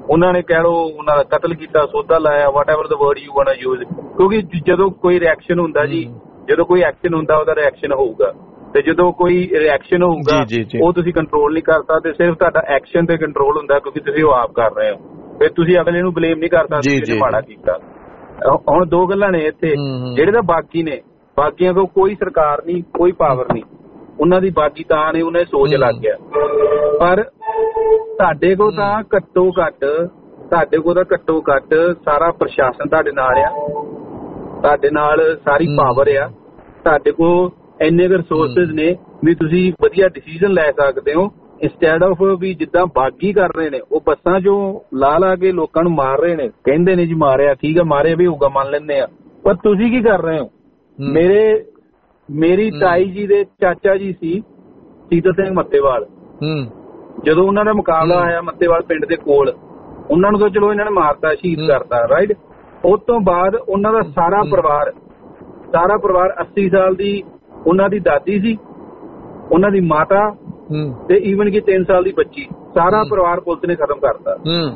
ਉਹਨਾਂ ਨੇ ਕਹਿ ਲਓ ਉਹਨਾਂ ਦਾ ਕਤਲ ਕੀਤਾ, ਸੋਧਾ ਲਾਇਆ, whatever the word you want to use, ਕਿਉਂਕਿ ਜਦੋਂ ਕੋਈ ਰਿਐਕਸ਼ਨ ਹੁੰਦਾ ਜੀ, ਜਦੋਂ ਕੋਈ ਐਕਸ਼ਨ ਹੁੰਦਾ ਉਹਦਾ ਰਿਐਕਸ਼ਨ ਹੋਊਗਾ, ਤੇ ਜਦੋਂ ਕੋਈ ਰਿਐਕਸ਼ਨ ਹੋਊਗਾ ਉਹ ਤੁਸੀਂ ਕੰਟਰੋਲ ਨਹੀਂ ਕਰ ਸਕਦੇ, ਸਿਰਫ ਤੁਹਾਡਾ ਐਕਸ਼ਨ ਤੇ ਕੰਟਰੋਲ ਹੁੰਦਾ ਕਿਉਂਕਿ ਤੁਸੀਂ ਉਹ ਆਪ ਕਰ ਰਹੇ ਹੋ, ਫਿਰ ਤੁਸੀਂ ਅਗਲੇ ਨੂੰ ਬਲੇਮ ਨਹੀਂ ਕਰ ਸਕਦੇ ਕਿ ਮਾੜਾ ਕੀਤਾ। ਹੁਣ ਦੋ ਗੱਲਾਂ ਨੇ ਇੱਥੇ, ਜਿਹੜੇ ਤਾਂ ਬਾਕੀ ਨੇ, ਬਾਕੀਆਂ ਕੋਲ ਕੋਈ ਸਰਕਾਰ ਨਹੀਂ, ਕੋਈ ਪਾਵਰ ਨਹੀਂ, ਉਹਨਾਂ ਦੀ ਬਾਕੀ ਤਾਂ ਨੇ, ਉਹਨਾਂ ਦੀ ਸੋਚ ਲੱਗ ਗਿਆ, ਪਰ ਤੁਹਾਡੇ ਕੋਲ ਤਾਂ ਘੱਟੋ ਘੱਟ ਤੁਹਾਡੇ ਕੋਲ ਤਾਂ ਘੱਟੋ ਘੱਟ ਸਾਰਾ ਪ੍ਰਸ਼ਾਸਨ ਤੁਹਾਡੇ ਨਾਲ ਆ, ਤੁਹਾਡੇ ਨਾਲ ਸਾਰੀ ਪਾਵਰ ਆ, ਤੁਹਾਡੇ ਕੋਲ ਇੰਨੇ ਕੁ ਰਿਸੋਰਸਿਸ ਨੇ ਵੀ ਤੁਸੀਂ ਵਧੀਆ ਡਿਸੀਜ਼ਨ ਲੈ ਸਕਦੇ ਹੋ, ਇੰਸਟੈਡ ਆਫ ਵੀ ਜਿੱਦਾਂ ਬਾਗੀ ਕਰ ਰਹੇ ਨੇ, ਉਹ ਬੱਸਾਂ ਚੋਂ ਲਾ ਲਾ ਕੇ ਲੋਕਾਂ ਨੂੰ ਮਾਰ ਰਹੇ ਨੇ, ਕਹਿੰਦੇ ਨੇ ਜੀ ਮਾਰਿਆ, ਠੀਕ ਹੈ ਮਾਰਿਆ ਵੀ ਹੋਊਗਾ, ਮੰਨ ਲੈਂਦੇ ਆ, ਪਰ ਤੁਸੀਂ ਕੀ ਕਰ ਰਹੇ ਹੋ? ਮੇਰੇ ਮੇਰੀ ਤਾਈ ਜੀ ਦੇ ਚਾਚਾ ਜੀ ਸੀ ਸੀਤਲ ਸਿੰਘ ਮੱਤੇਵਾਲ, ਜਦੋਂ ਉਹਨਾਂ ਦਾ ਮੁਕਾਬਲਾ ਆਇਆ ਮੱਤੇਵਾਲ ਪਿੰਡ ਦੇ ਕੋਲ, ਉਹਨਾਂ ਨੂੰ ਤਾਂ ਚਲੋ ਇਹਨਾਂ ਨੇ ਮਾਰਤਾ, ਸ਼ਹੀਦ ਕਰਤਾ, ਰਾਈਟ। ਉਸ ਤੋਂ ਬਾਅਦ ਉਹਨਾਂ ਦਾ ਸਾਰਾ ਪਰਿਵਾਰ ਸਾਰਾ ਪਰਿਵਾਰ ਅੱਸੀ ਸਾਲ ਦੀ ਉਹਨਾਂ ਦੀ ਦਾਦੀ ਸੀ, ਉਹਨਾਂ ਦੀ ਮਾਤਾ ਤੇ ਈਵਨ ਕਿ ਤਿੰਨ ਸਾਲ ਦੀ ਬੱਚੀ, ਸਾਰਾ ਪਰਿਵਾਰ ਪੁਲਿਸ ਨੇ ਖਤਮ ਕਰਤਾ।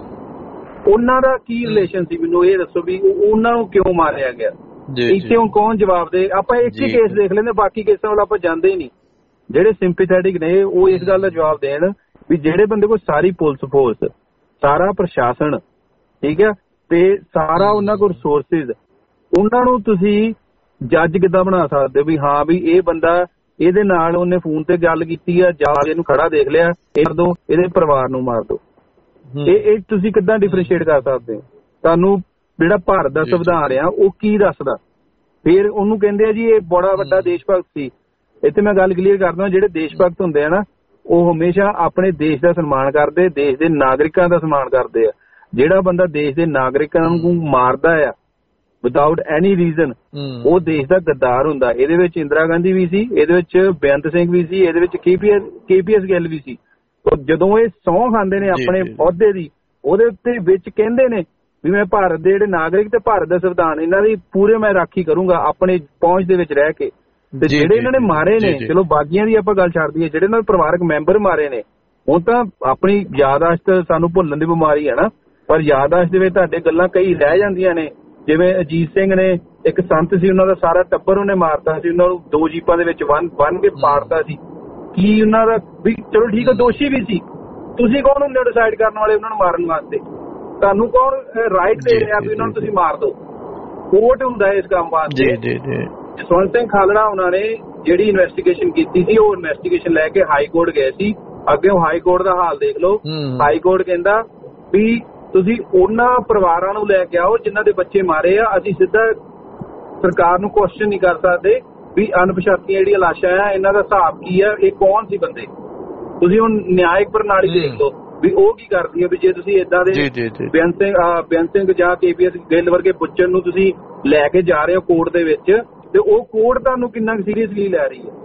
ਉਹਨਾਂ ਦਾ ਕੀ ਰਿਲੇਸ਼ਨ ਸੀ, ਮੈਨੂੰ ਇਹ ਦੱਸੋ ਵੀ ਉਹਨਾਂ ਨੂੰ ਕਿਉਂ ਮਾਰਿਆ ਗਿਆ? ਇੱਥੇ ਹੁਣ ਕੌਣ ਜਵਾਬ ਦੇ? ਆਪਾਂ ਇੱਕ ਹੀ ਕੇਸ ਦੇਖ ਲੈਂਦੇ, ਬਾਕੀ ਕੇਸਾਂ ਵੱਲ ਆਪਾਂ ਜਾਂਦੇ ਹੀ ਨਹੀਂ। ਜਿਹੜੇ ਸਿੰਪੈਥੈਟਿਕ ਨੇ ਉਹ ਇਸ ਗੱਲ ਦਾ ਜਵਾਬ ਦੇਣ ਵੀ ਜਿਹੜੇ ਬੰਦੇ ਕੋਲ ਸਾਰੀ ਪੁਲਿਸ ਫੋਰਸ, ਸਾਰਾ ਪ੍ਰਸ਼ਾਸਨ, ਠੀਕ ਹੈ, ਤੇ ਸਾਰਾ ਉਹਨਾਂ ਕੋਲ ਰਿਸੋਰਸਿਸ, ਉਹਨਾਂ ਨੂੰ ਤੁਸੀਂ ਜੱਜ ਕਿੱਦਾਂ ਬਣਾ ਸਕਦੇ ਹੋ ਵੀ ਹਾਂ ਵੀ ਇਹ ਬੰਦਾ, ਇਹਦੇ ਨਾਲ ਉਹਨੇ ਫੋਨ ਤੇ ਗੱਲ ਕੀਤੀ ਆ, ਜਾ ਕੇ ਇਹਨੂੰ ਖੜਾ ਦੇਖ ਲਿਆ, ਇਹ ਕਰ ਦੋ, ਇਹਦੇ ਪਰਿਵਾਰ ਨੂੰ ਮਾਰ ਦੋ, ਇਹ ਇਹ ਤੁਸੀਂ ਕਿੱਦਾਂ ਡਿਫਰੈਂਸ਼ੀਏਟ ਕਰ ਸਕਦੇ ਹੋ? ਤੁਹਾਨੂੰ ਜਿਹੜਾ ਭਾਰਤ ਦਾ ਸੰਵਿਧਾਨ ਆ ਉਹ ਕੀ ਦੱਸਦਾ? ਫਿਰ ਉਹਨੂੰ ਕਹਿੰਦੇ ਆ ਜੀ ਇਹ ਬੜਾ ਵੱਡਾ ਦੇਸ਼ ਭਗਤ ਸੀ। ਇੱਥੇ ਮੈਂ ਗੱਲ ਕਲੀਅਰ ਕਰਦਾ, ਜਿਹੜੇ ਦੇਸ਼ ਭਗਤ ਹੁੰਦੇ ਆ ਨਾ, ਉਹ ਹਮੇਸ਼ਾ ਆਪਣੇ ਦੇਸ਼ ਦਾ ਸਨਮਾਨ ਕਰਦੇ, ਦੇਸ਼ ਦੇ ਨਾਗਰਿਕਾਂ ਦਾ ਸਨਮਾਨ ਕਰਦੇ ਆ। ਜਿਹੜਾ ਬੰਦਾ ਦੇਸ਼ ਦੇ ਨਾਗਰਿਕਾਂ ਨੂੰ ਮਾਰਦਾ ਆ ਵਿਦਆਊਟ ਐਨੀ ਰੀਜ਼ਨ, ਉਹ ਦੇਸ਼ ਦਾ ਗੱਦਾਰ ਹੁੰਦਾ। ਇਹਦੇ ਵਿੱਚ ਇੰਦਰਾ ਗਾਂਧੀ ਵੀ ਸੀ, ਇਹਦੇ ਵਿੱਚ ਬੇਅੰਤ ਸਿੰਘ ਵੀ ਸੀ, ਇਹਦੇ ਵਿੱਚ ਕੇਪੀਐਸ ਕੇਪੀਐਸ ਗਿੱਲ ਵੀ ਸੀ। ਜਦੋਂ ਇਹ ਸਹੁੰ ਖਾਂਦੇ ਨੇ ਆਪਣੇ ਅਹੁਦੇ ਦੀ, ਉਹਦੇ ਉੱਤੇ ਵਿੱਚ ਕਹਿੰਦੇ ਨੇ ਵੀ ਮੈਂ ਭਾਰਤ ਦੇ ਜਿਹੜੇ ਨਾਗਰਿਕ ਤੇ ਭਾਰਤ ਦਾ ਸੰਵਿਧਾਨ, ਇਹਨਾਂ ਦੀ ਪੂਰੇ ਮੈਂ ਰਾਖੀ ਕਰੂੰਗਾ ਆਪਣੇ ਪਹੁੰਚ ਦੇ ਵਿੱਚ ਰਹਿ ਕੇ। ਤੇ ਜਿਹੜੇ ਇਹਨਾਂ ਨੇ ਮਾਰੇ ਨੇ, ਚਲੋ ਬਾਗੀਆਂ ਦੀ ਆਪਾਂ ਗੱਲ ਛੱਡਦੀ ਹੈ, ਜਿਹੜੇ ਇਹਨਾਂ ਦੇ ਪਰਿਵਾਰਕ ਮੈਂਬਰ ਮਾਰੇ ਨੇ, ਹੁਣ ਤਾਂ ਆਪਣੀ ਯਾਦਾਸ਼ਤ ਸਾਨੂੰ ਭੁੱਲਣ ਦੀ ਬਿਮਾਰੀ ਹੈ ਨਾ, ਪਰ ਯਾਦਾਸ਼ਤ ਦੇ ਵਿੱਚ ਤੁਹਾਡੇ ਗੱਲਾਂ ਕਈ ਰਹਿ ਜਾਂਦੀਆਂ ਨੇ। ਜਿਵੇਂ ਅਜੀਤ ਸਿੰਘ ਨੇ, ਇੱਕ ਸੰਤ ਸੀ, ਉਹਨਾਂ ਦਾ ਸਾਰਾ ਟੱਬਰ ਉਹਨੇ ਮਾਰਤਾ ਸੀ, ਉਹਨਾਂ ਨੂੰ ਦੋ ਜੀਪਾਂ ਦੇ ਵਿੱਚ ਬੰਨ ਬੰਨ ਕੇ ਪਾੜਤਾ ਸੀ। ਕੀ ਉਹਨਾਂ ਦਾ ਵੀ ਚਲੋ ਠੀਕ ਹੈ, ਦੋਸ਼ੀ ਵੀ ਸੀ, ਤੁਸੀਂ ਕੌਣ ਹੁੰਦੇ ਹੋ ਡਿਸਾਈਡ ਕਰਨ ਵਾਲੇ ਉਹਨਾਂ ਨੂੰ ਮਾਰਨ ਵਾਸਤੇ? ਤੁਹਾਨੂੰ ਕੌਣ ਰਾਈਟ ਦੇ ਰਿਹਾ ਵੀ ਉਹਨਾਂ ਨੂੰ ਤੁਸੀਂ ਮਾਰ ਦਿਓ? ਕੋਰਟ ਹੁੰਦਾ ਇਸ ਕੰਮ ਵਾਸਤੇ। ਜਸਵੰਤ ਸਿੰਘ ਖਾਲੜਾ ਉਹਨਾਂ ਨੇ ਜਿਹੜੀ ਇਨਵੈਸਟੀਗੇਸ਼ਨ ਕੀਤੀ ਸੀ, ਉਹ ਇਨਵੈਸਟੀਗੇਸ਼ਨ ਲੈ ਕੇ ਹਾਈ ਕੋਰਟ ਗਏ ਸੀ। ਅੱਗੇ ਹਾਈ ਕੋਰਟ ਦਾ ਹਾਲ ਦੇਖ ਲਓ। ਹਾਈ ਕੋਰਟ ਕਹਿੰਦਾ ਵੀ ਤੁਸੀਂ ਉਹਨਾਂ ਪਰਿਵਾਰਾਂ ਨੂੰ ਲੈ ਕੇ ਆਓ ਜਿਨ੍ਹਾਂ ਦੇ ਬੱਚੇ ਮਾਰੇ ਆ। ਅਸੀਂ ਸਿੱਧਾ ਸਰਕਾਰ ਨੂੰ ਕੁਐਸਚਨ ਨਹੀਂ ਕਰ ਸਕਦੇ ਵੀ ਅਣਪਛਾਤੀਆਂ ਜਿਹੜੀਆਂ ਲਾਸ਼ਾਂ ਆ, ਇਹਨਾਂ ਦਾ ਹਿਸਾਬ ਕੀ ਆ, ਇਹ ਕੌਣ ਸੀ ਬੰਦੇ। ਤੁਸੀਂ ਹੁਣ ਨਿਆਇਕ ਪ੍ਰਣਾਲੀ ਦੇਖ ਲਓ ਵੀ ਉਹ ਕੀ ਕਰਦੀ ਹੈ। ਵੀ ਜੇ ਤੁਸੀਂ ਏਦਾਂ ਦੇ ਬੇਅੰਤ ਸਿੰਘ ਬੇਅੰਤ ਸਿੰਘ ਜਾਂ ਕੇਪੀਐਸ ਗਿੱਲ ਵਰਗੇ ਪੁੱਛਣ ਨੂੰ ਤੁਸੀਂ ਲੈ ਕੇ ਜਾ ਰਹੇ ਹੋ ਕੋਰਟ ਦੇ ਵਿੱਚ, ਤੇ ਉਹ ਕੋਰਟ ਤੁਹਾਨੂੰ ਕਿੰਨਾ ਸੀਰੀਅਸਲੀ ਲੈ ਰਹੀ ਹੈ।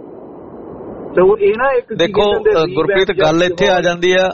ਸੋ ਇਹ ਨਾ ਇੱਕ ਦੇਖੋ ਗੁਰਪ੍ਰੀਤ, ਗੱਲ ਇੱਥੇ ਆ ਜਾਂਦੀ ਆ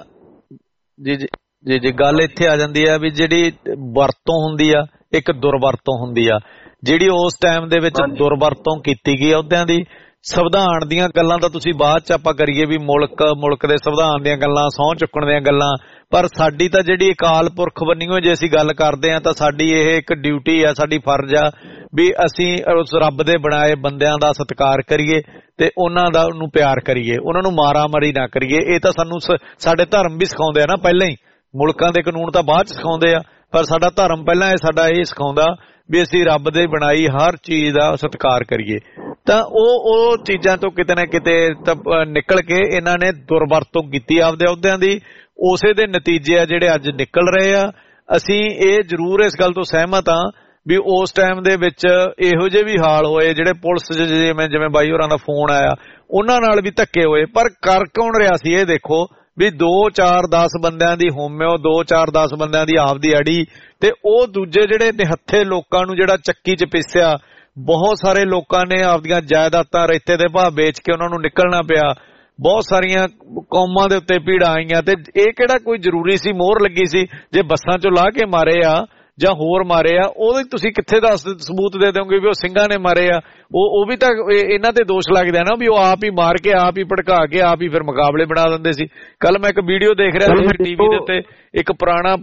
ਜੀ ਜੀ ਜੀ ਜੀ ਗੱਲ ਇੱਥੇ ਆ ਜਾਂਦੀ ਆ ਵੀ ਜਿਹੜੀ ਵਰਤੋਂ ਹੁੰਦੀ ਆ, ਇੱਕ ਦੁਰਵਰਤੋਂ ਹੁੰਦੀ ਆ। ਜਿਹੜੀ ਉਸ ਟਾਈਮ ਦੇ ਵਿੱਚ ਦੁਰਵਰਤੋਂ ਕੀਤੀ ਗਈ ਅਹੁਦਿਆਂ ਦੀ। ਸੰਵਿਧਾਨ ਦੀਆਂ ਗੱਲਾਂ ਤਾਂ ਤੁਸੀਂ ਬਾਅਦ ਚ ਆਪਾਂ ਕਰੀਏ ਵੀ ਮੁਲਕ ਮੁਲਕ ਦੇ ਸੰਵਿਧਾਨ ਦੀਆਂ ਗੱਲਾਂ, ਸਹੁੰ ਚੁੱਕਣ ਦੀਆਂ ਗੱਲਾਂ, ਪਰ ਸਾਡੀ ਤਾਂ ਜਿਹੜੀ ਅਕਾਲ ਪੁਰਖ ਬਣੀ ਹੋਈ, ਜੇ ਅਸੀਂ ਗੱਲ ਕਰਦੇ ਹਾਂ ਤਾਂ ਸਾਡੀ ਇਹ ਇੱਕ ਡਿਊਟੀ ਆ, ਸਾਡੀ ਫਰਜ਼ ਆ ਵੀ ਅਸੀਂ ਉਸ ਰੱਬ ਦੇ ਬਣਾਏ ਬੰਦਿਆਂ ਦਾ ਸਤਿਕਾਰ ਕਰੀਏ ਤੇ ਉਹਨਾਂ ਦਾ ਉਹਨੂੰ ਪਿਆਰ ਕਰੀਏ, ਉਹਨਾਂ ਨੂੰ ਮਾਰਾ ਮਾਰੀ ਨਾ ਕਰੀਏ। ਇਹ ਤਾਂ ਸਾਨੂੰ ਸਾਡੇ ਧਰਮ ਵੀ ਸਿਖਾਉਂਦੇ ਆ ਨਾ ਪਹਿਲਾਂ ਹੀ। ਮੁਲਕਾਂ ਦੇ ਕਾਨੂੰਨ ਤਾਂ ਬਾਅਦ ਚ ਸਿਖਾਉਂਦੇ ਆ, ਪਰ ਸਾਡਾ ਧਰਮ ਪਹਿਲਾਂ ਇਹ ਸਾਡਾ ਇਹ ਸਿਖਾਉਂਦਾ ਵੀ ਅਸੀਂ ਰੱਬ ਦੇ ਬਣਾਈ ਹਰ ਚੀਜ਼ ਦਾ ਸਤਿਕਾਰ ਕਰੀਏ। ਤਾਂ ਉਹ ਉਹ ਚੀਜ਼ਾਂ ਤੋਂ ਕਿਤੇ ਨਾ ਕਿਤੇ ਨਿਕਲ ਕੇ ਇਹਨਾਂ ਨੇ ਦੁਰਵਰਤੋਂ ਕੀਤੀ ਆਪਦੇ ਅਹੁਦਿਆਂ ਦੀ। ਉਸੇ ਦੇ ਨਤੀਜੇ ਆ ਜਿਹੜੇ ਅੱਜ ਨਿਕਲ ਰਹੇ ਆ। ਅਸੀਂ ਇਹ ਜ਼ਰੂਰ ਇਸ ਗੱਲ ਤੋਂ ਸਹਿਮਤ ਹਾਂ ਵੀ ਉਸ ਟਾਈਮ ਦੇ ਵਿੱਚ ਇਹੋ ਜਿਹੇ ਵੀ ਹਾਲ ਹੋਏ, ਜਿਹੜੇ ਪੁਲਿਸ ਜਿਵੇਂ ਜਿਵੇਂ ਬਾਈ ਹੋਰਾਂ ਦਾ ਫੋਨ ਆਇਆ, ਉਹਨਾਂ ਨਾਲ ਵੀ ਧੱਕੇ ਹੋਏ, ਪਰ ਕਰ ਕੌਣ ਰਿਹਾ ਸੀ? ਇਹ ਦੇਖੋ ਵੀ ਦੋ ਚਾਰ ਦਸ ਬੰਦਿਆਂ ਦੀ ਹੋਮਿਓ, ਦੋ ਚਾਰ ਦਸ ਬੰਦਿਆਂ ਦੀ ਆਪਦੀ ਅੜੀ, ਤੇ ਉਹ ਦੂਜੇ ਜਿਹੜੇ ਨਿਹੱਥੇ ਲੋਕਾਂ ਨੂੰ ਜਿਹੜਾ ਚੱਕੀ ਚ ਪੀਸਿਆ। ਬਹੁਤ ਸਾਰੇ ਲੋਕਾਂ ਨੇ ਆਪਦੀਆਂ ਜਾਇਦਾਦਾਂ ਰੇਤੇ ਦੇ ਭਾਅ ਵੇਚ ਕੇ ਉਹਨਾਂ ਨੂੰ ਨਿਕਲਣਾ ਪਿਆ। ਬਹੁਤ ਸਾਰੀਆਂ ਕੌਮਾਂ ਦੇ ਉੱਤੇ ਭੀੜਾਂ ਆਈਆਂ, ਤੇ ਇਹ ਕਿਹੜਾ ਕੋਈ ਜ਼ਰੂਰੀ ਸੀ, ਮੋਹਰ ਲੱਗੀ ਸੀ? ਜੇ ਬੱਸਾਂ ਚੋਂ ਲਾਹ ਕੇ ਮਾਰੇ ਆ ਜਾਂ ਹੋਰ ਮਾਰੇ ਆ, ਉਹਦੇ ਤੁਸੀਂ ਕਿੱਥੇ ਦਾ ਸਬੂਤ ਦੇ ਦਿਓਗੇ ਵੀ ਉਹ ਸਿੰਘਾਂ ਨੇ ਮਾਰੇ ਆ? ਉਹ ਉਹ ਵੀ ਤਾਂ ਇਹਨਾਂ ਤੇ ਦੋਸ਼ ਲੱਗਦਾ ਨਾ ਵੀ ਉਹ ਆਪ ਹੀ ਮਾਰ ਕੇ, ਆਪ ਹੀ ਭੜਕਾ ਕੇ, ਆਪ ਹੀ ਫਿਰ ਮੁਕਾਬਲੇ ਬਣਾ ਦਿੰਦੇ ਸੀ। ਕੱਲ ਮੈਂ ਇੱਕ ਵੀਡੀਓ ਦੇਖ ਰਿਹਾ ਸੀ ਟੀਵੀ ਦੇ ਉੱਤੇ, ਇੱਕ ਪੁਰਾਣਾ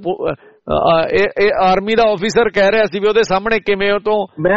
ਇਹ ਆਰਮੀ ਦਾ ਆਫੀਸਰ ਕਹਿ ਰਿਹਾ ਸੀ ਵੀ ਉਹਦੇ ਸਾਹਮਣੇ ਕਿਵੇਂ ਉਹ ਤੋਂ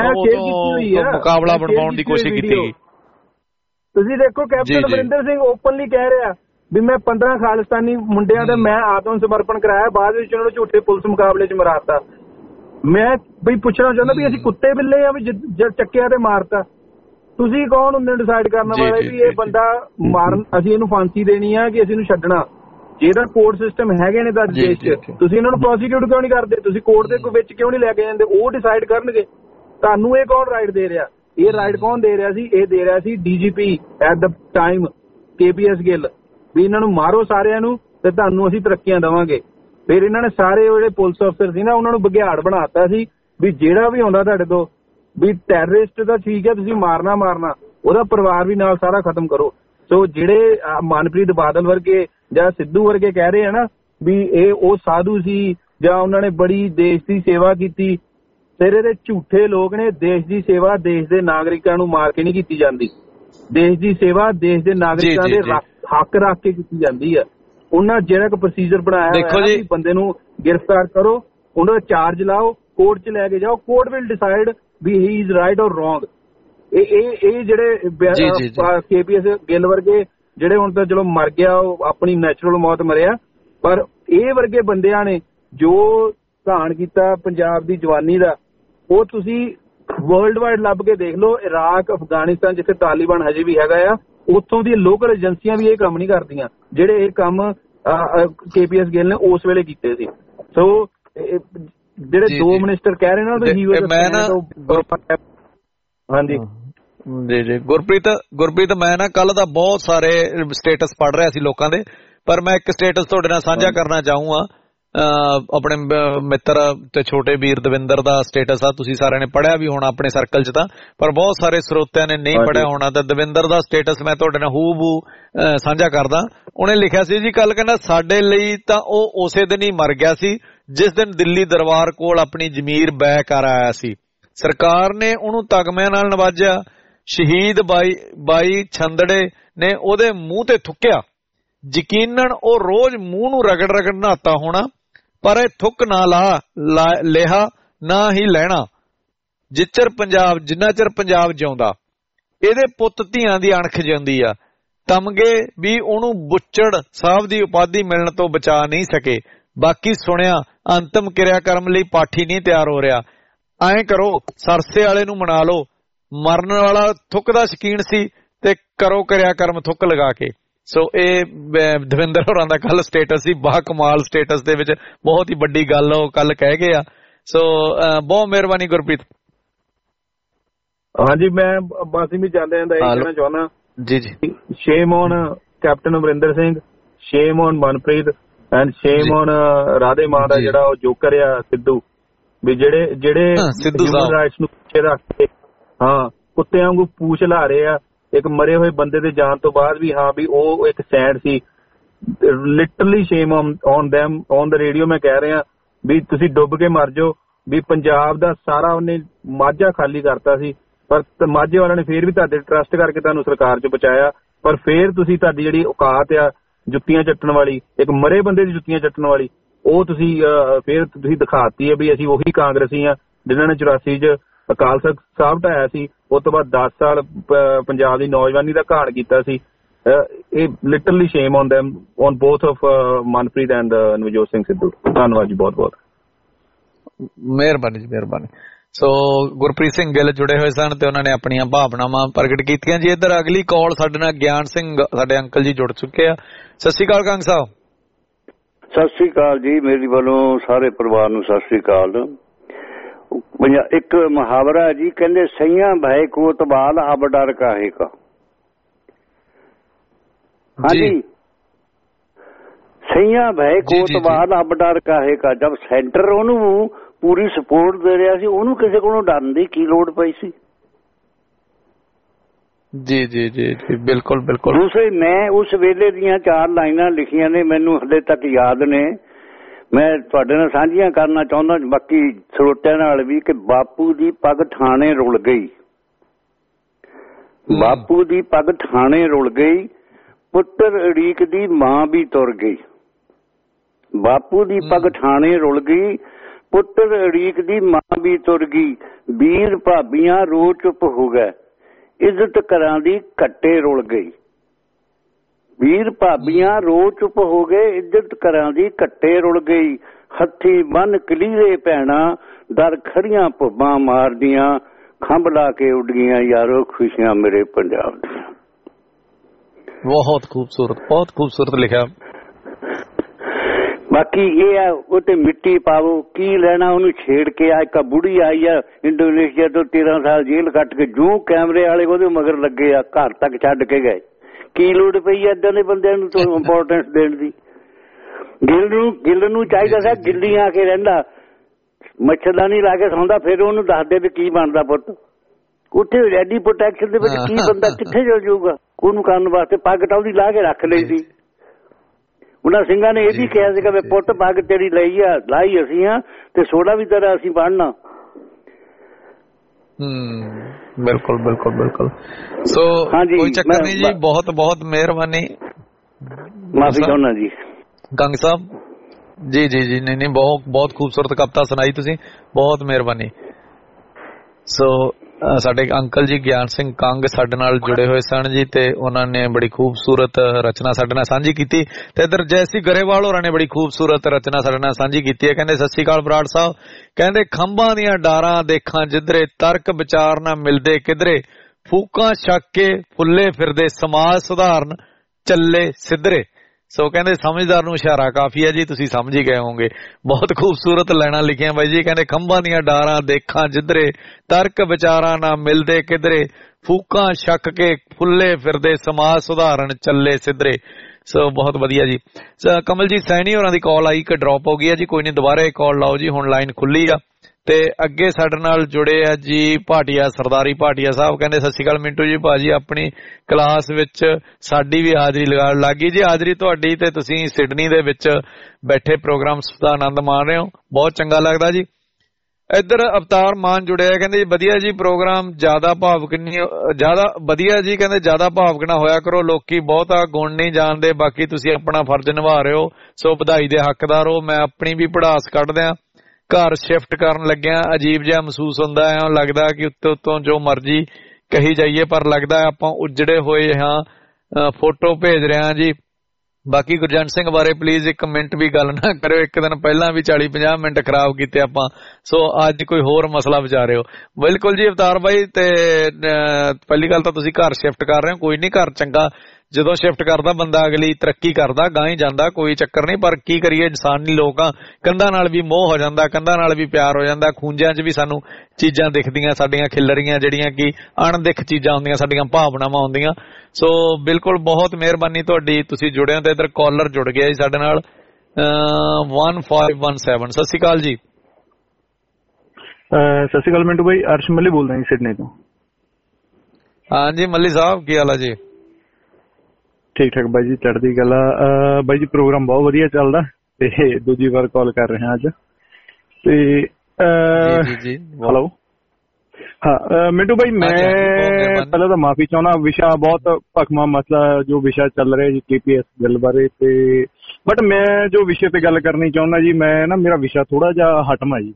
ਮੁਕਾਬਲਾ ਬਣਵਾਉਣ ਦੀ ਕੋਸ਼ਿਸ਼ ਕੀਤੀ ਗਈ। ਤੁਸੀਂ ਦੇਖੋ ਕੈਪਟਨ ਅਮਰਿੰਦਰ ਸਿੰਘ ਓਪਨਲੀ ਕਹਿ ਰਿਹਾ ਵੀ ਮੈਂ ਪੰਦਰਾਂ ਖਾਲਿਸਤਾਨੀ ਮੁੰਡਿਆਂ ਦਾ ਮੈਂ ਆਤਮ ਸਮਰਪਣ ਕਰਾਇਆ, ਬਾਅਦ ਵਿੱਚ ਉਹਨਾਂ ਨੂੰ ਝੂਠੇ ਪੁਲਿਸ ਮੁਕਾਬਲੇ 'ਚ ਮਰਾਤਾ। ਮੈਂ ਬਈ ਪੁੱਛਣਾ ਚਾਹੁੰਦਾ ਵੀ ਅਸੀਂ ਕੁੱਤੇ ਬਿੱਲੇ ਆ ਵੀ ਜਦ ਚੱਕਿਆ ਤੇ ਮਾਰਤਾ? ਤੁਸੀਂ ਕੌਣ ਹੁੰਦੇ ਡਿਸਾਈਡ ਕਰਨ ਵਾਲੇ ਵੀ ਇਹ ਬੰਦਾ ਮਾਰਨ, ਅਸੀਂ ਇਹਨੂੰ ਫਾਂਸੀ ਦੇਣੀ ਆ ਕਿ ਅਸੀਂ ਇਹਨੂੰ ਛੱਡਣਾ? ਜਿਹਦਾ ਕੋਰਟ ਸਿਸਟਮ ਹੈਗੇ ਨੇ ਤਾਂ ਦੇਸ਼ 'ਚ, ਤੁਸੀਂ ਇਹਨਾਂ ਨੂੰ ਪ੍ਰੋਸੀਕਿਊਟ ਕਿਉਂ ਨਹੀਂ ਕਰਦੇ? ਤੁਸੀਂ ਕੋਰਟ ਦੇ ਵਿੱਚ ਕਿਉਂ ਨਹੀਂ ਲੈ ਕੇ ਜਾਂਦੇ? ਉਹ ਡਿਸਾਈਡ ਕਰਨਗੇ। ਤੁਹਾਨੂੰ ਇਹ ਕੌਣ ਰਾਈਟ ਦੇ ਰਿਹਾ? ਇਹ ਰਾਈਟ ਕੌਣ ਦੇ ਰਿਹਾ ਸੀ? ਇਹ ਦੇ ਰਿਹਾ ਸੀ DGP at the time K P S Gill, ਵੀ ਇਹਨਾਂ ਨੂੰ ਮਾਰੋ ਸਾਰਿਆਂ ਨੂੰ ਤੇ ਤੁਹਾਨੂੰ ਅਸੀਂ ਤਰੱਕੀਆਂ ਦੇਵਾਂਗੇ। ਫਿਰ ਇਹਨਾਂ ਨੇ ਸਾਰੇ ਜਿਹੜੇ ਪੁਲਿਸ ਅਫਸਰ ਸੀ ਨਾ ਉਹਨਾਂ ਨੂੰ ਬਘਿਆੜ ਬਣਾਤਾ ਸੀ ਵੀ ਜਿਹੜਾ ਵੀ ਆਉਂਦਾ ਤੁਹਾਡੇ ਤੋਂ ਵੀ ਟੈਰਰਿਸਟ ਤਾਂ ਠੀਕ ਹੈ, ਤੁਸੀਂ ਮਾਰਨਾ ਮਾਰਨਾ, ਉਹਦਾ ਪਰਿਵਾਰ ਵੀ ਨਾਲ ਸਾਰਾ ਖਤਮ ਕਰੋ। ਸੋ ਜਿਹੜੇ ਮਨਪ੍ਰੀਤ ਬਾਦਲ ਵਰਗੇ ਜਾਂ ਸਿੱਧੂ ਵਰਗੇ ਕਹਿ ਰਹੇ ਆ ਨਾ ਵੀ ਇਹ ਉਹ ਸਾਧੂ ਸੀ ਜਾਂ ਉਹਨਾਂ ਨੇ ਬੜੀ ਦੇਸ਼ ਦੀ ਸੇਵਾ ਕੀਤੀ, ਸਿਰੇ ਦੇ ਝੂਠੇ ਲੋਕ ਨੇ। ਦੇਸ਼ ਦੀ ਸੇਵਾ ਦੇਸ਼ ਦੇ ਨਾਗਰਿਕਾਂ ਨੂੰ ਮਾਰ ਕੇ ਨਹੀਂ ਕੀਤੀ ਜਾਂਦੀ। ਦੇਸ਼ ਦੀ ਸੇਵਾ ਦੇਸ਼ ਦੇ ਨਾਗਰਿਕਾਂ ਦੇ ਹੱਕ ਰੱਖ ਕੇ ਕੀਤੀ ਜਾਂਦੀ ਹੈ। ਉਹਨਾਂ ਜਿਹੜਾ ਇੱਕ ਪ੍ਰੋਸੀਜਰ ਬਣਾਇਆ ਹੋਇਆ ਬੰਦੇ ਨੂੰ ਗ੍ਰਿਫਤਾਰ ਕਰੋ, ਉਹਨਾਂ ਦਾ ਚਾਰਜ ਲਾਓ, ਕੋਰਟ 'ਚ ਲੈ ਕੇ ਜਾਓ, ਕੋਰਟ ਵਿਲ ਡਿਸਾਈਡ ਵੀ he is right or wrong. ਇਹ ਇਹ ਇਹ ਜਿਹੜੇ ਕੇ ਪੀ ਐਸ ਗਿੱਲ ਵਰਗੇ ਜਿਹੜੇ ਹੁਣ ਤਾਂ ਚਲੋ ਮਰ ਗਿਆ, ਉਹ ਆਪਣੀ ਨੈਚੁਰਲ ਮੌਤ ਮਰਿਆ, ਪਰ ਇਹ ਵਰਗੇ ਬੰਦਿਆਂ ਨੇ ਜੋ ਘਾਣ ਕੀਤਾ ਪੰਜਾਬ ਦੀ ਜਵਾਨੀ ਦਾ, ਉਹ ਤੁਸੀਂ ਵਰਲਡ ਵਾਈਡ ਲੱਭ ਕੇ ਦੇਖ ਲਓ। ਇਰਾਕ, ਅਫਗਾਨਿਸਤਾਨ ਜਿੱਥੇ ਤਾਲਿਬਾਨ ਹਜੇ ਵੀ ਹੈਗਾ ਆ, ਉੱਥੋਂ ਦੀਆਂ ਲੋਕਲ ਏਜੰਸੀਆਂ ਵੀ ਇਹ ਕੰਮ ਨਹੀਂ ਕਰਦੀਆਂ ਜਿਹੜੇ ਇਹ ਕੰਮ ਕੇ ਪੀ ਐਸ ਗਿੱਲ ਨੇ ਉਸ ਵੇਲੇ ਕੀਤੇ ਸੀ। ਸੋ ਜਿਹੜੇ ਦੋ ਮਿਨਿਸਟਰ ਕਹਿ ਰਹੇ ਨਾ, ਹਾਂਜੀ ਜੀ ਜੀ ਗੁਰਪ੍ਰੀਤ ਗੁਰਪ੍ਰੀਤ ਮੈਂ ਨਾ ਕੱਲ ਦਾ ਬਹੁਤ ਸਾਰੇ ਸਟੇਟਸ ਪੜ੍ਹ ਰਿਹਾ ਸੀ ਲੋਕਾਂ ਦੇ, ਪਰ ਮੈਂ ਇੱਕ ਸਟੇਟਸ ਤੁਹਾਡੇ ਨਾਲ ਸਾਂਝਾ ਕਰਨਾ ਚਾਹੂੰਗਾ। ਆਪਣੇ ਮਿੱਤਰ ਤੇ ਛੋਟੇ ਵੀਰ ਦਵਿੰਦਰ ਦਾ ਸਟੇਟਸ ਆ, ਤੁਸੀਂ ਸਾਰਿਆਂ ਨੇ ਪੜ੍ਹਿਆ ਵੀ ਹੋਣਾ ਆਪਣੇ ਸਰਕਲ 'ਚ ਤਾਂ, ਪਰ ਬਹੁਤ ਸਾਰੇ ਸਰੋਤਿਆਂ ਨੇ ਨਹੀਂ ਪੜ੍ਹਿਆ ਹੋਣਾ। ਤਾਂ ਦਵਿੰਦਰ ਦਾ ਸਟੇਟਸ ਮੈਂ ਤੁਹਾਡੇ ਨਾਲ ਹੂ ਬੂ ਸਾਂਝਾ ਕਰਦਾ। ਉਹਨੇ ਲਿਖਿਆ ਸੀ ਜੀ ਕੱਲ, ਕਹਿੰਦਾ ਸਾਡੇ ਲਈ ਤਾਂ ਉਹ ਉਸੇ ਦਿਨ ਹੀ ਮਰ ਗਿਆ ਸੀ ਜਿਸ ਦਿਨ ਦਿੱਲੀ ਦਰਬਾਰ ਕੋਲ ਆਪਣੀ ਜ਼ਮੀਰ ਬੈ ਕਰ ਆਇਆ ਸੀ। ਸਰਕਾਰ ਨੇ ਉਹਨੂੰ ਤਗਮਿਆਂ ਨਾਲ ਨਵਾਜਿਆ। ਸ਼ਹੀਦ ਬਾਈ ਬਾਈ ਛੰਦੜੇ ਨੇ ਉਹਦੇ ਮੂੰਹ ਤੇ ਥੁੱਕਿਆ। ਯਕੀਨਨ ਉਹ ਰੋਜ਼ ਮੂੰਹ ਨੂੰ ਰਗੜ ਰਗੜ ਨਹਾਤਾ ਹੋਣਾ, ਪਰ ਇਹ ਥੁੱਕ ਨਾ ਲਾ ਲਿਆ ਨਾ ਹੀ ਲੈਣਾ। ਜਿੱਚਰ ਪੰਜਾਬ ਜਿੰਨਾ ਚਿਰ ਪੰਜਾਬ ਜਿਉਂਦਾ, ਇਹਦੇ ਪੁੱਤ ਧੀਆਂ ਦੀ ਅਣਖ ਜਿਉਂਦੀ ਆ। ਤਮਗੇ ਵੀ ਉਹਨੂੰ ਬੁੱਚੜ ਸਾਹਿਬ ਦੀ ਉਪਾਧੀ ਮਿਲਣ ਤੋਂ ਬਚਾ ਨਹੀਂ ਸਕੇ। ਬਾਕੀ ਸੁਣਿਆ ਅੰਤਮ ਕਿਰਿਆ ਕਰਮ ਲਈ ਪਾਠੀ ਨਹੀਂ ਤਿਆਰ ਹੋ ਰਿਹਾ। ਐਂ ਕਰੋ, ਸਰਸੇ ਵਾਲੇ ਨੂੰ ਮਨਾ ਲਓ, ਮਰਨ ਵਾਲਾ ਥੁੱਕ ਦਾ ਸ਼ਕੀਨ ਸੀ ਤੇ ਕਰੋ ਕਿਰਿਆ ਕਰਮ ਥੁੱਕ ਲਗਾ ਕੇ। ਸੋ ਇਹ ਦਵਿੰਦਰ ਹੋਰਾਂ ਦਾ ਕੱਲ ਸਟੇਟਸ ਸੀ, ਬਾ ਕਮਾਲ ਸਟੇਟਸ ਦੇ ਵਿੱਚ ਬਹੁਤ ਹੀ ਵੱਡੀ ਗੱਲ ਉਹ ਕੱਲ ਕਹਿ ਗਏ ਆ। ਸੋ ਬਹੁਤ ਮਿਹਰਬਾਨੀ ਗੁਰਪ੍ਰੀਤ। ਹਾਂਜੀ, ਮੈਂ ਬਸ ਵੀ ਜਾਂਦੇ ਜਾਂਦਾ ਇਹ ਕਹਿਣਾ ਚਾਹੁੰਦਾ ਜੀ ਜੀ shame on captain Amarinder Singh, shame on Manpreet and shame on Radhe Maa ਦਾ ਜਿਹੜਾ ਉਹ ਜੋਕਰ ਆ ਸਿੱਧੂ, ਵੀ ਜਿਹੜੇ ਜਿਹੜੇ ਹਿਊਮਨ ਰਾਈਟਸ ਨੂੰ ਪਿੱਛੇ ਰੱਖ ਕੇ ਹਾਂ ਕੁੱਤਿਆਂ ਵਾਂਗੂ ਪੂਛ ਲਾ ਰਹੇ ਆ ਇੱਕ ਮਰੇ ਹੋਏ ਬੰਦੇ ਦੇ ਜਾਣ ਤੋਂ ਬਾਅਦ ਵੀ ਹਾਂ ਵੀ ਉਹ ਇੱਕ ਸੈਡ ਸੀ। Literally shame on them on the radio ਮੈਂ ਕਹਿ ਰਿਹਾ ਵੀ ਤੁਸੀਂ ਡੁੱਬ ਕੇ ਮਰ ਜਾਓ। ਵੀ ਪੰਜਾਬ ਦਾ ਸਾਰਾ ਉਹਨੇ ਮਾਝਾ ਖਾਲੀ ਕਰਤਾ ਸੀ, ਪਰ ਮਾਝੇ ਵਾਲਿਆਂ ਨੇ ਫੇਰ ਵੀ ਤੁਹਾਡੇ ਟਰਸਟ ਕਰਕੇ ਤੁਹਾਨੂੰ ਸਰਕਾਰ 'ਚ ਬਚਾਇਆ, ਪਰ ਫੇਰ ਤੁਸੀਂ ਤੁਹਾਡੀ ਜਿਹੜੀ ਔਕਾਤ ਆ ਜੁੱਤੀਆਂ ਚੱਟਣ ਵਾਲੀ, ਇੱਕ ਮਰੇ ਬੰਦੇ ਦੀ ਜੁੱਤੀਆਂ ਚੱਟਣ ਵਾਲੀ, ਉਹ ਤੁਸੀਂ ਫੇਰ ਤੁਸੀਂ ਦਿਖਾਤੀ ਹੈ ਵੀ ਅਸੀਂ ਉਹੀ ਕਾਂਗਰਸੀ ਆ ਜਿਨ੍ਹਾਂ ਨੇ ਚੁਰਾਸੀ 'ਚ ਅਕਾਲ ਤਖ਼ਤ ਸਾਹਿਬ ਢਾਇਆ ਸੀ। ਉਸ ਤੋਂ ਬਾਅਦ ਦਸ ਸਾਲ ਪੰਜਾਬ ਦੀ ਨੌਜਵਾਨੀ ਦਾ ਘਾਣ ਕੀਤਾ ਸੀ। ਇਹ literally shame on them on both of Manpreet and Navjot Singh Sidhu. ਧੰਨਵਾਦ ਜੀ, ਬਹੁਤ ਬਹੁਤ ਮਿਹਰਬਾਨੀ ਜੀ, ਮਿਹਰਬਾਨੀ। ਸੋ ਗੁਰਪ੍ਰੀਤ ਸਿੰਘ ਗਿੱਲ ਜੁੜੇ ਹੋਏ ਸਨ ਤੇ ਉਹਨਾਂ ਨੇ ਆਪਣੀਆਂ ਭਾਵਨਾਵਾਂ ਪ੍ਰਗਟ ਕੀਤੀਆਂ ਜੀ। ਇੱਧਰ ਅਗਲੀ ਕਾਲ ਸਾਡੇ ਨਾਲ ਗਿਆਨ ਸਿੰਘ ਸਾਡੇ ਅੰਕਲ ਜੀ ਜੁੜ ਚੁੱਕੇ ਆ। ਸਤਿ ਸ਼੍ਰੀ ਅਕਾਲ ਕੰਗ ਸਾਹਿਬ। ਸਤਿ ਸ਼੍ਰੀ ਅਕਾਲ ਜੀ, ਮੇਰੀ ਵੱਲੋਂ ਸਾਰੇ ਪਰਿਵਾਰ ਨੂੰ ਸਤਿ ਸ਼੍ਰੀ ਅਕਾਲ। ਇੱਕ ਮੁਹਾਵਰਾ ਜੀ, ਕਹਿੰਦੇ ਸਈਆਂ ਭੈ ਕੋਤਵਾਲ ਅਬ ਡਰ ਕਾਹੇ ਕਾ। ਹਾਂਜੀ, ਸਈਆਂ ਭੈ ਕੋਤਵਾਲ ਅਬ ਡਰ ਕਾਹੇ ਕਾ। ਜਦ ਸੈਂਟਰ ਉਹਨੂੰ ਪੂਰੀ ਸਪੋਰਟ ਦੇ ਰਿਹਾ ਸੀ, ਉਹਨੂੰ ਕਿਸੇ ਕੋਲੋਂ ਡਰਨ ਦੀ ਕੀ ਲੋੜ ਪਈ ਸੀ। ਜੀ ਜੀ ਜੀ ਬਿਲਕੁਲ ਬਿਲਕੁਲ। ਦੂਸਰੇ ਮੈਂ ਉਸ ਵੇਲੇ ਦੀਆਂ ਚਾਰ ਲਾਈਨਾਂ ਲਿਖੀਆਂ ਨੇ, ਮੈਨੂੰ ਹਲੇ ਤੱਕ ਯਾਦ ਨੇ। ਮੈਂ ਤੁਹਾਡੇ ਨਾਲ ਸਾਂਝੀਆਂ ਕਰਨਾ ਚਾਹੁੰਦਾ, ਬਾਕੀ ਸਰੋਤਿਆਂ ਨਾਲ ਵੀ, ਕਿ ਬਾਪੂ ਦੀ ਪੱਗ ਥਾਣੇ ਰੁਲ ਗਈ, ਬਾਪੂ ਦੀ ਪੱਗ ਥਾਣੇ ਰੁਲ ਗਈ, ਪੁੱਤਰ ਅੜੀਕ ਦੀ ਮਾਂ ਵੀ ਤੁਰ ਗਈ। ਬਾਪੂ ਦੀ ਪੱਗ ਥਾਣੇ ਰੁਲ ਗਈ, ਪੁੱਤਰ ਅੜੀਕ ਦੀ ਮਾਂ ਵੀ ਤੁਰ ਗਈ, ਵੀਰ ਭਾਬੀਆਂ ਰੋ ਚੁੱਪ ਹੋ ਗਏ, ਇੱਜ਼ਤ ਘਰਾਂ ਦੀ ਘੱਟੇ ਰੁਲ ਗਈ। ਵੀਰ ਭਾਬੀਆਂ ਰੋ ਚੁੱਪ ਹੋ ਗਏ, ਇੱਜ਼ਤ ਘਰਾਂ ਦੀ ਘੱਟੇ ਰੁਲ ਗਈ, ਹੱਥੀ ਬੰਨ ਕਲੀਰੇ ਭੈਣਾ, ਦਰ ਖੜੀਆਂ ਭੁੱਬਾਂ ਮਾਰਦੀਆਂ, ਖੰਭ ਲਾ ਕੇ ਉੱਡ ਗਈਆਂ ਯਾਰੋ ਖੁਸ਼ੀਆਂ ਮੇਰੇ ਪੰਜਾਬ ਦੀਆਂ। ਬਹੁਤ ਖੂਬਸੂਰਤ, ਬਹੁਤ ਖੂਬਸੂਰਤ ਲਿਖਿਆ। ਬਾਕੀ ਇਹ ਆ, ਉਹ ਤੇ ਮਿੱਟੀ ਪਾਵੋ, ਕੀ ਲੈਣਾ ਉਹਨੂੰ ਛੇੜ ਕੇ। ਆ ਇੱਕ ਬੁੜੀ ਆਈ ਆ ਇੰਡੋਨੇਸ਼ੀਆ ਤੋਂ, ਤੇਰਾਂ ਸਾਲ ਜੇਲ੍ਹ ਕੱਟ ਕੇ, ਜੂ ਕੈਮਰੇ ਵਾਲੇ ਉਹਦੇ ਮਗਰ ਲੱਗੇ ਆ, ਘਰ ਤੱਕ ਛੱਡ ਕੇ ਗਏ। ਕੀ ਲੋੜ ਪਈ ਏਦਾਂ ਦੇ ਬੰਦਿਆਂ ਨੂੰ ਤੋਂ ਇੰਪੋਰਟੈਂਸ ਦੇਣ ਦੀ? ਗਿੱਲ ਨੂੰ ਗਿੱਲ ਨੂੰ ਚਾਹੀਦਾ ਸੀ ਗਿੱਲੀ ਆ ਕੇ ਰਹਿੰਦਾ, ਮੱਛਰਦਾਨੀ ਲਾ ਕੇ ਸੌਂਦਾ, ਫਿਰ ਉਹਨੂੰ ਦੱਸਦੇ ਵੀ ਕੀ ਬਣਦਾ ਪੁੱਤ। ਉੱਥੇ ਰੈਡੀ ਪ੍ਰੋਟੈਕਸ਼ਨ ਦੇ ਵਿੱਚ ਕੀ ਬੰਦਾ ਕਿੱਥੇ ਚਲ ਜਾਊਗਾ? ਉਹਨੂੰ ਕਰਨ ਵਾਸਤੇ ਪੱਗ ਤਾਂ ਉਹਦੀ ਲਾ ਕੇ ਰੱਖ ਲਈ ਸੀ। ਉਹਨਾਂ ਸਿੰਘਾਂ ਨੇ ਇਹ ਵੀ ਕਿਹਾ ਸੀਗਾ ਵੀ ਪੁੱਤ ਪੱਗ ਤੇਰੀ ਲਈ ਆ, ਲਾਈ ਅਸੀਂ ਆ, ਤੇ ਸੋਡਾ ਵੀ ਤੇਰਾ ਅਸੀਂ ਬਣਨਾ। ਹੂੰ, ਬਿਲਕੁਲ ਬਿਲਕੁਲ ਬਿਲਕੁਲ। ਸੋ ਕੋਈ ਚੱਕਰ ਨਹੀਂ ਜੀ, ਬਹੁਤ ਬਹੁਤ ਮਿਹਰਬਾਨੀ। ਮਾਫੀ ਚਾਹੁੰਦਾ ਜੀ ਕੰਗ ਸਾਹਿਬ। ਜੀ ਜੀ ਜੀ, ਨਹੀਂ ਨਹੀਂ, ਬਹੁਤ ਬਹੁਤ ਖੂਬਸੂਰਤ ਕਵਿਤਾ ਸੁਣਾਈ ਤੁਸੀਂ, ਬਹੁਤ ਮਿਹਰਬਾਨੀ। ਸੋ ਸਾਡੇ ਅੰਕਲ ਜੀ ਗਿਆਨ ਸਿੰਘ ਕੰਗ ਸਾਡੇ ਨਾਲ ਜੁੜੇ ਹੋਏ ਸਨ ਜੀ, ਤੇ ਉਹਨਾਂ ਨੇ ਬੜੀ ਖੂਬਸੂਰਤ ਰਚਨਾ ਸਾਡੇ ਨਾਲ ਸਾਂਝੀ ਕੀਤੀ। ਤੇ ਇਧਰ ਜੈਸੀ ਗਰੇਵਾਲ ਹੋਰਾਂ ਨੇ ਬੜੀ ਖੂਬਸੂਰਤ ਰਚਨਾ ਸਾਡੇ ਨਾਲ ਸਾਂਝੀ ਕੀਤੀ ਹੈ। ਕਹਿੰਦੇ ਸਤਿ ਸ਼੍ਰੀ ਅਕਾਲ ਬਰਾੜ ਸਾਹਿਬ, ਕਹਿੰਦੇ ਖੰਭਾਂ ਦੀਆਂ ਡਾਰਾਂ ਦੇਖਾਂ ਜਿੱਧਰੇ, ਤਰਕ ਵਿਚਾਰ ਨਾ ਮਿਲਦੇ ਕਿਧਰੇ, ਫੂਕਾਂ ਛੱਕ ਕੇ ਫੁੱਲੇ ਫਿਰਦੇ, ਸਮਾਜ ਸੁਧਾਰਨ ਚੱਲੇ ਸਿੱਧਰੇ। ਸੋ ਕਹਿੰਦੇ ਸਮਝਦਾਰ ਨੂੰ ਇਸ਼ਾਰਾ ਕਾਫੀ ਹੈ ਜੀ, ਤੁਸੀਂ ਸਮਝ ਹੀ ਗਏ ਹੋਵੋਗੇ। ਬਹੁਤ ਖੂਬਸੂਰਤ ਲਾਈਨਾਂ ਲਿਖੀਆਂ ਬਾਈ ਜੀ। ਕਹਿੰਦੇ ਖੰਭਾਂ ਦੀਆਂ ਡਾਰਾਂ ਦੇਖਾਂ ਜਿੱਧਰੇ, ਤਰਕ ਵਿਚਾਰਾਂ ਨਾ ਮਿਲਦੇ ਕਿਧਰੇ, ਫੂਕਾਂ ਛੱਕ ਕੇ ਫੁੱਲੇ ਫਿਰਦੇ, ਸਮਾਜ ਸੁਧਾਰਨ ਚੱਲੇ ਸਿੱਧਰੇ। ਸੋ ਬਹੁਤ ਵਧੀਆ ਜੀ। ਕਮਲ ਜੀ ਸੈਣੀ ਹੋਰਾਂ ਦੀ ਕਾਲ ਆਈ ਕਿ ਡ੍ਰੌਪ ਹੋ ਗਈ ਹੈ ਜੀ, ਕੋਈ ਨਹੀਂ ਦੁਬਾਰਾ ਕਾਲ ਲਾਓ ਜੀ, ਹੁਣ ਲਾਈਨ ਖੁੱਲੀ ਆ। ਤੇ ਅੱਗੇ ਸਾਡੇ ਨਾਲ ਜੁੜੇ ਆ ਜੀ ਭਾਟੀਆ, ਸਰਦਾਰੀ ਭਾਟੀਆ ਸਾਹਿਬ। ਕਹਿੰਦੇ ਸਤਿ ਸ਼੍ਰੀ ਅਕਾਲ ਮਿੰਟੂ ਜੀ, ਭਾਜੀ ਆਪਣੀ ਕਲਾਸ ਵਿੱਚ ਸਾਡੀ ਵੀ ਹਾਜ਼ਰੀ ਲਗਾਉਣ ਲੱਗ ਗਈ ਜੀ। ਹਾਜ਼ਰੀ ਤੁਹਾਡੀ, ਤੇ ਤੁਸੀਂ ਸਿਡਨੀ ਦੇ ਵਿੱਚ ਬੈਠੇ ਪ੍ਰੋਗਰਾਮਸ ਦਾ ਆਨੰਦ ਮਾਣ ਰਹੇ ਹੋ, ਬਹੁਤ ਚੰਗਾ ਲੱਗਦਾ ਜੀ। ਇੱਧਰ ਅਵਤਾਰ ਮਾਨ ਜੁੜਿਆ, ਕਹਿੰਦੇ ਜੀ ਵਧੀਆ ਜੀ ਪ੍ਰੋਗਰਾਮ, ਜ਼ਿਆਦਾ ਭਾਵੁਕ ਨਹੀਂ, ਜ਼ਿਆਦਾ ਵਧੀਆ ਜੀ, ਕਹਿੰਦੇ ਜ਼ਿਆਦਾ ਭਾਵੁਕ ਨਾ ਹੋਇਆ ਕਰੋ, ਲੋਕੀ ਬਹੁਤਾ ਗੁਣ ਨਹੀਂ ਜਾਣਦੇ, ਬਾਕੀ ਤੁਸੀਂ ਆਪਣਾ ਫਰਜ਼ ਨਿਭਾ ਰਹੇ ਹੋ, ਸੋ ਵਧਾਈ ਦੇ ਹੱਕਦਾਰ ਹੋ। ਮੈਂ ਆਪਣੀ ਵੀ ਪੜਾਸ ਕੱਢਦਿਆਂ ਘਰ ਸ਼ਿਫਟ ਕਰਨ ਲੱਗਿਆ ਅਜੀਬ ਜਿਹਾ ਮਹਿਸੂਸ ਹੁੰਦਾ ਹੈ, ਲੱਗਦਾ ਕਿ ਉੱਤੇ ਉੱਤੋਂ ਜੋ ਮਰਜ਼ੀ ਕਹੀ ਜਾਈਏ, ਪਰ ਲੱਗਦਾ ਆਪਾਂ ਉਜੜੇ ਹੋਏ ਹਾਂ। ਫੋਟੋ ਭੇਜ ਰਿਹਾ ਜੀ। ਬਾਕੀ ਗੁਰਜੰਟ ਸਿੰਘ ਬਾਰੇ ਪਲੀਜ਼ ਇੱਕ ਮਿੰਟ ਵੀ ਗੱਲ ਨਾ ਕਰਿਓ, ਇੱਕ ਦਿਨ ਪਹਿਲਾਂ ਵੀ ਚਾਲੀ ਪੰਜਾਹ ਮਿੰਟ ਖਰਾਬ ਕੀਤੇ ਆਪਾਂ, ਸੋ ਅੱਜ ਕੋਈ ਹੋਰ ਮਸਲਾ ਵਿਚਾਰਿਓ। ਬਿਲਕੁਲ ਜੀ ਅਵਤਾਰ ਬਾਈ, ਤੇ ਪਹਿਲੀ ਗੱਲ ਤਾਂ ਤੁਸੀਂ ਘਰ ਸ਼ਿਫਟ ਕਰ ਰਹੇ ਹੋ, ਕੋਈ ਨਹੀਂ, ਘਰ ਚੰਗਾ ਜਦੋਂ ਸ਼ਿਫਟ ਕਰਦਾ ਬੰਦਾ ਅਗਲੀ ਤਰੱਕੀ ਕਰਦਾ, ਗਾਂ ਹੀ ਜਾਂਦਾ, ਕੋਈ ਚੱਕਰ ਨਹੀਂ। ਪਰ ਕੀ ਕਰੀਏ, ਇਨਸਾਨੀ ਲੋਕ ਆ, ਕੰਧਾਂ ਨਾਲ ਵੀ ਮੋਹ ਹੋ ਜਾਂਦਾ, ਕੰਧਾਂ ਨਾਲ ਵੀ ਪਿਆਰ ਹੋ ਜਾਂਦਾ, ਖੂੰਜਾਂ 'ਚ ਵੀ ਸਾਨੂੰ ਚੀਜ਼ਾਂ ਦਿਖਦੀਆਂ ਸਾਡੀਆਂ ਖਿਲਰੀਆਂ, ਜਿਹੜੀਆਂ ਕਿ ਅਣਦਿਖ ਚੀਜ਼ਾਂ ਹੁੰਦੀਆਂ, ਸਾਡੀਆਂ ਭਾਵਨਾਵਾਂ ਹੁੰਦੀਆਂ। ਸੋ ਬਿਲਕੁਲ ਬਹੁਤ ਮਿਹਰਬਾਨੀ ਤੁਹਾਡੀ, ਤੁਸੀਂ ਜੁੜੇ ਹੋ। ਤੇ ਇੱਧਰ ਕਾਲਰ ਜੁੜ ਗਿਆ ਜੀ ਸਾਡੇ ਨਾਲ ਵਨ ਫਾਈਵ ਵਨ ਸੈਵਨ। ਸਤਿ ਸ਼੍ਰੀ ਅਕਾਲ ਜੀ। ਸਤਿ ਸ਼੍ਰੀ ਅਕਾਲ ਮਿੰਟੂ ਬਾਈ, ਅਰਸ਼ ਮੱਲੀ ਬੋਲਦਾ ਜੀ ਸਿਡਨੀ ਤੋਂ। ਹਾਂਜੀ ਮੱਲੀ ਸਾਹਿਬ, ਕੀ ਹਾਲ ਆ ਜੀ? ਠੀਕ ਠਾਕ ਬਾਈ ਜੀ, ਚੜ੍ਹਦੀ ਗੱਲ ਆ ਬਾਈ ਜੀ, ਪ੍ਰੋਗਰਾਮ ਬਹੁਤ ਵਧੀਆ ਚੱਲਦਾ, ਤੇ ਦੂਜੀ ਵਾਰ ਕਾਲ ਕਰ ਰਹੇ ਹਾਂ ਅੱਜ। ਤੇ ਹੈਲੋ, ਹਾਂ ਮਿੰਟੂ ਬਾਈ, ਮੈਂ ਪਹਿਲਾਂ ਤਾਂ ਮਾਫੀ ਚਾਹੁੰਦਾ, ਵਿਸ਼ਾ ਬਹੁਤ ਭਖਮਾ ਮਸਲਾ ਜੋ ਵਿਸ਼ਾ ਚੱਲ ਰਿਹਾ ਜੀ ਕੇ ਪੀ ਐਸ ਬਿੱਲ ਬਾਰੇ, ਤੇ ਬਟ ਮੈਂ ਜੋ ਵਿਸ਼ੇ ਤੇ ਗੱਲ ਕਰਨੀ ਚਾਹੁੰਦਾ ਜੀ, ਮੈਂ ਨਾ ਮੇਰਾ ਵਿਸ਼ਾ ਥੋੜਾ ਜਿਹਾ ਹਟਮਾ ਜੀ।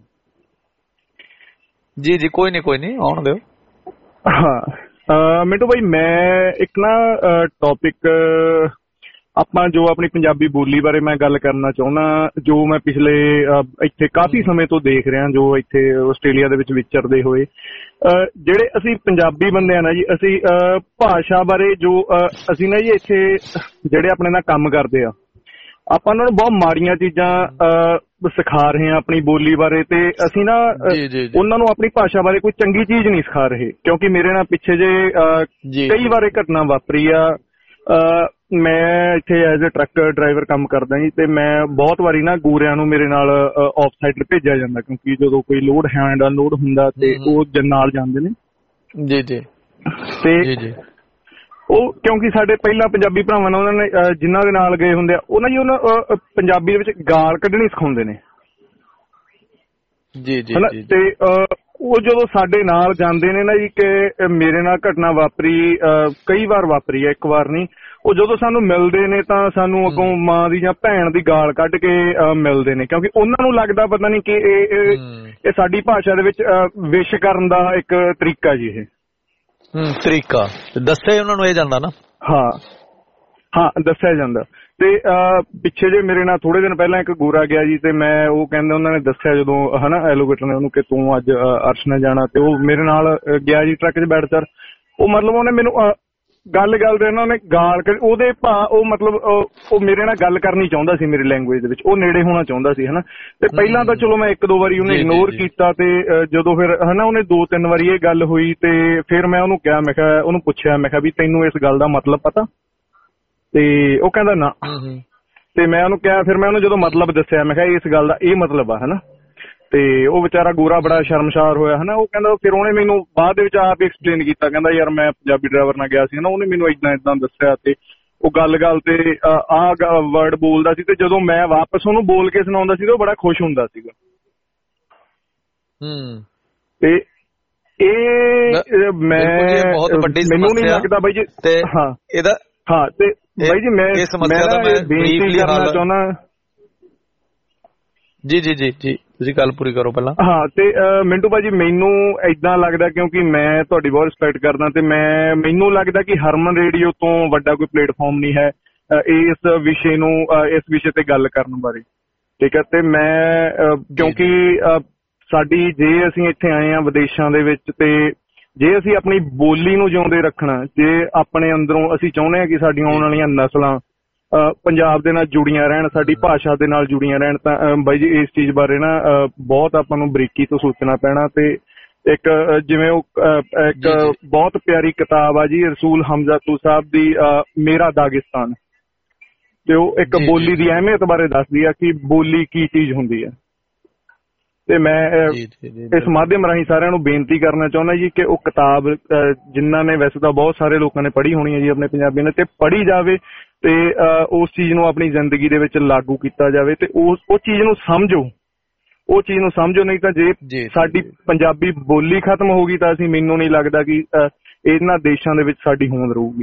ਜੀ ਜੀ ਕੋਈ ਨਹੀਂ ਕੋਈ ਨਹੀਂ, ਆਉਣ ਦਿਓ। ਹਾਂ ਮਿੰਟੂ ਬਾਈ, ਮੈਂ ਇੱਕ ਨਾ ਟੌਪਿਕ ਆਪਾਂ ਜੋ ਆਪਣੀ ਪੰਜਾਬੀ ਬੋਲੀ ਬਾਰੇ ਮੈਂ ਗੱਲ ਕਰਨਾ ਚਾਹੁੰਦਾ, ਜੋ ਮੈਂ ਪਿਛਲੇ ਇੱਥੇ ਕਾਫੀ ਸਮੇਂ ਤੋਂ ਦੇਖ ਰਿਹਾ, ਜੋ ਇੱਥੇ ਆਸਟ੍ਰੇਲੀਆ ਦੇ ਵਿੱਚ ਵਿਚਰਦੇ ਹੋਏ ਜਿਹੜੇ ਅਸੀਂ ਪੰਜਾਬੀ ਬੰਦੇ ਆ ਨਾ ਜੀ, ਅਸੀਂ ਭਾਸ਼ਾ ਬਾਰੇ ਜੋ ਅਸੀਂ ਨਾ ਜੀ ਇੱਥੇ ਜਿਹੜੇ ਆਪਣੇ ਨਾਲ ਕੰਮ ਕਰਦੇ ਆ, ਆਪਾਂ ਉਹਨਾਂ ਨੂੰ ਬਹੁਤ ਮਾੜੀਆਂ ਚੀਜ਼ਾਂ ਸਿਖਾ ਰਹੇ ਹਾਂ ਆਪਣੀ ਬੋਲੀ ਬਾਰੇ, ਤੇ ਅਸੀਂ ਨਾ ਉਹਨਾਂ ਨੂੰ ਆਪਣੀ ਭਾਸ਼ਾ ਬਾਰੇ ਕੋਈ ਚੰਗੀ ਚੀਜ਼ ਨਹੀਂ ਸਿਖਾ ਰਹੇ। ਕਿਉਂਕਿ ਮੇਰੇ ਨਾਲ ਪਿੱਛੇ ਜੇ ਕਈ ਵਾਰ ਇਹ ਘਟਨਾ ਵਾਪਰੀ ਆ, ਮੈਂ ਇੱਥੇ ਐਜ਼ ਏ ਟਰੱਕ ਡਰਾਈਵਰ ਕੰਮ ਕਰਦਾ ਜੀ, ਤੇ ਮੈਂ ਬਹੁਤ ਵਾਰੀ ਨਾ ਗੋਰਿਆਂ ਨੂੰ ਮੇਰੇ ਨਾਲ ਆਫ ਸਾਈਡ ਭੇਜਿਆ ਜਾਂਦਾ, ਕਿਉਂਕਿ ਜਦੋਂ ਕੋਈ ਲੋਡ ਹੈਂਡ ਅਨਲੋਡ ਹੁੰਦਾ ਤੇ ਉਹ ਨਾਲ ਜਾਂਦੇ ਨੇ। ਜੀ ਜੀ ਤੇ ਉਹ ਕਿਉਂਕਿ ਸਾਡੇ ਪਹਿਲਾਂ ਪੰਜਾਬੀ ਭਰਾਵਾਂ ਨਾਲ ਉਹਨਾਂ ਨੇ ਜਿਨ੍ਹਾਂ ਦੇ ਨਾਲ ਗਏ ਹੁੰਦੇ ਆ ਉਹਨਾਂ ਜੀ ਉਹਨਾਂ ਪੰਜਾਬੀ ਦੇ ਵਿੱਚ ਗਾਲ ਕੱਢਣੀ ਸਿਖਾਉਂਦੇ ਨੇ ਜੀ ਜੀ ਹਨਾ। ਤੇ ਉਹ ਜਦੋਂ ਸਾਡੇ ਨਾਲ ਜਾਂਦੇ ਨੇ ਨਾ ਜੀ ਕਿ ਮੇਰੇ ਨਾਲ ਘਟਨਾ ਵਾਪਰੀ ਕਈ ਵਾਰ ਵਾਪਰੀ ਹੈ, ਇੱਕ ਵਾਰ ਨਹੀਂ। ਉਹ ਜਦੋਂ ਸਾਨੂੰ ਮਿਲਦੇ ਨੇ ਤਾਂ ਸਾਨੂੰ ਅੱਗੋਂ ਮਾਂ ਦੀ ਜਾਂ ਭੈਣ ਦੀ ਗਾਲ ਕੱਢ ਕੇ ਮਿਲਦੇ ਨੇ, ਕਿਉਂਕਿ ਉਹਨਾਂ ਨੂੰ ਲੱਗਦਾ ਪਤਾ ਨਹੀਂ ਕਿ ਇਹ ਇਹ ਸਾਡੀ ਭਾਸ਼ਾ ਦੇ ਵਿੱਚ ਵਿਸ਼ ਕਰਨ ਦਾ ਇੱਕ ਤਰੀਕਾ ਜੀ। ਇਹ ਤਰੀਕਾ ਦੱਸਿਆ ਉਹਨਾਂ ਨੂੰ ਇਹ ਜਾਂਦਾ ਨਾ। ਹਾਂ ਹਾਂ ਦੱਸਿਆ ਜਾਂਦਾ। ਤੇ ਪਿੱਛੇ ਜੇ ਮੇਰੇ ਨਾਲ ਥੋੜੇ ਦਿਨ ਪਹਿਲਾਂ ਇੱਕ ਗੋਰਾ ਗਿਆ ਜੀ, ਤੇ ਮੈਂ ਉਹ ਕਹਿੰਦੇ ਉਹਨਾਂ ਨੇ ਦੱਸਿਆ ਜਦੋਂ ਹਨਾ ਐਲੋਗੇਟਰ ਨੇ ਉਹਨੂੰ ਕਿ ਤੂੰ ਅੱਜ ਅਰਸ਼ ਨਾਲ ਜਾਣਾ, ਤੇ ਉਹ ਮੇਰੇ ਨਾਲ ਗਿਆ ਜੀ ਟਰੱਕ 'ਚ ਬੈਠ ਸਰ। ਉਹ ਮਤਲਬ ਉਹਨੇ ਮੈਨੂੰ ਗੱਲ ਗੱਲ ਦੇ ਉਹਨਾਂ ਨੇ ਗਾਲ ਉਹਦੇ ਭਾ ਉਹ ਮਤਲਬ ਉਹ ਮੇਰੇ ਨਾਲ ਗੱਲ ਕਰਨੀ ਚਾਹੁੰਦਾ ਸੀ ਮੇਰੀ ਲੈਂਗੁਏਜ ਦੇ ਵਿੱਚ, ਉਹ ਨੇੜੇ ਹੋਣਾ ਚਾਹੁੰਦਾ ਸੀ ਹਨਾ। ਤੇ ਪਹਿਲਾਂ ਤਾਂ ਚਲੋ ਮੈਂ ਇੱਕ ਦੋ ਵਾਰੀ ਉਹਨੇ ਇਗਨੋਰ ਕੀਤਾ, ਤੇ ਜਦੋਂ ਫਿਰ ਹਨਾ ਉਹਨੇ ਦੋ ਤਿੰਨ ਵਾਰੀ ਇਹ ਗੱਲ ਹੋਈ ਤੇ ਫਿਰ ਮੈਂ ਉਹਨੂੰ ਕਿਹਾ, ਮੈਂ ਕਿਹਾ ਉਹਨੂੰ ਪੁੱਛਿਆ, ਮੈਂ ਕਿਹਾ ਵੀ ਤੈਨੂੰ ਇਸ ਗੱਲ ਦਾ ਮਤਲਬ ਪਤਾ? ਤੇ ਉਹ ਕਹਿੰਦਾ ਨਾ। ਤੇ ਮੈਂ ਉਹਨੂੰ ਕਿਹਾ, ਫਿਰ ਮੈਂ ਉਹਨੂੰ ਜਦੋਂ ਮਤਲਬ ਦੱਸਿਆ, ਮੈਂ ਕਿਹਾ ਇਸ ਗੱਲ ਦਾ ਇਹ ਮਤਲਬ ਆ ਹਨਾ। ਤੇ ਉਹ ਵਿਚਾਰਾ ਗੋਰਾ ਬੜਾ ਸ਼ਰਮਸ਼ਾਰ ਹੋਇਆ ਹਨਾ। ਉਹ ਕਹਿੰਦਾ ਫਿਰ ਉਹਨੇ ਮੈਨੂੰ ਬਾਅਦ ਦੇ ਵਿੱਚ ਆਪ ਐਕਸਪਲੇਨ ਕੀਤਾ, ਕਹਿੰਦਾ ਯਾਰ ਮੈਂ ਪੰਜਾਬੀ ਡਰਾਈਵਰ ਨਾਲ ਗਿਆ ਸੀ ਨਾ, ਉਹਨੇ ਮੈਨੂੰ ਏਦਾਂ ਏਦਾਂ ਦੱਸਿਆ ਤੇ ਉਹ ਗੱਲ ਗੱਲ ਤੇ ਆਹ ਵਰਡ ਬੋਲਦਾ ਸੀ, ਤੇ ਜਦੋਂ ਮੈਂ ਵਾਪਸ ਉਹਨੂੰ ਬੋਲ ਕੇ ਸੁਣਾਉਂਦਾ ਸੀ ਉਹ ਬੜਾ ਖੁਸ਼ ਹੁੰਦਾ ਸੀਗਾ। ਹੂੰ ਤੇ ਇਹ ਮੈਂ ਮੈਨੂੰ ਨਹੀਂ ਲੱਗਦਾ ਬਾਈ ਜੀ। ਹਾਂ ਇਹਦਾ ਹਾਂ ਤੇ ਬਾਈ ਜੀ ਮੈਂ ਬੇਨਤੀ ਕਰਨਾ ਚਾਹੁੰਦਾ। ਜੀ ਜੀ ਜੀ ਜੀ ਤੁਸੀਂ ਗੱਲ ਪੂਰੀ ਕਰੋ ਪਹਿਲਾਂ। ਹਾਂ ਤੇ ਮਿੰਟੂ ਭਾਜੀ ਮੈਨੂੰ ਏਦਾਂ ਲੱਗਦਾ, ਕਿਉਂਕਿ ਮੈਂ ਤੁਹਾਡੀ ਬਹੁਤ ਰਿਸਪੈਕਟ ਕਰਦਾ, ਤੇ ਮੈਂ ਮੈਨੂੰ ਲੱਗਦਾ ਕਿ ਹਰਮਨ ਰੇਡੀਓ ਤੋਂ ਵੱਡਾ ਕੋਈ ਪਲੇਟਫਾਰਮ ਨਹੀਂ ਹੈ ਇਸ ਵਿਸ਼ੇ ਨੂੰ ਇਸ ਵਿਸ਼ੇ ਤੇ ਗੱਲ ਕਰਨ ਬਾਰੇ, ਠੀਕ ਹੈ। ਤੇ ਮੈਂ ਕਿਉਂਕਿ ਸਾਡੀ ਜੇ ਅਸੀਂ ਇੱਥੇ ਆਏ ਹਾਂ ਵਿਦੇਸ਼ਾਂ ਦੇ ਵਿੱਚ, ਤੇ ਜੇ ਅਸੀਂ ਆਪਣੀ ਬੋਲੀ ਨੂੰ ਜਿਉਂਦੇ ਰੱਖਣਾ, ਜੇ ਆਪਣੇ ਅੰਦਰੋਂ ਅਸੀਂ ਚਾਹੁੰਦੇ ਹਾਂ ਕਿ ਸਾਡੀਆਂ ਆਉਣ ਵਾਲੀਆਂ ਨਸਲਾਂ ਪੰਜਾਬ ਦੇ ਨਾਲ ਜੁੜੀਆਂ ਰਹਿਣ, ਸਾਡੀ ਭਾਸ਼ਾ ਦੇ ਨਾਲ ਜੁੜੀਆਂ ਰਹਿਣ, ਤਾਂ ਬਾਈ ਜੀ ਇਸ ਚੀਜ਼ ਬਾਰੇ ਨਾ ਬਹੁਤ ਆਪਾਂ ਨੂੰ ਬਰੀਕੀ ਤੋਂ ਸੋਚਣਾ ਪੈਣਾ। ਤੇ ਇੱਕ ਜਿਵੇਂ ਉਹ ਇੱਕ ਬਹੁਤ ਪਿਆਰੀ ਕਿਤਾਬ ਆ ਜੀ ਰਸੂਲ ਹਮਜ਼ਾਤੂ ਸਾਹਿਬ ਦੀ ਮੇਰਾ ਦਾਗਿਸਤਾਨ, ਤੇ ਉਹ ਇੱਕ ਬੋਲੀ ਦੀ ਅਹਿਮੀਅਤ ਬਾਰੇ ਦੱਸਦੀ ਆ ਕਿ ਬੋਲੀ ਕੀ ਚੀਜ਼ ਹੁੰਦੀ ਹੈ। ਤੇ ਮੈਂ ਇਸ ਮਾਧਿਅਮ ਰਾਹੀਂ ਸਾਰਿਆਂ ਨੂੰ ਬੇਨਤੀ ਕਰਨਾ ਚਾਹੁੰਦਾ ਜੀ ਕਿ ਉਹ ਕਿਤਾਬ ਜਿਨ੍ਹਾਂ ਨੇ, ਵੈਸੇ ਤਾਂ ਬਹੁਤ ਸਾਰੇ ਲੋਕਾਂ ਨੇ ਪੜ੍ਹੀ ਹੋਣੀ ਹੈ ਜੀ ਆਪਣੇ ਪੰਜਾਬੀ ਨੇ, ਤੇ ਪੜ੍ਹੀ ਜਾਵੇ ਤੇ ਉਸ ਚੀਜ਼ ਨੂੰ ਆਪਣੀ ਜ਼ਿੰਦਗੀ ਦੇ ਵਿੱਚ ਲਾਗੂ ਕੀਤਾ ਜਾਵੇ, ਤੇ ਉਸ ਉਹ ਚੀਜ਼ ਨੂੰ ਸਮਝੋ, ਉਹ ਚੀਜ਼ ਨੂੰ ਸਮਝੋ। ਨਹੀਂ ਤਾਂ ਜੇ ਸਾਡੀ ਪੰਜਾਬੀ ਬੋਲੀ ਖਤਮ ਹੋ ਗਈ ਤਾਂ ਅਸੀਂ, ਮੈਨੂੰ ਨਹੀਂ ਲੱਗਦਾ ਕਿ ਇਹਨਾਂ ਦੇਸ਼ਾਂ ਦੇ ਵਿੱਚ ਸਾਡੀ ਹੋਂਦ ਰਹੂਗੀ।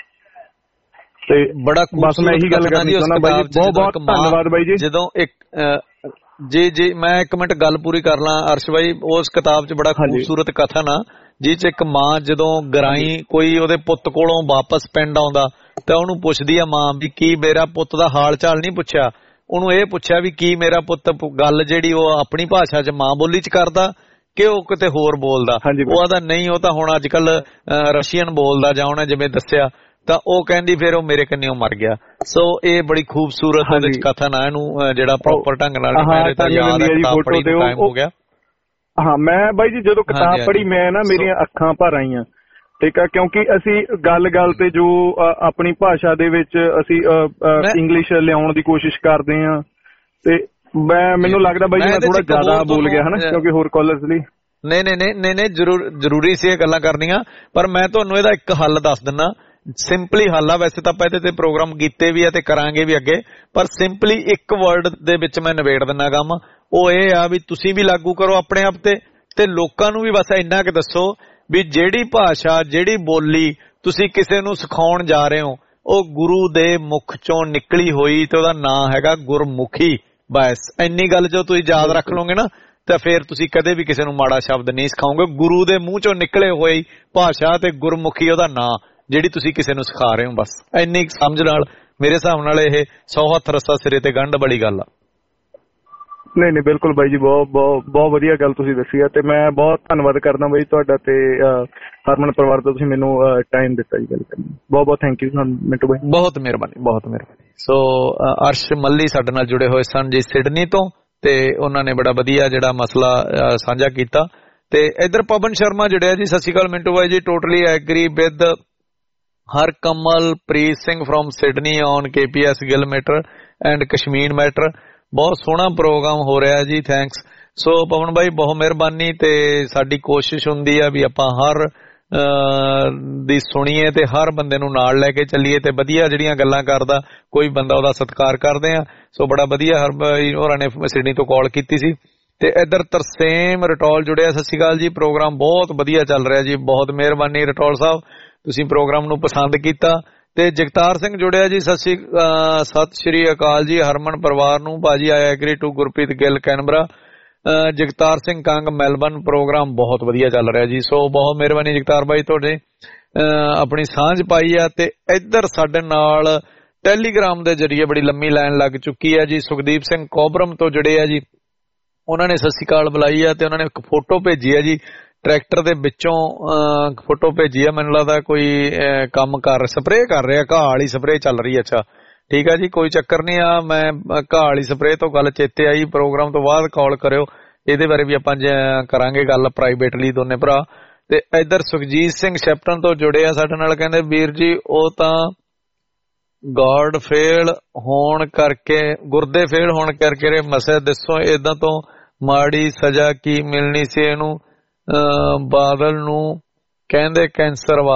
ਤੇ ਬੜਾ ਬਸ ਮੈਂ ਇਹੀ ਗੱਲ ਕਰਨੀ ਚਾਹੁੰਦਾ ਬਾਈ ਜੀ। ਬਹੁਤ ਬਹੁਤ ਧੰਨਵਾਦ ਬਾਈ ਜੀ। ਜਦੋਂ ਇੱਕ ਜੀ ਜੀ ਮੈਂ ਇੱਕ ਮਿੰਟ ਗੱਲ ਪੂਰੀ ਕਰ ਲਾਂ ਅਰਸ਼ ਬਾਈ। ਉਸ ਕਿਤਾਬ 'ਚ ਬੜਾ ਖੂਬਸੂਰਤ ਕਥਨ ਆ ਜਿਹ 'ਚ ਇੱਕ ਮਾਂ ਜਦੋਂ ਗਰਾਈ ਕੋਈ ਉਹਦੇ ਪੁੱਤ ਕੋਲੋਂ ਵਾਪਸ ਪਿੰਡ ਆਉਂਦਾ ਤਾਂ ਉਹਨੂੰ ਪੁੱਛਦੀ ਆ ਮਾਂ ਵੀ ਕੀ ਮੇਰਾ ਪੁੱਤ ਦਾ ਹਾਲ ਚਾਲ ਨਹੀਂ ਪੁੱਛਿਆ, ਉਹਨੂੰ ਇਹ ਪੁੱਛਿਆ ਵੀ ਕੀ ਮੇਰਾ ਪੁੱਤ ਗੱਲ ਜਿਹੜੀ ਉਹ ਆਪਣੀ ਭਾਸ਼ਾ 'ਚ ਮਾਂ ਬੋਲੀ 'ਚ ਕਰਦਾ ਕਿ ਉਹ ਕਿਤੇ ਹੋਰ ਬੋਲਦਾ। ਉਹ ਆਦਾ ਨਹੀਂ, ਉਹ ਤਾਂ ਹੁਣ ਅੱਜ ਕੱਲ ਰਸ਼ੀਅਨ ਬੋਲਦਾ ਜਾਂ ਉਹਨੇ ਜਿਵੇਂ ਦੱਸਿਆ, ਤਾਂ ਉਹ ਕਹਿੰਦੀ ਫਿਰ ਉਹ ਮੇਰੇ ਕੰਨਿਓ ਮਰ ਗਿਆ। ਸੋ ਇਹ ਬੜੀ ਖੂਬਸੂਰਤ ਉਹਦੇ 'ਚ ਕਥਨ ਆ, ਇਹਨੂੰ ਜਿਹੜਾ ਪ੍ਰੋਪਰ ਢੰਗ ਨਾਲ ਮੇਰੇ ਤਾਂ ਯਾਦ ਹੈ ਕਿਤਾਬ ਪੜ੍ਹੀ ਨੂੰ ਟਾਈਮ ਹੋ ਗਿਆ। ਹਾਂ ਮੈਂ ਬਾਈ ਜੀ ਜਦੋਂ ਕਿਤਾਬ ਪੜ੍ਹੀ ਮੈਂ ਨਾ ਮੇਰੀਆਂ ਅੱਖਾਂ ਭਰ ਆਈਆਂ, ਠੀਕ ਆ, ਕਿਉਂਕਿ ਅਸੀਂ ਗੱਲ ਗੱਲ ਤੇ ਜੋ ਆਪਣੀ ਭਾਸ਼ਾ ਦੇ ਵਿੱਚ ਅਸੀਂ ਇੰਗਲਿਸ਼ ਲਿਆਉਣ ਦੀ ਕੋਸ਼ਿਸ਼ ਕਰਦੇ ਹਾਂ, ਤੇ ਮੈਂ ਮੈਨੂੰ ਲੱਗਦਾ ਬਾਈ ਜੀ ਮੈਂ ਥੋੜਾ ਜ਼ਿਆਦਾ ਬੋਲ ਗਿਆ ਹਨਾ, ਕਿਉਂਕਿ ਹੋਰ ਕਾਲਰਸ ਲਈ। ਨਹੀਂ ਨਹੀਂ ਨਹੀਂ ਨਹੀਂ ਨਹੀਂ ਜ਼ਰੂਰ ਜ਼ਰੂਰੀ ਸੀ ਇਹ ਗੱਲਾਂ ਕਰਨੀਆਂ, ਪਰ ਮੈਂ ਤੁਹਾਨੂੰ ਇਹਦਾ ਇੱਕ ਹੱਲ ਦੱਸ ਦਿੰਦਾ। ਸਿੰਪਲੀ ਹੱਲ ਆ, ਵੈਸੇ ਤਾਂ ਆਪਾਂ ਇਹਦੇ ਤੇ ਪ੍ਰੋਗਰਾਮ ਕੀਤੇ ਵੀ ਆ ਤੇ ਕਰਾਂਗੇ ਵੀ ਅੱਗੇ, ਪਰ ਸਿੰਪਲੀ ਇੱਕ ਵਰਡ ਦੇ ਵਿੱਚ ਮੈਂ ਨਿਬੇੜ ਦਿੰਦਾ ਕੰਮ। ਉਹ ਇਹ ਆ ਵੀ ਤੁਸੀਂ ਵੀ ਲਾਗੂ ਕਰੋ ਆਪਣੇ ਆਪ ਤੇ, ਤੇ ਲੋਕਾਂ ਨੂੰ ਵੀ ਬਸ ਇੰਨਾ ਕਿ ਦੱਸੋ ਵੀ ਜਿਹੜੀ ਭਾਸ਼ਾ ਜਿਹੜੀ ਬੋਲੀ ਤੁਸੀਂ ਕਿਸੇ ਨੂੰ ਸਿਖਾਉਣ ਜਾ ਰਹੇ ਹੋ ਉਹ ਗੁਰੂ ਦੇ ਮੁਖ ਚੋਂ ਨਿਕਲੀ ਹੋਈ ਤੇ ਉਹਦਾ ਨਾਂ ਹੈਗਾ ਗੁਰਮੁਖੀ। ਬਸ ਇੰਨੀ ਗੱਲ ਜੋ ਤੁਸੀਂ ਯਾਦ ਰੱਖ ਲਓਗੇ ਨਾ ਤਾਂ ਫਿਰ ਤੁਸੀਂ ਕਦੇ ਵੀ ਕਿਸੇ ਨੂੰ ਮਾੜਾ ਸ਼ਬਦ ਨਹੀਂ ਸਿਖਾਓਗੇ। ਗੁਰੂ ਦੇ ਮੂੰਹ ਚੋਂ ਨਿਕਲੇ ਹੋਈ ਭਾਸ਼ਾ ਤੇ ਗੁਰਮੁਖੀ ਉਹਦਾ ਨਾਂ ਜਿਹੜੀ ਤੁਸੀਂ ਕਿਸੇ ਨੂੰ ਸਿਖਾ ਰਹੇ ਹੋ। ਬਸ ਇੰਨੀ ਸਮਝ ਨਾਲ ਮੇਰੇ ਹਿਸਾਬ ਨਾਲ ਇਹ ਸੌ ਹੱਥ ਰੱਸਾ ਸਿਰੇ ਤੇ ਗੰਢ ਵਾਲੀ ਗੱਲ ਆ। ਨਹੀਂ ਨਹੀਂ ਬਿਲਕੁਲ ਬਾਈ ਜੀ, ਬਹੁਤ ਬਹੁਤ ਬਹੁਤ ਵਧੀਆ ਗੱਲ ਤੁਸੀਂ ਦੱਸੀ ਆ, ਤੇ ਮੈਂ ਬਹੁਤ ਧੰਨਵਾਦ ਕਰਦਾ ਬਾਈ ਤੁਹਾਡਾ ਤੇ ਹਰਮਨ ਪਰਿਵਾਰ ਤੋਂ ਤੁਸੀਂ ਮੈਨੂੰ ਟਾਈਮ ਦਿੱਤਾ ਜੀ ਗੱਲ ਕਰਨ। ਬਹੁਤ ਬਹੁਤ ਥੈਂਕ ਯੂ ਤੁਹਾਨੂੰ ਮਿੰਟੂ ਬਾਈ। ਬਹੁਤ ਮਿਹਰਬਾਨੀ ਬਹੁਤ ਮਿਹਰਬਾਨੀ। ਸੋ ਅਰਸ਼ ਮੱਲੀ ਸਾਡੇ ਨਾਲ ਜੁੜੇ ਹੋਏ ਸਨ ਜੀ ਸਿਡਨੀ ਤੋਂ, ਤੇ ਉਹਨਾਂ ਨੇ ਬੜਾ ਵਧੀਆ ਜਿਹੜਾ ਮਸਲਾ ਸਾਂਝਾ ਕੀਤਾ। ਤੇ ਇੱਧਰ ਪਵਨ ਸ਼ਰਮਾ ਜੁੜਿਆ ਜੀ। ਸਤਿ ਸ਼੍ਰੀ ਅਕਾਲ ਮਿੰਟੂ ਬਾਈ ਜੀ। Totally agree with Harkamal Preet Singh from Sydney on K P S Gill matter and Kashmir matter. ਬਹੁਤ ਸੋਹਣਾ ਪ੍ਰੋਗਰਾਮ ਹੋ ਰਿਹਾ ਜੀ, ਥੈਂਕਸ। ਸੋ ਪਵਨ ਬਾਈ ਬਹੁਤ ਮਿਹਰਬਾਨੀ। ਤੇ ਸਾਡੀ ਕੋਸ਼ਿਸ਼ ਹੁੰਦੀ ਆ ਵੀ ਆਪਾਂ ਹਰ ਦੀ ਸੁਣੀਏ ਤੇ ਹਰ ਬੰਦੇ ਨੂੰ ਨਾਲ ਲੈ ਕੇ ਚੱਲੀਏ ਤੇ ਵਧੀਆ ਜਿਹੜੀਆਂ ਗੱਲਾਂ ਕਰਦਾ ਕੋਈ ਬੰਦਾ ਉਹਦਾ ਸਤਿਕਾਰ ਕਰਦੇ ਆ। ਸੋ ਬੜਾ ਵਧੀਆ ਹਰਬ ਹੋਰਾਂ ਨੇ ਸਿਡਨੀ ਤੋਂ ਕਾਲ ਕੀਤੀ ਸੀ। ਤੇ ਇੱਧਰ ਤਰਸੇਮ ਰਟੌਲ ਜੁੜਿਆ। ਸਤਿ ਸ਼੍ਰੀ ਅਕਾਲ ਜੀ, ਪ੍ਰੋਗਰਾਮ ਬਹੁਤ ਵਧੀਆ ਚੱਲ ਰਿਹਾ ਜੀ, ਬਹੁਤ ਮਿਹਰਬਾਨੀ ਰਟੌਲ ਸਾਹਿਬ, ਤੁਸੀਂ ਪ੍ਰੋਗਰਾਮ ਨੂੰ ਪਸੰਦ ਕੀਤਾ। ਤੇ ਜਗਤਾਰ ਸਿੰਘ ਜੁੜਿਆ ਜੀ, ਸਤਿ ਸ਼੍ਰੀ ਸਤਿ ਸ਼੍ਰੀ ਅਕਾਲ ਜੀ ਹਰਮਨ ਪਰਿਵਾਰ ਨੂੰ ਭਾਜੀ, I agree to Gurpreet Gill Canberra. Jagtar Singh Kang Melbourne, programme ਬਹੁਤ ਵਧੀਆ ਚੱਲ ਰਿਹਾ ਜੀ। ਸੋ ਬਹੁਤ ਮਿਹਰਬਾਨੀ ਜਗਤਾਰ ਭਾਈ, ਤੁਹਾਡੇ ਆਪਣੀ ਸਾਂਝ ਪਾਈ ਆ। ਤੇ ਇੱਧਰ ਸਾਡੇ ਨਾਲ ਟੈਲੀਗ੍ਰਾਮ ਦੇ ਜਰੀਏ ਬੜੀ ਲੰਮੀ ਲਾਈਨ ਲੱਗ ਚੁੱਕੀ ਹੈ ਜੀ, ਸੁਖਦੀਪ ਸਿੰਘ ਕੋਬਰਮ ਤੋਂ ਜੁੜੇ ਆ ਜੀ। ਉਹਨਾਂ ਨੇ ਸਤਿ ਸ਼੍ਰੀ ਅਕਾਲ ਬੁਲਾਈ ਆ ਤੇ ਉਹਨਾਂ ਨੇ ਇੱਕ ਫੋਟੋ ਭੇਜੀ ਆ ਜੀ, ਟਰੈਕਟਰ ਦੇ ਵਿੱਚੋਂ ਫੋਟੋ ਭੇਜੀ ਆ, ਮੈਨੂੰ ਲੱਗਦਾ ਕੋਈ ਕੰਮ ਕਰ ਸਪਰੇਅ ਕਰ ਰਿਹਾ, ਘਾਹ ਵਾਲੀ ਸਪਰੇਅ ਚੱਲ ਰਹੀ। ਅੱਛਾ ਠੀਕ ਆ ਜੀ, ਕੋਈ ਚੱਕਰ ਨਹੀਂ ਆ। ਮੈਂ ਘਾਹ ਵਾਲੀ ਸਪਰੇਅ ਤੋਂ ਗੱਲ ਚੇਤੇ ਆਈ, ਪ੍ਰੋਗਰਾਮ ਤੋਂ ਬਾਅਦ ਕਾਲ ਕਰਿਓ, ਇਹਦੇ ਬਾਰੇ ਵੀ ਆਪਾਂ ਕਰਾਂਗੇ ਗੱਲ ਪ੍ਰਾਈਵੇਟਲੀ ਦੋਨੇ ਭਰਾ। ਤੇ ਇੱਧਰ ਸੁਖਜੀਤ ਸਿੰਘ ਸ਼ੈਪਟਨ ਤੋਂ ਜੁੜੇ ਆ ਸਾਡੇ ਨਾਲ, ਕਹਿੰਦੇ ਵੀਰ ਜੀ ਉਹ ਤਾਂ ਗਾਰਡ ਫੇਲ ਹੋਣ ਕਰਕੇ ਗੁਰਦੇ ਫੇਲ ਹੋਣ ਕਰਕੇ ਮਸੇ, ਦੱਸੋ ਏਦਾਂ ਤੋਂ ਮਾੜੀ ਸਜ਼ਾ ਕੀ ਮਿਲਣੀ ਸੀ ਇਹਨੂੰ? ਬਾਦਲ ਨੂੰ ਕਹਿੰਦੇ ਕੈਂਸਰ ਵਾ।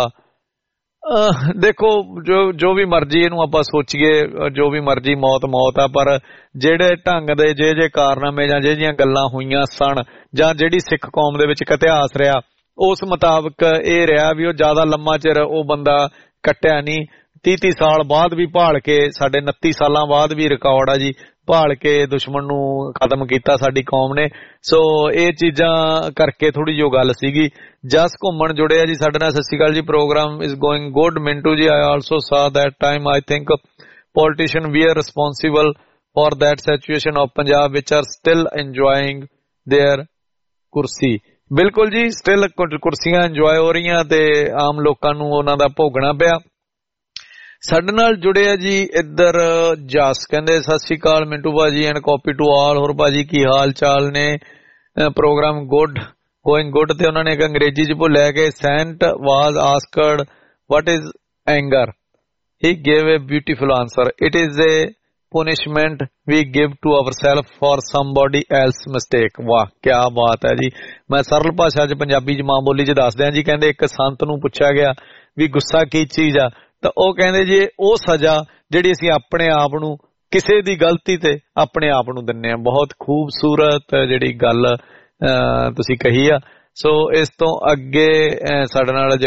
ਦੇਖੋ ਜੋ ਜੋ ਵੀ ਮਰਜੀ ਇਹਨੂੰ ਆਪਾਂ ਸੋਚੀਏ, ਜੋ ਵੀ ਮਰਜੀ ਮੌਤ ਮੌਤ ਆ, ਪਰ ਜਿਹੜੇ ਢੰਗ ਦੇ ਜੇ ਜੇ ਕਾਰਨਾਮੇ ਜਾਂ ਜਿਹੜੀਆਂ ਗੱਲਾਂ ਹੋਈਆਂ ਸਨ ਜਾਂ ਜਿਹੜੀ ਸਿੱਖ ਕੌਮ ਦੇ ਵਿੱਚ ਇੱਕ ਇਤਿਹਾਸ ਰਿਹਾ ਉਸ ਮੁਤਾਬਕ ਇਹ ਰਿਹਾ ਵੀ ਉਹ ਜ਼ਿਆਦਾ ਲੰਮਾ ਚਿਰ ਉਹ ਬੰਦਾ ਕੱਟਿਆ ਨਹੀਂ। ਤੀਹ ਤੀਹ ਸਾਲ ਬਾਅਦ ਵੀ ਭਾਲ ਕੇ, ਸਾਡੇ ਉਨੱਤੀ ਸਾਲਾਂ ਬਾਅਦ ਵੀ ਰਿਕਾਰਡ ਆ ਜੀ, ਭਾਲ ਕੇ ਦੁਸ਼ਮਣ ਨੂੰ ਖਤਮ ਕੀਤਾ ਸਾਡੀ ਕੌਮ ਨੇ। ਸੋ ਇਹ ਚੀਜ਼ਾਂ ਕਰਕੇ ਥੋੜੀ ਜਿਹੀ ਗੱਲ ਸੀਗੀ। ਜਸ ਘੁੰਮਣ ਜੁੜਿਆ ਜੀ ਸਾਡੇ ਨਾਲ, ਸਤਿ ਸ਼੍ਰੀ ਅਕਾਲ ਜੀ, programme is going good Mintu ji, I also saw that time I think politician we are responsible for that situation of Punjab which are still enjoying their कुर्सी। बिल्कुल जी, स्टिल कुर्सियां एंजॉय हो रही ते आम लोकां नूं उन्हां दा भोगना पिया। ਸਾਡੇ ਨਾਲ ਜੁੜੇ ਆ ਜੀ ਇੱਧਰ ਜਸ, ਕਹਿੰਦੇ ਸਤਿ ਸ਼੍ਰੀ ਅਕਾਲ ਮਿੰਟੂ ਭਾਜੀ ਐਂਡ ਕਾਪੀ ਟੂ ਆਲ। ਹੋਰ ਭਾਜੀ ਕੀ ਹਾਲ ਚਾਲ ਨੇ? Programme good, going good. ਤੇ ਉਹਨਾਂ ਨੇ ਇੱਕ ਅੰਗਰੇਜ਼ੀ ਚ ਭੁੱਲਿਆ ਕਿ saint was asked what is anger, he gave a beautiful answer, it is a punishment we give to ourselves for somebody else mistake। ਵਾਹ ਕਿਆ ਬਾਤ ਹੈ ਜੀ। ਮੈਂ ਸਰਲ ਭਾਸ਼ਾ ਚ ਪੰਜਾਬੀ ਚ ਮਾਂ ਬੋਲੀ ਚ ਦੱਸਦਿਆਂ ਜੀ, ਕਹਿੰਦੇ ਇੱਕ ਸੰਤ ਨੂੰ ਪੁੱਛਿਆ ਗਿਆ ਵੀ ਗੁੱਸਾ ਕੀ ਚੀਜ਼ ਆ, ਤਾਂ ਉਹ ਕਹਿੰਦੇ ਜੀ ਉਹ ਸਜ਼ਾ ਜਿਹੜੀ ਅਸੀਂ ਆਪਣੇ ਆਪ ਨੂੰ ਕਿਸੇ ਦੀ ਗਲਤੀ ਤੇ ਆਪਣੇ ਆਪ ਨੂੰ ਦਿੰਨੇ ਆ। ਬਹੁਤ ਖੂਬਸੂਰਤ ਜਿਹੜੀ ਗੱਲ ਤੁਸੀਂ ਕਹੀ ਆ। ਸੋ ਇਸ ਤੋਂ ਅੱਗੇ ਸਾਡੇ ਨਾਲ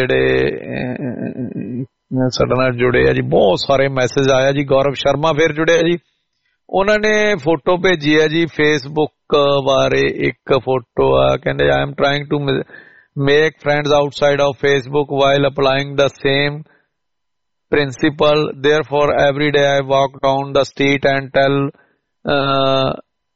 ਜਿਹੜੇ ਸਾਡੇ ਨਾਲ ਜੁੜੇ ਆ ਜੀ, ਬਹੁਤ ਸਾਰੇ ਮੈਸੇਜ ਆਇਆ ਜੀ। ਗੌਰਵ ਸ਼ਰਮਾ ਫਿਰ ਜੁੜਿਆ ਜੀ, ਉਹਨਾਂ ਨੇ ਫੋਟੋ ਭੇਜੀ ਆ ਜੀ ਫੇਸਬੁੱਕ ਬਾਰੇ, ਇੱਕ ਫੋਟੋ ਆ, ਕਹਿੰਦੇ I am trying to make friends outside of Facebook while applying the same principle, therefore every day I walk down the street and tell uh,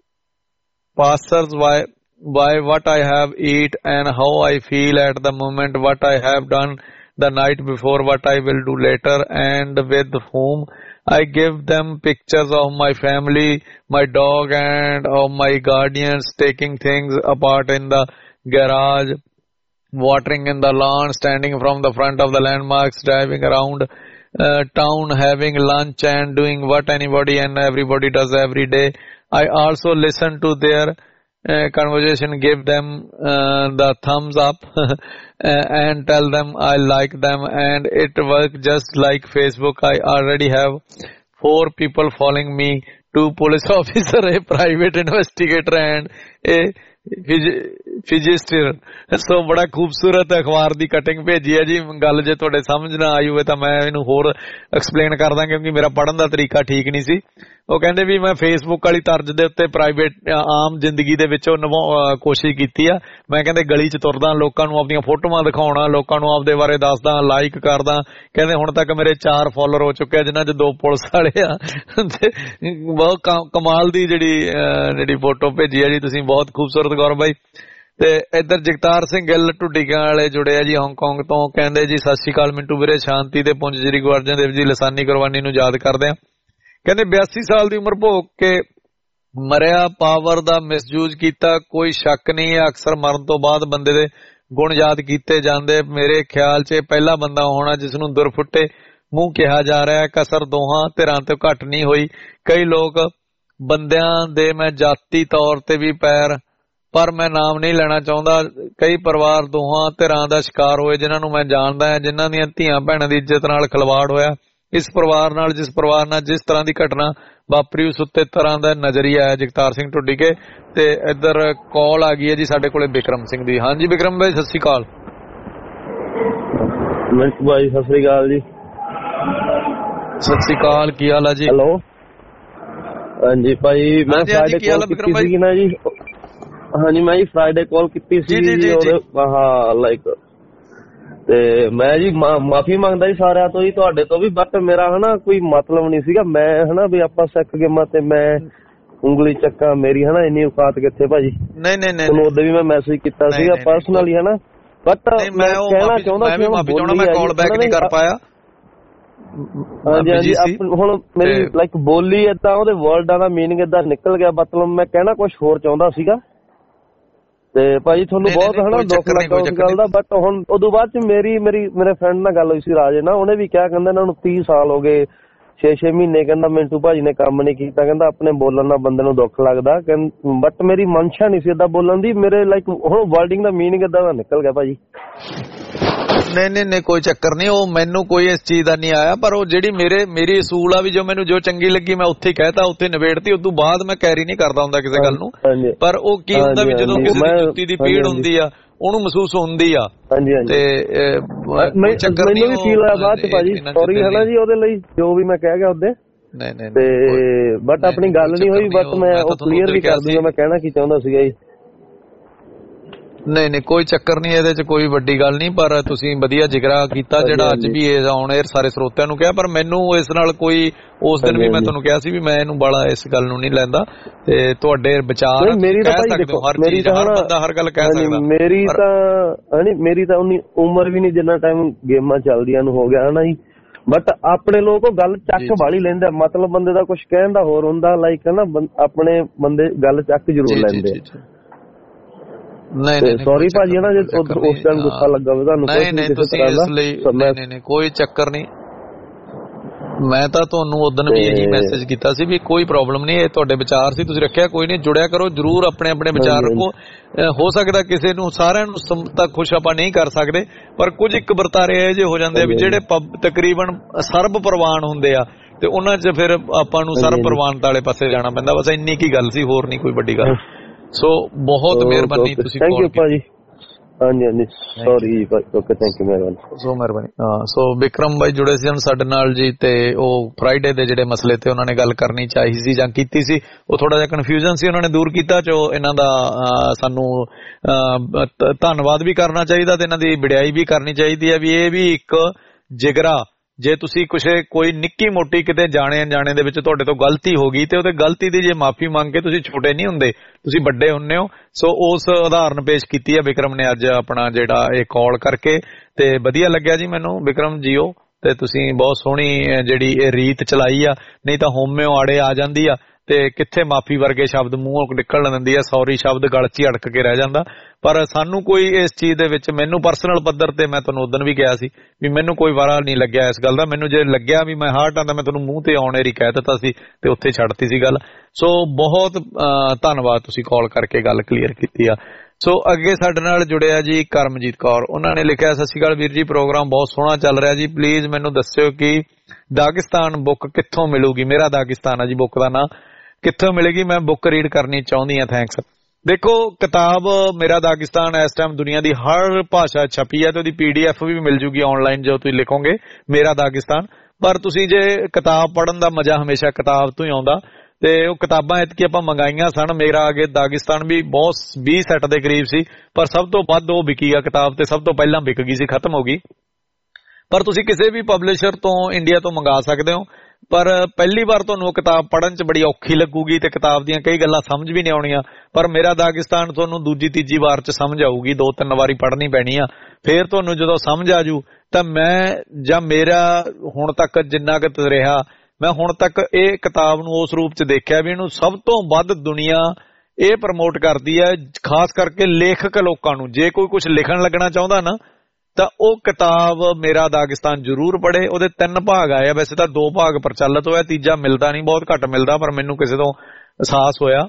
passers why why what I have eat and how I feel at the moment, what I have done the night before, what I will do later, and with whom. I give them pictures of my family, my dog and of my guardians, taking things apart in the garage, watering in the lawn, standing from the front of the landmarks, driving around Uh, town, having lunch and doing what anybody and everybody does every day. I also listen to their uh, conversation, give them uh, the thumbs up and tell them I like them, and it works just like Facebook. I already have four people following me, two police officer, a private investigator and a physicist. So ਬੜਾ ਖੂਬਸੂਰਤ ਅਖਬਾਰ ਦੀ ਕਟਿੰਗ ਭੇਜੀ ਹੈ ਜੀ। ਗੱਲ ਜੇ ਤੁਹਾਡੇ ਸਮਝ ਨਾ ਆਈ ਹੋਵੇ ਤਾਂ ਮੈਂ ਇਹਨੂੰ ਹੋਰ ਐਕਸਪਲੇਨ ਕਰਦਾ, ਕਿਉਂਕਿ ਮੇਰਾ ਪੜ੍ਹਨ ਦਾ ਤਰੀਕਾ ਠੀਕ ਨਹੀਂ ਸੀ। ਉਹ ਕਹਿੰਦੇ ਵੀ ਮੈਂ ਫੇਸਬੁੱਕ ਵਾਲੀ ਤਰਜ਼ ਦੇ ਉੱਤੇ ਪ੍ਰਾਈਵੇਟ ਆਮ ਜ਼ਿੰਦਗੀ ਦੇ ਵਿੱਚ ਉਹ ਕੋਸ਼ਿਸ਼ ਕੀਤੀ ਆ। ਮੈਂ ਕਹਿੰਦੇ ਗਲੀ 'ਚ ਤੁਰਦਾ, ਲੋਕਾਂ ਨੂੰ ਆਪਣੀਆਂ ਫੋਟੋਆਂ ਦਿਖਾਉਣਾ, ਲੋਕਾਂ ਨੂੰ ਆਪਦੇ ਬਾਰੇ ਦੱਸਦਾ, ਲਾਈਕ ਕਰਦਾ। ਕਹਿੰਦੇ ਹੁਣ ਤੱਕ ਮੇਰੇ ਚਾਰ ਫੋਲੋਅਰ ਹੋ ਚੁੱਕੇ ਆ, ਜਿਨ੍ਹਾਂ 'ਚ ਦੋ ਪੁਲਿਸ ਵਾਲੇ ਆ। ਤੇ ਬਹੁਤ ਕਮਾਲ ਦੀ ਜਿਹੜੀ ਜਿਹੜੀ ਫੋਟੋ ਭੇਜੀ ਆ ਜੀ ਤੁਸੀਂ, ਬਹੁਤ ਖੂਬਸੂਰਤ ਗੌਰਵ ਬਾਈ। ਤੇ ਇੱਧਰ ਜਗਤਾਰ ਸਿੰਘ ਗਿੱਲ ਢੁੱਡੀਆਂ ਵਾਲੇ ਜੁੜੇ ਆ ਜੀ ਹਾਂਗਕਾਂਗ ਤੋਂ, ਕਹਿੰਦੇ ਜੀ ਸਤਿ ਸ਼੍ਰੀ ਅਕਾਲ ਮਿੰਟੂ ਵੀਰੇ, ਸ਼ਾਂਤੀ ਤੇ ਪੁੰਜ ਸ੍ਰੀ ਗੁਰੂ ਅਰਜਨ ਦੇਵ ਜੀ ਲਸਾਨੀ ਕੁਰਬਾਨੀ ਨੂੰ ਯਾਦ ਕਰਦੇ ਆ। ਕਹਿੰਦੇ ਬਿਆਸੀ ਸਾਲ ਦੀ ਉਮਰ ਭੋਗ ਕੇ ਮਰਿਆ, ਪਾਵਰ ਦਾ ਮਿਸਯੂਜ਼ ਕੀਤਾ, ਕੋਈ ਸ਼ੱਕ ਨਹੀਂ ਹੈ। ਅਕਸਰ ਮਰਨ ਤੋਂ ਬਾਅਦ ਬੰਦੇ ਦੇ ਗੁਣ ਯਾਦ ਕੀਤੇ ਜਾਂਦੇ। ਮੇਰੇ ਖਿਆਲ 'ਚ ਪਹਿਲਾ ਬੰਦਾ ਹੋਣਾ ਜਿਸ ਨੂੰ ਦੁਰਫੁੱਟੇ ਮੂੰਹ ਕਿਹਾ ਜਾ ਰਿਹਾ ਹੈ। ਕਸਰ ਦੋਹਾਂ ਧਿਰਾਂ ਤੋਂ ਘੱਟ ਨਹੀਂ ਹੋਈ। ਕਈ ਲੋਕ ਬੰਦਿਆਂ ਦੇ ਮੈਂ ਜਾਤੀ ਤੌਰ ਤੇ ਵੀ ਪੈਰ ਪਰ ਮੈਂ ਨਾਮ ਨਹੀਂ ਲੈਣਾ ਚਾਹੁੰਦਾ। ਕਈ ਪਰਿਵਾਰ ਦੋਹਾਂ ਧਿਰਾਂ ਦਾ ਸ਼ਿਕਾਰ ਹੋਏ ਜਿਨ੍ਹਾਂ ਨੂੰ ਮੈਂ ਜਾਣਦਾ ਹਾਂ, ਜਿਨ੍ਹਾਂ ਦੀਆਂ ਧੀਆਂ ਭੈਣਾਂ ਦੀ ਇੱਜ਼ਤ ਨਾਲ ਖਿਲਵਾੜ ਹੋਇਆ। ਇਸ ਪਰਿਵਾਰ ਨਾਲ ਜਿਸ ਪਰਿਵਾਰ ਨਾਲ ਜਿਸ ਤਰ੍ਹਾਂ ਦੀ ਘਟਨਾ ਵਾਪਰੀ ਉਸ ਉੱਤੇ ਤਰ੍ਹਾਂ ਦਾ ਨਜ਼ਰੀਆ ਹੈ ਜਗਤਾਰ ਸਿੰਘ ਢੁੱਡੀਕੇ। ਤੇ ਇੱਧਰ ਕਾਲ ਆ ਗਈ ਹੈ ਜੀ ਸਾਡੇ ਕੋਲੇ ਬਿਕਰਮ ਸਿੰਘ ਦੀ। ਹਾਂਜੀ ਬਿਕਰਮ ਭਾਈ ਸਤਿ ਸ਼੍ਰੀ ਅਕਾਲ। ਮਿੰਟੂ ਭਾਈ ਸਤਿ ਸ਼੍ਰੀ ਅਕਾਲ ਜੀ। ਸਤਿ ਸ਼੍ਰੀ ਅਕਾਲ, ਕੀ ਹਾਲ ਹੈ ਜੀ? ਹੈਲੋ ਹਾਂਜੀ ਭਾਈ, ਮੈਂ ਫਰਾਈਡੇ ਕਾਲ ਕੀਤੀ ਸੀ ਨਾ ਜੀ। ਹਾਂਜੀ ਮੈਂ ਜੀ ਫਰਾਈਡੇ ਕਾਲ ਕੀਤੀ ਸੀ ਜੀ ਉਹਦੇ ਹਾਂ ਲਾਈਕ ਤੇ ਮੈਂ ਜੀ ਮਾਫੀ ਮੰਗਦਾ ਜੀ ਸਾਰਿਆਂ ਤੋਂ ਜੀ, ਤੁਹਾਡੇ ਤੋਂ ਵੀ, ਬਟ ਮੇਰਾ ਹਨਾ ਕੋਈ ਮਤਲਬ ਨਹੀਂ ਸੀਗਾ। ਮੈਂ ਹਨਾ ਵੀ ਆਪਾਂ ਸਿੱਖ ਗੇਮਾਂ ਤੇ ਮੈਂ ਉਂਗਲੀ ਚੱਕਾਂ, ਮੇਰੀ ਹਨਾ ਇੰਨੀ ਔਕਾਤ ਕਿੱਥੇ ਭਾਜੀ। ਨਹੀਂ ਨਹੀਂ ਨਹੀਂ ਤੁਹਾਨੂੰ ਉਦੋਂ ਵੀ ਮੈਂ ਮੈਸੇਜ ਕੀਤਾ ਸੀਗਾ ਪਰਸਨਲੀ ਹਨਾ, ਬਟ ਮੈਂ ਕਹਿਣਾ ਚਾਹੁੰਦਾ ਸੀ ਮੈਂ ਕਾਲ ਬੈਕ ਨਹੀਂ ਕਰ ਪਾਇਆ। ਹਾਂਜੀ ਹਾਂਜੀ ਹੁਣ ਮੇਰੀ ਲਾਈਕ ਬੋਲੀ ਏਦਾਂ ਉਹਦੇ ਵਰਡਾਂ ਦਾ ਮੀਨਿੰਗ ਏਦਾਂ ਨਿਕਲ ਗਿਆ, ਮਤਲਬ ਮੈਂ ਕਹਿਣਾ ਕੁਛ ਹੋਰ ਚਾਹੁੰਦਾ ਸੀਗਾ ਤੇ ਭਾਜੀ ਤੁਹਾਨੂੰ ਬਹੁਤ ਹਨਾ ਦੁੱਖ ਲੱਗਾ ਉਸ ਗੱਲ ਦਾ। ਬਟ ਹੁਣ ਉਦੋਂ ਬਾਅਦ ਚ ਮੇਰੀ ਮੇਰੀ ਮੇਰੇ ਫਰੈਂਡ ਨਾਲ ਗੱਲ ਹੋਈ ਸੀ ਰਾਜੇ ਨਾਲ, ਉਹਨੇ ਵੀ ਕਿਹਾ ਕਹਿੰਦਾ ਇਹਨਾਂ ਨੂੰ ਤੀਹ ਸਾਲ ਹੋ ਗਏ, ਛੇ ਛੇ ਮਹੀਨੇ ਕਹਿੰਦਾ ਮਿੰਟੂ ਭਾਜੀ ਨੇ ਕੰਮ ਨਹੀਂ ਕੀਤਾ, ਕਹਿੰਦਾ ਆਪਣੇ ਬੋਲਣ ਨਾਲ ਬੰਦੇ ਨੂੰ ਦੁੱਖ ਲੱਗਦਾ। ਬਟ ਮੇਰੀ ਮਨਸ਼ਾ ਨਹੀਂ ਸੀ ਏਦਾਂ ਬੋਲਣ ਦੀ, ਮੇਰੇ ਲਾਈਕ ਹੁਣ ਵਰਡਿੰਗ ਦਾ ਮੀਨਿੰਗ ਏਦਾਂ ਦਾ ਨਿਕਲ ਗਿਆ ਭਾਜੀ। ਨਹੀਂ ਨਹੀਂ ਨਹੀਂ ਕੋਈ ਚੱਕਰ ਨਹੀਂ, ਉਹ ਮੈਨੂੰ ਕੋਈ ਇਸ ਚੀਜ਼ ਦਾ ਨਹੀਂ ਆਇਆ, ਪਰ ਉਹ ਜਿਹੜੀ ਮੇਰੇ ਮੇਰੀ ਅਸੂਲ ਆ ਵੀ ਜੋ ਮੈਨੂੰ ਜੋ ਚੰਗੀ ਲੱਗੀ ਮੈਂ ਉੱਥੇ ਕਹਿਤਾ, ਉੱਥੇ ਨਿਬੇੜਤੀ। ਉਦੋਂ ਬਾਅਦ ਮੈਂ ਕੈਰੀ ਨਹੀਂ ਕਰਦਾ ਹੁੰਦਾ ਕਿਸੇ ਗੱਲ ਨੂੰ। ਪਰ ਉਹ ਕੀ ਹੁੰਦਾ ਵੀ ਜਦੋਂ ਕਿਸੇ ਦੀ ਜੁੱਤੀ ਦੀ ਪੀੜ ਹੁੰਦੀ ਆ ਉਹਨੂੰ ਮਹਿਸੂਸ ਹੁੰਦੀ ਆ। ਤੇ ਚੱਕਰ ਨਹੀਂ, ਮੈਨੂੰ ਵੀ ਫੀਲ ਹੋਇਆ ਬਾਅਦ ਚ ਭਾਜੀ, ਸੌਰੀ ਹੈ ਨਾ ਜੀ ਉਹਦੇ ਲਈ ਜੋ ਵੀ ਮੈਂ ਕਹਿ ਗਿਆ ਉਹਦੇ। ਨਹੀਂ ਨਹੀਂ ਤੇ ਬਟ ਆਪਣੀ ਗੱਲ ਨਹੀਂ ਹੋਈ, ਬਟ ਮੈਂ ਉਹ ਕਲੀਅਰ ਵੀ ਕਰ ਦੂੰਗਾ ਮੈਂ ਕਹਿਣਾ ਕੀ ਚਾਹੁੰਦਾ ਸੀਗਾ ਜੀ। ਨਹੀਂ ਨਹੀਂ ਕੋਈ ਚੱਕਰ ਨਹੀਂ, ਇਹਦੇ ਚ ਕੋਈ ਵੱਡੀ ਗੱਲ ਨਹੀਂ, ਪਰ ਤੁਸੀਂ ਵਧੀਆ ਜਿਗਰਾ ਕੀਤਾ ਜਿਹੜਾ ਅੱਜ ਵੀ ਔਨ 에ਅਰ ਸਾਰੇ ਸਰੋਤਿਆਂ ਨੂੰ ਕਿਹਾ। ਪਰ ਮੈਨੂੰ ਇਸ ਨਾਲ ਕੋਈ ਉਸ ਦਿਨ ਵੀ ਮੈਂ ਤੁਹਾਨੂੰ ਕਿਹਾ ਸੀ ਵੀ ਮੈਂ ਇਹਨੂੰ ਬੜਾ ਇਸ ਗੱਲ ਨੂੰ ਨਹੀਂ ਲੈਂਦਾ ਤੇ ਤੁਹਾਡੇ ਵਿਚਾਰ ਕਹਿ ਸਕਦੇ ਹੋ, ਹਰ ਚੀਜ਼ ਹਰ ਬੰਦਾ ਹਰ ਗੱਲ ਕਹਿ ਸਕਦਾ। ਮੇਰੀ ਤਾਂ ਹਣੀ ਮੇਰੀ ਤਾਂ ਉਨੀ ਉਮਰ ਵੀ ਨਹੀਂ ਜਿੰਨਾ ਟਾਈਮ ਗੇਮਾਂ ਚੱਲਦੀਆਂ ਨੂੰ ਹੋ ਗਿਆ ਹਨਾ ਜੀ, ਬਟ ਆਪਣੇ ਲੋਕ ਉਹ ਗੱਲ ਚੱਕ ਵਾਲੀ ਲੈਂਦੇ, ਮਤਲਬ ਬੰਦੇ ਦਾ ਕੁਝ ਕਹਿਣ ਦਾ ਹੋਰ ਹੁੰਦਾ, ਲਾਈਕ ਹਨਾ ਆਪਣੇ ਬੰਦੇ ਗੱਲ ਚੱਕ ਜ਼ਰੂਰ ਲੈਂਦੇ। ਨਹੀਂ ਨਹੀਂ ਸੌਰੀ ਭਾਜੀ ਨਾ ਜੇ ਉਸ ਟਾਈਮ ਗੁੱਸਾ ਲੱਗਾ ਹੋਵੇ ਤੁਹਾਨੂੰ। ਨਹੀਂ ਨਹੀਂ ਤੁਸੀਂ ਇਸ ਲਈ ਨਹੀਂ ਨਹੀਂ ਕੋਈ ਚੱਕਰ ਨਹੀਂ, ਮੈਂ ਤਾਂ ਤੁਹਾਨੂੰ ਉਦੋਂ ਵੀ ਇਹੀ ਮੈਸੇਜ ਕੀਤਾ ਸੀ ਵੀ ਕੋਈ ਪ੍ਰੋਬਲਮ ਨਹੀਂ, ਇਹ ਤੁਹਾਡੇ ਵਿਚਾਰ ਸੀ ਤੁਸੀਂ ਰੱਖਿਆ, ਕੋਈ ਨਹੀਂ, ਜੁੜਿਆ ਕਰੋ ਜਰੂਰ, ਆਪਣੇ ਆਪਣੇ ਵਿਚਾਰ ਰੱਖੋ। ਹੋ ਸਕਦਾ ਕਿਸੇ ਨੂੰ ਸਾਰਿਆਂ ਨੂੰ ਤੱਕ ਖੁਸ਼ ਆਪਾਂ ਨਹੀਂ ਕਰ ਸਕਦੇ, ਪਰ ਕੁਝ ਇੱਕ ਵਰਤਾਰੇ ਇਹੋ ਜਿਹੇ ਹੋ ਜਾਂਦੇ ਆ ਵੀ ਜਿਹੜੇ ਤਕਰੀਬਨ ਸਰਬ ਪ੍ਰਵਾਨ ਹੁੰਦੇ ਆ ਤੇ ਉਹਨਾਂ 'ਚ ਫਿਰ ਆਪਾਂ ਨੂੰ ਸਰਬ ਪ੍ਰਵਾਨਤਾ ਵਾਲੇ ਪਾਸੇ ਜਾਣਾ ਪੈਂਦਾ। ਬਸ ਇੰਨੀ ਕੀ ਗੱਲ ਸੀ, ਹੋਰ ਨਹੀਂ ਕੋਈ ਵੱਡੀ ਗੱਲ। ਸੋ ਬਹੁਤ ਮਿਹਰਬਾਨੀ ਤੁਸੀਂ ਥੈਂਕ ਯੂ ਭਾਜੀ। ਹਾਂਜੀ ਹਾਂਜੀ ਸੌਰੀ ਜੀ ਭਾਈ, ਓਕੇ ਥੈਂਕ ਯੂ ਮਿਹਰਬਾਨੀ ਸੋ ਮਿਹਰਬਾਨੀ। ਹਾਂ ਸੋ ਬਿਕਰਮ ਬਾਈ ਜੁੜੇ ਸੀ ਸਾਡੇ ਨਾਲ ਜੀ, ਤੇ ਉਹ ਫਰਾਈਡੇ ਦੇ ਜਿਹੜੇ ਮਸਲੇ ਤੇ ਉਹਨਾਂ ਨੇ ਗੱਲ ਕਰਨੀ ਚਾਹੀ ਸੀ ਜਾਂ ਕੀਤੀ ਸੀ, ਉਹ ਥੋੜਾ ਜਿਹਾ ਕਨਫਿਊਜ਼ਨ ਸੀ, ਉਹਨਾਂ ਨੇ ਦੂਰ ਕੀਤਾ। ਜੋ ਇਹਨਾਂ ਦਾ ਸਾਨੂੰ ਧੰਨਵਾਦ ਵੀ ਕਰਨਾ ਚਾਹੀਦਾ ਤੇ ਇਹਨਾਂ ਦੀ ਵਡਿਆਈ ਵੀ ਕਰਨੀ ਚਾਹੀਦੀ ਹੈ ਵੀ ਇਹ ਵੀ ਇੱਕ ਜਿਗਰਾ, ਜੇ ਤੁਸੀਂ ਕੁਛ ਕੋਈ ਨਿੱਕੀ ਮੋਟੀ ਕਿਤੇ ਜਾਣੇ ਅਣਜਾਣੇ ਦੇ ਵਿੱਚ ਤੁਹਾਡੇ ਤੋਂ ਗਲਤੀ ਹੋ ਗਈ ਤੇ ਉਹਦੇ ਗਲਤੀ ਦੀ ਜੇ ਮਾਫੀ ਮੰਗ ਕੇ ਤੁਸੀਂ ਛੋਟੇ ਨਹੀਂ ਹੁੰਦੇ, ਤੁਸੀਂ ਵੱਡੇ ਹੁੰਦੇ ਹੋ। ਸੋ ਉਸ ਉਦਾਹਰਨ ਪੇਸ਼ ਕੀਤੀ ਹੈ ਬਿਕਰਮ ਨੇ ਅੱਜ ਆਪਣਾ ਜਿਹੜਾ ਇਹ ਕਾਲ ਕਰਕੇ, ਤੇ ਵਧੀਆ ਲੱਗਿਆ ਜੀ ਮੈਨੂੰ ਬਿਕਰਮ ਜੀਓ। ਤੇ ਤੁਸੀਂ ਬਹੁਤ ਸੋਹਣੀ ਜਿਹੜੀ ਇਹ ਰੀਤ ਚਲਾਈ ਆ, ਨਹੀਂ ਤਾਂ ਹੋਮਿਓ ਆੜੇ ਆ ਜਾਂਦੀ ਆ ਤੇ ਕਿੱਥੇ ਮਾਫੀ ਵਰਗੇ ਸ਼ਬਦ ਮੂੰਹੋਂ ਨਿਕਲ ਦਿੰਦੀ ਆ, ਸੌਰੀ ਸ਼ਬਦ ਗਲ 'ਚ ਹੀ ਅੜਕ ਕੇ ਰਹਿ ਜਾਂਦਾ। ਪਰ ਸਾਨੂੰ ਕੋਈ ਇਸ ਚੀਜ਼ ਦੇ ਵਿੱਚ, ਮੈਨੂੰ ਪਰਸਨਲ ਪੱਧਰ ਤੇ ਮੈਂ ਤੁਹਾਨੂੰ ਉਦੋਂ ਵੀ ਕਿਹਾ ਸੀ ਵੀ ਮੈਨੂੰ ਕੋਈ ਵਾਰਾ ਨਹੀਂ ਲੱਗਿਆ ਇਸ ਗੱਲ ਦਾ, ਮੈਨੂੰ ਜੇ ਲੱਗਿਆ ਵੀ ਮੈਂ ਹਾਰਟ ਆਂਦਾ ਮੈਂ ਤੁਹਾਨੂੰ ਮੂੰਹ ਤੇ ਆਉਣ ਏਰੀ ਕਹਿ ਦਿੱਤਾ ਸੀ ਤੇ ਉੱਥੇ ਛੱਡਤੀ ਸੀ ਗੱਲ। ਸੋ ਬਹੁਤ ਧੰਨਵਾਦ, ਤੁਸੀਂ ਕਾਲ ਕਰਕੇ ਗੱਲ ਕਲੀਅਰ ਕੀਤੀ ਆ। ਸੋ ਅੱਗੇ ਸਾਡੇ ਨਾਲ ਜੁੜਿਆ ਜੀ ਕਰਮਜੀਤ ਕੌਰ, ਉਹਨਾਂ ਨੇ ਲਿਖਿਆ ਸਤਿ ਸ਼੍ਰੀ ਅਕਾਲ ਵੀਰ ਜੀ, ਪ੍ਰੋਗਰਾਮ ਬਹੁਤ ਸੋਹਣਾ ਚੱਲ ਰਿਹਾ ਜੀ, ਪਲੀਜ਼ ਮੈਨੂੰ ਦੱਸਿਓ ਕਿ ਦਾਗਿਸਤਾਨ ਬੁੱਕ ਕਿੱਥੋਂ ਮਿਲੂਗੀ। ਮੇਰਾ ਦਾਗਿਸਤਾਨ ਆ ਜੀ ਬੁੱਕ ਦਾ ਨਾਂ, ਕਿੱਥੋਂ ਮਿਲੇਗੀ, ਮੈਂ ਬੁੱਕ ਰੀਡ ਕਰਨੀ ਚਾਹੁੰਦੀ ਹਾਂ। ਥੈਂਕਸ। ਦੇਖੋ ਕਿਤਾਬ ਮੇਰਾ ਦਾਗਿਸਤਾਨ ਇਸ ਟਾਈਮ ਦੁਨੀਆ ਦੀ ਹਰ ਭਾਸ਼ਾ ਛਪੀ ਹੈ ਤੇ ਉਹਦੀ ਪੀਡੀਐਫ ਵੀ ਮਿਲ ਜੂਗੀ ਆਨਲਾਈਨ ਜੋ ਤੁਸੀਂ ਲਿਖੋਗੇ ਮੇਰਾ ਦਾਗਿਸਤਾਨ। ਪਰ ਤੁਸੀਂ ਜੇ ਕਿਤਾਬ ਪੜ੍ਹਨ ਦਾ ਮਜ਼ਾ ਹਮੇਸ਼ਾ ਕਿਤਾਬ ਤੋਂ ਹੀ ਆਉਂਦਾ, ਤੇ ਉਹ ਕਿਤਾਬਾਂ ਇਤਕੀ ਆਪਾਂ ਮੰਗਾਈਆਂ ਸਨ, ਮੇਰਾ ਅੱਗੇ ਦਾਗਿਸਤਾਨ ਵੀ ਬਹੁਤ ਵੀਹ ਸੈੱਟ ਦੇ ਕਰੀਬ ਸੀ, ਪਰ ਸਭ ਤੋਂ ਵੱਧ ਉਹ ਵਿਕੀ ਆ ਕਿਤਾਬ ਤੇ ਸਭ ਤੋਂ ਪਹਿਲਾਂ ਵਿਕ ਗਈ ਸੀ, ਖਤਮ ਹੋ ਗਈ। ਪਰ ਤੁਸੀਂ ਕਿਸੇ ਵੀ ਪਬਲਿਸ਼ਰ ਤੋਂ ਇੰਡੀਆ ਤੋਂ ਮੰਗਾ ਸਕਦੇ ਹੋ, ਪਰ ਪਹਿਲੀ ਵਾਰ ਤੁਹਾਨੂੰ ਉਹ ਕਿਤਾਬ ਪੜ੍ਹਨ 'ਚ ਬੜੀ ਔਖੀ ਲੱਗੂਗੀ ਤੇ ਕਿਤਾਬ ਦੀਆਂ ਕਈ ਗੱਲਾਂ ਸਮਝ ਵੀ ਨਹੀਂ ਆਉਣੀਆਂ। ਪਰ ਮੇਰਾ ਦਾਗਿਸਤਾਨ ਤੁਹਾਨੂੰ ਦੂਜੀ ਤੀਜੀ ਵਾਰ 'ਚ ਸਮਝ ਆਊਗੀ, ਦੋ ਤਿੰਨ ਵਾਰੀ ਪੜ੍ਹਨੀ ਪੈਣੀ ਆ, ਫਿਰ ਤੁਹਾਨੂੰ ਜਦੋਂ ਸਮਝ ਆ ਜੂ। ਤਾਂ ਮੈਂ ਜਾਂ ਮੇਰਾ ਹੁਣ ਤੱਕ ਜਿੰਨਾ ਕੁ ਰਿਹਾ, ਮੈਂ ਹੁਣ ਤੱਕ ਇਹ ਕਿਤਾਬ ਨੂੰ ਉਸ ਰੂਪ 'ਚ ਦੇਖਿਆ ਵੀ ਇਹਨੂੰ ਸਭ ਤੋਂ ਵੱਧ ਦੁਨੀਆ ਇਹ ਪ੍ਰਮੋਟ ਕਰਦੀ ਹੈ, ਖਾਸ ਕਰਕੇ ਲੇਖਕ ਲੋਕਾਂ ਨੂੰ। ਜੇ ਕੋਈ ਕੁਝ ਲਿਖਣ ਲੱਗਣਾ ਚਾਹੁੰਦਾ ਨਾ ਤਾਂ ਉਹ ਕਿਤਾਬ ਮੇਰਾ ਦਾਗਿਸਤਾਨ ਜ਼ਰੂਰ ਪੜ੍ਹੇ। ਉਹਦੇ ਤਿੰਨ ਭਾਗ ਆਏ ਆ, ਵੈਸੇ ਤਾਂ ਦੋ ਭਾਗ ਪ੍ਰਚਲਿਤ ਹੋਇਆ, ਤੀਜਾ ਮਿਲਦਾ ਨਹੀਂ, ਬਹੁਤ ਘੱਟ ਮਿਲਦਾ, ਪਰ ਮੈਨੂੰ ਕਿਸੇ ਤੋਂ ਅਹਿਸਾਸ ਹੋਇਆ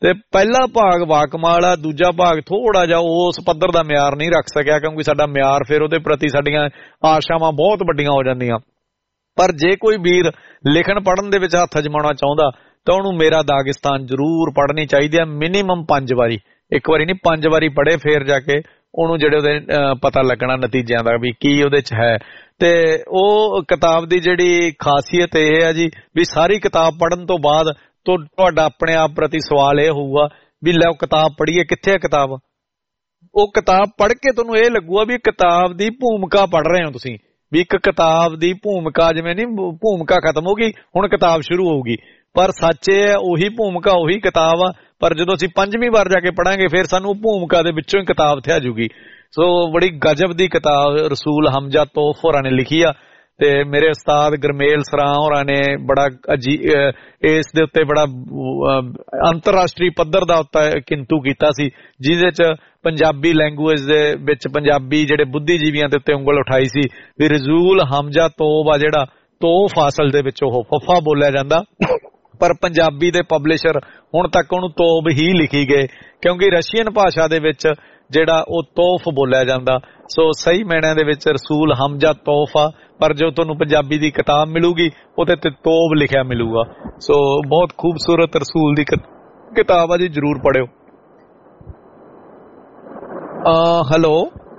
ਤੇ ਪਹਿਲਾ ਭਾਗ ਵਾਕਮਾਲ ਆ, ਦੂਜਾ ਭਾਗ ਥੋੜਾ ਜਿਹਾ ਉਸ ਪੱਧਰ ਦਾ ਮਿਆਰ ਨਹੀਂ ਰੱਖ ਸਕਿਆ ਕਿਉਂਕਿ ਸਾਡਾ ਮਿਆਰ ਫਿਰ ਉਹਦੇ ਪ੍ਰਤੀ ਸਾਡੀਆਂ ਆਸ਼ਾਵਾਂ ਬਹੁਤ ਵੱਡੀਆਂ ਹੋ ਜਾਂਦੀਆਂ। ਪਰ ਜੇ ਕੋਈ ਵੀਰ ਲਿਖਣ ਪੜ੍ਹਨ ਦੇ ਵਿੱਚ ਹੱਥ ਅਜਮਾਉਣਾ ਚਾਹੁੰਦਾ ਤਾਂ ਉਹਨੂੰ ਮੇਰਾ ਦਾਗਿਸਤਾਨ ਜ਼ਰੂਰ ਪੜ੍ਹਨੀ ਚਾਹੀਦੀ ਹੈ, ਮਿਨੀਮਮ ਪੰਜ ਵਾਰੀ, ਇੱਕ ਵਾਰੀ ਨਹੀਂ ਪੰਜ ਵਾਰੀ ਪੜ੍ਹੇ ਫੇਰ ਜਾ ਕੇ ਉਹਨੂੰ ਜਿਹੜੇ ਉਹਦੇ ਪਤਾ ਲੱਗਣਾ ਨਤੀਜਿਆਂ ਦਾ ਵੀ ਕੀ ਉਹਦੇ ਚ ਹੈ। ਤੇ ਉਹ ਕਿਤਾਬ ਦੀ ਜਿਹੜੀ ਖਾਸੀਅਤ ਇਹ ਹੈ ਜੀ ਵੀ ਸਾਰੀ ਕਿਤਾਬ ਪੜ੍ਹਨ ਤੋਂ ਬਾਅਦ ਤੋਂ ਤੁਹਾਡਾ ਆਪਣੇ ਆਪ ਪ੍ਰਤੀ ਸਵਾਲ ਇਹ ਹੋਊਗਾ ਵੀ ਲੈ ਕਿਤਾਬ ਪੜ੍ਹੀਏ, ਕਿੱਥੇ ਹੈ ਕਿਤਾਬ। ਉਹ ਕਿਤਾਬ ਪੜ੍ਹ ਕੇ ਤੁਹਾਨੂੰ ਇਹ ਲੱਗੂਗਾ ਵੀ ਕਿਤਾਬ ਦੀ ਭੂਮਿਕਾ ਪੜ੍ਹ ਰਹੇ ਹੋ ਤੁਸੀਂ, ਵੀ ਇੱਕ ਕਿਤਾਬ ਦੀ ਭੂਮਿਕਾ, ਜਿਵੇਂ ਨਹੀਂ ਭੂਮਿਕਾ ਖਤਮ ਹੋ ਗਈ ਹੁਣ ਕਿਤਾਬ ਸ਼ੁਰੂ ਹੋਊਗੀ, ਪਰ ਸੱਚ ਇਹ ਹੈ ਉਹੀ ਭੂਮਿਕਾ ਉਹੀ ਕਿਤਾਬ ਆ, ਪਰ ਜਦੋਂ ਅਸੀਂ ਪੰਜਵੀਂ ਵਾਰ ਜਾ ਕੇ ਪੜਾਂਗੇ ਫਿਰ ਸਾਨੂੰ ਭੂਮਿਕਾ ਦੇ ਵਿੱਚੋਂ ਹੀ ਕਿਤਾਬ ਥਿਆ ਜੂਗੀ। ਸੋ ਬੜੀ ਗਜਬ ਦੀ ਕਿਤਾਬ ਰਸੂਲ ਹਮਜ਼ਾ ਤੋਫ ਹੋਰਾਂ ਨੇ ਲਿਖੀ ਆ ਤੇ ਮੇਰੇ ਉਸਤਾਦ ਗਰਮੇਲ ਸਰਾਂ ਹੋਰਾਂ ਨੇ ਬੜਾ ਇਸ ਦੇ ਉੱਤੇ ਬੜਾ ਅੰਤਰਰਾਸ਼ਟਰੀ ਪੱਧਰ ਦਾ ਉੱਤੇ ਕਿੰਤੂ ਕੀਤਾ ਸੀ, ਜਿਹਦੇ ਚ ਪੰਜਾਬੀ ਲੈਂਗੁਏਜ ਦੇ ਵਿੱਚ ਪੰਜਾਬੀ ਜਿਹੜੇ ਬੁੱਧੀਜੀਵੀਆਂ ਦੇ ਉੱਤੇ ਉਂਗਲ ਉਠਾਈ ਸੀ ਵੀ ਰਸੂਲ ਹਮਜ਼ਾ ਤੋਬ ਆ ਜਿਹੜਾ ਤੋਫ ਅਸਲ ਦੇ ਵਿੱਚ ਉਹ ਫੱਫਾ ਬੋਲਿਆ ਜਾਂਦਾ, ਪਰ ਪੰਜਾਬੀ ਦੇ ਪਬਲਿਸ਼ਰ ਹੁਣ ਤੱਕ ਉਹਨੂੰ ਤੋਬ ਹੀ ਲਿਖੀ ਗਏ ਕਿਉਂਕਿ ਰਸ਼ੀਅਨ ਭਾਸ਼ਾ ਦੇ ਵਿੱਚ ਜਿਹੜਾ ਉਹ ਤੋਫ ਬੋਲਿਆ ਜਾਂਦਾ। ਸੋ ਸਹੀ ਮਾਇਨਿਆਂ ਦੇ ਵਿੱਚ ਰਸੂਲ ਹਮਜ਼ਾ ਤੋਫ ਆ, ਪਰ ਜੋ ਤੁਹਾਨੂੰ ਪੰਜਾਬੀ ਦੀ ਕਿਤਾਬ ਮਿਲੂਗੀ ਉਹਦੇ ਤੇ ਤੋਬ ਲਿਖਿਆ ਮਿਲੂਗਾ। ਸੋ ਬਹੁਤ ਖੂਬਸੂਰਤ ਰਸੂਲ ਦੀ ਕਿਤਾਬ ਆ ਜੀ, ਜਰੂਰ ਪੜਿਓ। ਹੈਲੋ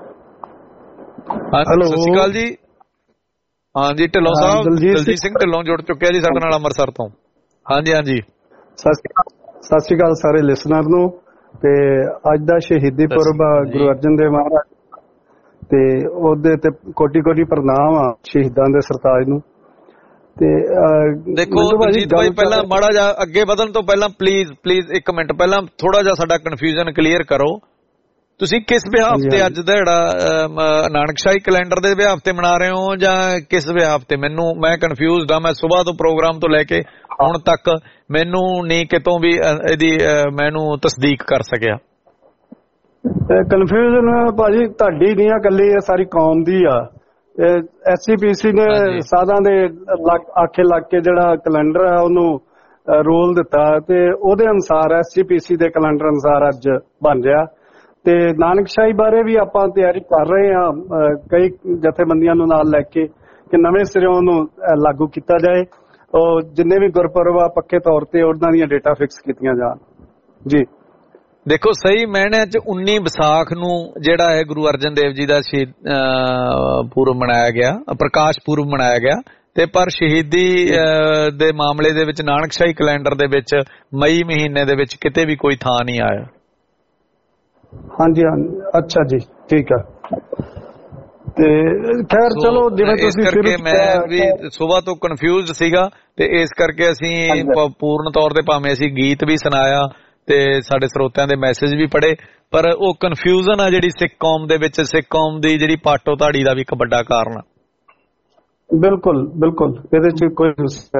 ਹੈਲੋ ਸਤਿ ਸ਼੍ਰੀ ਅਕਾਲ ਜੀ। ਹਾਂਜੀ ਢਿੱਲੋਂ ਸਾਹਿਬ, ਦਲਜੀਤ ਸਿੰਘ ਢਿੱਲੋਂ ਜੁੜ ਚੁੱਕਿਆ ਜੀ ਸਾਡੇ ਨਾਲ ਅੰਮ੍ਰਿਤਸਰ ਤੋਂ। ਹਾਂਜੀ ਹਾਂਜੀ ਸਤਿ ਸ਼੍ਰੀ ਅਕਾਲ ਸਾਰੇ ਲਿਸਨਰ ਨੂੰ। ਤੇ ਅੱਜ ਦਾ ਸ਼ਹੀਦੀ ਪੁਰਬ ਗੁਰੂ ਅਰਜਨ ਦੇਵ ਮਹਾਰਾਜ ਤੇ ਉਹਦੇ ਤੇ ਕੋਟੀ ਕੋਟੀ ਪ੍ਰਣਾਮ ਆ ਸ਼ਹੀਦਾਂ ਦੇ ਸਰਤਾਜ ਨੂੰ। ਤੇ ਦੇਖੋ ਦਲਜੀਤ ਭਾਈ ਪਹਿਲਾਂ ਮਾੜਾ ਜਿਹਾ ਅੱਗੇ ਵਧਣ ਤੋਂ ਪਹਿਲਾਂ ਪਲੀਜ਼ ਪਲੀਜ਼ ਇੱਕ ਮਿੰਟ ਪਹਿਲਾਂ ਥੋੜਾ ਜਿਹਾ ਸਾਡਾ ਕਨਫਿਊਜ਼ਨ ਕਲੀਅਰ ਕਰੋ। ਤੁਸੀਂ ਕਿਸ ਵਿਹਾਰ ਤੇ ਅੱਜ ਦਾ ਜਿਹੜਾ ਨਾਨਕਸ਼ਾਹੀ ਕੈਲੰਡਰ ਦੇ ਵਿਹਾਰ ਤੇ ਮਨਾ ਰਹੇ ਹੋ ਜਾਂ ਕਿਸ ਵਿਹਾਰ ਤੇ? ਮੈਨੂੰ ਮੈਂ ਕਨਫਿਊਜ਼ਡ ਆ, ਮੈਂ ਸਵੇਰ ਤੋਂ ਪ੍ਰੋਗਰਾਮ ਤੋਂ ਲੈ ਕੇ ਹੁਣ ਤੱਕ ਮੈਨੂੰ ਨਹੀਂ ਕਿਤੋਂ ਵੀ ਇਹਦੀ ਮੈਨੂੰ ਤਸਦੀਕ ਕਰ ਸਕਿਆ। ਕਨਫਿਊਜ਼ਨ ਭਾਜੀ ਤੁਹਾਡੀ ਨਹੀਂ ਆ, ਇਕੱਲੀ ਇਹ ਸਾਰੀ ਕੌਮ ਦੀ ਆ। ਐਸ ਸੀ ਪੀ ਸੀ ਨੇ ਸਾਧਾਂ ਦੇ ਆਖੇ ਲੱਗ ਕੇ ਜਿਹੜਾ ਕੈਲੰਡਰ ਆ ਉਹਨੂੰ ਰੋਲ ਦਿੱਤਾ ਤੇ ਉਹਦੇ ਅਨੁਸਾਰ ਐਸ ਸੀ ਪੀ ਸੀ ਦੇ ਕੈਲੰਡਰ ਅਨੁਸਾਰ ਅੱਜ ਬਣ ਰਿਹਾ। ਤੇ ਨਾਨਕਸ਼ਾਹੀ ਬਾਰੇ ਵੀ ਆਪਾਂ ਤਿਆਰੀ ਕਰ ਰਹੇ ਹਾਂ ਕਈ ਜਥੇਬੰਦੀਆਂ ਨੂੰ ਨਾਲ ਲੈ ਕੇ ਕਿ ਨਵੇਂ ਸਿਰਿਓਂ ਉਹਨੂੰ ਲਾਗੂ ਕੀਤਾ ਜਾਏ। ਉਹ ਜਿੰਨੇ ਵੀ ਗੁਰਪੁਰਬ ਆ ਪੱਕੇ ਤੌਰ ਤੇ ਉਹਨਾਂ ਦੀਆਂ ਡੇਟਾ ਫਿਕਸ ਕੀਤੀਆਂ ਜਾਣ ਜੀ। ਦੇਖੋ ਸਹੀ ਮਾਇਨਿਆਂ ਚ ਉੱਨੀ ਵਿਸਾਖ ਨੂੰ ਜਿਹੜਾ ਹੈ ਗੁਰੂ ਅਰਜਨ ਦੇਵ ਜੀ ਦਾ ਸ਼ਹੀਦ ਪੁਰਬ ਮਨਾਇਆ ਗਿਆ, ਪ੍ਰਕਾਸ਼ ਪੁਰਬ ਮਨਾਇਆ ਗਿਆ, ਤੇ ਪਰ ਸ਼ਹੀਦੀ ਦੇ ਮਾਮਲੇ ਦੇ ਵਿੱਚ ਨਾਨਕਸ਼ਾਹੀ ਕੈਲੰਡਰ ਦੇ ਵਿੱਚ ਮਈ ਮਹੀਨੇ ਦੇ ਵਿੱਚ ਕਿਤੇ ਵੀ ਕੋਈ ਥਾਂ ਨਹੀਂ ਆਇਆ। ਹਾਂਜੀ ਹਾਂਜੀ ਅੱਛਾ ਜੀ ਠੀਕ ਆ। ਤੇ ਖੈਰ ਚਲੋ ਜਿਵੇਂ ਤੁਸੀਂ ਕਰਕੇ ਮੈਂ ਵੀ ਸਵੇਰ ਤੋਂ ਕਨਫਿਊਜ਼ਡ ਸੀਗਾ ਤੇ ਇਸ ਕਰਕੇ ਅਸੀਂ ਪੂਰਨ ਤੌਰ ਤੇ ਭਾਵੇਂ ਅਸੀਂ ਗੀਤ ਵੀ ਸੁਣਾਇਆ ਤੇ ਸਾਡੇ ਸਰੋਤਿਆਂ ਦੇ ਮੈਸੇਜ ਵੀ ਪੜ੍ਹੇ, ਪਰ ਉਹ ਕਨਫਿਊਜ਼ਨ ਆ ਜਿਹੜੀ ਸਿੱਖ ਕੌਮ ਦੇ ਵਿੱਚ, ਸਿੱਖ ਕੌਮ ਦੀ ਜਿਹੜੀ ਪਾਟੋ ਧਾੜੀ ਦਾ ਵੀ ਇੱਕ ਵੱਡਾ ਕਾਰਨ ਆ। ਬਿਲਕੁਲ ਬਿਲਕੁਲ ਇਹਦੇ ਚ ਕੋਈ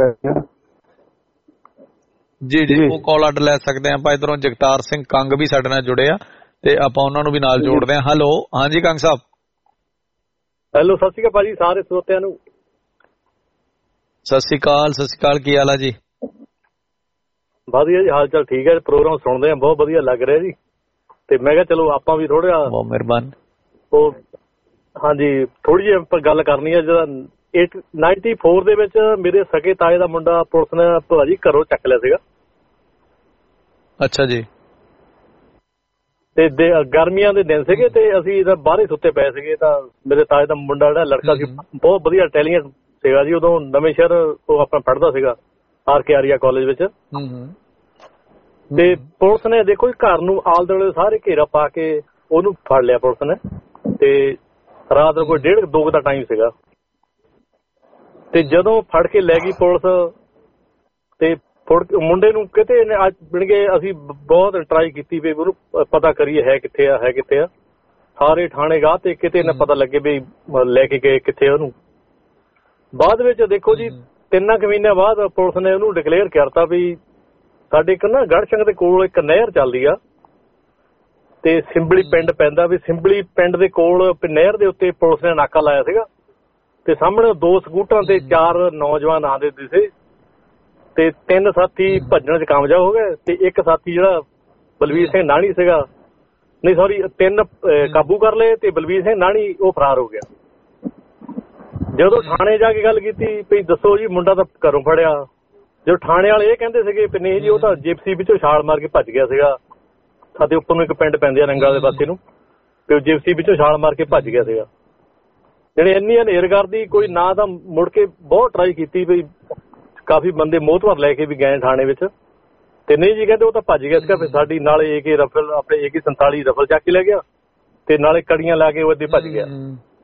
ਜੀ ਜੀ ਉਹ ਕਾਲ ਅੱਡ ਲੈ ਸਕਦੇ ਆ ਆਪਾਂ। ਇਧਰੋਂ ਜਗਤਾਰ ਸਿੰਘ ਕੰਗ ਵੀ ਸਾਡੇ ਨਾਲ ਜੁੜੇ ਆ ਤੇ ਆਪਾਂ ਉਹਨਾਂ ਨੂੰ ਵੀ ਨਾਲ ਜੋੜਦੇ ਹਾਂ। ਹੈਲੋ ਹਾਂਜੀ ਕੰਗ ਸਾਹਿਬ। ਹੈਲੋ ਸਤਿ ਸ਼੍ਰੀ ਅਕਾਲ ਭਾਜੀ ਸਾਰੇ ਸਰੋਤਿਆਂ ਨੂੰ। ਸਤਿ ਸ਼੍ਰੀ ਅਕਾਲ ਸਤਿ ਸ਼੍ਰੀ ਅਕਾਲ ਕੀ ਹਾਲ ਆ ਜੀ? ਵਧੀਆ ਜੀ ਹਾਲ ਚਾਲ ਠੀਕ ਹੈ। ਪ੍ਰੋਗਰਾਮ ਸੁਣਦੇ ਆ ਬਹੁਤ ਵਧੀਆ ਲੱਗ ਰਿਹਾ ਜੀ ਤੇ ਮੈਂ ਕਿਹਾ ਚਲੋ ਆਪਾਂ ਵੀ ਥੋੜਾ ਬਹੁਤ ਮਿਹਰਬਾਨ ਉਹ ਹਾਂਜੀ ਥੋੜੀ ਜਿਹੀ ਆਪਾਂ ਗੱਲ ਕਰਨੀ ਹੈ। ਜਿਹੜਾ ਨਾਈਨਟੀ ਫੋਰ ਦੇ ਵਿੱਚ ਮੇਰੇ ਸਕੇ ਤਾਏ ਦਾ ਮੁੰਡਾ ਪੁਲਿਸ ਨੇ ਭਾਜੀ ਘਰੋਂ ਚੱਕ ਲਿਆ ਸੀਗਾ। ਅੱਛਾ ਜੀ। ਤੇ ਗਰਮੀਆਂ ਦੇ ਦਿਨ ਸੀਗੇ ਤੇ ਅਸੀਂ ਇਹਦਾ ਬਾਹਰ ਹੀ ਸੁੱਤੇ ਪਏ ਸੀਗੇ ਤਾਂ ਮੇਰੇ ਤਾਏ ਦਾ ਮੁੰਡਾ ਜਿਹੜਾ ਲੜਕਾ ਸੀ ਬਹੁਤ ਵਧੀਆ ਇੰਟੈਲੀਜੈਂਟ ਸੀਗਾ ਜੀ। ਉਦੋਂ ਨਵੇਂ ਸ਼ਹਿਰ ਉਹ ਆਪਣਾ ਪੜ੍ਹਦਾ ਸੀਗਾ ਆਰ ਕੇ ਆਰੀਆ ਕਾਲਜ ਵਿੱਚ। ਤੇ ਪੁਲਿਸ ਨੇ ਦੇਖੋ ਜੀ ਘਰ ਨੂੰ ਆਲੇ ਦੁਆਲੇ ਸਾਰੇ ਘੇਰਾ ਪਾ ਕੇ ਉਹਨੂੰ ਫੜ ਲਿਆ ਪੁਲਿਸ ਨੇ ਤੇ ਰਾਤ ਨੂੰ ਕੋਈ ਡੇਢ ਦੋ ਦਾ ਟਾਈਮ ਸੀਗਾ। ਤੇ ਜਦੋਂ ਫੜ ਕੇ ਲੈ ਗਈ ਪੁਲਿਸ ਤੇ ਮੁੰਡੇ ਨੂੰ ਕਿਤੇ ਅੱਜ ਬਣ ਗਏ ਅਸੀਂ ਬਹੁਤ ਟਰਾਈ ਕੀਤੀ ਵੀ ਉਹਨੂੰ ਪਤਾ ਕਰੀਏ ਹੈ ਕਿੱਥੇ ਆ ਹੈ ਕਿੱਥੇ ਆ ਸਾਰੇ ਥਾਣੇ ਗਾਹ ਤੇ ਕਿਤੇ ਨਾ ਪਤਾ ਲੱਗੇ ਵੀ ਲੈ ਕੇ ਗਏ ਕਿੱਥੇ ਉਹਨੂੰ। ਬਾਅਦ ਵਿੱਚ ਦੇਖੋ ਜੀ ਤਿੰਨਾਂ ਕੁ ਮਹੀਨਿਆਂ ਬਾਅਦ ਪੁਲਿਸ ਨੇ ਉਹਨੂੰ ਡਿਕਲੇਅਰ ਕਰਤਾ ਵੀ ਸਾਡੇ ਇੱਕ ਨਾ ਗੜ੍ਹਸ਼ੰਕ ਦੇ ਕੋਲ ਇੱਕ ਨਹਿਰ ਚੱਲਦੀ ਆ ਤੇ ਸਿੰਬਲੀ ਪਿੰਡ ਪੈਂਦਾ ਵੀ ਸਿੰਬਲੀ ਪਿੰਡ ਦੇ ਕੋਲ ਨਹਿਰ ਦੇ ਉੱਤੇ ਪੁਲਿਸ ਨੇ ਨਾਕਾ ਲਾਇਆ ਸੀਗਾ ਤੇ ਸਾਹਮਣੇ ਦੋ ਸਕੂਟਰਾਂ ਤੇ ਚਾਰ ਨੌਜਵਾਨ ਆਉਂਦੇ ਸੀ ਤੇ ਤਿੰਨ ਸਾਥੀ ਭੱਜਣ ਚ ਕਾਮਯਾਬ ਹੋ ਗਏ ਤੇ ਇੱਕ ਸਾਥੀ ਜਿਹੜਾ ਬਲਵੀਰ ਸਿੰਘ ਨਾਣੀ ਸੀਗਾ, ਨਹੀਂ ਸੌਰੀ ਤਿੰਨ ਕਾਬੂ ਕਰ ਲਏ ਤੇ ਬਲਵੀਰ ਸਿੰਘ ਨਾਣੀ ਉਹ ਫਰਾਰ ਹੋ ਗਿਆ। ਜਦੋਂ ਥਾਣੇ ਜਾ ਕੇ ਗੱਲ ਕੀਤੀ ਵੀ ਦੱਸੋ ਜੀ ਮੁੰਡਾ ਤਾਂ ਘਰੋਂ ਫੜਿਆ, ਜਦੋਂ ਥਾਣੇ ਵਾਲੇ ਇਹ ਕਹਿੰਦੇ ਸੀਗੇ ਵੀ ਨਹੀਂ ਜੀ ਉਹ ਤਾਂ ਜਿਪਸੀ ਵਿੱਚੋਂ ਛਾਲ ਮਾਰ ਕੇ ਭੱਜ ਗਿਆ ਸੀਗਾ। ਸਾਡੇ ਉੱਪਰ ਨੂੰ ਇੱਕ ਪਿੰਡ ਪੈਂਦੇ ਆ ਰੰਗਾ ਦੇ ਪਾਸੇ ਨੂੰ, ਤੇ ਉਹ ਜਿਪਸੀ ਵਿੱਚੋਂ ਛਾਲ ਮਾਰ ਕੇ ਭੱਜ ਗਿਆ ਸੀਗਾ। ਜਿਹੜੇ ਇੰਨੀ ਹਨੇਰ ਕਰਦੀ ਕੋਈ ਨਾ ਤਾਂ ਮੁੜ ਕੇ ਬਹੁਤ ਟਰਾਈ ਕੀਤੀ ਵੀ ਕਾਫੀ ਬੰਦੇ ਮੋਹਤਵਰ ਲੈ ਕੇ ਵੀ ਗਏ ਥਾਣੇ ਵਿੱਚ, ਤੇ ਨਹੀਂ ਜੀ ਕਹਿੰਦੇ ਉਹ ਤਾਂ ਭੱਜ ਗਿਆ ਸੀਗਾ। ਫਿਰ ਸਾਡੀ ਨਾਲੇ ਏ ਕੇ ਰਫਲ ਆਪਣੇ ਏ ਕੇ ਸੰਤਾਲੀ ਰਫਲ ਚੱਕ ਕੇ ਲੈ ਗਿਆ ਤੇ ਨਾਲੇ ਕੜੀਆਂ ਲਾ ਕੇ ਉਹ ਇੱਥੇ ਭੱਜ ਗਿਆ।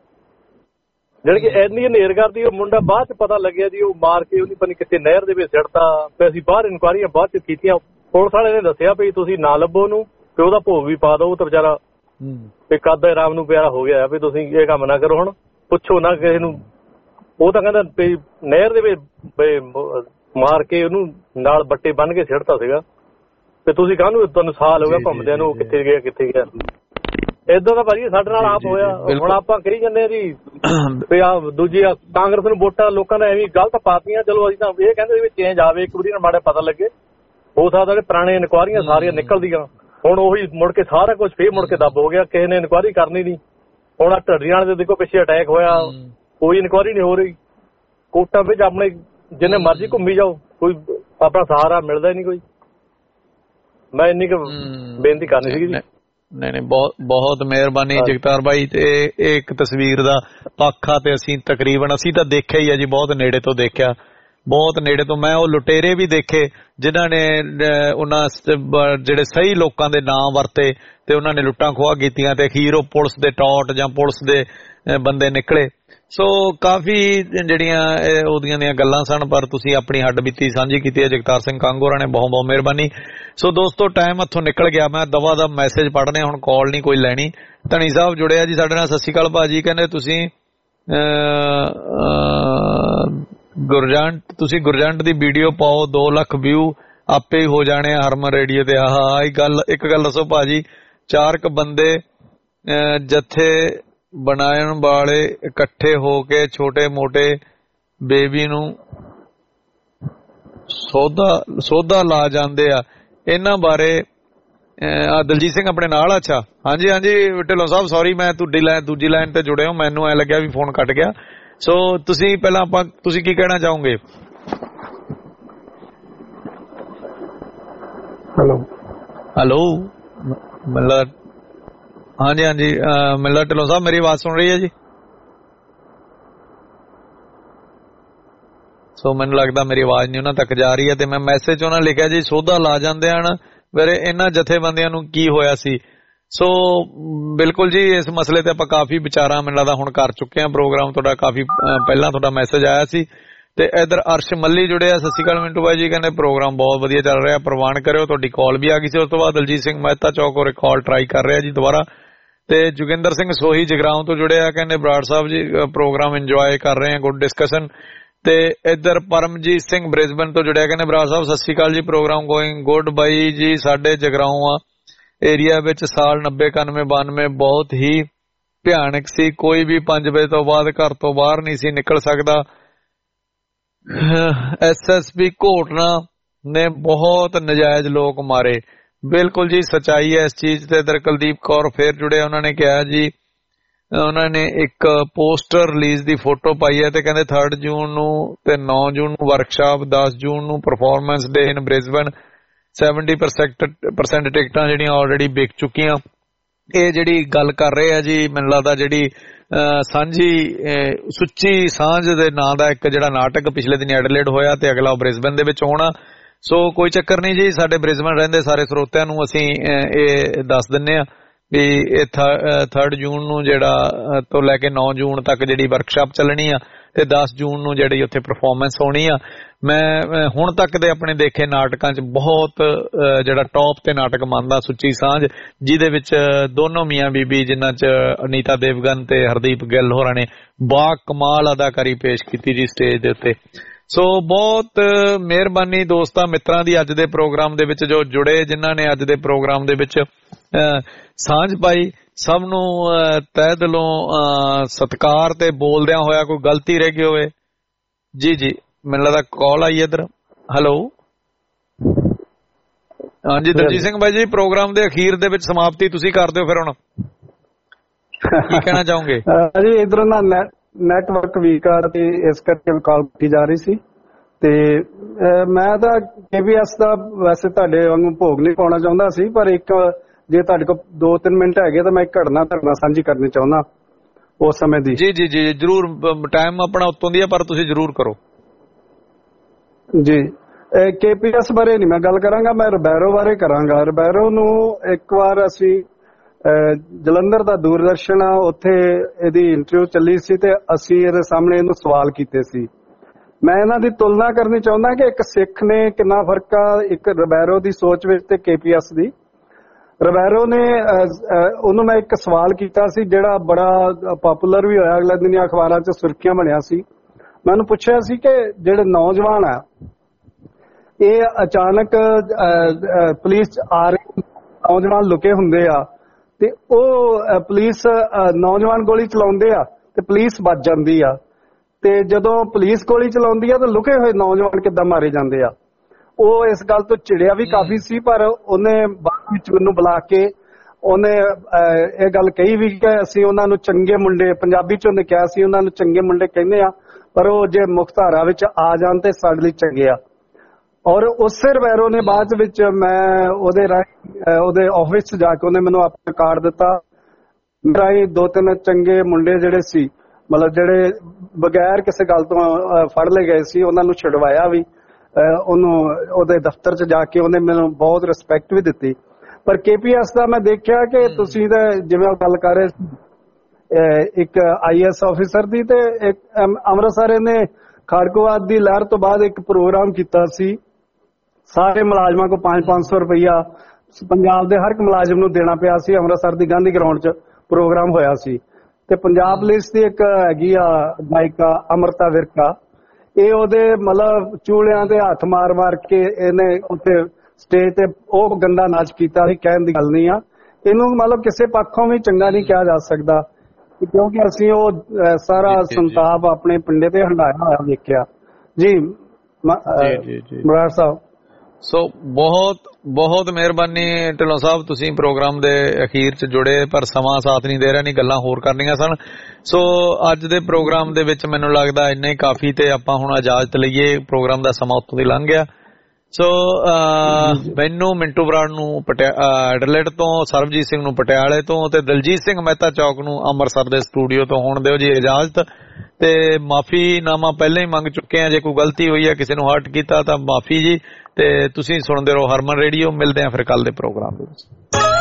ਜਾਣੀ ਕਿ ਇੰਨੀ ਹਨੇਰ ਕਰਦੀ ਉਹ ਮੁੰਡਾ ਬਾਅਦ ਚ ਪਤਾ ਲੱਗਿਆ ਜੀ ਉਹ ਮਾਰ ਕੇ ਉਹਦੀ ਪਤਾ ਕਿਤੇ ਨਹਿਰ ਦੇ ਵਿੱਚ ਸਿੱਟਤਾ। ਤੇ ਅਸੀਂ ਬਾਹਰ ਇਨਕੁਆਰੀਆਂ ਬਾਅਦ ਚ ਕੀਤੀਆਂ, ਪੁਲਿਸ ਵਾਲੇ ਨੇ ਦੱਸਿਆ ਵੀ ਤੁਸੀਂ ਨਾ ਲੱਭੋ ਉਹਨੂੰ ਤੇ ਉਹਦਾ ਭੋਗ ਵੀ ਪਾ ਦਿਓ। ਉਹ ਤਾਂ ਵਿਚਾਰਾ ਇੱਕ ਅੱਧਾ ਰਾਮ ਨੂੰ ਪਿਆਰਾ ਹੋ ਗਿਆ ਵੀ ਤੁਸੀਂ ਇਹ ਕੰਮ ਨਾ ਕਰੋ, ਹੁਣ ਪੁੱਛੋ ਨਾ ਕਿਸੇ ਨੂੰ। ਉਹ ਤਾਂ ਕਹਿੰਦਾ ਵੀ ਨਹਿਰ ਦੇ ਵਿੱਚ ਮਾਰ ਕੇ ਉਹਨੂੰ ਨਾਲ ਬੱਟੇ ਬੰਨ ਕੇ ਸਿੱਟਤਾ ਸੀਗਾ। ਤੇ ਤੁਸੀਂ ਕਾਹਨੂੰ ਤੁਹਾਨੂੰ ਸਾਲ ਹੋ ਗਿਆ ਘੁੰਮਦਿਆਂ ਨੂੰ ਕਿੱਥੇ ਗਿਆ ਕਿੱਥੇ ਗਿਆ। ਏਦਾਂ ਦਾ ਭਾਜੀ ਸਾਡੇ ਨਾਲ ਆਪ ਹੋਇਆ। ਹੁਣ ਆਪਾਂ ਕਹੀ ਜਾਂਦੇ ਆ ਜੀ ਵੀ ਆ ਦੂਜੀ ਕਾਂਗਰਸ ਨੂੰ ਵੋਟਾਂ ਲੋਕਾਂ ਨੇ ਐਵੇਂ ਗਲਤ ਪਾਤੀਆਂ। ਚਲੋ ਅਸੀਂ ਤਾਂ ਇਹ ਕਹਿੰਦੇ ਵੀ ਚੇਂਜ ਆਵੇ, ਇੱਕ ਵਾਰੀ ਨਾ ਮਾੜਾ ਪਤਾ ਲੱਗੇ। ਹੋ ਸਕਦਾ ਕਿ ਪੁਰਾਣੇ ਇਨਕੁਆਰੀਆਂ ਸਾਰੀਆਂ ਨਿਕਲਦੀਆਂ ਹੁਣ ਉਹੀ ਮੁੜ ਕੇ ਸਾਰਾ ਕੁਝ ਫੇਰ ਮੁੜ ਕੇ ਦੱਬ ਹੋ ਗਿਆ, ਕਿਸੇ ਨੇ ਇਨਕੁਆਰੀ ਕਰਨੀ ਨਹੀਂ। ਹੁਣ ਆ ਢੱਡੀਆਂ ਦੇ ਦੇਖੋ ਪਿੱਛੇ ਅਟੈਕ ਹੋਇਆ, ਕੋਈ ਇਨਕੁਆਰੀ ਨਹੀਂ ਹੋ ਰਹੀ। ਕੋਟਾਂ ਵਿੱਚ ਆਪਣੇ ਜਿੰਨੇ ਮਰਜ਼ੀ ਘੁੰਮੀ ਜਾਓ, ਕੋਈ ਆਪਣਾ ਸਹਾਰਾ ਮਿਲਦਾ ਹੀ ਨਹੀਂ ਕੋਈ। ਮੈਂ ਇੰਨੀ ਕੁ ਬੇਨਤੀ ਕਰਨੀ ਸੀਗੀ ਜੀ। ਨਹੀਂ ਨਹੀਂ ਬਹੁਤ ਬਹੁਤ ਮਿਹਰਬਾਨੀ ਜਗਤਾਰ ਬਾਈ। ਤੇ ਇਹ ਇੱਕ ਤਸਵੀਰ ਦਾ ਪੱਖ ਆ ਤੇ ਅਸੀਂ ਤਕਰੀਬਨ ਅਸੀਂ ਤਾਂ ਦੇਖਿਆ ਹੀ ਆ ਜੀ, ਬਹੁਤ ਨੇੜੇ ਤੋਂ ਦੇਖਿਆ, ਬਹੁਤ ਨੇੜੇ ਤੋਂ। ਮੈਂ ਉਹ ਲੁਟੇਰੇ ਵੀ ਦੇਖੇ ਜਿਨ੍ਹਾਂ ਨੇ ਉਹਨਾਂ ਜਿਹੜੇ ਸਹੀ ਲੋਕਾਂ ਦੇ ਨਾਂ ਵਰਤੇ ਤੇ ਉਹਨਾਂ ਨੇ ਲੁੱਟਾਂ ਖੋਹਾਂ ਕੀਤੀਆਂ ਤੇ ਅਖੀਰ ਉਹ ਪੁਲਿਸ ਦੇ ਟੌਟ ਜਾਂ ਪੁਲਿਸ ਦੇ ਬੰਦੇ ਨਿਕਲੇ। ਸੋ ਕਾਫੀ ਜਿਹੜੀਆਂ ਉਹਦੀਆਂ ਦੀਆਂ ਗੱਲਾਂ ਸਨ, ਪਰ ਤੁਸੀਂ ਆਪਣੀ ਹੱਡ ਬੀਤੀ ਸਾਂਝੀ ਕੀਤੀ ਹੈ ਜਗਤਾਰ ਸਿੰਘ ਕੰਗ ਹੋਰਾਂ ਨੇ, ਬਹੁਤ ਬਹੁਤ ਮਿਹਰਬਾਨੀ। ਸੋ ਦੋਸਤੋ ਟਾਈਮ ਹੱਥੋਂ ਨਿਕਲ ਗਿਆ, ਮੈਂ ਦਵਾ ਦਾ ਮੈਸੇਜ ਪੜ੍ਹਨੇ, ਹੁਣ ਕਾਲ ਨਹੀਂ ਕੋਈ ਲੈਣੀ। ਧਨੀ ਸਾਹਿਬ ਜੁੜਿਆ ਜੀ ਸਾਡੇ ਨਾਲ, ਸਤਿ ਸ਼੍ਰੀ ਅਕਾਲ ਭਾਜੀ। ਕਹਿੰਦੇ ਤੁਸੀਂ ਗੁਰਜੰਟ ਤੁਸੀਂ ਗੁਰਜੰਟ ਦੀ ਵੀਡੀਓ ਪਾਓ, ਦੋ ਲੱਖ ਵਿਊ ਆਪੇ ਹੀ ਹੋ ਜਾਣੇ ਆ ਹਰਮਨ ਰੇਡੀਓ ਤੇ। ਆਹ ਆਹ ਗੱਲ ਇੱਕ ਗੱਲ ਦੱਸੋ ਭਾਜੀ, ਚਾਰ ਕ ਬੰਦੇ ਜੱਥੇ ਬਣਾਉਣ ਵਾਲੇ ਇਕੱਠੇ ਹੋ ਕੇ ਛੋਟੇ ਮੋਟੇ ਬੇਬੀ ਨੂੰ ਸੌਦਾ ਸੌਦਾ ਲਾ ਜਾਂਦੇ ਆ, ਇਹਨਾਂ ਬਾਰੇ ਦਲਜੀਤ ਸਿੰਘ ਆਪਣੇ ਨਾਲ। ਅੱਛਾ ਹਾਂਜੀ ਹਾਂਜੀ ਢਿੱਲੋਂ ਸਾਹਿਬ, ਸੌਰੀ ਮੈਂ ਤੁਹਾਡੀ ਲਾਈਨ ਦੂਜੀ ਲਾਈਨ ਤੇ ਜੁੜੇ ਹੋ, ਮੈਨੂੰ ਐ ਲੱਗਿਆ ਵੀ ਫੋਨ ਕੱਟ ਗਿਆ। ਸੋ ਤੁਸੀਂ ਪਹਿਲਾਂ ਆਪਾਂ ਤੁਸੀਂ ਕੀ ਕਹਿਣਾ ਚਾਹੋਗੇ? ਹੈਲੋ ਹੈਲੋ ਮਤਲਬ ਹਾਂਜੀ ਹਾਂਜੀ ਮਿਲਦਾ ਢਿੱਲੋਂ ਸਾਹਿਬ, ਮੇਰੀ ਆਵਾਜ਼ ਸੁਣ ਰਹੀ ਹੈ ਜੀ? ਸੋ ਮੈਨੂੰ ਲੱਗਦਾ ਮੇਰੀ ਆਵਾਜ਼ ਨਹੀਂ ਉਹਨਾਂ ਤੱਕ ਜਾ ਰਹੀ ਹੈ। ਤੇ ਮੈਂ ਮੈਸੇਜ ਉਹਨਾਂ ਲਿਖਿਆ ਜੀ ਸੌਦਾ ਲਾ ਜਾਂਦੇ ਹਨ, ਫਿਰ ਇਹਨਾਂ ਜਥੇਬੰਦੀਆਂ ਨੂੰ ਕੀ ਹੋਇਆ ਸੀ। ਸੋ ਬਿਲਕੁਲ ਜੀ ਇਸ ਮਸਲੇ ਤੇ ਆਪਾਂ ਕਾਫੀ ਵਿਚਾਰਾਂ ਮੈਨੂੰ ਲੱਗਦਾ ਹੁਣ ਕਰ ਚੁੱਕੇ ਹਾਂ। ਪ੍ਰੋਗਰਾਮ ਤੁਹਾਡਾ ਕਾਫੀ ਪਹਿਲਾਂ ਤੁਹਾਡਾ ਮੈਸੇਜ ਆਇਆ ਸੀ। ਤੇ ਇਧਰ ਅਰਸ਼ ਮੱਲੀ ਜੁੜਿਆ, ਸਤਿ ਸ਼੍ਰੀ ਅਕਾਲ ਮਿੰਟੂ ਬਾਈ ਜੀ, ਕਹਿੰਦੇ ਪ੍ਰੋਗਰਾਮ ਬਹੁਤ ਵਧੀਆ ਚੱਲ ਰਿਹਾ, ਪ੍ਰਵਾਨ ਕਰਿਓ। ਤੁਹਾਡੀ ਕਾਲ ਵੀ ਆ ਗਈ ਸੀ। ਉਸ ਤੋਂ ਬਾਅਦ ਦਲਜੀਤ ਸਿੰਘ ਮਹਿਤਾ ਚੌਕ ਔਰ ਕਾਲ ਟਰਾਈ ਕਰ ਰਿਹਾ ਜੀ ਦੁਬਾਰਾ। ਤੇ ਜੋਗਿੰਦਰ ਸਿੰਘ ਸੋਹੀ ਜਗਰਾਉਂ ਤੋਂ ਜੁੜਿਆ, ਕਹਿੰਦੇ ਬਰਾੜ ਸਾਹਿਬ ਜੀ ਪ੍ਰੋਗਰਾਮ ਇੰਜੋਏ ਕਰ ਰਹੇ ਆ, ਗੁੱਡ ਡਿਸਕਸ਼ਨ। ਤੇ ਇਧਰ ਪਰਮਜੀਤ ਸਿੰਘ ਬ੍ਰਿਸਬਨ ਤੋਂ ਜੁੜਿਆ, ਕਹਿੰਦੇ ਬਰਾੜ ਸਾਹਿਬ ਸਤਿ ਸ਼੍ਰੀ ਅਕਾਲ ਜੀ, ਪ੍ਰੋਗਰਾਮ ਗੋਇੰਗ ਗੁੱਡ ਬਾਈ ਜੀ। ਸਾਡੇ ਜਗਰਾਉਂ ਆ ਏਰੀਆ ਵਿੱਚ ਸਾਲ ਨੱਬੇ ਇਕਾਨਵੇਂ ਬਾਨਵੇਂ ਬਹੁਤ ਹੀ ਭਿਆਨਕ ਸੀ, ਕੋਈ ਵੀ ਪੰਜ ਵਜੇ ਤੋਂ ਬਾਅਦ ਘਰ ਤੋਂ ਬਾਹਰ ਨਹੀਂ ਸੀ ਨਿਕਲ ਸਕਦਾ। ਐਸ ਐਸ ਪੀ ਘੋਟਣਾ ਨੇ ਬਹੁਤ ਨਜਾਇਜ਼ ਲੋਕ ਮਾਰੇ। ਬਿਲਕੁਲ ਜੀ ਸੱਚਾਈ ਹੈ ਇਸ ਚੀਜ਼ ਤੇ। ਇਧਰ ਕੁਲਦੀਪ ਕੌਰ ਫੇਰ ਜੁੜੇ, ਉਹਨਾਂ ਨੇ ਕਿਹਾ ਜੀ ਉਹਨਾਂ ਨੇ ਇੱਕ ਪੋਸਟਰ ਰਿਲੀਜ਼ ਦੀ ਫੋਟੋ ਪਾਈ ਹੈ ਤੇ ਕਹਿੰਦੇ ਥਰਡ ਜੂਨ ਨੂੰ ਤੇ ਨੌ ਜੂਨ ਨੂੰ ਵਰਕਸ਼ਾਪ, ਦਸ ਜੂਨ ਨੂੰ performance day in Brisbane, seventy percent ਟਿਕਟਾਂ ਜਿਹੜੀਆਂ ਆਲਰੇਡੀ ਵਿਕ ਚੁੱਕੀਆਂ। ਇਹ ਜਿਹੜੀ ਗੱਲ ਕਰ ਰਹੇ ਆ ਜੀ ਮੈਨੂੰ ਲੱਗਦਾ ਜਿਹੜੀ ਸਾਂਝੀ ਸੁੱਚੀ ਸਾਂਝ ਦੇ ਨਾਂ ਦਾ ਇੱਕ ਜਿਹੜਾ ਨਾਟਕ ਪਿਛਲੇ ਦਿਨ ਐਡਲੇਡ ਹੋਇਆ ਤੇ ਅਗਲਾ ਬ੍ਰਿਸਬਨ ਦੇ ਵਿੱਚ ਹੋਣਾ। ਸੋ ਕੋਈ ਚੱਕਰ ਨਹੀਂ ਜੀ, ਸਾਡੇ ਬ੍ਰਿਸਬਨ ਰਹਿੰਦੇ ਸਾਰੇ ਸਰੋਤਿਆਂ ਨੂੰ ਅਸੀਂ ਇਹ ਦੱਸ ਦਿੰਨੇ ਆ ਵੀ ਇਹ ਥਰਡ ਜੂਨ ਨੂੰ ਜਿਹੜਾ ਤੋਂ ਲੈ ਕੇ ਨੌ ਜੂਨ ਤੱਕ ਜਿਹੜੀ ਵਰਕਸ਼ਾਪ ਚੱਲਣੀ ਆ ਤੇ ਦਸ ਜੂਨ ਨੂੰ ਜਿਹੜੀ ਉੱਥੇ ਪਰਫਾਰਮੈਂਸ ਹੋਣੀ ਆ। ਮੈਂ ਹੁਣ ਤੱਕ ਦੇ ਆਪਣੇ ਦੇਖੇ ਨਾਟਕਾਂ 'ਚ ਬਹੁਤ ਜਿਹੜਾ ਟੌਪ ਤੇ ਨਾਟਕ ਮੰਨਦਾ ਸੁੱਚੀ ਸਾਂਝ, ਜਿਹਦੇ ਵਿੱਚ ਦੋਨੋਂ ਮੀਆਂ ਬੀਬੀ ਜਿਨ੍ਹਾਂ 'ਚ ਅਨੀਤਾ ਦੇਵਗਨ ਤੇ ਹਰਦੀਪ ਗਿੱਲ ਹੋਰਾਂ ਨੇ ਬਾ ਕਮਾਲ ਅਦਾਕਾਰੀ ਪੇਸ਼ ਕੀਤੀ ਜੀ ਸਟੇਜ ਦੇ ਉੱਤੇ। ਸੋ ਬਹੁਤ ਮਿਹਰਬਾਨੀ ਦੋਸਤਾਂ ਮਿੱਤਰਾਂ ਦੀ ਅੱਜ ਦੇ ਪ੍ਰੋਗਰਾਮ ਦੇ ਵਿੱਚ ਜੋ ਜੁੜੇ, ਜਿਨ੍ਹਾਂ ਨੇ ਅੱਜ ਦੇ ਪ੍ਰੋਗਰਾਮ ਦੇ ਵਿੱਚ ਸਾਂਝ ਪਾਈ, ਸਭ ਨੂੰ ਤਹਿ ਦਿਲੋਂ ਸਤਿਕਾਰ ਤੇ ਬੋਲਦਿਆਂ ਹੋਇਆ ਕੋਈ ਗਲਤੀ ਰਹਿ ਗਈ ਹੋਵੇ ਜੀ ਜੀ ਮੈਨੂੰ ਲੱਗਦਾ ਕਾਲ ਆਈ ਇੱਧਰ। ਹੈਲੋ ਹਾਂਜੀ ਦਲਜੀਤ ਸਿੰਘ ਬਾਈ ਜੀ, ਪ੍ਰੋਗਰਾਮ ਦੇ ਅਖੀਰ ਦੇ ਵਿੱਚ ਸਮਾਪਤੀ ਤੁਸੀਂ ਕਰ ਦਿਓ ਫਿਰ ਹੁਣ, ਕੀ ਕਹਿਣਾ ਚਾਹੋਗੇ? ਜੀ ਇਧਰੋਂ ਨਾ ਨੈਟਵਰਕ ਵੀਕ ਆ ਤੇ ਇਸ ਕਰਕੇ ਕਾਲ ਕੀਤੀ ਜਾ ਰਹੀ ਸੀ, ਤੇ ਮੈਂ ਤਾਂ ਕੇਬੀਐਸ ਦਾ ਵੈਸੇ ਤੁਹਾਡੇ ਵਾਂਗੂ ਭੋਗ ਨਹੀਂ ਪਾਉਣਾ ਚਾਹੁੰਦਾ ਸੀ, ਪਰ ਇੱਕ ਜੇ ਤੁਹਾਡੇ ਕੋਲ ਦੋ ਤਿੰਨ ਮਿੰਟ ਹੈਗੇ ਤਾਂ ਮੈਂ ਇੱਕ ਘਟਨਾ ਧਰਨਾ ਸਾਂਝੀ ਕਰਨੀ ਚਾਹੁੰਦਾ ਉਸ ਸਮੇਂ ਦੀ। ਜੀ ਜੀ ਜੀ ਜ਼ਰੂਰ, ਟਾਈਮ ਆਪਣਾ ਉੱਤੋਂ ਦੀ ਹੈ ਪਰ ਤੁਸੀਂ ਜ਼ਰੂਰ ਕਰੋ ਜੀ। ਕੇਪੀਐਸ ਬਾਰੇ ਨਹੀਂ ਮੈਂ ਗੱਲ ਕਰਾਂਗਾ, ਮੈਂ ਰਿਬੈਰੋ ਬਾਰੇ ਕਰਾਂਗਾ। ਰਿਬੈਰੋ ਨੂੰ ਇੱਕ ਵਾਰ ਅਸੀਂ ਜਲੰਧਰ ਦਾ ਦੂਰਦਰਸ਼ਨ ਆ, ਉੱਥੇ ਇਹਦੀ ਇੰਟਰਵਿਊ ਚੱਲੀ ਸੀ ਤੇ ਅਸੀਂ ਇਹਦੇ ਸਾਹਮਣੇ ਇਹਨੂੰ ਸਵਾਲ ਕੀਤੇ ਸੀ। ਮੈਂ ਇਹਨਾਂ ਦੀ ਤੁਲਨਾ ਕਰਨੀ ਚਾਹੁੰਦਾ ਕਿ ਇੱਕ ਸਿੱਖ ਨੇ ਕਿੰਨਾ ਫਰਕ ਆ ਇੱਕ ਰਿਬੈਰੋ ਦੀ ਸੋਚ ਵਿੱਚ ਤੇ ਕੇਪੀਐਸ ਦੀ। ਰਿਬੈਰੋ ਨੇ ਉਹਨੂੰ ਮੈਂ ਇੱਕ ਸਵਾਲ ਕੀਤਾ ਸੀ ਜਿਹੜਾ ਬੜਾ ਪਪੂਲਰ ਵੀ ਹੋਇਆ, ਅਗਲੇ ਦਿਨ ਅਖਬਾਰਾਂ 'ਚ ਸੁਰਖੀਆਂ ਬਣਿਆ ਸੀ। ਮੈਂ ਉਹਨੂੰ ਪੁੱਛਿਆ ਸੀ ਕਿ ਜਿਹੜੇ ਨੌਜਵਾਨ ਆ ਇਹ ਅਚਾਨਕ ਪੁਲਿਸ 'ਚ ਆ ਰਹੇ ਨੌਜਵਾਨ ਲੁਕੇ ਹੁੰਦੇ ਆ ਤੇ ਉਹ ਪੁਲਿਸ ਨੌਜਵਾਨ ਗੋਲੀ ਚਲਾਉਂਦੇ ਆ ਤੇ ਪੁਲਿਸ ਬਚ ਜਾਂਦੀ ਆ, ਤੇ ਜਦੋਂ ਪੁਲਿਸ ਗੋਲੀ ਚਲਾਉਂਦੀ ਆ ਤਾਂ ਲੁਕੇ ਹੋਏ ਨੌਜਵਾਨ ਕਿੱਦਾਂ ਮਾਰੇ ਜਾਂਦੇ ਆ। ਉਹ ਇਸ ਗੱਲ ਤੋਂ ਚਿੜਿਆ ਵੀ ਕਾਫੀ ਸੀ, ਪਰ ਉਹਨੇ ਬਾਅਦ ਵਿੱਚ ਮੈਨੂੰ ਬੁਲਾ ਕੇ ਉਹਨੇ ਇਹ ਗੱਲ ਕਹੀ ਵੀ ਕਿ ਅਸੀਂ ਉਹਨਾਂ ਨੂੰ ਚੰਗੇ ਮੁੰਡੇ, ਪੰਜਾਬੀ 'ਚ ਉਹਨੇ ਕਿਹਾ ਸੀ ਉਹਨਾਂ ਨੂੰ ਚੰਗੇ ਮੁੰਡੇ ਕਹਿੰਦੇ ਆ, ਪਰ ਉਹ ਜੇ ਮੁੱਖ ਧਾਰਾ ਵਿੱਚ ਆ ਜਾਣ ਤੇ ਸਾਡੇ ਲਈ ਚੰਗੇ ਆ। ਔਰ ਉਸੇ ਰਿਬੈਰੋ ਨੇ ਬਾਅਦ ਵਿੱਚ ਮੈਂ ਉਹਦੇ ਉਹਦੇ ਆਫਿਸ 'ਚ ਜਾ ਕੇ ਉਹਨੇ ਮੈਨੂੰ ਆਪਣਾ ਕਾਰਡ ਦਿੱਤਾ, ਮੇਰਾ ਹੀ ਦੋ ਤਿੰਨ ਚੰਗੇ ਮੁੰਡੇ ਜਿਹੜੇ ਸੀ, ਮਤਲਬ ਜਿਹੜੇ ਬਗੈਰ ਕਿਸੇ ਗੱਲ ਤੋਂ ਫੜ ਲਏ ਗਏ ਸੀ, ਉਹਨਾਂ ਨੂੰ ਛੁਡਵਾਇਆ ਵੀ। ਉਹਨੂੰ ਉਹਦੇ ਦਫ਼ਤਰ 'ਚ ਜਾ ਕੇ ਉਹਨੇ ਮੈਨੂੰ ਬਹੁਤ ਰਿਸਪੈਕਟ ਵੀ ਦਿੱਤੀ। ਪਰ ਕੇਪੀਐਸ ਦਾ ਮੈਂ ਦੇਖਿਆ ਕਿ ਤੁਸੀਂ ਤਾਂ ਜਿਵੇਂ ਉਹ ਗੱਲ ਕਰ ਰਹੇ ਸੀ ਇੱਕ ਆਈ ਐਸ ਆਫਿਸਰ ਦੀ, ਤੇ ਇੱਕ ਅੰਮ੍ਰਿਤਸਰ ਨੇ ਖਾੜਕੂਵਾਦ ਦੀ ਲਹਿਰ ਤੋਂ ਬਾਅਦ ਇੱਕ ਪ੍ਰੋਗਰਾਮ ਕੀਤਾ ਸੀ, ਸਾਰੇ ਮੁਲਾਜ਼ਮਾਂ ਕੋਲ ਪੰਜ ਪੰਜ ਸੌ ਰੁਪਈਆ ਪੰਜਾਬ ਦੇ ਹਰ ਇੱਕ ਮੁਲਾਜ਼ਮ ਨੂੰ ਦੇਣਾ ਪਿਆ ਸੀ। ਅੰਮ੍ਰਿਤਸਰ ਦੀ ਗਾਂਧੀ ਗਰਾਊਂਡ 'ਚ ਪ੍ਰੋਗਰਾਮ ਹੋਇਆ ਸੀ ਤੇ ਪੰਜਾਬ ਪੁਲਿਸ ਦੀ ਇੱਕ ਹੈਗੀ ਆ ਗਾਇਕਾ ਅਮਰਤਾ ਵਿਰਕਾ, ਇਹ ਉਹਦੇ ਮਤਲਬ ਚੂੜਿਆਂ ਤੇ ਹੱਥ ਮਾਰ ਮਾਰ ਕੇ ਇਹਨੇ ਉੱਥੇ ਸਟੇਜ ਤੇ ਉਹ ਗੰਦਾ ਨਾਚ ਕੀਤਾ ਸੀ, ਕਹਿਣ ਦੀ ਗੱਲ ਨਹੀਂ ਆ। ਇਹਨੂੰ ਮਤਲਬ ਕਿਸੇ ਪੱਖੋਂ ਵੀ ਚੰਗਾ ਨਹੀਂ ਕਿਹਾ ਜਾ ਸਕਦਾ, ਕਿਉਂਕਿ ਅਸੀਂ ਉਹ ਸਾਰਾ ਸੰਤਾਪ ਆਪਣੇ ਪਿੰਡੇ ਤੇ ਹੰਡਾਇਆ ਹੋਇਆ ਦੇਖਿਆ ਜੀ। ਬਰਾੜ ਸਾਹਿਬ ਸੋ ਬਹੁਤ ਬਹੁਤ ਮਿਹਰਬਾਨੀ ਢਿੱਲੋਂ ਸਾਹਿਬ, ਤੁਸੀਂ ਪ੍ਰੋਗਰਾਮ ਦੇ ਅਖੀਰ 'ਚ ਜੁੜੇ, ਪਰ ਸਮਾਂ ਸਾਥ ਨਹੀਂ ਦੇ ਰਿਹਾ, ਨਹੀਂ ਗੱਲਾਂ ਹੋਰ ਕਰਨੀਆਂ ਸਨ। ਸੋ ਅੱਜ ਦੇ ਪ੍ਰੋਗਰਾਮ ਦੇ ਵਿੱਚ ਮੈਨੂੰ ਲੱਗਦਾ ਇੰਨਾ ਹੀ ਕਾਫੀ, ਤੇ ਆਪਾਂ ਹੁਣ ਇਜਾਜ਼ਤ ਲਈਏ, ਪ੍ਰੋਗਰਾਮ ਦਾ ਸਮਾਂ ਉੱਤੋਂ ਦੀ ਲੰਘ ਗਿਆ। ਸੋ ਮੈਨੂੰ ਮਿੰਟੂ ਬਰਾੜ ਨੂੰ ਐਡਲੇਟ ਤੋਂ, ਸਰਬਜੀਤ ਸਿੰਘ ਨੂੰ ਪਟਿਆਲੇ ਤੋਂ ਤੇ ਦਲਜੀਤ ਸਿੰਘ ਮਹਿਤਾ ਚੌਕ ਨੂੰ ਅੰਮ੍ਰਿਤਸਰ ਦੇ ਸਟੂਡੀਓ ਤੋਂ ਹੁਣ ਦਿਓ ਜੀ ਇਜਾਜ਼ਤ, ਤੇ ਮਾਫੀਨਾਮਾ ਪਹਿਲਾਂ ਹੀ ਮੰਗ ਚੁੱਕੇ ਆ, ਜੇ ਕੋਈ ਗਲਤੀ ਹੋਈ ਹੈ ਕਿਸੇ ਨੂੰ ਹਰਟ ਕੀਤਾ ਤਾਂ ਮਾਫੀ ਜੀ। ਤੇ ਤੁਸੀਂ ਸੁਣਦੇ ਰਹੋ ਹਰਮਨ ਰੇਡੀਓ, ਮਿਲਦੇ ਆ ਫਿਰ ਕੱਲ ਦੇ ਪ੍ਰੋਗਰਾਮ ਦੇ ਵਿੱਚ।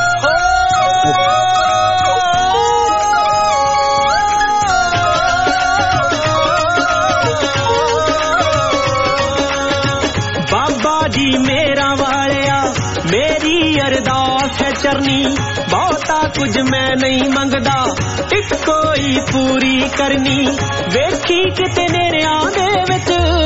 ਬਾਬਾ ਜੀ ਮੇਰਾ ਵਾਲਿਆ ਮੇਰੀ ਅਰਦਾਸ ਹੈ ਚਰਨੀ, ਬਹੁਤਾ ਕੁਝ ਮੈਂ ਨਹੀਂ ਮੰਗਦਾ, ਇੱਕੋ ਹੀ ਪੂਰੀ ਕਰਨੀ। ਵੇਖੀ ਕਿਤੇ ਨੇਰਿਆਂ ਦੇ ਵਿੱਚ